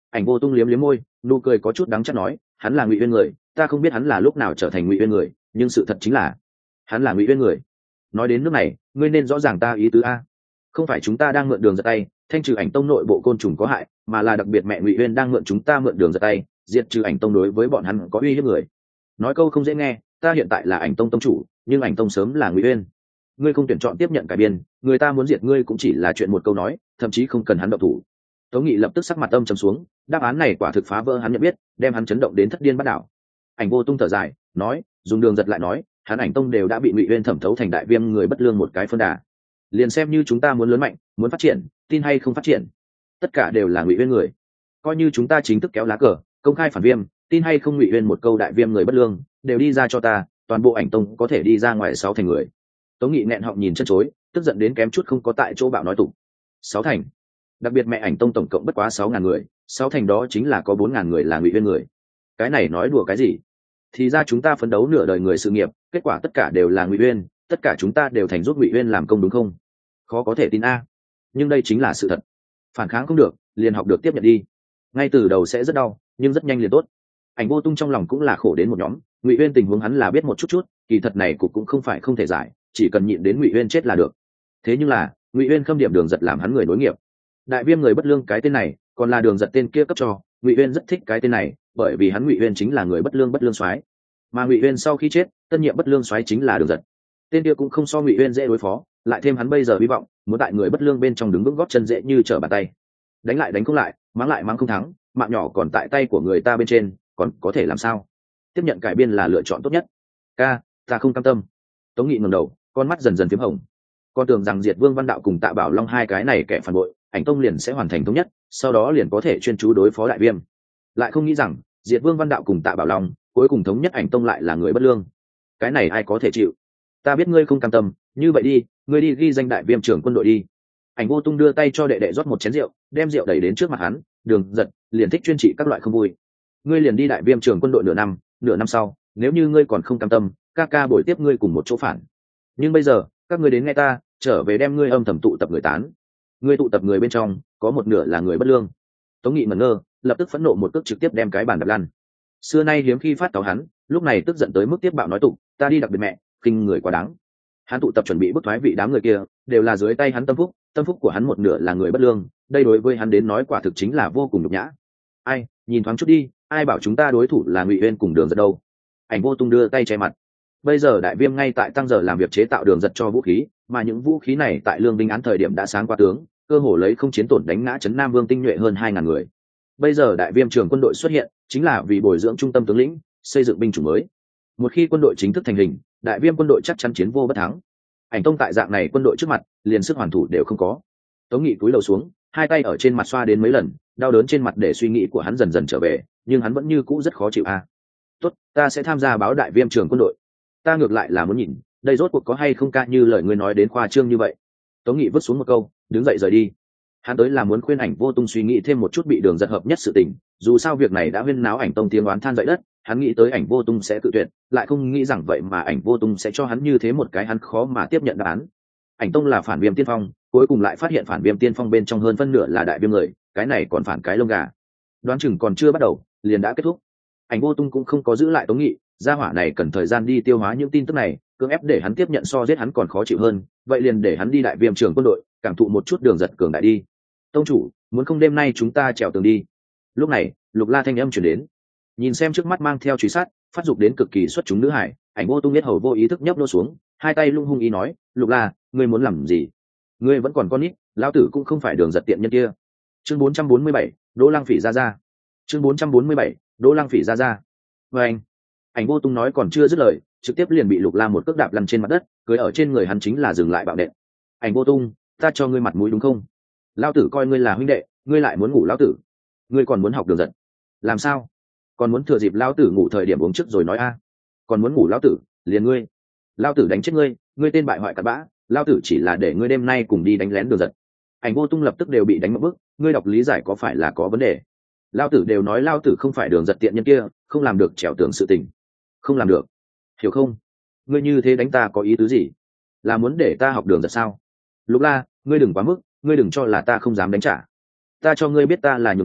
Speaker 1: Ảnh Vô Tung liếm liếm môi, nụ cười có chút đắng chát nói, hắn là Ngụy Uyên người, ta không biết hắn là lúc nào trở thành Ngụy Uyên người, nhưng sự thật chính là hắn là Ngụy Uyên người. Nói đến nước này, ngươi nên rõ ràng ta ý tứ a. Không phải chúng ta đang mượn đường giật tay thanh trừ Ảnh Tông nội bộ côn trùng có hại, mà là đặc biệt mẹ Ngụy Uyên đang mượn chúng ta mượn đường giật tay diệt trừ Ảnh Tông đối với bọn hắn có uy hiếp người. Nói câu không dễ nghe, ta hiện tại là Ảnh Tông tông chủ, nhưng Ảnh Tông sớm là Ngụy Uyên. Ngươi không tuyển chọn tiếp nhận cải biên, người ta muốn diệt ngươi cũng chỉ là chuyện một câu nói, thậm chí không cần hắn động thủ. Tống Nghị lập tức sắc mặt âm trầm xuống, đáp án này quả thực phá vỡ hắn nhận biết, đem hắn chấn động đến thất điên bắt đảo. Ảnh Vô Tung thở dài nói, dùng đường giật lại nói, hắn Ảnh Tông đều đã bị Ngụy Uyên thẩm thấu thành đại viêm người bất lương một cái phân đà. Liền xem như chúng ta muốn lớn mạnh, muốn phát triển, tin hay không phát triển, tất cả đều là Ngụy Uyên người. Coi như chúng ta chính thức kéo lá cờ, công khai phản viêm, tin hay không Ngụy Uyên một câu đại viêm người bất lương, đều đi ra cho ta, toàn bộ Ảnh Tông có thể đi ra ngoài sáu thành người. Tống Nghị nghẹn họng nhìn chân chối, tức giận đến kém chút không có tại chỗ bạo nói tục. Sáu thành? Đặc biệt mẹ Ảnh Tông tổng cộng bất quá sáu ngàn người, sáu thành đó chính là có bốn ngàn người là Ngụy Uyên người. Cái này nói đùa cái gì? Thì ra chúng ta phấn đấu nửa đời người sự nghiệp, kết quả tất cả đều là Ngụy Uyên, tất cả chúng ta đều thành giúp Ngụy Uyên làm công đúng không? Khó có thể tin a. Nhưng đây chính là sự thật. Phản kháng không được, liền học được tiếp nhận đi. Ngay từ đầu sẽ rất đau, nhưng rất nhanh liền tốt. Ảnh Vô Tung trong lòng cũng là khổ đến một nhóm, Ngụy Uyên tình huống hắn là biết một chút chút, kỳ thật này cục cũng không phải không thể giải, chỉ cần nhịn đến Ngụy Uyên chết là được. Thế nhưng là, Ngụy Uyên khâm điểm đường giật làm hắn người nối nghiệp. Đại viêm người bất lương cái tên này, còn là đường giật tên kia cấp cho, Ngụy Uyên rất thích cái tên này, bởi vì hắn Ngụy Uyên chính là người bất lương bất lương soái. Mà Ngụy Uyên sau khi chết, tân nhiệm bất lương soái chính là đường giật. Tên kia cũng không so Ngụy Uyên dễ đối phó, lại thêm hắn bây giờ hy vọng, muốn tại người bất lương bên trong đứng vững gót chân dễ như trở bàn tay. Đánh lại đánh không lại, mắng lại mắng không thắng, mạng nhỏ còn tại tay của người ta bên trên, còn có thể làm sao? Tiếp nhận cải biên là lựa chọn tốt nhất. Ca, ta không cam tâm. Tống Nghị ngẩng đầu, con mắt dần dần phím hồng. Con tưởng rằng Diệt Vương Văn Đạo cùng Tạ Bảo Long hai cái này kẻ phản bội, Ảnh Tông liền sẽ hoàn thành thống nhất, sau đó liền có thể chuyên chú đối phó đại viêm. Lại không nghĩ rằng, Diệt Vương Văn Đạo cùng Tạ Bảo Long, cuối cùng thống nhất Ảnh Tông lại là người bất lương. Cái này ai có thể chịu? Ta biết ngươi không cam tâm, như vậy đi, ngươi đi ghi danh đại viêm trưởng quân đội đi. Ảnh Vô Tung đưa tay cho đệ đệ rót một chén rượu, đem rượu đẩy đến trước mặt hắn, đường giật, liền thích chuyên trị các loại không vui. Ngươi liền đi đại viêm trưởng quân đội nửa năm, nửa năm sau, nếu như ngươi còn không cam tâm, ca ca bồi tiếp ngươi cùng một chỗ phản. Nhưng bây giờ, các ngươi đến nghe ta, trở về đem ngươi âm thầm tụ tập người tán. Ngươi tụ tập người bên trong, có một nửa là người bất lương. Tống Nghị ngẩn ngơ, lập tức phẫn nộ một cước trực tiếp đem cái bàn đập lăn. Xưa nay hiếm khi phát cáo hắn, lúc này tức giận tới mức tiếp bạo nói tục, ta đi đặc biệt mẹ, khinh người quá đáng. Hắn tụ tập chuẩn bị bức thoái vị đám người kia, đều là dưới tay hắn tâm phúc, tâm phúc của hắn một nửa là người bất lương, đây đối với hắn đến nói quả thực chính là vô cùng nhục nhã. Ai, nhìn thoáng chút đi, ai bảo chúng ta đối thủ là Ngụy Uyên cùng đường giật đâu? Ảnh Vô Tung đưa tay che mặt. Bây giờ đại viêm ngay tại tăng giờ làm việc chế tạo đường giật cho vũ khí, mà những vũ khí này tại lương binh án thời điểm đã sáng qua tướng, cơ hồ lấy không chiến tổn đánh ngã trấn Nam Vương tinh nhuệ hơn hai ngàn người. Bây giờ đại viêm trường quân đội xuất hiện, chính là vì bồi dưỡng trung tâm tướng lĩnh, xây dựng binh chủng mới. Một khi quân đội chính thức thành hình, đại viêm quân đội chắc chắn chiến vô bất thắng. Ảnh Tông tại dạng này quân đội trước mặt, liền sức hoàn thủ đều không có. Tống Nghị cúi đầu xuống, hai tay ở trên mặt xoa đến mấy lần, đau đớn trên mặt để suy nghĩ của hắn dần dần trở về, nhưng hắn vẫn như cũ rất khó chịu a. À. Tốt, ta sẽ tham gia báo đại viêm trường quân đội. Ta ngược lại là muốn nhìn, đây rốt cuộc có hay không ca như lời ngươi nói đến khoa trương như vậy. Tống Nghị vứt xuống một câu, đứng dậy rời đi. Hắn tới là muốn khuyên Ảnh Vô Tung suy nghĩ thêm một chút bị đường giật hợp nhất sự tình, dù sao việc này đã huyên náo Ảnh Tông tiếng oán than dậy đất, hắn nghĩ tới Ảnh Vô Tung sẽ tự tuyệt, lại không nghĩ rằng vậy mà Ảnh Vô Tung sẽ cho hắn như thế một cái hắn khó mà tiếp nhận đáp án. Ảnh Tông là phản viêm tiên phong, cuối cùng lại phát hiện phản viêm tiên phong bên trong hơn phân nửa là đại viêm người, cái này còn phản cái lông gà. Đoán chừng còn chưa bắt đầu, liền đã kết thúc. Ảnh Vô Tung cũng không có giữ lại Tống Nghị, gia hỏa này cần thời gian đi tiêu hóa những tin tức này, cưỡng ép để hắn tiếp nhận so giết hắn còn khó chịu hơn, vậy liền để hắn đi đại viêm trường quân đội, cảm thụ một chút đường giật cường đại đi. Tông chủ, muốn không đêm nay chúng ta trèo tường đi. Lúc này, Lục La thanh âm chuyển đến. Nhìn xem trước mắt mang theo truy sát, phát dục đến cực kỳ xuất chúng nữ hải, Ảnh Vô Tung biết hầu vô ý thức nhấp nô xuống, hai tay lung hung ý nói, Lục La, ngươi muốn làm gì? Ngươi vẫn còn con nít, lão tử cũng không phải đường giật tiện nhân kia. Chương bốn trăm bốn mươi bảy, Đỗ Lăng Phỉ ra ra. Chương bốn trăm bốn mươi bảy, Đỗ Lăng Phỉ ra ra. Và anh, Ảnh Vô Tung nói còn chưa dứt lời, trực tiếp liền bị Lục La một cước đạp lăn trên mặt đất, cưới ở trên người hắn chính là dừng lại bạo đệm. Ảnh Vô Tung, ta cho ngươi mặt mũi đúng không? Lão tử coi ngươi là huynh đệ, ngươi lại muốn ngủ lão tử. Ngươi còn muốn học đường giật? Làm sao? Còn muốn thừa dịp lão tử ngủ thời điểm uống trước rồi nói a? Còn muốn ngủ lão tử, liền ngươi. Lão tử đánh chết ngươi, ngươi tên bại hoại cặn bã, lão tử chỉ là để ngươi đêm nay cùng đi đánh lén đường giật. Ảnh Vô Tung lập tức đều bị đánh một bức, ngươi đọc lý giải có phải là có vấn đề? Lão tử đều nói lão tử không phải đường giật tiện nhân kia, không làm được trèo tường sự tình. Không làm được, hiểu không? Ngươi như thế đánh ta có ý tứ gì? Là muốn để ta học đường giật sao? Lục La, ngươi đừng quá mức, ngươi đừng cho là ta không dám đánh trả. Ta cho ngươi biết ta là nhường ngươi,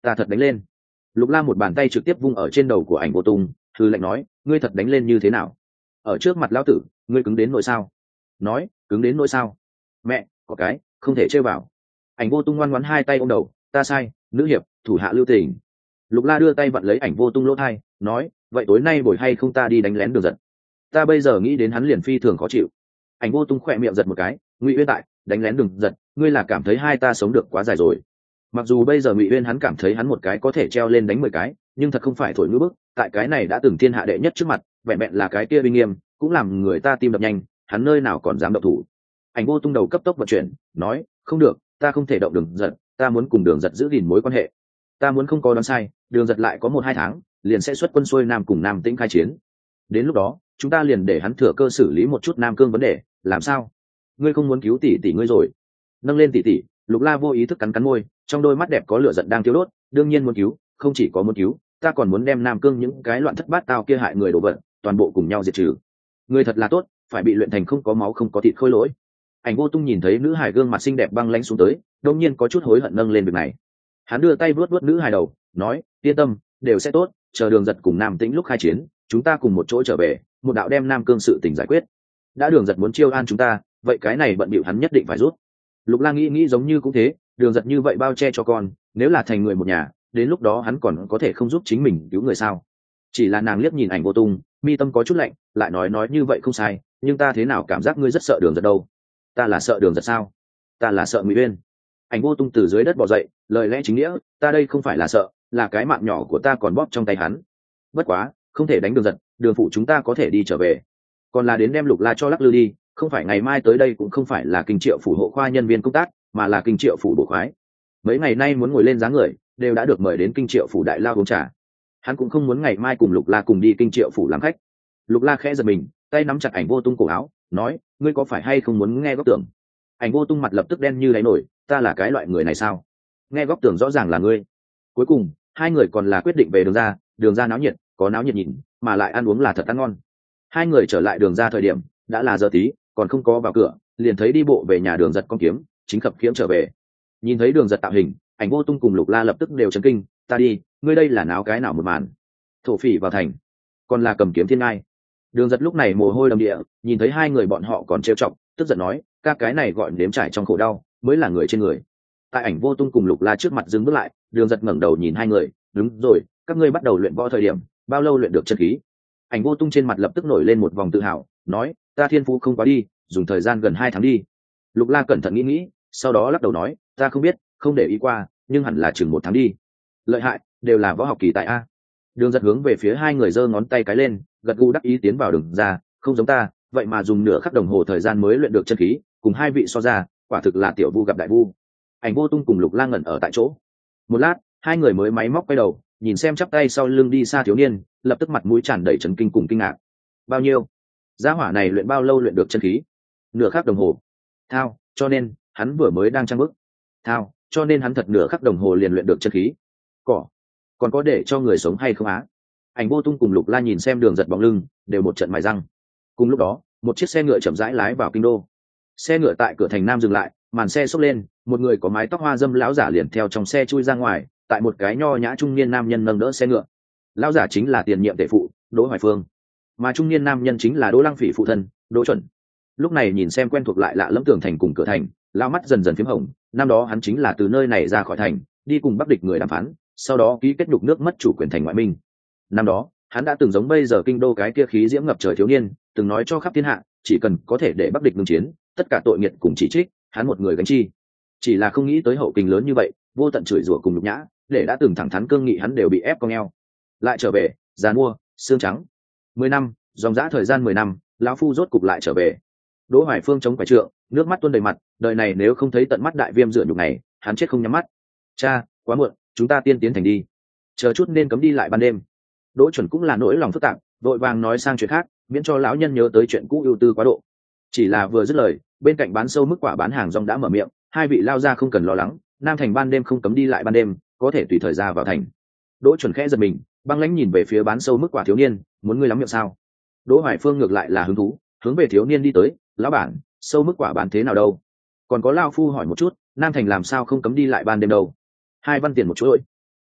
Speaker 1: ta thật đánh lên. Lục La một bàn tay trực tiếp vung ở trên đầu của Ảnh Vô Tung, thư lệnh nói, ngươi thật đánh lên như thế nào? Ở trước mặt lão tử, ngươi cứng đến nỗi sao? Nói, cứng đến nỗi sao? Mẹ, có cái, không thể chơi vào. Ảnh Vô Tung ngoan ngoãn hai tay ôm đầu, ta sai, nữ hiệp, thủ hạ lưu tình. Lục La đưa tay vặn lấy Ảnh Vô Tung lỗ thai, nói, vậy tối nay buổi hay không ta đi đánh lén Đường Giật? Ta bây giờ nghĩ đến hắn liền phi thường khó chịu. Ảnh Vô Tung khỏe miệng giật một cái, Ngụy Uyên tại, đánh lén Đường Giật, ngươi là cảm thấy hai ta sống được quá dài rồi. Mặc dù bây giờ Ngụy Uyên hắn cảm thấy hắn một cái có thể treo lên đánh mười cái, nhưng thật không phải thổi ngữ bức, tại cái này đã từng thiên hạ đệ nhất trước mặt, vẹn vẹn là cái kia uy nghiêm, cũng làm người ta tim đập nhanh, hắn nơi nào còn dám động thủ. Ảnh Vô Tung đầu cấp tốc vận chuyển, nói, không được, ta không thể động Đường Giật, ta muốn cùng Đường Giật giữ gìn mối quan hệ. Ta muốn không có đoán sai, Đường Giật lại có một hai tháng, liền sẽ xuất quân xuôi nam cùng Nam Tĩnh khai chiến. Đến lúc đó, chúng ta liền để hắn thừa cơ xử lý một chút Nam Cương vấn đề, làm sao? Ngươi không muốn cứu tỷ tỷ ngươi rồi? Nâng lên tỷ tỷ, Lục La vô ý thức cắn cắn môi, trong đôi mắt đẹp có lửa giận đang thiêu đốt, đương nhiên muốn cứu, không chỉ có muốn cứu, ta còn muốn đem Nam Cương những cái loạn thất bát tao kia hại người đổ vật, toàn bộ cùng nhau diệt trừ. Người thật là tốt, phải bị luyện thành không có máu không có thịt khôi lỗi. Ảnh Vô Tung nhìn thấy nữ hài gương mặt xinh đẹp băng lãnh xuống tới, đột nhiên có chút hối hận nâng lên việc này. Hắn đưa tay vuốt vuốt nữ hài đầu, nói, yên tâm, đều sẽ tốt, chờ Đường Giật cùng Nam Tĩnh lúc khai chiến, chúng ta cùng một chỗ trở về, một đạo đem Nam Cương sự tình giải quyết. Đã Đường Giật muốn chiêu an chúng ta, vậy cái này bận bịu hắn nhất định phải rút. Lục La nghĩ nghĩ giống như cũng thế, Đường Giật như vậy bao che cho con, nếu là thành người một nhà, đến lúc đó hắn còn có thể không giúp chính mình cứu người sao? Chỉ là nàng liếc nhìn Ảnh Vô Tung, mi tâm có chút lạnh, lại nói nói như vậy không sai, nhưng ta thế nào cảm giác ngươi rất sợ Đường Giật đâu? Ta là sợ Đường Giật sao? Ta là sợ Ngụy Uyên. Ảnh Vô Tung từ dưới đất bò dậy, lời lẽ chính nghĩa, ta đây không phải là sợ, là cái mạng nhỏ của ta còn bóp trong tay hắn. Bất quá, không thể đánh Đường Giật, Đường phụ chúng ta có thể đi trở về. Còn là đến đem Lục La cho lắc lư đi, không phải ngày mai tới đây cũng không phải là kinh triệu phủ hộ khoa nhân viên công tác, mà là kinh triệu phủ bộ khoái. Mấy ngày nay muốn ngồi lên giá người, đều đã được mời đến kinh triệu phủ đại lao uống trà. Hắn cũng không muốn ngày mai cùng Lục La cùng đi kinh triệu phủ làm khách. Lục La khẽ giật mình, tay nắm chặt Ảnh Vô Tung cổ áo, nói, ngươi có phải hay không muốn nghe góc tưởng? Ảnh Vô Tung mặt lập tức đen như đáy nổi, ta là cái loại người này sao? Nghe góc tưởng rõ ràng là ngươi. Cuối cùng, hai người còn là quyết định về Đường ra, Đường ra náo nhiệt, có náo nhiệt nhìn, mà lại ăn uống là thật ăn ngon. Hai người trở lại Đường ra thời điểm, đã là giờ tí, còn không có vào cửa, liền thấy đi bộ về nhà Đường Giật con kiếm, chính khập khiễng trở về. Nhìn thấy Đường Giật tạo hình, Ảnh Vô Tung cùng Lục La lập tức đều chấn kinh, ta đi, ngươi đây là náo cái nào một màn? Thổ phỉ vào thành, còn là cầm kiếm thiên ngai. Đường Giật lúc này mồ hôi đầm địa, nhìn thấy hai người bọn họ còn trêu chọc, tức giận nói, các cái này gọi nếm trải trong khổ đau, mới là người trên người. Tại Ảnh Vô Tung cùng Lục La trước mặt dừng bước lại, Đường Giật ngẩng đầu nhìn hai người, đúng rồi, các ngươi bắt đầu luyện võ thời điểm, bao lâu luyện được chân khí? Ảnh Vô Tung trên mặt lập tức nổi lên một vòng tự hào, nói, ta thiên phú không quá đi, dùng thời gian gần hai tháng đi. Lục La cẩn thận nghĩ nghĩ, sau đó lắc đầu nói, ta không biết, không để ý qua, nhưng hẳn là chừng một tháng đi. Lợi hại, đều là võ học kỳ tại a. Đường Giật hướng về phía hai người giơ ngón tay cái lên, gật gù đắc ý tiến vào Đường ra, không giống ta, vậy mà dùng nửa khắc đồng hồ thời gian mới luyện được chân khí, cùng hai vị so ra, quả thực là tiểu vu gặp đại vu. Ảnh Vô Tung cùng Lục La ngẩn ở tại chỗ. Một lát, hai người mới máy móc quay đầu, nhìn xem chắp tay sau lưng đi xa thiếu niên, lập tức mặt mũi tràn đầy chấn kinh cùng kinh ngạc. Bao nhiêu? Gia hỏa này luyện bao lâu luyện được chân khí? Nửa khắc đồng hồ. Thao, cho nên hắn vừa mới đang trang bức. Thao, cho nên hắn thật nửa khắc đồng hồ liền luyện được chân khí. Cỏ, còn có để cho người sống hay không á? Ảnh Vô Tung cùng Lục La nhìn xem Đường Giật bóng lưng, đều một trận mài răng. Cùng lúc đó, một chiếc xe ngựa chậm rãi lái vào kinh đô. Xe ngựa tại cửa thành Nam dừng lại, màn xe xốc lên, một người có mái tóc hoa dâm lão giả liền theo trong xe chui ra ngoài, tại một cái nho nhã trung niên nam nhân nâng đỡ xe ngựa. Lão giả chính là tiền nhiệm tể phụ Đỗ Hoài Phương, mà trung niên nam nhân chính là Đỗ Lăng Phỉ phụ thân Đỗ Chuẩn. Lúc này nhìn xem quen thuộc lại lạ lẫm tường thành cùng cửa thành, lao mắt dần dần phím hồng. Năm đó hắn chính là từ nơi này ra khỏi thành, đi cùng Bắc địch người đàm phán, sau đó ký kết nhục nước mất chủ quyền thành ngoại minh. Năm đó hắn đã từng giống bây giờ kinh đô cái kia khí diễm ngập trời thiếu niên, từng nói cho khắp thiên hạ, chỉ cần có thể để Bắc địch ngưng chiến, tất cả tội nghiệt cùng chỉ trích, hắn một người gánh chi. Chỉ là không nghĩ tới hậu kình lớn như vậy, vô tận chửi rủa cùng nhục nhã, để đã từng thẳng thắn cương nghị hắn đều bị ép cong eo. Lại trở về, giàn mua, xương trắng. Mười năm, dòng dã thời gian mười năm, lão phu rốt cục lại trở về. Đỗ Hoài Phương chống quải trượng, nước mắt tuôn đầy mặt, đời này nếu không thấy tận mắt đại viêm dựa nhục này, hắn chết không nhắm mắt. Cha, quá muộn, chúng ta tiên tiến thành đi. Chờ chút nên cấm đi lại ban đêm. Đỗ Chuẩn cũng là nỗi lòng phức tạp, vội vàng nói sang chuyện khác, miễn cho lão nhân nhớ tới chuyện cũ ưu tư quá độ. Chỉ là vừa dứt lời, bên cạnh bán sâu mức quả bán hàng rong đã mở miệng, hai vị lao ra không cần lo lắng, Nam thành ban đêm không cấm đi lại ban đêm, có thể tùy thời ra vào thành. Đỗ Chuẩn khẽ giật mình, băng lãnh nhìn về phía bán sâu mức quả thiếu niên, muốn ngươi lắm miệng sao? Đỗ Hoài Phương ngược lại là hứng thú, hướng về thiếu niên đi tới, lão bản, sâu mức quả bán thế nào đâu? Còn có lao phu hỏi một chút, Nam thành làm sao không cấm đi lại ban đêm đâu? Hai văn tiền một chuỗi.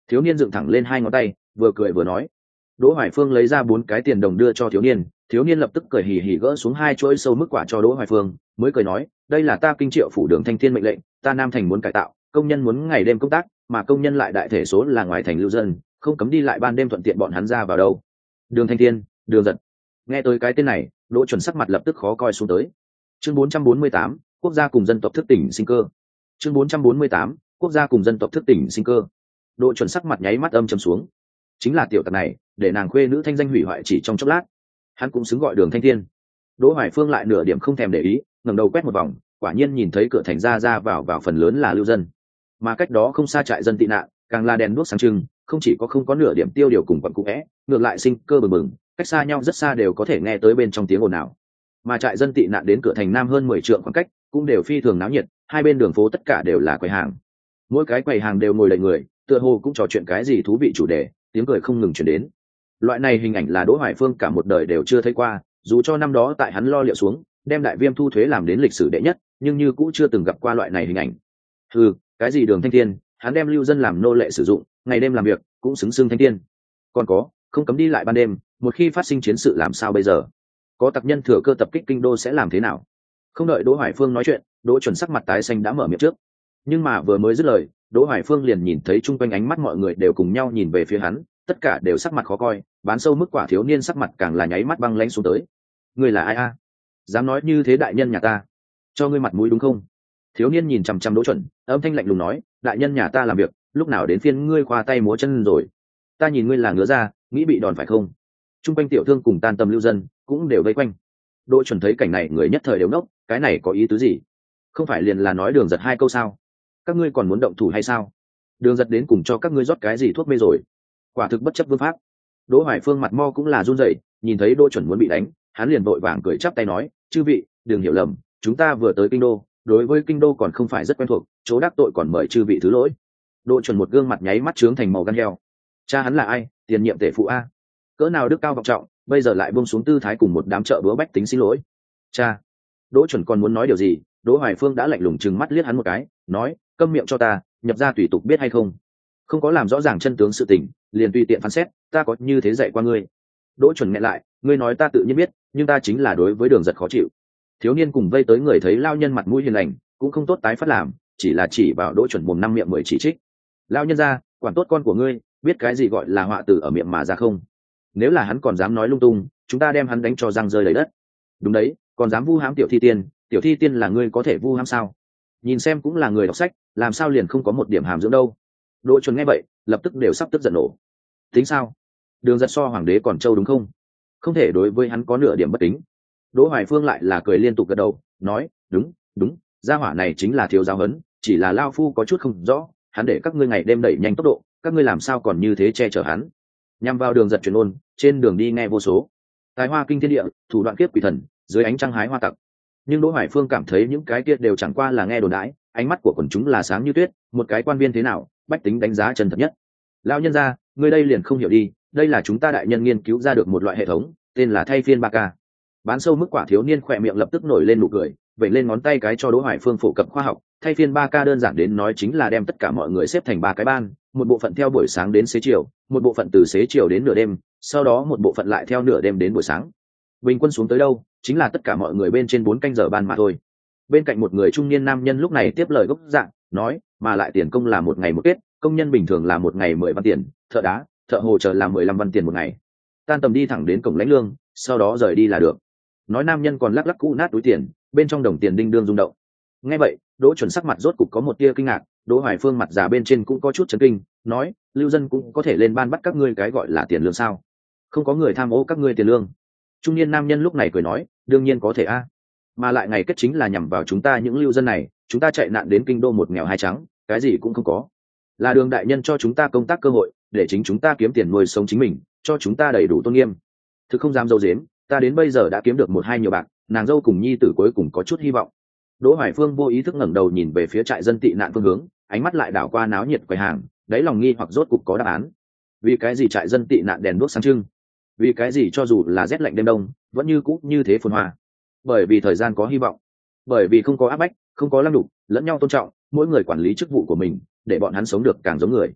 Speaker 1: Thiếu niên dựng thẳng lên hai ngón tay, vừa cười vừa nói. Đỗ Hoài Phương lấy ra bốn cái tiền đồng đưa cho thiếu niên, thiếu niên lập tức cười hì hì gỡ xuống hai chuỗi sâu mức quả cho Đỗ Hoài Phương, mới cười nói, đây là ta Kinh Triệu phủ Đường Thanh Thiên mệnh lệnh, ta Nam thành muốn cải tạo, công nhân muốn ngày đêm công tác, mà công nhân lại đại thể số là ngoài thành lưu dân, không cấm đi lại ban đêm thuận tiện bọn hắn ra vào đâu. Đường Thanh Thiên, Đường Giật. Nghe tới cái tên này, Đỗ Chuẩn sắc mặt lập tức khó coi xuống tới. Chương bốn trăm bốn mươi tám, quốc gia cùng dân tộc thức tỉnh sinh cơ. Chương bốn trăm bốn mươi tám, quốc gia cùng dân tộc thức tỉnh sinh cơ. Đỗ Chuẩn sắc mặt nháy mắt âm trầm xuống. Chính là tiểu tặc này, để nàng khuê nữ thanh danh hủy hoại chỉ trong chốc lát. Hắn cũng xứng gọi Đường Thanh Thiên. Đỗ Hoài Phương lại nửa điểm không thèm để ý, ngẩng đầu quét một vòng, quả nhiên nhìn thấy cửa thành ra ra vào vào phần lớn là lưu dân, mà cách đó không xa trại dân tị nạn, càng là đèn đuốc sáng trưng, không chỉ có không có nửa điểm tiêu điều cùng quặn cũ é, ngược lại sinh cơ bừng bừng, cách xa nhau rất xa đều có thể nghe tới bên trong tiếng ồn ào. Mà trại dân tị nạn đến cửa thành nam hơn mười trượng khoảng cách, cũng đều phi thường náo nhiệt, hai bên đường phố tất cả đều là quầy hàng, mỗi cái quầy hàng đều ngồi đầy người, tựa hồ cũng trò chuyện cái gì thú vị chủ đề, tiếng cười không ngừng truyền đến. Loại này hình ảnh là Đỗ Hoài Phương cả một đời đều chưa thấy qua, dù cho năm đó tại hắn lo liệu xuống đem đại viêm thu thuế làm đến lịch sử đệ nhất, nhưng như cũng chưa từng gặp qua loại này hình ảnh. Ừ, cái gì Đường Thanh Thiên, hắn đem lưu dân làm nô lệ sử dụng, ngày đêm làm việc cũng xứng xưng thanh thiên. Còn có, không cấm đi lại ban đêm, một khi phát sinh chiến sự làm sao bây giờ? Có tặc nhân thừa cơ tập kích kinh đô sẽ làm thế nào? Không đợi Đỗ Hoài Phương nói chuyện, Đỗ Chuẩn sắc mặt tái xanh đã mở miệng trước. Nhưng mà vừa mới dứt lời, Đỗ Hoài Phương liền nhìn thấy chung quanh ánh mắt mọi người đều cùng nhau nhìn về phía hắn, tất cả đều sắc mặt khó coi, bán sâu mức quả thiếu niên sắc mặt càng là nháy mắt băng lãnh xuống tới. Ngươi là ai a? Dám nói như thế đại nhân nhà ta? Cho ngươi mặt mũi đúng không? Thiếu niên nhìn chằm chằm Đỗ Chuẩn, âm thanh lạnh lùng nói, đại nhân nhà ta làm việc, lúc nào đến phiên ngươi khoa tay múa chân rồi? Ta nhìn ngươi là ngứa ra, nghĩ bị đòn phải không? Trung quanh tiểu thương cùng tan tâm lưu dân cũng đều vây quanh. Đỗ Chuẩn thấy cảnh này người nhất thời đều nốc, cái này có ý tứ gì? Không phải liền là nói Đường Giật hai câu sao? Các ngươi còn muốn động thủ hay sao? Đường Giật đến cùng cho các ngươi rót cái gì thuốc mê rồi? Quả thực bất chấp vương pháp. Đỗ Hoài Phương mặt mo cũng là run rẩy, nhìn thấy Đỗ Chuẩn muốn bị đánh, hắn liền vội vàng cười chắp tay nói, chư vị đừng hiểu lầm, chúng ta vừa tới kinh đô, đối với kinh đô còn không phải rất quen thuộc, chỗ đắc tội còn mời chư vị thứ lỗi. Đỗ Chuẩn một gương mặt nháy mắt trướng thành màu gan heo. Cha hắn là ai? Tiền nhiệm tể phụ a? Cỡ nào đức cao vọng trọng, bây giờ lại buông xuống tư thái cùng một đám chợ búa bách tính xin lỗi. Cha. Đỗ Chuẩn còn muốn nói điều gì, Đỗ Hoài Phương đã lạnh lùng trừng mắt liếc hắn một cái, nói, câm miệng cho ta, nhập ra tùy tục biết hay không? Không có làm rõ ràng chân tướng sự tình, liền tùy tiện phán xét, ta có như thế dạy qua ngươi. Đỗ Chuẩn nghẹn lại, ngươi nói ta tự nhiên biết, nhưng ta chính là đối với Đường Giật khó chịu. Thiếu niên cùng vây tới người thấy lao nhân mặt mũi hiền lành, cũng không tốt tái phát làm, chỉ là chỉ vào Đỗ Chuẩn mồm năm miệng mười chỉ trích. Lao nhân ra, quản tốt con của ngươi, biết cái gì gọi là họa tử ở miệng mà ra không? Nếu là hắn còn dám nói lung tung, chúng ta đem hắn đánh cho răng rơi lấy đất. Đúng đấy, còn dám vu hãm tiểu thi tiên, tiểu thi tiên là ngươi có thể vu hãm sao? Nhìn xem cũng là người đọc sách, làm sao liền không có một điểm hàm dưỡng đâu? Đỗ Chuẩn nghe vậy, lập tức đều sắp tức giận nổ. Tính sao? Đường Giật so hoàng đế còn trâu đúng không? Không thể đối với hắn có nửa điểm bất kính. Đỗ Hoài Phương lại là cười liên tục gật đầu, nói, đúng, đúng, gia hỏa này chính là thiếu giáo huấn, chỉ là lao phu có chút không rõ, hắn để các ngươi ngày đêm đẩy nhanh tốc độ, các ngươi làm sao còn như thế che chở hắn? Nhằm vào Đường Giật truyền ôn, trên đường đi nghe vô số tài hoa kinh thiên địa, thủ đoạn kiếp quỷ thần, dưới ánh trăng hái hoa tặc. Nhưng Đỗ Hoài Phương cảm thấy những cái kia đều chẳng qua là nghe đồn đãi, ánh mắt của quần chúng là sáng như tuyết, một cái quan viên thế nào, bách tính đánh giá chân thật nhất. Lão nhân gia, ngươi đây liền không hiểu đi, đây là chúng ta đại nhân nghiên cứu ra được một loại hệ thống, tên là thay phiên ba ca. Bán sâu mức quả thiếu niên khỏe miệng lập tức nổi lên nụ cười, vậy lên ngón tay cái cho Đỗ Hoài Phương phổ cập khoa học, thay phiên ba ca đơn giản đến nói chính là đem tất cả mọi người xếp thành ba cái ban, một bộ phận theo buổi sáng đến xế chiều, một bộ phận từ xế chiều đến nửa đêm, sau đó một bộ phận lại theo nửa đêm đến buổi sáng. Bình quân xuống tới đâu, chính là tất cả mọi người bên trên bốn canh giờ ban mà thôi. Bên cạnh một người trung niên nam nhân lúc này tiếp lời gốc dạng, nói, mà lại tiền công là một ngày một kết, công nhân bình thường là một ngày mười văn tiền, thợ đá, thợ hồ chờ là mười lăm văn tiền một ngày. Tan tầm đi thẳng đến cổng lãnh lương, sau đó rời đi là được. Nói nam nhân còn lắc lắc cũ nát túi tiền, bên trong đồng tiền đinh đương rung động. Nghe vậy, Đỗ Chuẩn sắc mặt rốt cục có một tia kinh ngạc, Đỗ Hoài Phương mặt già bên trên cũng có chút chấn kinh, nói, lưu dân cũng có thể lên ban bắt các ngươi cái gọi là tiền lương sao? Không có người tham ô các ngươi tiền lương. Trung niên nam nhân lúc này cười nói, đương nhiên có thể a, mà lại ngày kết chính là nhằm vào chúng ta những lưu dân này, chúng ta chạy nạn đến kinh đô một nghèo hai trắng, cái gì cũng không có, là Đường đại nhân cho chúng ta công tác cơ hội, để chính chúng ta kiếm tiền nuôi sống chính mình, cho chúng ta đầy đủ tôn nghiêm. Thực không dám dâu dếm, ta đến bây giờ đã kiếm được một hai nhiều bạc, nàng dâu cùng nhi tử cuối cùng có chút hy vọng. Đỗ Hoài Phương vô ý thức ngẩng đầu nhìn về phía trại dân tị nạn phương hướng, ánh mắt lại đảo qua náo nhiệt quầy hàng, đáy lòng nghi hoặc rốt cục có đáp án. Vì cái gì trại dân tị nạn đèn đuốc sáng trưng? Vì cái gì cho dù là rét lạnh đêm đông, vẫn như cũ như thế phồn hoa? Bởi vì thời gian có hy vọng, bởi vì không có áp bách, không có lăng đục, lẫn nhau tôn trọng, mỗi người quản lý chức vụ của mình, để bọn hắn sống được càng giống người.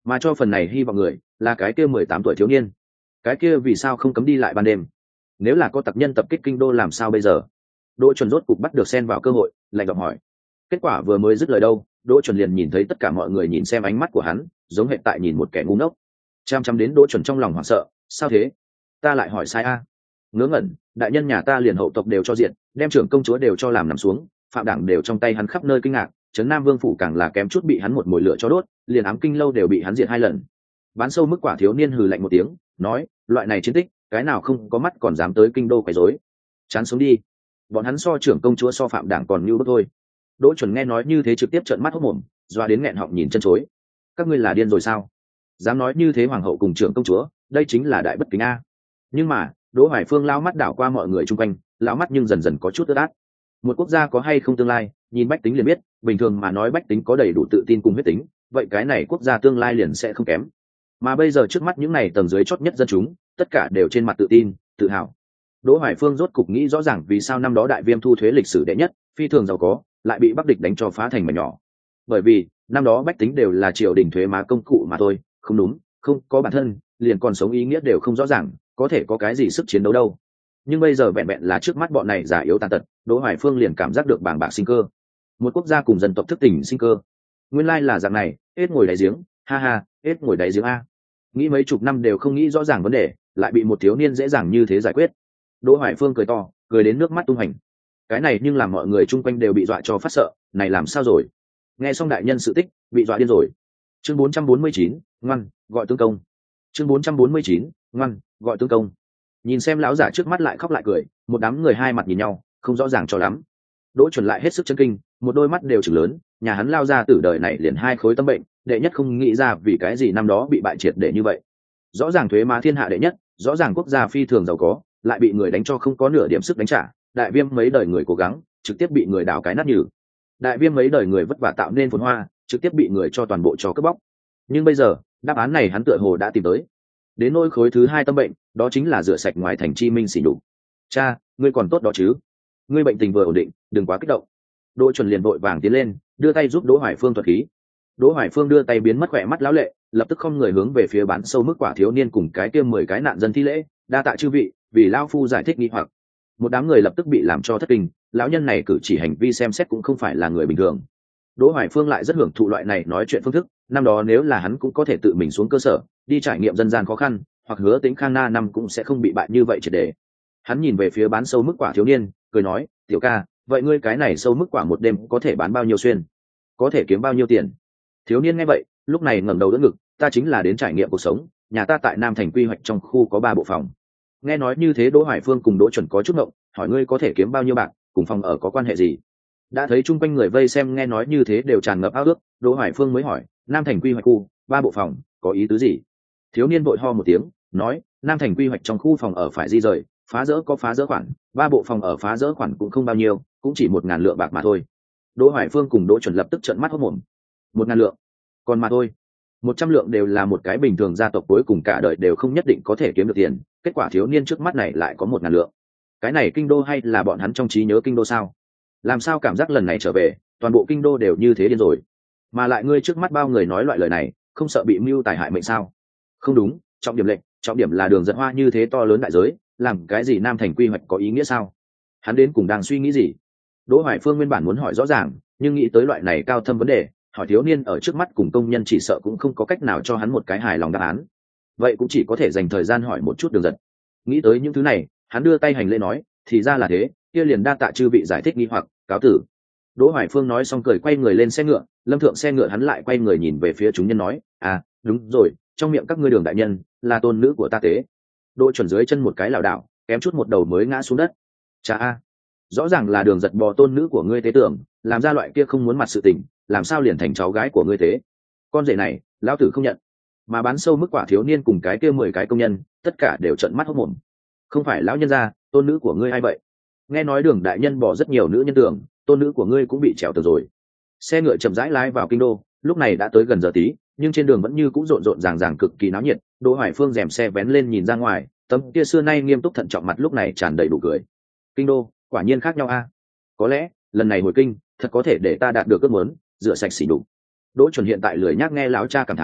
Speaker 1: mà cho phần này hy vọng người là cái kia mười tám tuổi thiếu niên. Cái kia vì sao không cấm đi lại ban đêm? Nếu là có tặc nhân tập kích kinh đô làm sao bây giờ? Đỗ Chuẩn rốt cục bắt được xen vào cơ hội, lạnh giọng hỏi. Kết quả vừa mới dứt lời đâu, Đỗ Chuẩn liền nhìn thấy tất cả mọi người nhìn xem ánh mắt của hắn, giống hệ tại nhìn một kẻ ngu ngốc. Chăm chăm đến Đỗ Chuẩn trong lòng hoảng sợ, sao thế? Ta lại hỏi sai a? À? Ngớ ngẩn, đại nhân nhà ta liền hậu tộc đều cho diện, đem trưởng công chúa đều cho làm nằm xuống, phạm đảng đều trong tay hắn khắp nơi kinh ngạc, trấn Nam Vương phủ càng là kém chút bị hắn một mồi lửa cho đốt, liền ám kinh lâu đều bị hắn diệt hai lần. Bán sâu mức quả thiếu niên hừ lạnh một tiếng, nói, loại này chiến tích, cái nào không có mắt còn dám tới kinh đô quấy rối. Chán sống đi. Bọn hắn so trưởng công chúa so phạm đảng còn như bất thôi. Đỗ Chuẩn nghe nói như thế trực tiếp trợn mắt hốt mồm, doa đến nghẹn họng nhìn chân chối. Các ngươi là điên rồi sao? Dám nói như thế hoàng hậu cùng trưởng công chúa, đây chính là đại bất kính a. Nhưng mà, Đỗ Hoài Phương lao mắt đảo qua mọi người chung quanh, lão mắt nhưng dần dần có chút ướt át. Một quốc gia có hay không tương lai, nhìn bách tính liền biết, bình thường mà nói bách tính có đầy đủ tự tin cùng huyết tính, vậy cái này quốc gia tương lai liền sẽ không kém. Mà bây giờ trước mắt những này tầng dưới chót nhất dân chúng, tất cả đều trên mặt tự tin, tự hào. Đỗ Hoài Phương rốt cục nghĩ rõ ràng vì sao năm đó đại viêm thu thuế lịch sử đệ nhất, phi thường giàu có, lại bị Bắc địch đánh cho phá thành mảnh nhỏ. Bởi vì, năm đó bách tính đều là triều đình thuế má công cụ mà thôi, không đúng, không có bản thân, liền còn sống ý nghĩa đều không rõ ràng, có thể có cái gì sức chiến đấu đâu. Nhưng bây giờ vẹn vẹn là trước mắt bọn này già yếu tàn tật, Đỗ Hoài Phương liền cảm giác được bàng bạc sinh cơ. Một quốc gia cùng dân tộc thức tỉnh sinh cơ. Nguyên lai là dạng này, hết ngồi đáy giếng, ha ha, hết ngồi đáy giếng a. Nghĩ mấy chục năm đều không nghĩ rõ ràng vấn đề, lại bị một thiếu niên dễ dàng như thế giải quyết. Đỗ Hoài Phương cười to, cười đến nước mắt tung hành. Cái này nhưng làm mọi người chung quanh đều bị dọa cho phát sợ, này làm sao rồi? Nghe xong đại nhân sự tích, bị dọa điên rồi. Chương bốn trăm bốn mươi chín, ngoan, gọi tướng công. Chương bốn trăm bốn mươi chín, ngoan, gọi tướng công. Nhìn xem lão giả trước mắt lại khóc lại cười, một đám người hai mặt nhìn nhau, không rõ ràng cho lắm. Đỗ Chuẩn lại hết sức chấn kinh, một đôi mắt đều trừng lớn, nhà hắn lao ra tử đời này liền hai khối tâm bệnh, đệ nhất không nghĩ ra vì cái gì năm đó bị bại triệt để như vậy. Rõ ràng thuế má thiên hạ đệ nhất, rõ ràng quốc gia phi thường giàu có, lại bị người đánh cho không có nửa điểm sức đánh trả, đại viêm mấy đời người cố gắng, trực tiếp bị người đào cái nát nhừ. Đại viêm mấy đời người vất vả tạo nên phồn hoa, trực tiếp bị người cho toàn bộ cho cướp bóc. Nhưng bây giờ, đáp án này hắn tựa hồ đã tìm tới. Đến nỗi khối thứ hai tâm bệnh, đó chính là rửa sạch ngoài thành chi minh xỉ nhục. Cha, ngươi còn tốt đó chứ? Ngươi bệnh tình vừa ổn định, đừng quá kích động. Đỗ Chuẩn liền vội vàng tiến lên, đưa tay giúp Đỗ Hoài Phương thuật khí. Đỗ Hoài Phương đưa tay biến mất khỏe mắt lão lệ, lập tức không người hướng về phía bán sâu mức quả thiếu niên cùng cái kia mười cái nạn dân thi lễ, đa tạ chư vị, vì lão phu giải thích nghi hoặc. Một đám người lập tức bị làm cho thất kinh, lão nhân này cử chỉ hành vi xem xét cũng không phải là người bình thường. Đỗ Hoài Phương lại rất hưởng thụ loại này nói chuyện phương thức, năm đó nếu là hắn cũng có thể tự mình xuống cơ sở, đi trải nghiệm dân gian khó khăn, hoặc hứa tính khang na năm cũng sẽ không bị bại như vậy triệt để. Hắn nhìn về phía bán sâu mức quả thiếu niên, cười nói, tiểu ca, vậy ngươi cái này sâu mức quả một đêm có thể bán bao nhiêu xuyên? Có thể kiếm bao nhiêu tiền? Thiếu niên nghe vậy, lúc này ngẩng đầu đỡ ngực, ta chính là đến trải nghiệm cuộc sống, nhà ta tại Nam Thành quy hoạch trong khu có ba bộ phòng. Nghe nói như thế Đỗ Hoài Phương cùng Đỗ Chuẩn có chút ngộng, hỏi ngươi có thể kiếm bao nhiêu bạc, cùng phòng ở có quan hệ gì? Đã thấy chung quanh người vây xem nghe nói như thế đều tràn ngập ao ước, Đỗ Hoài Phương mới hỏi, Nam Thành quy hoạch khu, ba bộ phòng, có ý tứ gì? Thiếu niên vội ho một tiếng, nói, Nam Thành quy hoạch trong khu phòng ở phải di rời, phá rỡ có phá rỡ khoản, ba bộ phòng ở phá rỡ khoản cũng không bao nhiêu, cũng chỉ một ngàn lượng bạc mà thôi. Đỗ Hoài Phương cùng Đỗ Chuẩn lập tức trợn mắt hốt mồm. Một ngàn lượng, còn mà thôi. Một trăm lượng đều là một cái bình thường gia tộc cuối cùng cả đời đều không nhất định có thể kiếm được tiền, kết quả thiếu niên trước mắt này lại có một ngàn lượng. Cái này kinh đô hay là bọn hắn trong trí nhớ kinh đô sao? Làm sao cảm giác lần này trở về, toàn bộ kinh đô đều như thế điên rồi? Mà lại ngươi trước mắt bao người nói loại lời này, không sợ bị mưu tài hại mệnh sao? Không đúng, trọng điểm lệnh, trọng điểm là đường dẫn hoa như thế to lớn đại giới, làm cái gì Nam Thành quy hoạch có ý nghĩa sao? Hắn đến cùng đang suy nghĩ gì? Đỗ Hoài Phương nguyên bản muốn hỏi rõ ràng, nhưng nghĩ tới loại này cao thâm vấn đề, hỏi thiếu niên ở trước mắt cùng công nhân chỉ sợ cũng không có cách nào cho hắn một cái hài lòng đáp án. Vậy cũng chỉ có thể dành thời gian hỏi một chút đường giật. Nghĩ tới những thứ này, hắn đưa tay hành lễ nói, thì ra là thế, kia liền đa tạ chư vị giải thích nghi hoặc, cáo tử. Đỗ Hoài Phương nói xong cười quay người lên xe ngựa, lâm thượng xe ngựa hắn lại quay người nhìn về phía chúng nhân nói, à, đúng rồi, trong miệng các ngươi Đường đại nhân là tôn nữ của ta tế. Đỗ Chuẩn dưới chân một cái lảo đảo, kém chút một đầu mới ngã xuống đất. Cha a, rõ ràng là Đường giật bò tôn nữ của ngươi tế tưởng, làm ra loại kia không muốn mặt sự tình, làm sao liền thành cháu gái của ngươi tế? Con rể này, lão tử không nhận. Mà bán sâu mức quả thiếu niên cùng cái kia mười cái công nhân, tất cả đều trợn mắt hốt mồm. Không phải lão nhân gia, tôn nữ của ngươi ai vậy? Nghe nói Đường đại nhân bỏ rất nhiều nữ nhân tưởng, tôn nữ của ngươi cũng bị trèo tường rồi. Xe ngựa chậm rãi lái vào kinh đô, lúc này đã tới gần giờ tí, nhưng trên đường vẫn như cũng rộn rộn ràng ràng cực kỳ náo nhiệt. Đỗ Hoài Phương rèm xe vén lên nhìn ra ngoài, tấm kia xưa nay nghiêm túc thận trọng mặt lúc này tràn đầy đủ cười. Kinh đô, quả nhiên khác nhau a. Có lẽ lần này hồi kinh, thật có thể để ta đạt được ước muốn, rửa sạch xỉ đục. Đỗ Chuẩn hiện tại lười nhác nghe lão cha cảm thán,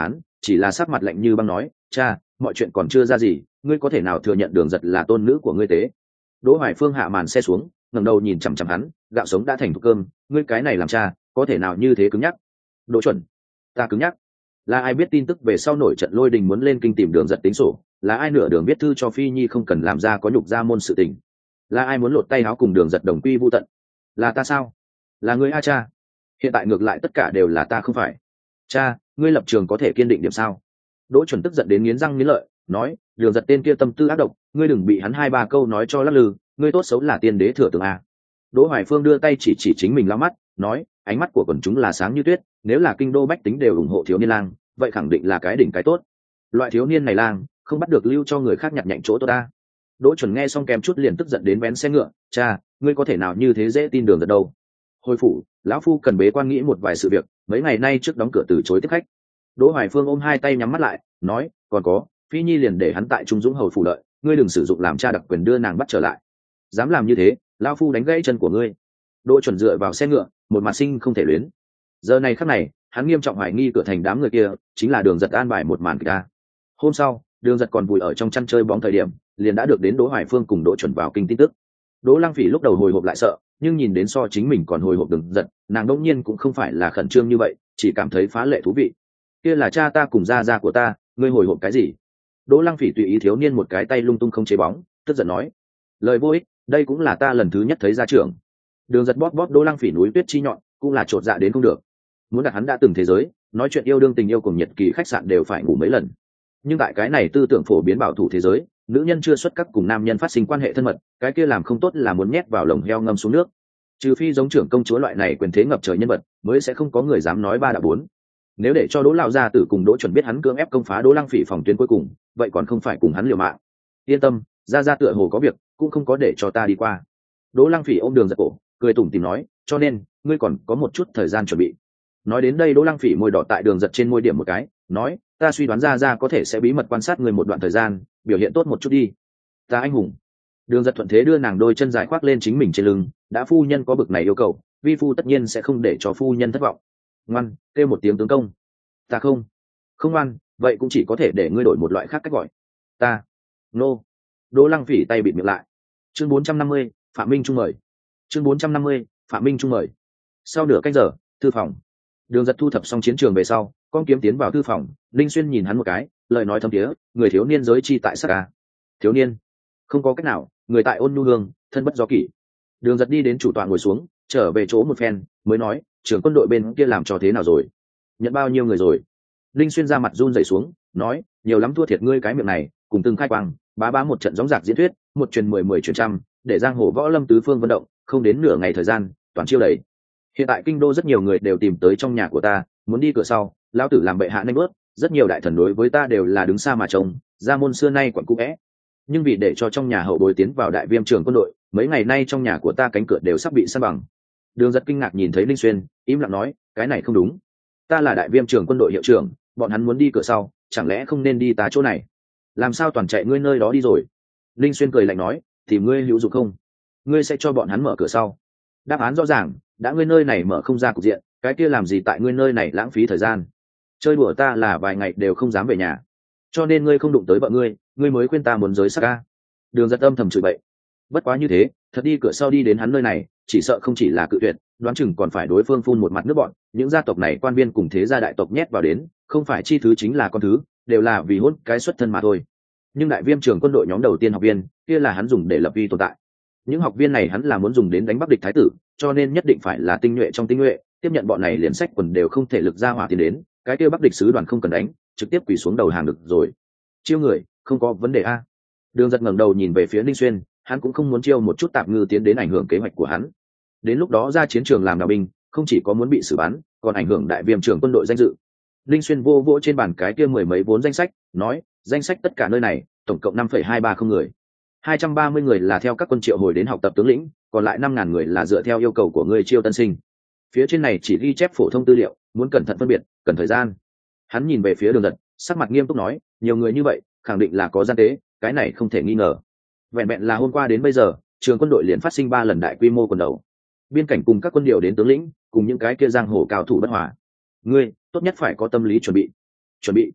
Speaker 1: chỉ là sắc mặt lạnh như băng nói, cha, mọi chuyện còn chưa ra gì, ngươi có thể nào thừa nhận Đường Giật là tôn nữ của ngươi tế? Đỗ Hoài Phương hạ màn xe xuống, ngẩng đầu nhìn chằm chằm hắn, gạo sống đã thành thục cơm, ngươi cái này làm cha có thể nào như thế cứng nhắc? Đỗ Chuẩn, ta cứng nhắc? Là ai biết tin tức về sau nổi trận lôi đình muốn lên kinh tìm Đường Giật tính sổ? Là ai nửa đường viết thư cho Phi Nhi không cần làm ra có nhục gia môn sự tình? Là ai muốn lột tay áo cùng Đường Giật đồng quy vu tận? Là ta sao? Là ngươi a cha? Hiện tại ngược lại tất cả đều là ta không phải. Cha, ngươi lập trường có thể kiên định điểm sao? Đỗ Chuẩn tức giận đến nghiến răng nghiến lợi, nói, Đường Giật tên kia tâm tư ác độc, ngươi đừng bị hắn hai ba câu nói cho lắc lư, ngươi tốt xấu là tiên đế thừa tướng a. Đỗ Hoài Phương đưa tay chỉ chỉ chính mình lao mắt, nói, ánh mắt của quần chúng là sáng như tuyết, nếu là kinh đô bách tính đều ủng hộ thiếu niên lang, vậy khẳng định là cái đỉnh cái tốt. Loại thiếu niên này lang, không bắt được lưu cho người khác nhặt nhạnh chỗ tốt ta. Đỗ Chuẩn nghe xong kèm chút liền tức giận đến vén xe ngựa, cha, ngươi có thể nào như thế dễ tin Đường Giật đâu? Hồi phủ, lão phu cần bế quan nghĩ một vài sự việc, mấy ngày nay trước đóng cửa từ chối tiếp khách. Đỗ Hoài Phương ôm hai tay nhắm mắt lại, nói, còn có, Phi Nhi liền để hắn tại Trung Dũng hầu phủ đợi, ngươi đừng sử dụng làm cha đặc quyền đưa nàng bắt trở lại. Dám làm như thế, lão phu đánh gãy chân của ngươi. Đỗ Chuẩn dựa vào xe ngựa, một mặt sinh không thể luyến. Giờ này khắc này, hắn nghiêm trọng hoài nghi cửa thành đám người kia chính là Đường Giật an bài một màn kịch ta. Hôm sau, Đường Giật còn vùi ở trong chăn chơi bóng thời điểm, liền đã được đến Đỗ Hoài Phương cùng Đỗ Chuẩn vào kinh tin tức. Đỗ Lăng Phỉ lúc đầu hồi hộp lại sợ, nhưng nhìn đến so chính mình còn hồi hộp Đường Giật, nàng đương nhiên cũng không phải là khẩn trương như vậy, chỉ cảm thấy phá lệ thú vị. Kia là cha ta cùng gia gia của ta, ngươi hồi hộp cái gì? Đỗ Lăng Phỉ tùy ý thiếu niên một cái tay lung tung không chế bóng, tức giận nói, lời vô ích, đây cũng là ta lần thứ nhất thấy gia trưởng. Đường Giật bóp bóp Đỗ Lăng Phỉ núi tuyết chi nhọn, cũng là chột dạ đến không được. Muốn đặt hắn đã từng thế giới, nói chuyện yêu đương tình yêu cùng nhiệt kỳ khách sạn đều phải ngủ mấy lần. Nhưng tại cái này tư tưởng phổ biến bảo thủ thế giới, nữ nhân chưa xuất các cùng nam nhân phát sinh quan hệ thân mật, cái kia làm không tốt là muốn nhét vào lồng heo ngâm xuống nước. Trừ phi giống trưởng công chúa loại này quyền thế ngập trời nhân vật, mới sẽ không có người dám nói ba đã bốn. Nếu để cho Đỗ lão gia tử cùng Đỗ Chuẩn biết hắn cưỡng ép công phá Đỗ Lăng Phỉ phòng tuyến cuối cùng, vậy còn không phải cùng hắn liều mạng. Yên tâm, gia gia tựa hồ có việc, cũng không có để cho ta đi qua. Đỗ Lăng Phỉ ôm Đường Giật cổ, cười tủm tỉm nói, cho nên ngươi còn có một chút thời gian chuẩn bị. Nói đến đây, Đỗ Lăng Phỉ môi đỏ tại Đường Giật trên môi điểm một cái, nói, ta suy đoán gia gia có thể sẽ bí mật quan sát ngươi một đoạn thời gian, biểu hiện tốt một chút đi. Ta anh hùng. Đường Giật thuận thế đưa nàng đôi chân dài khoác lên chính mình trên lưng, đã phu nhân có bực này yêu cầu, vi phu tất nhiên sẽ không để cho phu nhân thất vọng. Ngoan, kêu một tiếng tướng công. Ta không. Không ngoan, vậy cũng chỉ có thể để ngươi đổi một loại khác cách gọi. Ta. Nô. Đỗ Lăng Phỉ tay bịt miệng lại. Chương bốn trăm năm mươi, Phạm Minh Trung mời. Chương bốn trăm năm mươi, Phạm Minh Trung mời. Sau nửa canh giờ, thư phòng. Đường Giật thu thập xong chiến trường về sau, con kiếm tiến vào thư phòng, Linh Xuyên nhìn hắn một cái, lời nói thâm thiế, người thiếu niên giới chi tại sắc ca. Thiếu niên, không có cách nào, người tại ôn nhu hương, thân bất do kỷ. Đường Giật đi đến chủ tọa ngồi xuống, trở về chỗ một phen, mới nói, trưởng quân đội bên kia làm cho thế nào rồi? Nhận bao nhiêu người rồi? Linh Xuyên ra mặt run rẩy xuống, nói, nhiều lắm thua thiệt ngươi cái miệng này, cùng từng khai quang, bá bá một trận gióng giạc diễn thuyết, một truyền mười mười truyền trăm, để giang hồ võ lâm tứ phương vận động, không đến nửa ngày thời gian, toàn chiêu đầy. Hiện tại kinh đô rất nhiều người đều tìm tới trong nhà của ta, muốn đi cửa sau, lão tử làm bệ hạ nanh bớt, rất nhiều đại thần đối với ta đều là đứng xa mà trông, gia môn xưa nay quận cũ é. Nhưng vì để cho trong nhà hậu bối tiến vào đại viêm trường quân đội, mấy ngày nay trong nhà của ta cánh cửa đều sắp bị san bằng. Đường Giật kinh ngạc nhìn thấy Linh Xuyên, im lặng nói, cái này không đúng. Ta là đại viêm trường quân đội hiệu trưởng, bọn hắn muốn đi cửa sau, chẳng lẽ không nên đi ta chỗ này? Làm sao toàn chạy ngươi nơi đó đi rồi? Linh Xuyên cười lạnh nói, thì ngươi hữu dụng không? Ngươi sẽ cho bọn hắn mở cửa sau. Đáp án rõ ràng, đã ngươi nơi này mở không ra cục diện, cái kia làm gì tại ngươi nơi này lãng phí thời gian? Chơi đùa ta là vài ngày đều không dám về nhà, cho nên ngươi không đụng tới vợ ngươi, ngươi mới khuyên ta muốn giới sắc ca. Đường Giật âm thầm chửi bậy. Bất quá như thế, thật đi cửa sau đi đến hắn nơi này, chỉ sợ không chỉ là cự tuyệt, đoán chừng còn phải đối phương phun một mặt nước bọn. Những gia tộc này quan viên cùng thế gia đại tộc nhét vào đến, không phải chi thứ chính là con thứ, đều là vì hôn cái xuất thân mà thôi. Nhưng đại viêm trường quân đội nhóm đầu tiên học viên, kia là hắn dùng để lập uy tồn tại. Những học viên này hắn là muốn dùng đến đánh bắc địch thái tử, cho nên nhất định phải là tinh nhuệ trong tinh nhuệ. Tiếp nhận bọn này liền sách quần đều không thể lực ra hỏa tiền đến, cái kia bắc địch sứ đoàn không cần đánh, trực tiếp quỳ xuống đầu hàng được rồi. Chiêu người, không có vấn đề a. Đường Giật ngẩng đầu nhìn về phía Ninh Xuyên, hắn cũng không muốn chiêu một chút tạp ngư tiến đến ảnh hưởng kế hoạch của hắn. Đến lúc đó ra chiến trường làm đạo binh, không chỉ có muốn bị xử bắn, còn ảnh hưởng đại viêm trường quân đội danh dự. Ninh Xuyên vô vỗ trên bàn cái kia mười mấy vốn danh sách, nói, danh sách tất cả nơi này, tổng cộng năm phẩy hai ba không người. hai trăm ba mươi người là theo các quân triệu hồi đến học tập tướng lĩnh, còn lại năm ngàn người là dựa theo yêu cầu của ngươi chiêu tân sinh. Phía trên này chỉ ghi chép phổ thông tư liệu, muốn cẩn thận phân biệt, cần thời gian. Hắn nhìn về phía Đường Giật, sắc mặt nghiêm túc nói, nhiều người như vậy, khẳng định là có gian tế, cái này không thể nghi ngờ. Vẹn vẹn là hôm qua đến bây giờ, trường quân đội liền phát sinh ba lần đại quy mô quần đầu. Biên cảnh cùng các quân điều đến tướng lĩnh, cùng những cái kia giang hồ cao thủ bất hòa. Ngươi, tốt nhất phải có tâm lý chuẩn bị. Chuẩn bị?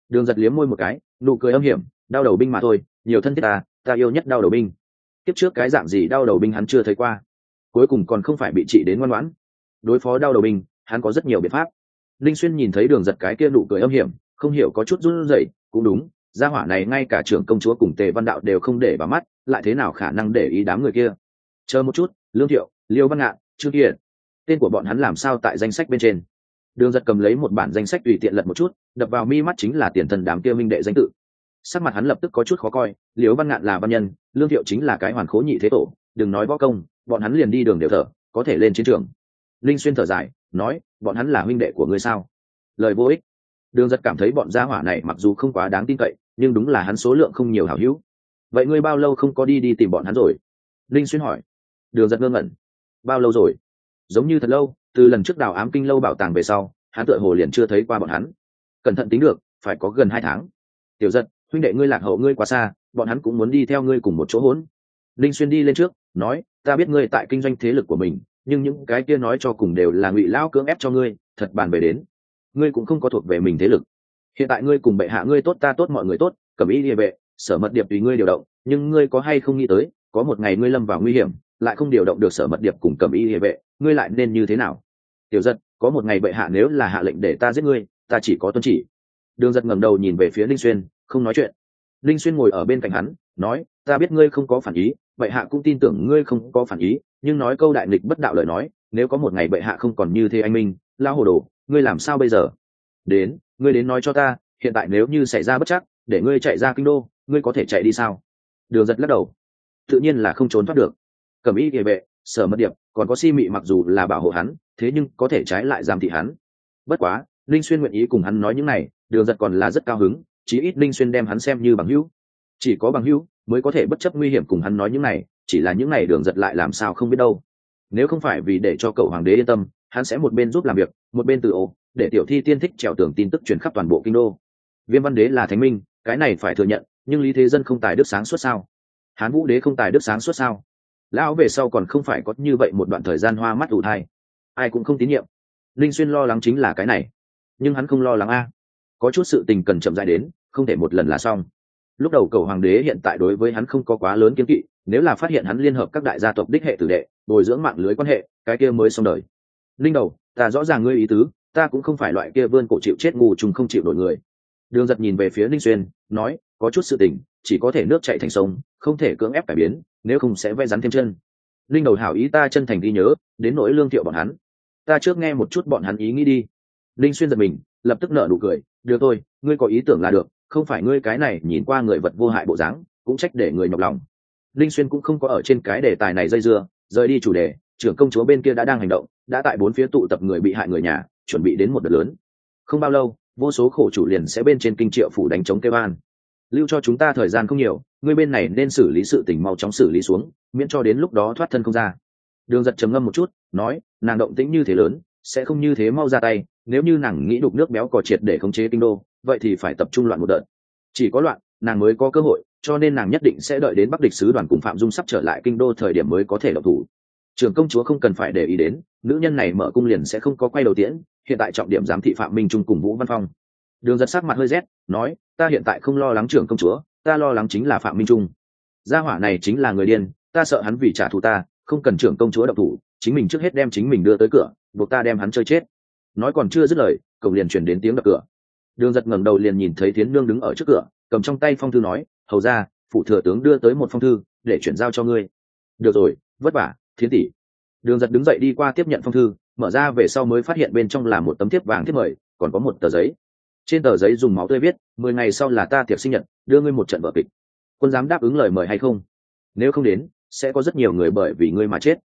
Speaker 1: Đường Giật liếm môi một cái, nụ cười âm hiểm, đau đầu binh mà thôi, nhiều thân thiết ta, ta yêu nhất đau đầu binh. Tiếp trước cái dạng gì đau đầu binh hắn chưa thấy qua, cuối cùng còn không phải bị trị đến ngoan ngoãn. Đối phó đau đầu binh, hắn có rất nhiều biện pháp. Linh Xuyên nhìn thấy Đường Giật cái kia nụ cười âm hiểm, không hiểu có chút run rẩy, cũng đúng, gia hỏa này ngay cả trưởng công chúa cùng Tề Văn Đạo đều không để vào mắt, lại thế nào khả năng để ý đám người kia. Chờ một chút, Lương Thiệu, Liêu Văn Ngạn, Trương Kiệt, tên của bọn hắn làm sao tại danh sách bên trên? Đường Giật cầm lấy một bản danh sách tùy tiện lật một chút, đập vào mi mắt chính là tiền thần đám kia minh đệ danh tự. Sắc mặt hắn lập tức có chút khó coi, Liêu Văn Ngạn là văn nhân, Lương Thiệu chính là cái hoàn khố nhị thế tổ, đừng nói võ công, bọn hắn liền đi đường đều thở, có thể lên chiến trường. Linh Xuyên thở dài, nói, bọn hắn là huynh đệ của ngươi sao? Lời vô ích. Đường Giật cảm thấy bọn gia hỏa này mặc dù không quá đáng tin cậy, nhưng đúng là hắn số lượng không nhiều hảo hữu. Vậy ngươi bao lâu không có đi đi tìm bọn hắn rồi? Linh Xuyên hỏi. Đường Giật ngơ ngẩn. Bao lâu rồi? Giống như thật lâu, từ lần trước đào ám kinh lâu bảo tàng về sau, hắn tựa hồ liền chưa thấy qua bọn hắn. Cẩn thận tính được, phải có gần hai tháng. Tiểu Giật, huynh đệ ngươi lạc hậu ngươi quá xa, bọn hắn cũng muốn đi theo ngươi cùng một chỗ hỗn. Linh Xuyên đi lên trước, nói, ta biết ngươi tại kinh doanh thế lực của mình, nhưng những cái kia nói cho cùng đều là Ngụy lão cưỡng ép cho ngươi, thật bàn về đến, ngươi cũng không có thuộc về mình thế lực. Hiện tại ngươi cùng bệ hạ ngươi tốt ta tốt mọi người tốt, Cẩm Y Liề Vệ, Sở Mật Điệp tùy ngươi điều động, nhưng ngươi có hay không nghĩ tới, có một ngày ngươi lâm vào nguy hiểm, lại không điều động được Sở Mật Điệp cùng Cẩm Y Liề Vệ, ngươi lại nên như thế nào? Tiểu Giật, có một ngày bệ hạ nếu là hạ lệnh để ta giết ngươi, ta chỉ có tuân chỉ. Đường Giật ngẩng đầu nhìn về phía Linh Xuyên, không nói chuyện. Linh Xuyên ngồi ở bên cạnh hắn, nói, ta biết ngươi không có phản ý, bệ hạ cũng tin tưởng ngươi không có phản ý, nhưng nói câu đại nghịch bất đạo lời nói, nếu có một ngày bệ hạ không còn như thế anh minh, lao hồ đồ, ngươi làm sao bây giờ? Đến, ngươi đến nói cho ta, hiện tại nếu như xảy ra bất trắc, để ngươi chạy ra kinh đô, ngươi có thể chạy đi sao? Đường Giật lắc đầu, tự nhiên là không trốn thoát được. Cẩm Y Liề Vệ, Sở Mật Điệp, còn có Si Mị mặc dù là bảo hộ hắn, thế nhưng có thể trái lại giam thị hắn. Bất quá, Linh Xuyên nguyện ý cùng hắn nói những này, Đường Giật còn là rất cao hứng, chí ít Linh Xuyên đem hắn xem như bằng hữu. Chỉ có bằng hữu mới có thể bất chấp nguy hiểm cùng hắn nói những này, chỉ là những này Đường Giật lại làm sao không biết đâu. Nếu không phải vì để cho cậu hoàng đế yên tâm, hắn sẽ một bên giúp làm việc, một bên tự ô, để tiểu thi tiên thích trèo tường tin tức truyền khắp toàn bộ kinh đô. Viêm Văn Đế là thánh minh, cái này phải thừa nhận, nhưng Lý Thế Dân không tài đức sáng suốt sao? Hán Vũ Đế không tài đức sáng suốt sao? Lão về sau còn không phải có như vậy một đoạn thời gian hoa mắt ủ thai, ai cũng không tín nhiệm. Linh Xuyên lo lắng chính là cái này, nhưng hắn không lo lắng a. Có chút sự tình cần chậm rãi đến, không thể một lần là xong. Lúc đầu cầu hoàng đế hiện tại đối với hắn không có quá lớn kiên kỵ, nếu là phát hiện hắn liên hợp các đại gia tộc đích hệ tử đệ, bồi dưỡng mạng lưới quan hệ, cái kia mới xong đời. Linh đầu, ta rõ ràng ngươi ý tứ, ta cũng không phải loại kia vươn cổ chịu chết ngu trùng không chịu đổi người. Đường Giật nhìn về phía Linh Xuyên, nói, có chút sự tình, chỉ có thể nước chảy thành sông, không thể cưỡng ép cải biến, nếu không sẽ vẽ rắn thêm chân. Linh đầu hảo ý ta chân thành ghi nhớ, đến nỗi Lương Thiệu bọn hắn, ta trước nghe một chút bọn hắn ý nghĩ đi. Linh Xuyên giật mình, lập tức nở nụ cười, được thôi, ngươi có ý tưởng là được, không phải ngươi cái này nhìn qua người vật vô hại bộ dáng, cũng trách để người nhọc lòng. Linh Xuyên cũng không có ở trên cái đề tài này dây dưa, rời đi chủ đề, trưởng công chúa bên kia đã đang hành động, đã tại bốn phía tụ tập người bị hại người nhà, chuẩn bị đến một đợt lớn. Không bao lâu, vô số khổ chủ liền sẽ bên trên kinh triệu phủ đánh chống kêu an. Lưu cho chúng ta thời gian không nhiều, ngươi bên này nên xử lý sự tình mau chóng xử lý xuống, miễn cho đến lúc đó thoát thân không ra. Đường Giật trầm ngâm một chút, nói, nàng động tĩnh như thế lớn, sẽ không như thế mau ra tay, nếu như nàng nghĩ đục nước béo cò triệt để khống chế kinh đô, vậy thì phải tập trung loạn một đợt. Chỉ có loạn, nàng mới có cơ hội, cho nên nàng nhất định sẽ đợi đến Bắc địch sứ đoàn cùng Phạm Dung sắp trở lại kinh đô thời điểm mới có thể động thủ. Trưởng công chúa không cần phải để ý đến, nữ nhân này mở cung liền sẽ không có quay đầu tiễn, hiện tại trọng điểm giám thị Phạm Minh Trung cùng Vũ Văn Phong. Đường Giật sắc mặt hơi rét, nói, ta hiện tại không lo lắng trưởng công chúa, ta lo lắng chính là Phạm Minh Trung. Gia hỏa này chính là người điên, ta sợ hắn vì trả thù ta, không cần trưởng công chúa động thủ, chính mình trước hết đem chính mình đưa tới cửa, buộc ta đem hắn chơi chết. Nói còn chưa dứt lời, cổng liền truyền đến tiếng đập cửa. Đường Giật ngẩng đầu liền nhìn thấy Thiến Nương đứng ở trước cửa, cầm trong tay phong thư nói, hầu ra, phụ thừa tướng đưa tới một phong thư, để chuyển giao cho ngươi. Được rồi, vất vả, Thiến tỷ. Đường Giật đứng dậy đi qua tiếp nhận phong thư, mở ra về sau mới phát hiện bên trong là một tấm thiếp vàng thiếp mời, còn có một tờ giấy. Trên tờ giấy dùng máu tươi viết, mười ngày sau là ta tiệc sinh nhật, đưa ngươi một trận vở kịch. Quân dám đáp ứng lời mời hay không? Nếu không đến, sẽ có rất nhiều người bởi vì ngươi mà chết.